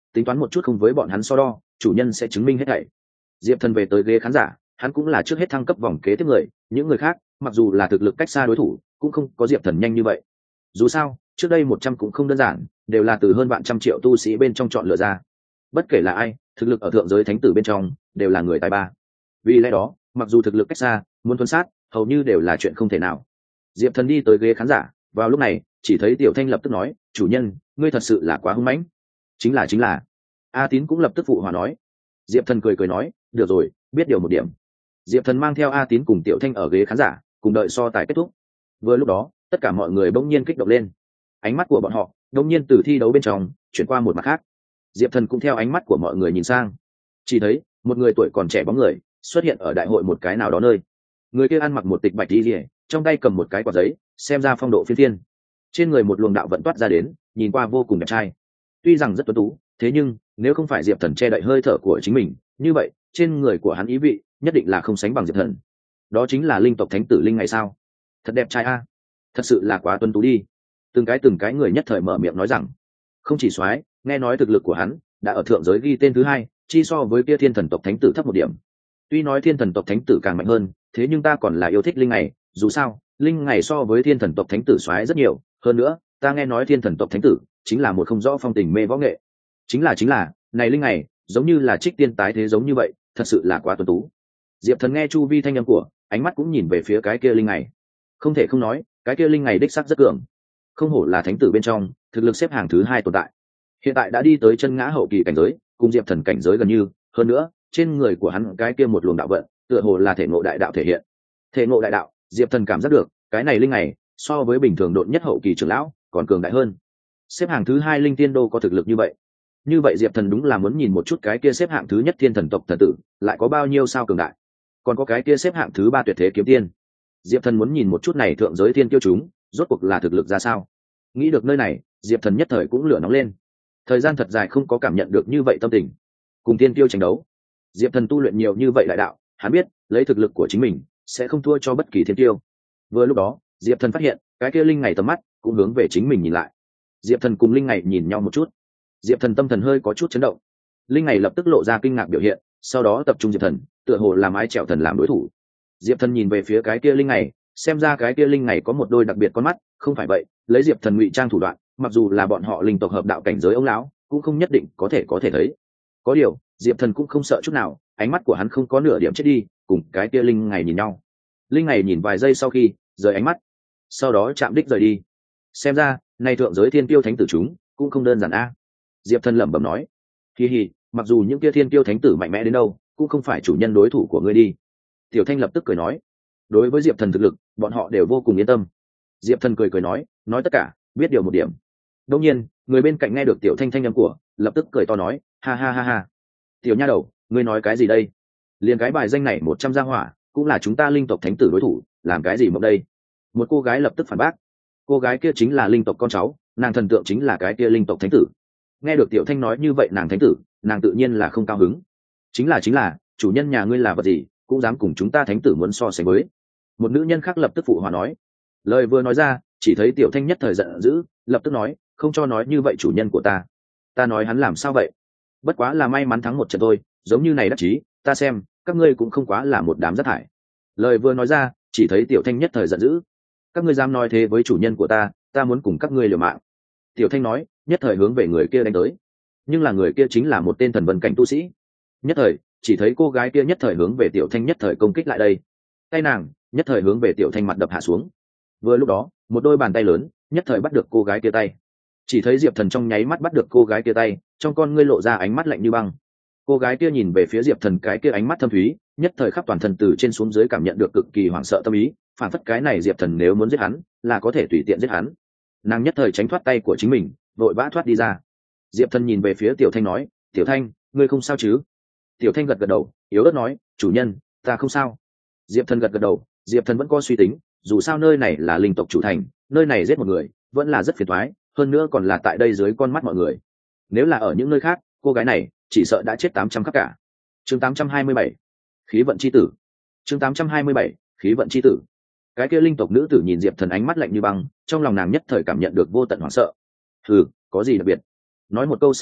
tính toán một chút không với bọn hắn so đo, chủ nhân sẽ chứng minh hết thảy. Diệp Thần về tới ghế khán giả, hắn cũng là trước hết thăng cấp vòng kế tiếp người, những người khác mặc dù là thực lực cách xa đối thủ cũng không có Diệp Thần nhanh như vậy. Dù sao trước đây 100 cũng không đơn giản, đều là từ hơn vạn trăm triệu tu sĩ bên trong chọn lựa ra, bất kể là ai thực lực ở thượng giới thánh tử bên trong đều là người tài ba. Vì lẽ đó mặc dù thực lực cách xa, muốn tuân sát hầu như đều là chuyện không thể nào. Diệp Thần đi tới ghế khán giả, vào lúc này chỉ thấy Tiểu Thanh lập tức nói, chủ nhân ngươi thật sự là quá hung mãnh. Chính là A Tín cũng lập tức phụ hòa nói. Diệp Thần cười nói, được rồi, biết điều một điểm. Diệp Thần mang theo A Tín cùng Tiểu Thanh ở ghế khán giả, cùng đợi so tài kết thúc. Vừa lúc đó tất cả mọi người bỗng nhiên kích động lên, ánh mắt của bọn họ bỗng nhiên từ thi đấu bên trong chuyển qua một mặt khác. Diệp Thần cũng theo ánh mắt của mọi người nhìn sang, chỉ thấy một người tuổi còn trẻ bóng người xuất hiện ở đại hội một cái nào đó nơi. Người kia ăn mặc một tịch bạch y liễu, trong tay cầm một cái quạt giấy, xem ra phong độ phiên phiên. Trên người một luồng đạo vận toát ra đến, nhìn qua vô cùng đẹp trai. Tuy rằng rất tuấn tú, thế nhưng nếu không phải Diệp Thần che đậy hơi thở của chính mình, như vậy trên người của hắn ý vị nhất định là không sánh bằng Diệp Thần. Đó chính là linh tộc thánh tử Linh Ngày sao? Thật đẹp trai a, thật sự là quá tuấn tú đi. Từng cái người nhất thời mở miệng nói rằng, không chỉ soái, nghe nói thực lực của hắn đã ở thượng giới ghi tên thứ hai, chi so với kia thiên thần tộc thánh tử thấp một điểm. Tuy nói thiên thần tộc thánh tử càng mạnh hơn, thế nhưng ta còn là yêu thích Linh Ngày, dù sao Linh Ngày so với thiên thần tộc thánh tử soái rất nhiều, hơn nữa ta nghe nói thiên thần tộc thánh tử chính là một không rõ phong tình mê võ nghệ. Chính là này Linh Ngày giống như là trích tiên tái thế giống như vậy, thật sự là quá tuấn tú. Diệp Thần nghe chu vi thanh âm của, ánh mắt cũng nhìn về phía cái kia Linh Ngày. Không thể không nói, cái kia Linh Ngày đích sắc rất cường, không hổ là thánh tử bên trong thực lực xếp hàng thứ hai tồn tại. Hiện tại đã đi tới chân ngã hậu kỳ cảnh giới, cùng Diệp Thần cảnh giới gần như, hơn nữa trên người của hắn cái kia một luồng đạo vận tựa hồ là thể ngộ đại đạo thể hiện. Thể ngộ đại đạo, Diệp Thần cảm giác được cái này Linh Ngày so với bình thường độn nhất hậu kỳ trưởng lão còn cường đại hơn. Xếp hạng thứ hai linh tiên đô có thực lực như vậy, Diệp Thần đúng là muốn nhìn một chút cái kia xếp hạng thứ nhất thiên thần tộc thần tử lại có bao nhiêu sao cường đại, còn có cái kia xếp hạng thứ ba tuyệt thế kiếm tiên. Diệp Thần muốn nhìn một chút này thượng giới thiên kiêu chúng rốt cuộc là thực lực ra sao. Nghĩ được nơi này, Diệp Thần nhất thời cũng lửa nóng lên. Thời gian thật dài không có cảm nhận được như vậy tâm tình cùng thiên kiêu tranh đấu. Diệp Thần tu luyện nhiều như vậy đại đạo, hắn biết lấy thực lực của chính mình sẽ không thua cho bất kỳ thiên kiêu. Vừa lúc đó Diệp Thần phát hiện cái kia Linh Ngày tầm mắt cũng hướng về chính mình nhìn lại. Diệp Thần cùng Linh Ngày nhìn nhau một chút, Diệp Thần tâm thần hơi có chút chấn động. Linh Ngày lập tức lộ ra kinh ngạc biểu hiện, sau đó tập trung Diệp Thần, tựa hồ làm ái chèo thần làm đối thủ. Diệp Thần nhìn về phía cái kia Linh Ngày, xem ra cái kia Linh Ngày có một đôi đặc biệt con mắt, không phải vậy lấy Diệp Thần ngụy trang thủ đoạn, mặc dù là bọn họ linh tộc hợp đạo cảnh giới ông lão cũng không nhất định có thể thấy. Có điều Diệp Thần cũng không sợ chút nào, ánh mắt của hắn không có nửa điểm chết đi, cùng cái kia Linh Ngày nhìn nhau. Linh Ngày nhìn vài giây sau khi rời ánh mắt, sau đó chạm đích rời đi. Xem ra này thượng giới thiên tiêu thánh tử chúng cũng không đơn giản a. Diệp Thần lẩm bẩm nói, hi, mặc dù những kia thiên tiêu thánh tử mạnh mẽ đến đâu cũng không phải chủ nhân đối thủ của ngươi đi. Tiểu Thanh lập tức cười nói, đối với Diệp Thần thực lực bọn họ đều vô cùng yên tâm. Diệp Thần cười nói tất cả biết điều một điểm. Đương nhiên người bên cạnh nghe được Tiểu Thanh thanh âm của, lập tức cười to nói, ha, tiểu nha đầu ngươi nói cái gì đây? Liền cái bài danh này 100 gia hỏa cũng là chúng ta linh tộc thánh tử đối thủ, làm cái gì mộng đây? Một cô gái lập tức phản bác, cô gái kia chính là linh tộc con cháu, nàng thần tượng chính là cái kia linh tộc thánh tử. Nghe được Tiểu Thanh nói như vậy nàng thánh tử, nàng tự nhiên là không cao hứng. Chính là chủ nhân nhà ngươi là vật gì cũng dám cùng chúng ta thánh tử muốn so sánh với? Một nữ nhân khác lập tức phụ hòa nói. Lời vừa nói ra, chỉ thấy Tiểu Thanh nhất thời giận dữ, lập tức nói, không cho nói như vậy chủ nhân của ta nói hắn làm sao vậy? Bất quá là may mắn thắng một trận thôi, giống như này đắc chí, ta xem các ngươi cũng không quá là một đám rác thải. Lời vừa nói ra, chỉ thấy Tiểu Thanh nhất thời giận dữ, các ngươi dám nói thế với chủ nhân của ta muốn cùng các ngươi liều mạng. Tiểu Thanh nói, nhất thời hướng về người kia đánh tới, nhưng là người kia chính là một tên thần vân cảnh tu sĩ. Nhất thời chỉ thấy cô gái kia nhất thời hướng về Tiểu Thanh nhất thời công kích lại đây, tay nàng nhất thời hướng về Tiểu Thanh mặt đập hạ xuống. Vừa lúc đó một đôi bàn tay lớn nhất thời bắt được cô gái kia tay. Chỉ thấy Diệp Thần trong nháy mắt bắt được cô gái kia tay, trong con ngươi lộ ra ánh mắt lạnh như băng. Cô gái kia nhìn về phía Diệp Thần cái kia ánh mắt thâm thúy, nhất thời khắp toàn thân từ trên xuống dưới cảm nhận được cực kỳ hoảng sợ tâm ý, phản phất cái này Diệp Thần nếu muốn giết hắn là có thể tùy tiện giết hắn. Nàng nhất thời tránh thoát tay của chính mình, vội vã thoát đi ra. Diệp Thần nhìn về phía Tiểu Thanh nói, Tiểu Thanh ngươi không sao chứ? Tiểu Thanh gật gật đầu, yếu ớt nói, chủ nhân ta không sao. Diệp Thần gật gật đầu, Diệp Thần vẫn có suy tính, dù sao nơi này là linh tộc chủ thành, nơi này giết một người vẫn là rất phiền toái, hơn nữa còn là tại đây dưới con mắt mọi người. Nếu là ở những nơi khác, cô gái này chỉ sợ đã chết 800 khắp cả. Chương 827, khí vận chi tử. Chương 827, khí vận chi tử. Cái kia linh tộc nữ tử nhìn Diệp Thần ánh mắt lạnh như băng, trong lòng nàng nhất thời cảm nhận được vô tận hoảng sợ. Có gì đặc biệt? Nói một câu sau khi,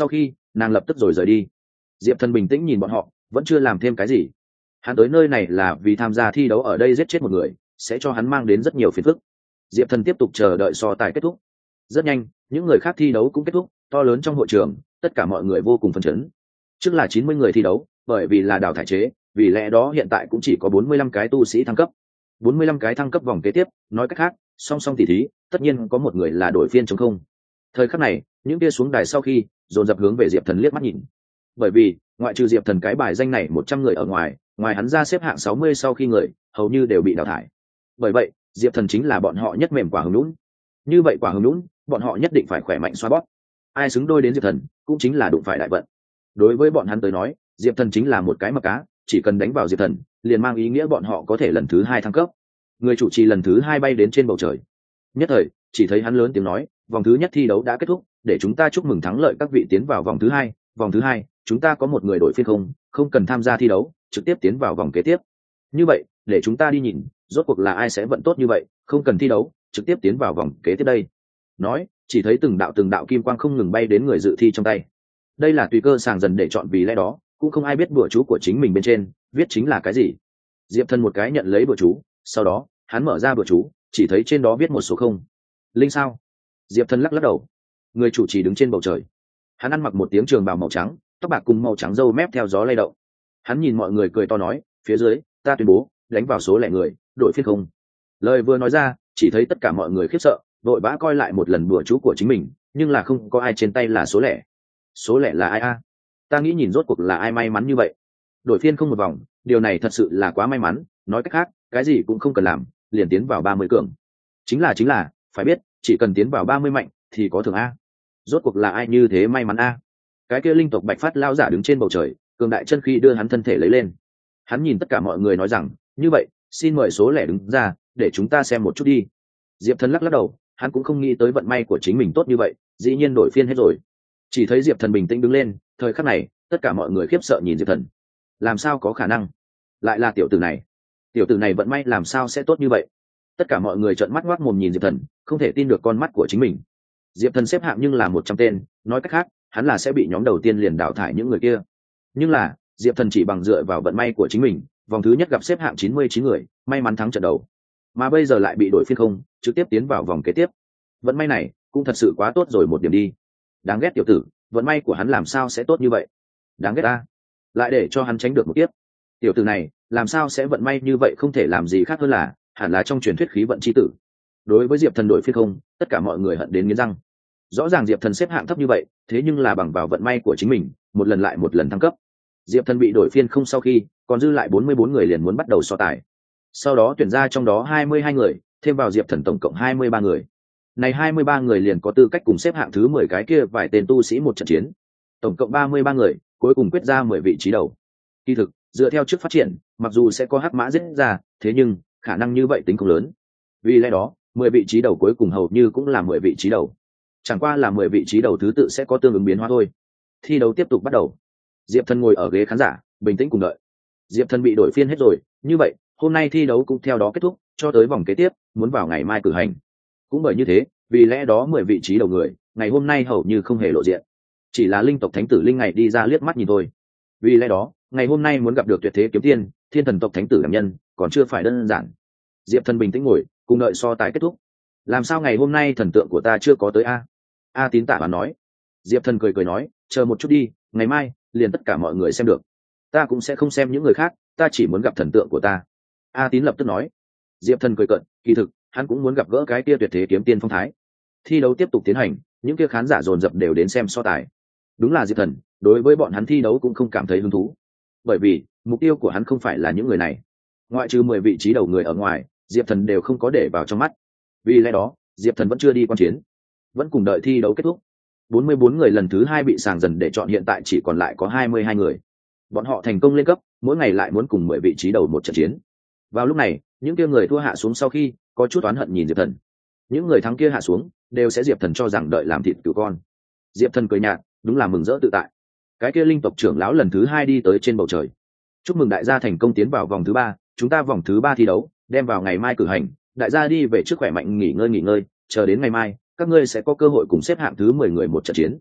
nàng lập tức rồi rời đi. Diệp Thần bình tĩnh nhìn bọn họ, vẫn chưa làm thêm cái gì. Hắn tới nơi này là vì tham gia thi đấu, ở đây giết chết một người sẽ cho hắn mang đến rất nhiều phiền phức. Diệp Thần tiếp tục chờ đợi so tài kết thúc. Rất nhanh, những người khác thi đấu cũng kết thúc. To lớn trong hội trường, tất cả mọi người vô cùng phấn chấn. Trước là 90 người thi đấu, bởi vì là đào thải chế, vì lẽ đó hiện tại cũng chỉ có 45 cái tu sĩ thăng cấp. 45 cái thăng cấp vòng kế tiếp, nói cách khác, song song tỷ thí, tất nhiên có một người là đội phiên chống không. Thời khắc này, những kia xuống đài sau khi dồn dập hướng về Diệp Thần liếc mắt nhìn. Bởi vì, ngoại trừ Diệp Thần cái bài danh này 100 người ở ngoài, ngoài hắn ra xếp hạng 60 sau khi người, hầu như đều bị đào thải. Bởi vậy, Diệp Thần chính là bọn họ nhất mềm quả hứng nhũn. Như vậy quả hứng nhũn, bọn họ nhất định phải khỏe mạnh xoa bóp. Ai xứng đôi đến Diệp Thần, cũng chính là đụng phải đại vận. Đối với bọn hắn tới nói, Diệp Thần chính là một cái mập cá, chỉ cần đánh vào Diệp Thần, liền mang ý nghĩa bọn họ có thể lần thứ 2 thăng cấp. Người chủ trì lần thứ 2 bay đến trên bầu trời. Nhất thời, chỉ thấy hắn lớn tiếng nói, vòng thứ nhất thi đấu đã kết thúc, để chúng ta chúc mừng thắng lợi các vị tiến vào vòng thứ 2. Vòng thứ 2, chúng ta có một người đội phiên không cần tham gia thi đấu, trực tiếp tiến vào vòng kế tiếp. Như vậy, để chúng ta đi nhìn, rốt cuộc là ai sẽ vận tốt như vậy, không cần thi đấu, trực tiếp tiến vào vòng kế tiếp đây. Nói, chỉ thấy từng đạo kim quang không ngừng bay đến người dự thi trong tay. Đây là tùy cơ sàng dần để chọn, vì lẽ đó cũng không ai biết bùa chú của chính mình bên trên viết chính là cái gì. Diệp Thần một cái nhận lấy bùa chú, sau đó hắn mở ra bùa chú, chỉ thấy trên đó viết một số không. Linh sao? Diệp Thần lắc lắc đầu. Người chủ trì đứng trên bầu trời, hắn ăn mặc một tiếng trường bào màu trắng, tóc bạc cùng màu trắng râu mép theo gió lay động. Hắn nhìn mọi người cười to nói, phía dưới ta tuyên bố đánh vào số lẻ người, đội phiên không. Lời vừa nói ra, chỉ thấy tất cả mọi người khiếp sợ, vội vã coi lại một lần bùa chú của chính mình, nhưng là không có ai trên tay là số lẻ. Số lẻ là ai a? Ta nghĩ nhìn rốt cuộc là ai may mắn như vậy. Đổi phiên không một vòng, điều này thật sự là quá may mắn, nói cách khác, cái gì cũng không cần làm, liền tiến vào 30 cường. Chính là, phải biết, chỉ cần tiến vào 30 mạnh thì có thưởng a. Rốt cuộc là ai như thế may mắn a? Cái kia linh tộc Bạch Phát lao giả đứng trên bầu trời, cường đại chân khí đưa hắn thân thể lấy lên. Hắn nhìn tất cả mọi người nói rằng, như vậy, xin mời số lẻ đứng ra, để chúng ta xem một chút đi. Diệp Thần lắc lắc đầu, hắn cũng không nghĩ tới vận may của chính mình tốt như vậy, dĩ nhiên đổi phiên hết rồi. Chỉ thấy Diệp Thần bình tĩnh đứng lên, thời khắc này, tất cả mọi người khiếp sợ nhìn Diệp Thần. Làm sao có khả năng? Lại là tiểu tử này. Tiểu tử này vận may làm sao sẽ tốt như vậy? Tất cả mọi người trợn mắt ngoác mồm nhìn Diệp Thần, không thể tin được con mắt của chính mình. Diệp Thần xếp hạng nhưng là 100 tên, nói cách khác, hắn là sẽ bị nhóm đầu tiên liền đào thải những người kia. Nhưng là, Diệp Thần chỉ bằng dựa vào vận may của chính mình, vòng thứ nhất gặp xếp hạng 99 người, may mắn thắng trận đầu. Mà bây giờ lại bị đổi phiên không, trực tiếp tiến vào vòng kế tiếp. Vận may này cũng thật sự quá tốt rồi một điểm đi. Đáng ghét tiểu tử, vận may của hắn làm sao sẽ tốt như vậy? Đáng ghét ta, lại để cho hắn tránh được một kiếp. Tiểu tử này làm sao sẽ vận may như vậy, không thể làm gì khác hơn là hẳn là trong truyền thuyết khí vận chi tử. Đối với Diệp Thần đổi phiên không, tất cả mọi người hận đến nghiến răng. Rõ ràng Diệp Thần xếp hạng thấp như vậy, thế nhưng là bằng vào vận may của chính mình, một lần lại một lần thăng cấp. Diệp Thần bị đổi phiên không sau khi, còn dư lại 44 người liền muốn bắt đầu so tài. Sau đó tuyển ra trong đó 22 người, thêm vào Diệp Thần tổng cộng 23 người. Này 23 người liền có tư cách cùng xếp hạng thứ 10 cái kia vài tên tu sĩ một trận chiến. Tổng cộng 33 người, cuối cùng quyết ra 10 vị trí đầu. Kỳ thực, dựa theo trước phát triển, mặc dù sẽ có hắc mã giết ra, thế nhưng khả năng như vậy tính không lớn. Vì lẽ đó, 10 vị trí đầu cuối cùng hầu như cũng là 10 vị trí đầu. Chẳng qua là 10 vị trí đầu thứ tự sẽ có tương ứng biến hóa thôi. Thi đấu tiếp tục bắt đầu. Diệp Thần ngồi ở ghế khán giả, bình tĩnh cùng đợi. Diệp Thần bị đổi phiên hết rồi, như vậy, hôm nay thi đấu cũng theo đó kết thúc, cho tới vòng kế tiếp, muốn vào ngày mai cử hành. Cũng bởi như thế, vì lẽ đó 10 vị trí đầu người, ngày hôm nay hầu như không hề lộ diện. Chỉ là linh tộc thánh tử linh ngày đi ra liếc mắt nhìn thôi. Vì lẽ đó, ngày hôm nay muốn gặp được tuyệt thế kiếm tiên, thiên thần tộc thánh tử đảm nhân, còn chưa phải đơn giản. Diệp Thần bình tĩnh ngồi, cùng đợi so tài kết thúc. Làm sao ngày hôm nay thần tượng của ta chưa có tới a? A Tín tạ và nói. Diệp Thần cười nói, chờ một chút đi, ngày mai liền tất cả mọi người xem được. Ta cũng sẽ không xem những người khác, ta chỉ muốn gặp thần tượng của ta. A Tín lập tức nói. Diệp Thần cười cợt, kỳ thực hắn cũng muốn gặp gỡ cái kia tuyệt thế kiếm tiên phong thái. Thi đấu tiếp tục tiến hành, những kia khán giả dồn dập đều đến xem so tài. Đúng là Diệp Thần, đối với bọn hắn thi đấu cũng không cảm thấy hứng thú, bởi vì mục tiêu của hắn không phải là những người này. Ngoại trừ 10 vị trí đầu người ở ngoài, Diệp Thần đều không có để vào trong mắt. Vì lẽ đó, Diệp Thần vẫn chưa đi quan chiến, vẫn cùng đợi thi đấu kết thúc. 44 người lần thứ 2 bị sàng dần để chọn, hiện tại chỉ còn lại có 22 người. Bọn họ thành công lên cấp, mỗi ngày lại muốn cùng 10 vị trí đầu một trận chiến. Vào lúc này, những kia người thua hạ xuống sau khi có chút oán hận nhìn Diệp Thần. Những người thắng kia hạ xuống, đều sẽ Diệp Thần cho rằng đợi làm thịt cừu con. Diệp Thần cười nhạt, đúng là mừng rỡ tự tại. Cái kia linh tộc trưởng lão lần thứ 2 đi tới trên bầu trời. Chúc mừng đại gia thành công tiến vào vòng thứ 3, chúng ta vòng thứ 3 thi đấu đem vào ngày mai cử hành, đại gia đi về trước khỏe mạnh nghỉ ngơi, chờ đến ngày mai, các ngươi sẽ có cơ hội cùng xếp hạng thứ 10 người một trận chiến.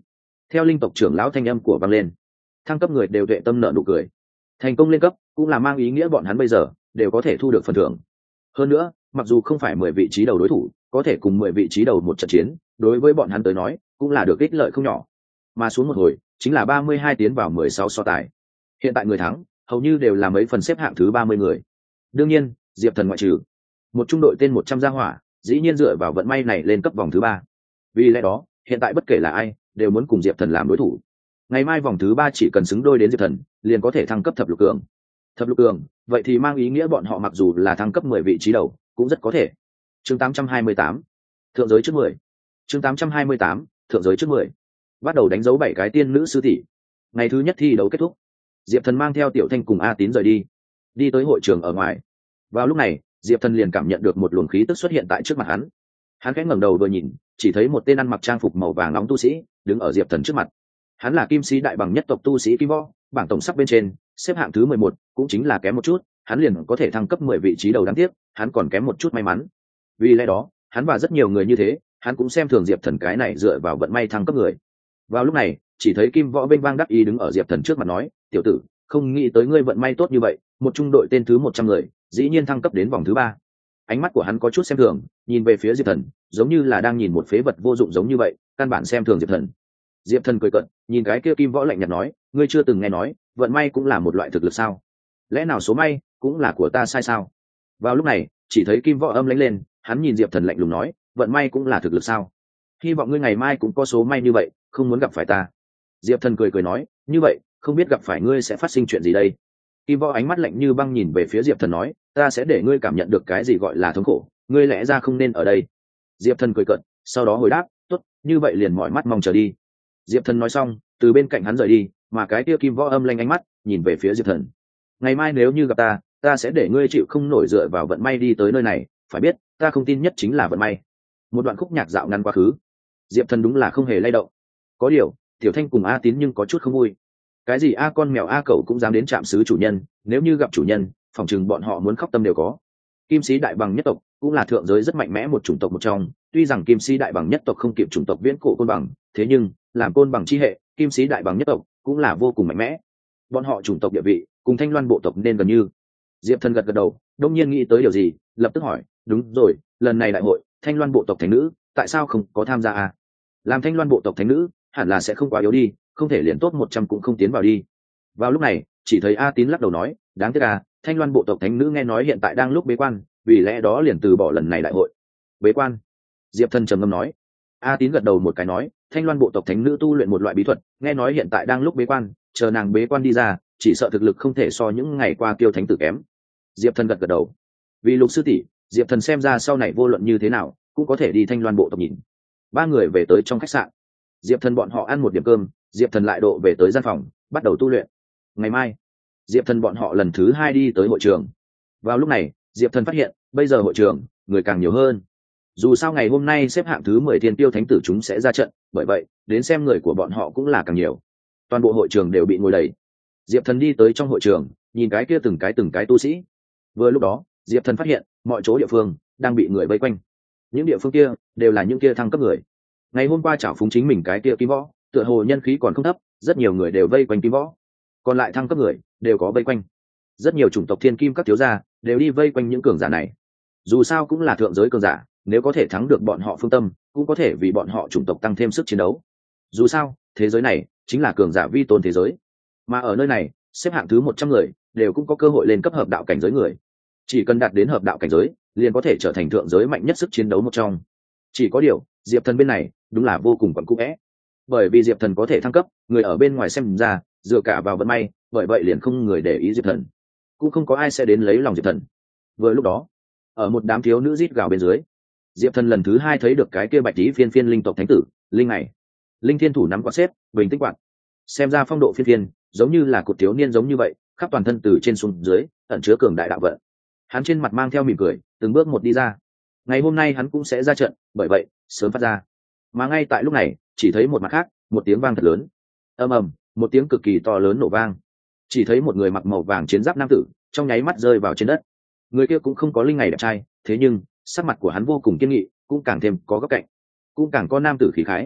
Theo linh tộc trưởng lão thanh âm của vang lên, thăng cấp người đều tuệ tâm nợ nụ cười. Thành công lên cấp cũng là mang ý nghĩa bọn hắn bây giờ đều có thể thu được phần thưởng. Hơn nữa, mặc dù không phải 10 vị trí đầu đối thủ, có thể cùng 10 vị trí đầu một trận chiến, đối với bọn hắn tới nói cũng là được ích lợi không nhỏ. Mà xuống một hồi chính là 32 tiến vào 16 so tài. Hiện tại người thắng hầu như đều là mấy phần xếp hạng thứ 30 người. Đương nhiên, Diệp Thần ngoại trừ. Một trung đội tên 100 gia hỏa, dĩ nhiên dựa vào vận may này lên cấp vòng thứ 3. Vì lẽ đó, hiện tại bất kể là ai, đều muốn cùng Diệp Thần làm đối thủ. Ngày mai vòng thứ 3 chỉ cần xứng đôi đến Diệp Thần, liền có thể thăng cấp thập lục cường. Thập lục cường, vậy thì mang ý nghĩa bọn họ mặc dù là thăng cấp 10 vị trí đầu, cũng rất có thể. Chương 828, thượng giới trước 10. Chương 828, thượng giới trước 10. Bắt đầu đánh dấu 7 cái tiên nữ sư tỷ. Ngày thứ nhất thi đấu kết thúc, Diệp Thần mang theo Tiểu Thanh cùng A Tín rời đi tới hội trường ở ngoài. Vào lúc này, Diệp Thần liền cảm nhận được một luồng khí tức xuất hiện tại trước mặt hắn. Hắn khẽ ngẩng đầu vừa nhìn, chỉ thấy một tên ăn mặc trang phục màu vàng nóng tu sĩ đứng ở Diệp Thần trước mặt. Hắn là kim sĩ đại bằng nhất tộc tu sĩ Kim Võ, bảng tổng sắp bên trên, xếp hạng thứ 11, cũng chính là kém một chút, hắn liền có thể thăng cấp 10 vị trí đầu, đáng tiếc, hắn còn kém một chút may mắn. Vì lẽ đó, hắn và rất nhiều người như thế, hắn cũng xem thường Diệp Thần cái này dựa vào vận may thăng cấp người. Vào lúc này, chỉ thấy Kim Võ bênh vang đắc ý đứng ở Diệp Thần trước mặt nói, "Tiểu tử, không nghĩ tới ngươi vận may tốt như vậy, một trung đội tên thứ 100 người, dĩ nhiên thăng cấp đến vòng thứ 3." Ánh mắt của hắn có chút xem thường, nhìn về phía Diệp Thần, giống như là đang nhìn một phế vật vô dụng giống như vậy, căn bản xem thường Diệp Thần. Diệp Thần cười cợt, nhìn cái kia Kim Võ lạnh nhạt nói, "Ngươi chưa từng nghe nói, vận may cũng là một loại thực lực sao? Lẽ nào số may cũng là của ta sai sao?" Vào lúc này, chỉ thấy Kim Võ âm lãnh lên, hắn nhìn Diệp Thần lạnh lùng nói, "Vận may cũng là thực lực sao? Hy vọng ngươi ngày mai cũng có số may như vậy, không muốn gặp phải ta." Diệp Thần cười nói, "Như vậy, không biết gặp phải ngươi sẽ phát sinh chuyện gì đây?" Kim Võ ánh mắt lạnh như băng nhìn về phía Diệp Thần nói, "Ta sẽ để ngươi cảm nhận được cái gì gọi là thống khổ, ngươi lẽ ra không nên ở đây." Diệp Thần cười cợt, sau đó hồi đáp, "Tốt, như vậy liền mỏi mắt mong chờ đi." Diệp Thần nói xong, từ bên cạnh hắn rời đi, mà cái kia Kim Võ âm lanh ánh mắt nhìn về phía Diệp Thần. "Ngày mai nếu như gặp ta, ta sẽ để ngươi chịu không nổi dựa vào vận may đi tới nơi này, phải biết, ta không tin nhất chính là vận may." Một đoạn khúc nhạc dạo ngắn quá khứ, Diệp Thần đúng là không hề lay động. Có điều, Tiểu Thanh cùng A Tín nhưng có chút không vui. Cái gì a con mèo a cậu cũng dám đến chạm xứ chủ nhân, nếu như gặp chủ nhân, phòng chừng bọn họ muốn khóc tâm đều có. Kim sĩ đại bằng nhất tộc cũng là thượng giới rất mạnh mẽ một chủng tộc một trong, tuy rằng kim sĩ đại bằng nhất tộc không kịp chủng tộc viễn cổ côn bằng, thế nhưng làm côn bằng chi hệ, kim sĩ đại bằng nhất tộc cũng là vô cùng mạnh mẽ. Bọn họ chủng tộc địa vị cùng Thanh Loan bộ tộc nên gần như. Diệp Thần gật gật đầu, đông nhiên nghĩ tới điều gì, lập tức hỏi, "Đúng rồi, lần này đại hội, Thanh Loan bộ tộc thánh nữ, tại sao không có tham gia à? Làm Thanh Loan bộ tộc thánh nữ, hẳn là sẽ không quá yếu đi, không thể liền top 100 cũng không tiến vào đi." Vào lúc này, chỉ thấy A Tín lắc đầu nói, "Đáng tiếc à, Thanh Loan bộ tộc thánh nữ nghe nói hiện tại đang lúc bế quan, vì lẽ đó liền từ bỏ lần này đại hội." "Bế quan?" Diệp Thần trầm ngâm nói. A Tín gật đầu một cái nói, "Thanh Loan bộ tộc thánh nữ tu luyện một loại bí thuật, nghe nói hiện tại đang lúc bế quan, chờ nàng bế quan đi ra, chỉ sợ thực lực không thể so những ngày qua Kiêu thánh tử kém." Diệp Thần gật gật đầu. Vì Lục sư tỷ, Diệp Thần xem ra sau này vô luận như thế nào, cũng có thể đi Thanh Loan bộ tộc nhìn. Ba người về tới trong khách sạn. Diệp Thần bọn họ ăn một điểm cơm, Diệp Thần lại độ về tới gian phòng, bắt đầu tu luyện. Ngày mai, Diệp Thần bọn họ lần thứ 2 đi tới hội trường. Vào lúc này, Diệp Thần phát hiện, bây giờ hội trường người càng nhiều hơn. Dù sao ngày hôm nay xếp hạng thứ 10 Thiên Tiêu thánh tử chúng sẽ ra trận, bởi vậy, đến xem người của bọn họ cũng là càng nhiều. Toàn bộ hội trường đều bị ngồi đầy. Diệp Thần đi tới trong hội trường, nhìn cái kia từng cái tu sĩ. Vừa lúc đó, Diệp Thần phát hiện, mọi chỗ địa phương đang bị người vây quanh. Những địa phương kia đều là những kia thăng cấp người. Ngày hôm qua chảo phúng chính mình cái kia Kim Võ, tựa hồ nhân khí còn không thấp, rất nhiều người đều vây quanh Kim Võ. Còn lại thăng cấp người đều có vây quanh. Rất nhiều chủng tộc thiên kim các thiếu gia đều đi vây quanh những cường giả này. Dù sao cũng là thượng giới cường giả, nếu có thể thắng được bọn họ phương tâm, cũng có thể vì bọn họ chủng tộc tăng thêm sức chiến đấu. Dù sao, thế giới này chính là cường giả vi tôn thế giới. Mà ở nơi này, xếp hạng thứ 100 người đều cũng có cơ hội lên cấp hợp đạo cảnh giới người. Chỉ cần đạt đến hợp đạo cảnh giới, liền có thể trở thành thượng giới mạnh nhất sức chiến đấu một trong. Chỉ có điều, Diệp Thần bên này đúng là vô cùng quẩn cũ é. Bởi vì Diệp Thần có thể thăng cấp, người ở bên ngoài xem ra dựa cả vào vận may, bởi vậy liền không người để ý Diệp Thần, cũng không có ai sẽ đến lấy lòng Diệp Thần. Vừa lúc đó, ở một đám thiếu nữ rít gào bên dưới, Diệp Thần lần thứ 2 thấy được cái kia bạch tí phiên phiên linh tộc thánh tử Linh này. Linh thiên thủ nắm quạt xếp, bình tĩnh quạt, xem ra phong độ phiên phiên giống như là cột thiếu niên giống như vậy, khắp toàn thân từ trên xuống dưới ẩn chứa cường đại đạo vận. Hắn trên mặt mang theo mỉm cười, từng bước một đi ra. Ngày hôm nay hắn cũng sẽ ra trận, bởi vậy sớm phát ra. Mà ngay tại lúc này, chỉ thấy một mặt khác, một tiếng vang thật lớn. Ầm ầm, một tiếng cực kỳ to lớn nổ vang. Chỉ thấy một người mặc màu vàng chiến giáp nam tử, trong nháy mắt rơi vào trên đất. Người kia cũng không có Linh ngày đẹp trai, thế nhưng sắc mặt của hắn vô cùng kiên nghị, cũng càng thêm có góc cạnh, cũng càng có nam tử khí khái.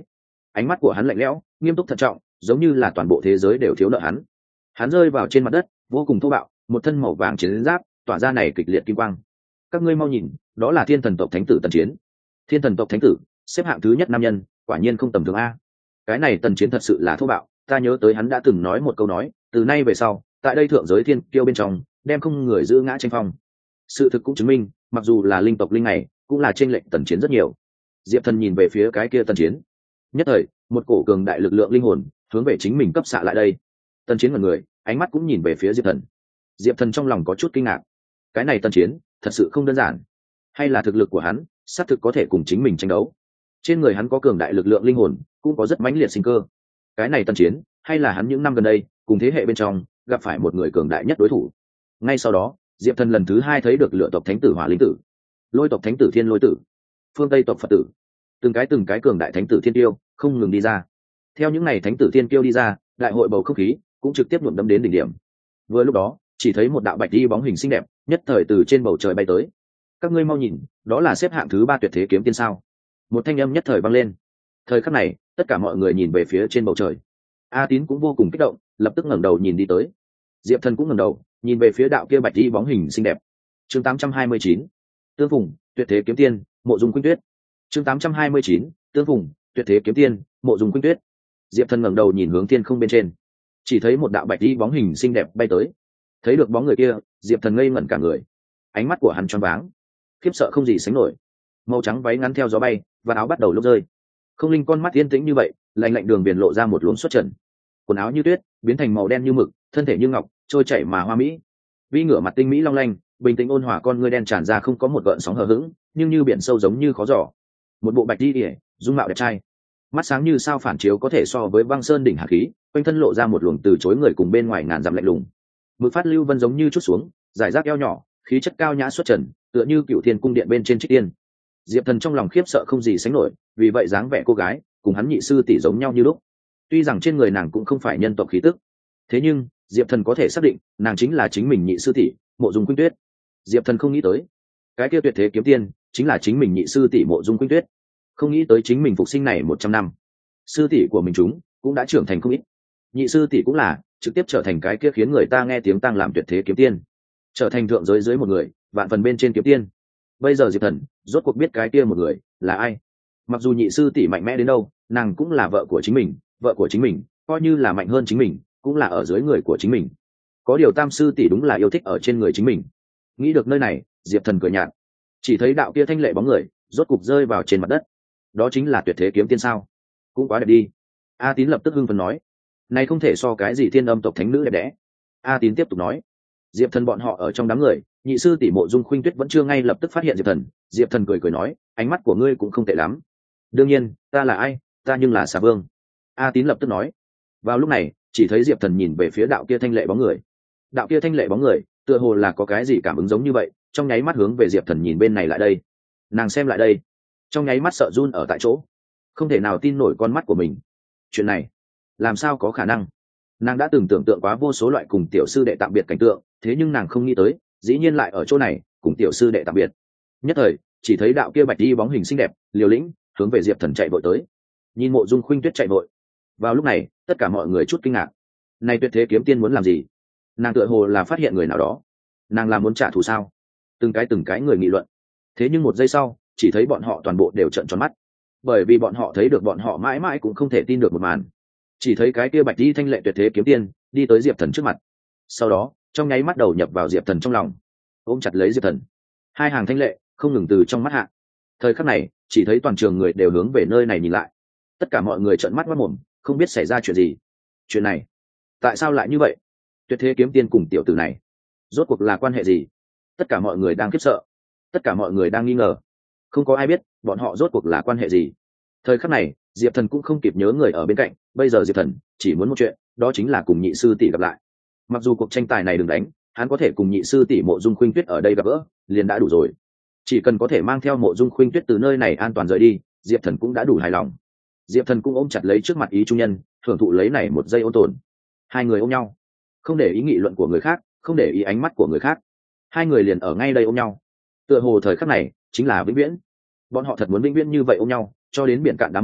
ánh mắt của hắn lạnh lẽo, nghiêm túc thận trọng, giống như là toàn bộ thế giới đều thiếu nợ hắn. Hắn rơi vào trên mặt đất, vô cùng thô bạo, một thân màu vàng chiến giáp tỏa ra này kịch liệt kim quang. Các ngươi mau nhìn, đó là thiên thần tộc thánh tử Tần Chiến. Thiên thần tộc thánh tử, xếp hạng thứ nhất nam nhân, quả nhiên không tầm thường a. Cái này Tần Chiến thật sự là thô bạo, ta nhớ tới hắn đã từng nói một câu nói, từ nay về sau, tại đây thượng giới thiên kiêu bên trong, đem không người giữ ngã tranh phong. Sự thực cũng chứng minh, mặc dù là linh tộc linh này, cũng là chênh lệch Tần Chiến rất nhiều. Diệp Thần nhìn về phía cái kia Tần Chiến, nhất thời, một cổ cường đại lực lượng linh hồn hướng về chính mình cấp xạ lại đây. Tần Chiến ngẩn người, ánh mắt cũng nhìn về phía Diệp Thần. Diệp Thần trong lòng có chút kinh ngạc, cái này Tần Chiến thật sự không đơn giản, hay là thực lực của hắn xác thực có thể cùng chính mình tranh đấu. Trên người hắn có cường đại lực lượng linh hồn, cũng có rất mãnh liệt sinh cơ. Cái này Tần Chiến, hay là hắn những năm gần đây cùng thế hệ bên trong gặp phải một người cường đại nhất đối thủ. Ngay sau đó, Diệp Thần lần thứ hai thấy được Lửa tộc thánh tử Hỏa Linh tử, Lôi tộc thánh tử Thiên Lôi tử, Phương Tây tộc Phật tử, từng cái cường đại thánh tử thiên tiêu không ngừng đi ra. Theo những ngày thánh tử thiên tiêu đi ra, đại hội bầu không khí cũng trực tiếp nhuộm đẫm đến đỉnh điểm. Vừa lúc đó, chỉ thấy một đạo bạch đi bóng hình xinh đẹp nhất thời từ trên bầu trời bay tới. Các ngươi mau nhìn, đó là xếp hạng thứ 3 tuyệt thế kiếm tiên sao? Một thanh âm nhất thời vang lên. Thời khắc này, tất cả mọi người nhìn về phía trên bầu trời. A Tín cũng vô cùng kích động, lập tức ngẩng đầu nhìn đi tới. Diệp Thần cũng ngẩng đầu, nhìn về phía đạo kia bạch đi bóng hình xinh đẹp. Chương 829, Tương Phùng, tuyệt thế kiếm tiên, Mộ Dung Khuynh Tuyết. Chương 829, Tương Phùng, tuyệt thế kiếm tiên, Mộ Dung Khuynh Tuyết. Diệp Thần ngẩng đầu nhìn hướng thiên không bên trên, chỉ thấy một đạo bạch đi bóng hình xinh đẹp bay tới. Thấy được bóng người kia, Diệp Thần ngây ngẩn cả người, ánh mắt của hắn choáng váng, khiếp sợ không gì sánh nổi. Màu trắng váy ngắn theo gió bay, và áo bắt đầu lúc rơi. Không linh con mắt yên tĩnh như vậy, lạnh lạnh đường viền lộ ra một luồng xuất trần. Quần áo như tuyết, biến thành màu đen như mực, thân thể như ngọc, trôi chảy mà hoa mỹ. Vi ngửa mặt tinh mỹ long lanh, bình tĩnh ôn hòa con ngươi đen tràn ra không có một gợn sóng hờ hững, nhưng như biển sâu giống như khó giỏ. Một bộ bạch đi ỉa, dung mạo đẹp trai, mắt sáng như sao phản chiếu có thể so với băng sơn đỉnh hà khí, quanh thân lộ ra một luồng từ chối người cùng bên ngoài ngàn dặm lạnh lùng. Mực phát lưu vân giống như chút xuống, giải rác eo nhỏ, khí chất cao nhã xuất trần, tựa như cựu thiên cung điện bên trên trích tiên. Diệp Thần trong lòng khiếp sợ không gì sánh nổi, vì vậy dáng vẻ cô gái cùng hắn nhị sư tỷ giống nhau như lúc. Tuy rằng trên người nàng cũng không phải nhân tộc khí tức, thế nhưng Diệp Thần có thể xác định nàng chính là chính mình nhị sư tỷ Mộ Dung Khuynh Tuyết. Diệp Thần không nghĩ tới, cái kia tuyệt thế kiếm tiên chính là chính mình nhị sư tỷ Mộ Dung Khuynh Tuyết. Không nghĩ tới chính mình phục sinh này 100 năm, sư tỷ của mình chúng cũng đã trưởng thành không ít. Nhị sư tỷ cũng là trực tiếp trở thành cái kia khiến người ta nghe tiếng tang làm tuyệt thế kiếm tiên, trở thành thượng giới dưới một người, vạn phần bên trên kiếm tiên. Bây giờ Diệp Thần rốt cuộc biết cái kia một người là ai. Mặc dù nhị sư tỷ mạnh mẽ đến đâu, nàng cũng là vợ của chính mình, vợ của chính mình coi như là mạnh hơn chính mình, cũng là ở dưới người của chính mình. Có điều tam sư tỷ đúng là yêu thích ở trên người chính mình. Nghĩ được nơi này, Diệp Thần cười nhạt, chỉ thấy đạo kia thanh lệ bóng người rốt cục rơi vào trên mặt đất. Đó chính là tuyệt thế kiếm tiên sao? Cũng quá đẹp đi. A Tín lập tức hưng phấn nói, này không thể so cái gì thiên âm tộc thánh nữ đẹp đẽ. A Tín tiếp tục nói, Diệp Thần bọn họ ở trong đám người, nhị sư tỷ Mộ Dung Khuynh Tuyết vẫn chưa ngay lập tức phát hiện Diệp Thần. Diệp Thần cười cười nói, ánh mắt của ngươi cũng không tệ lắm. Đương nhiên, ta là ai? Ta nhưng là Xà Vương. A Tín lập tức nói. Vào lúc này, chỉ thấy Diệp Thần nhìn về phía đạo kia thanh lệ bóng người. Đạo kia thanh lệ bóng người, tựa hồ là có cái gì cảm ứng giống như vậy, trong nháy mắt hướng về Diệp Thần nhìn bên này lại đây. Nàng xem lại đây, trong nháy mắt sợ run ở tại chỗ, không thể nào tin nổi con mắt của mình. Chuyện này, làm sao có khả năng? Nàng đã từng tưởng tượng quá vô số loại cùng tiểu sư đệ tạm biệt cảnh tượng, thế nhưng nàng không nghĩ tới, dĩ nhiên lại ở chỗ này cùng tiểu sư đệ tạm biệt. Nhất thời, chỉ thấy đạo kia bạch đi bóng hình xinh đẹp, liều lĩnh hướng về Diệp Thần chạy vội tới. Nhìn Mộ Dung Khuynh Tuyết chạy vội, vào lúc này, tất cả mọi người chút kinh ngạc. Này tuyệt thế kiếm tiên muốn làm gì? Nàng tựa hồ là phát hiện người nào đó, nàng là muốn trả thù sao? Từng cái người nghị luận. Thế nhưng một giây sau, chỉ thấy bọn họ toàn bộ đều trợn tròn mắt, bởi vì bọn họ thấy được bọn họ mãi mãi cũng không thể tin được một màn. Chỉ thấy cái kia bạch đi thanh lệ tuyệt thế kiếm tiên đi tới Diệp Thần trước mặt, sau đó trong nháy mắt đầu nhập vào Diệp Thần trong lòng, ôm chặt lấy Diệp Thần. Hai hàng thanh lệ không ngừng từ trong mắt hạ. Thời khắc này, chỉ thấy toàn trường người đều hướng về nơi này nhìn lại, tất cả mọi người trợn mắt mắt mồm, không biết xảy ra chuyện gì. Chuyện này, tại sao lại như vậy? Tuyệt thế kiếm tiên cùng tiểu tử này rốt cuộc là quan hệ gì? Tất cả mọi người đang khiếp sợ, tất cả mọi người đang nghi ngờ, không có ai biết bọn họ rốt cuộc là quan hệ gì. Thời khắc này, Diệp Thần cũng không kịp nhớ người ở bên cạnh, bây giờ Diệp Thần chỉ muốn một chuyện, đó chính là cùng nhị sư tỷ gặp lại. Mặc dù cuộc tranh tài này đừng đánh, hắn có thể cùng nhị sư tỷ Mộ Dung Khuynh Tuyết ở đây gặp gỡ, liền đã đủ rồi. Chỉ cần có thể mang theo Mộ Dung Khuynh Tuyết từ nơi này an toàn rời đi, Diệp Thần cũng đã đủ hài lòng. Diệp Thần cũng ôm chặt lấy trước mặt ý trung nhân, thưởng thụ lấy này một giây ôn tồn. Hai người ôm nhau, không để ý nghị luận của người khác, không để ý ánh mắt của người khác, hai người liền ở ngay đây ôm nhau. Tựa hồ thời khắc này chính là vĩnh viễn. Bọn họ thật muốn vĩnh viễn như vậy ôm nhau, cho đến biển cạn đá mòn,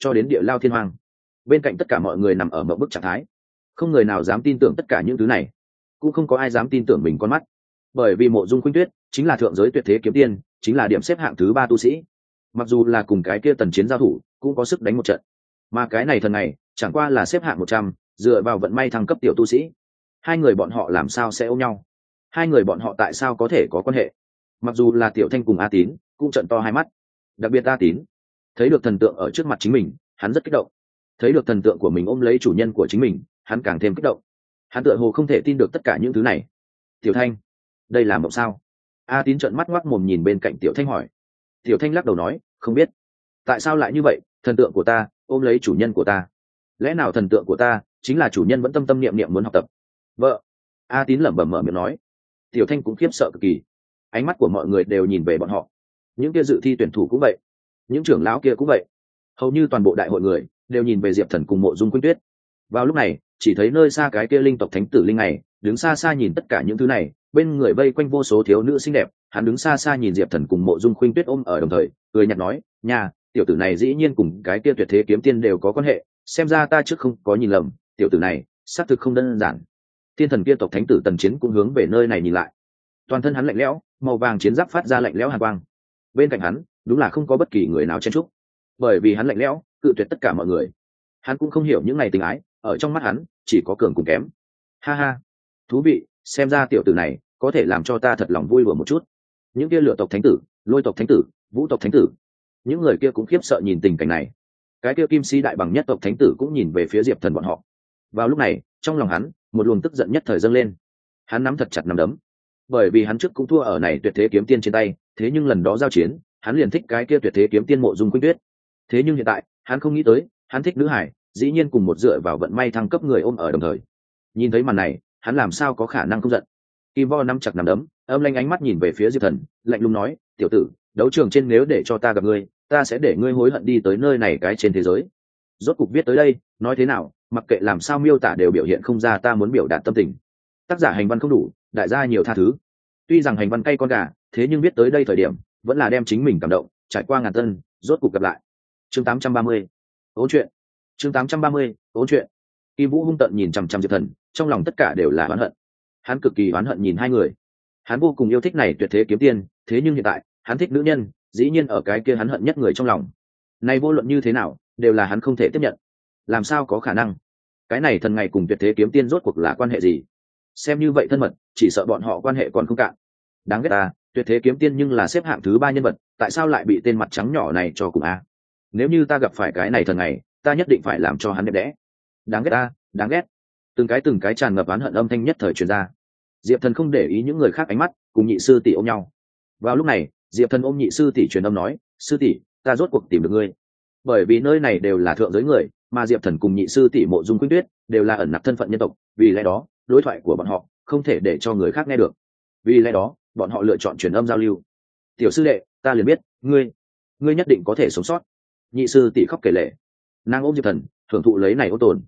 cho đến địa lao thiên hoàng. Bên cạnh tất cả mọi người nằm ở mộng bức trạng thái, không người nào dám tin tưởng tất cả những thứ này, cũng không có ai dám tin tưởng mình con mắt, bởi vì Mộ Dung Khuynh Tuyết chính là thượng giới tuyệt thế kiếm tiên, chính là điểm xếp hạng thứ 3 tu sĩ, mặc dù là cùng cái kia Tần Chiến giao thủ cũng có sức đánh một trận, mà cái này thần này chẳng qua là xếp hạng 100, dựa vào vận may thăng cấp tiểu tu sĩ. Hai người bọn họ làm sao sẽ ôm nhau? Hai người bọn họ tại sao có thể có quan hệ? Mặc dù là Tiểu Thanh cùng A Tín cũng trợn to hai mắt, đặc biệt A Tín thấy được thần tượng ở trước mặt chính mình, hắn rất kích động. Thấy được thần tượng của mình ôm lấy chủ nhân của chính mình, hắn càng thêm kích động. Hắn tựa hồ không thể tin được tất cả những thứ này. Tiểu Thanh, đây là mộng sao? A Tín trợn mắt ngoác mồm nhìn bên cạnh Tiểu Thanh hỏi. Tiểu Thanh lắc đầu nói, không biết. Tại sao lại như vậy? Thần tượng của ta ôm lấy chủ nhân của ta, lẽ nào thần tượng của ta chính là chủ nhân vẫn tâm tâm niệm niệm muốn học tập? Vợ. A Tín lẩm bẩm mở miệng nói. Tiểu Thanh cũng khiếp sợ cực kỳ, ánh mắt của mọi người đều nhìn về bọn họ. Những kia dự thi tuyển thủ cũng vậy, những trưởng lão kia cũng vậy, hầu như toàn bộ đại hội người đều nhìn về Diệp Thần cùng Mộ Dung Khuynh Tuyết. Vào lúc này chỉ thấy nơi xa cái kia linh tộc thánh tử Linh này đứng xa xa nhìn tất cả những thứ này, bên người vây quanh vô số thiếu nữ xinh đẹp, hắn đứng xa xa nhìn Diệp Thần cùng Mộ Dung Khuynh Tuyết ôm ở đồng thời, cười nhạt nói, nhà tiểu tử này dĩ nhiên cùng cái kia tuyệt thế kiếm tiên đều có quan hệ, xem ra ta trước không có nhìn lầm, tiểu tử này xác thực không đơn giản. Thiên thần kia tộc thánh tử Tần Chiến cũng hướng về nơi này nhìn lại, toàn thân hắn lạnh lẽo, màu vàng chiến giáp phát ra lạnh lẽo hàn quang. Bên cạnh hắn đúng là không có bất kỳ người nào chen chúc, bởi vì hắn lạnh lẽo cự tuyệt tất cả mọi người. Hắn cũng không hiểu những ngày tình ái, ở trong mắt hắn chỉ có cường cùng kém. Ha ha, thú vị, xem ra tiểu tử này có thể làm cho ta thật lòng vui đùa một chút. Những kia lửa tộc thánh tử, lôi tộc thánh tử, vũ tộc thánh tử, những người kia cũng khiếp sợ nhìn tình cảnh này. Cái kia kim si đại bằng nhất tộc thánh tử cũng nhìn về phía Diệp Thần bọn họ. Vào lúc này trong lòng hắn một luồng tức giận nhất thời dâng lên, hắn nắm thật chặt nắm đấm, bởi vì hắn trước cũng thua ở này tuyệt thế kiếm tiên trên tay, thế nhưng lần đó giao chiến hắn liền thích cái kia tuyệt thế kiếm tiên Mộ Dung Khuynh Tuyết. Thế nhưng hiện tại hắn không nghĩ tới, hắn thích nữ hải dĩ nhiên cùng một dựa vào vận may thăng cấp người ôm ở đồng thời. Nhìn thấy màn này hắn làm sao có khả năng không giận. Kim Vo nắm chặt nắm đấm, âm lanh ánh mắt nhìn về phía Diệp Thần, lạnh lùng nói, tiểu tử, đấu trường trên nếu để cho ta gặp ngươi, ta sẽ để ngươi hối hận đi tới nơi này cái trên thế giới. Rốt cục viết tới đây, nói thế nào, mặc kệ làm sao miêu tả đều biểu hiện không ra ta muốn biểu đạt tâm tình. Tác giả hành văn không đủ, đại gia nhiều tha thứ. Tuy rằng hành văn cay con gà, thế nhưng viết tới đây thời điểm vẫn là đem chính mình cảm động, trải qua ngàn tân, rốt cục gặp lại. Chương 830. Ôn chuyện. Chương 830. Ôn chuyện. Kim Vũ hung tợn nhìn chằm chằm Diệp Thần, trong lòng tất cả đều là oán hận. Hắn cực kỳ oán hận nhìn hai người. Hắn vô cùng yêu thích này tuyệt thế kiếm tiên, thế nhưng hiện tại hắn thích nữ nhân, dĩ nhiên ở cái kia hắn hận nhất người trong lòng. Này vô luận như thế nào, đều là hắn không thể tiếp nhận. Làm sao có khả năng? Cái này thần ngày cùng tuyệt thế kiếm tiên rốt cuộc là quan hệ gì? Xem như vậy thân mật, chỉ sợ bọn họ quan hệ còn không cạn. Đáng ghét ta, tuyệt thế kiếm tiên nhưng là xếp hạng thứ 3 nhân vật, tại sao lại bị tên mặt trắng nhỏ này cho cùng a? Nếu như ta gặp phải cái này thần ngày, ta nhất định phải làm cho hắn đẹp đẽ. Đáng ghét ta, đáng ghét. Từng cái tràn ngập oán hận âm thanh nhất thời truyền ra. Diệp Thần không để ý những người khác ánh mắt, cùng nhị sư tỷ ôm nhau. Vào lúc này Diệp Thần ôm nhị sư tỷ truyền âm nói, sư tỷ, ta rốt cuộc tìm được ngươi. Bởi vì nơi này đều là thượng giới người, mà Diệp Thần cùng nhị sư tỷ Mộ Dung Khuynh Tuyết đều là ẩn nặc thân phận nhân tộc, vì lẽ đó đối thoại của bọn họ không thể để cho người khác nghe được, vì lẽ đó bọn họ lựa chọn truyền âm giao lưu. Tiểu sư đệ, ta liền biết ngươi nhất định có thể sống sót. Nhị sư tỷ khóc kể lể, nàng ôm Diệp Thần thưởng thụ lấy này ôn tồn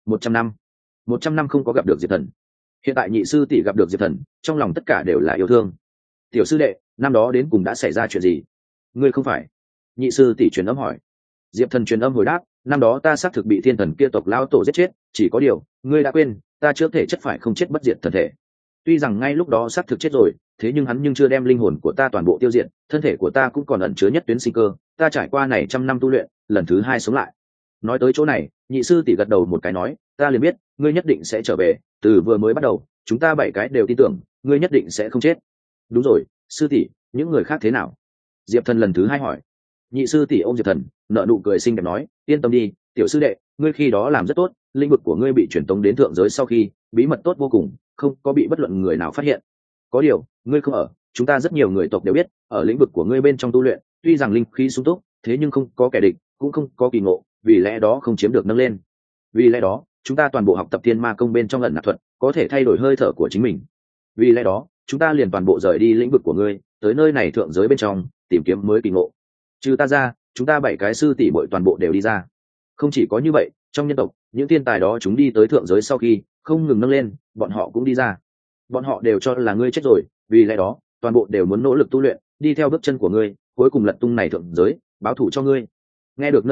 100 năm không có gặp được Diệp Thần. Hiện tại nhị sư tỷ gặp được Diệp Thần, trong lòng tất cả đều là yêu thương. Tiểu sư đệ, năm đó đến cùng đã xảy ra chuyện gì? Ngươi không phải? Nhị sư tỷ truyền âm hỏi. Diệp Thần truyền âm hồi đáp, năm đó ta xác thực bị thiên thần kia tộc lao tổ giết chết, chỉ có điều ngươi đã quên, ta trước thể chất phải không chết bất diệt thần thể. Tuy rằng ngay lúc đó xác thực chết rồi, thế nhưng hắn nhưng chưa đem linh hồn của ta toàn bộ tiêu diệt, thân thể của ta cũng còn ẩn chứa nhất tuyến sinh cơ, ta trải qua này 100 năm tu luyện, lần thứ 2 sống lại. Nói tới chỗ này, nhị sư tỷ gật đầu một cái nói, ta liền biết ngươi nhất định sẽ trở về, từ vừa mới bắt đầu chúng ta 7 cái đều tin tưởng ngươi nhất định sẽ không chết. Đúng rồi, sư tỷ, những người khác thế nào? Diệp Thần lần thứ 2 hỏi. Nhị sư tỷ ôm Diệp Thần, nở nụ cười xinh đẹp nói, yên tâm đi, tiểu sư đệ, ngươi khi đó làm rất tốt, lĩnh vực của ngươi bị truyền tống đến thượng giới sau khi, bí mật tốt vô cùng, không có bị bất luận người nào phát hiện. Có điều ngươi không ở, chúng ta rất nhiều người tộc đều biết, ở lĩnh vực của ngươi bên trong tu luyện, tuy rằng linh khí sung túc, thế nhưng không có kẻ địch, cũng không có kỳ ngộ, vì lẽ đó không chiếm được nâng lên. Vì lẽ đó chúng ta toàn bộ học tập thiên ma công bên trong ẩn nạp thuật, có thể thay đổi hơi thở của chính mình. Vì lẽ đó chúng ta liền toàn bộ rời đi lĩnh vực của ngươi, tới nơi này thượng giới bên trong tìm kiếm mới kỳ ngộ. Trừ ta ra, chúng ta 7 cái sư tỷ muội toàn bộ đều đi ra. Không chỉ có như vậy, trong nhân tộc những thiên tài đó chúng đi tới thượng giới sau khi không ngừng nâng lên, bọn họ cũng đi ra. Bọn họ đều cho là ngươi chết rồi, vì lẽ đó toàn bộ đều muốn nỗ lực tu luyện, đi theo bước chân của ngươi, cuối cùng lật tung này thượng giới, báo thù cho ngươi. Nghe được nơi này,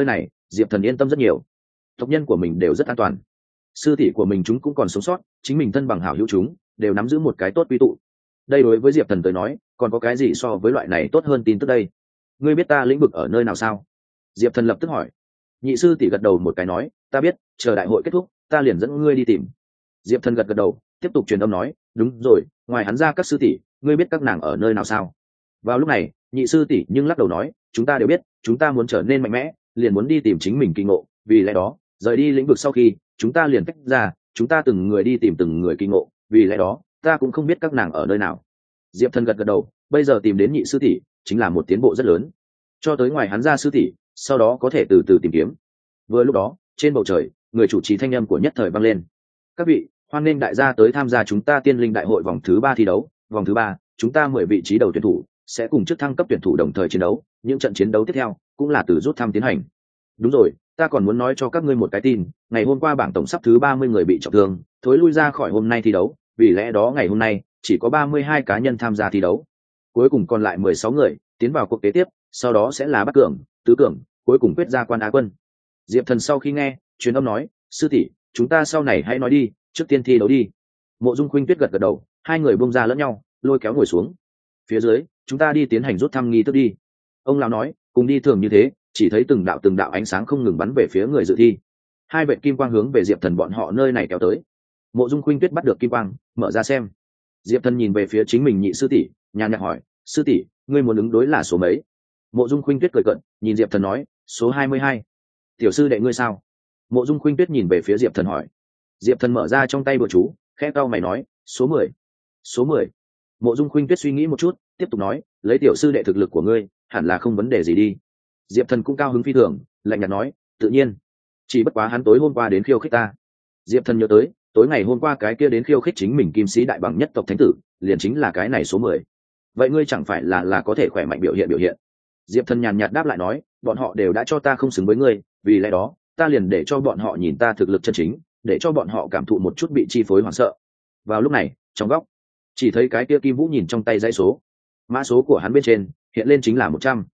Diệp Thần yên tâm rất nhiều. Tộc nhân của mình đều rất an toàn, sư tỷ của mình chúng cũng còn sống sót, chính mình thân bằng hảo hữu chúng đều nắm giữ một cái tốt quy tụ. Đây đối với Diệp Thần tới nói còn có cái gì so với loại này tốt hơn tin tức đây? Ngươi biết ta lĩnh vực ở nơi nào sao? Diệp Thần lập tức hỏi. Nhị sư tỷ gật đầu một cái nói, ta biết, chờ đại hội kết thúc ta liền dẫn ngươi đi tìm. Diệp Thần gật đầu tiếp tục truyền âm nói, đúng rồi, ngoài hắn ra các sư tỷ ngươi biết các nàng ở nơi nào sao? Vào lúc này nhị sư tỷ nhưng lắc đầu nói, chúng ta đều biết, chúng ta muốn trở nên mạnh mẽ liền muốn đi tìm chính mình kỳ ngộ, vì lẽ đó rời đi lĩnh vực sau khi chúng ta liền tách ra, chúng ta từng người đi tìm từng người kỳ ngộ, vì lẽ đó ta cũng không biết các nàng ở nơi nào. Diệp Thần gật đầu, bây giờ tìm đến nhị sư tỷ chính là một tiến bộ rất lớn, cho tới ngoài hắn ra sư tỷ sau đó có thể từ từ tìm kiếm. Vừa lúc đó trên bầu trời người chủ trì thanh âm của nhất thời vang lên, các vị, hoan nghênh đại gia tới tham gia chúng ta tiên linh đại hội vòng thứ 3 thi đấu. Vòng thứ 3 chúng ta 10 vị trí đầu tuyển thủ sẽ cùng chức thăng cấp tuyển thủ đồng thời chiến đấu, những trận chiến đấu tiếp theo cũng là từ rút thăm tiến hành. Đúng rồi, ta còn muốn nói cho các ngươi một cái tin, ngày hôm qua bảng tổng sắp thứ 30 người bị trọng thương thối lui ra khỏi hôm nay thi đấu, vì lẽ đó ngày hôm nay chỉ có 32 cá nhân tham gia thi đấu, cuối cùng còn lại 16 người tiến vào cuộc kế tiếp, sau đó sẽ là bắt cường, tứ cường, cuối cùng quyết ra quan á quân. Diệp Thần sau khi nghe truyền âm nói, sư tỷ chúng ta sau này hãy nói đi, trước tiên thi đấu đi. Mộ Dung Khuynh Tuyết gật gật đầu, hai người buông ra lẫn nhau lôi kéo ngồi xuống. Phía dưới chúng ta đi tiến hành rút thăm nghi thức đi. Ông lão nói, cùng đi thường như thế, chỉ thấy từng đạo ánh sáng không ngừng bắn về phía người dự thi. Hai vệt kim quang hướng về Diệp Thần bọn họ nơi này kéo tới. Mộ Dung Khuynh Tuyết bắt được kim quang mở ra xem. Diệp Thần nhìn về phía chính mình nhị sư tỷ nhàn nhạt hỏi, sư tỷ ngươi muốn ứng đối là số mấy? Mộ Dung Khuynh Tuyết cười cợt nhìn Diệp Thần nói, số 22. Tiểu sư đệ ngươi sao? Mộ Dung Khuynh Tuyết nhìn về phía Diệp Thần hỏi. Diệp Thần mở ra trong tay bùa chú khẽ cau mày nói, số 10. Số 10. Mộ Dung Khuynh Tuyết suy nghĩ một chút tiếp tục nói, lấy tiểu sư đệ thực lực của ngươi hẳn là không vấn đề gì đi. Diệp Thần cũng cao hứng phi thường lạnh nhạt nói, tự nhiên, chỉ bất quá hắn tối hôm qua đến khiêu khích ta. Diệp Thần nhớ tới tối ngày hôm qua cái kia đến khiêu khích chính mình kim sĩ đại bằng nhất tộc thánh tử liền chính là cái này số 10. Vậy ngươi chẳng phải là có thể khỏe mạnh biểu hiện. Diệp Thần nhàn nhạt đáp lại nói, bọn họ đều đã cho ta không xứng với ngươi, vì lẽ đó ta liền để cho bọn họ nhìn ta thực lực chân chính, để cho bọn họ cảm thụ một chút bị chi phối hoảng sợ. Vào lúc này trong góc chỉ thấy cái kia Kim Vũ nhìn trong tay dãy số, mã số của hắn bên trên hiện lên chính là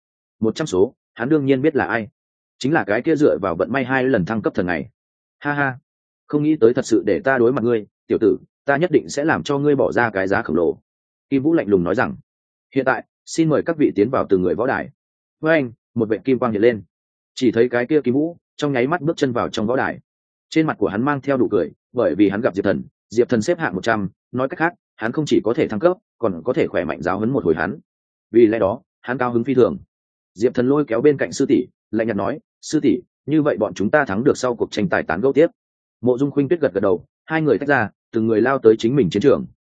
100 số. Hắn đương nhiên biết là ai, chính là cái kia dựa vào vận may 2 lần thăng cấp thần này. Ha ha, không nghĩ tới thật sự để ta đối mặt ngươi, tiểu tử, ta nhất định sẽ làm cho ngươi bỏ ra cái giá khổng lồ. Kim Vũ lạnh lùng nói rằng, hiện tại xin mời các vị tiến vào từng người võ đài. Với anh một vệt kim quang hiện lên, chỉ thấy cái kia Kim Vũ trong nháy mắt bước chân vào trong võ đài. Trên mặt của hắn mang theo nụ cười, bởi vì hắn gặp Diệp Thần xếp hạng 100, nói cách khác hắn không chỉ có thể thăng cấp còn có thể khỏe mạnh giáo huấn một hồi hắn, vì lẽ đó hắn cao hứng phi thường. Diệp Thần lôi kéo bên cạnh sư tỷ lạnh nhạt nói, sư tỷ như vậy bọn chúng ta thắng được sau cuộc tranh tài tán gẫu tiếp. Mộ Dung Khuynh Tuyết gật gật đầu, hai người tách ra từng người lao tới chính mình chiến trường.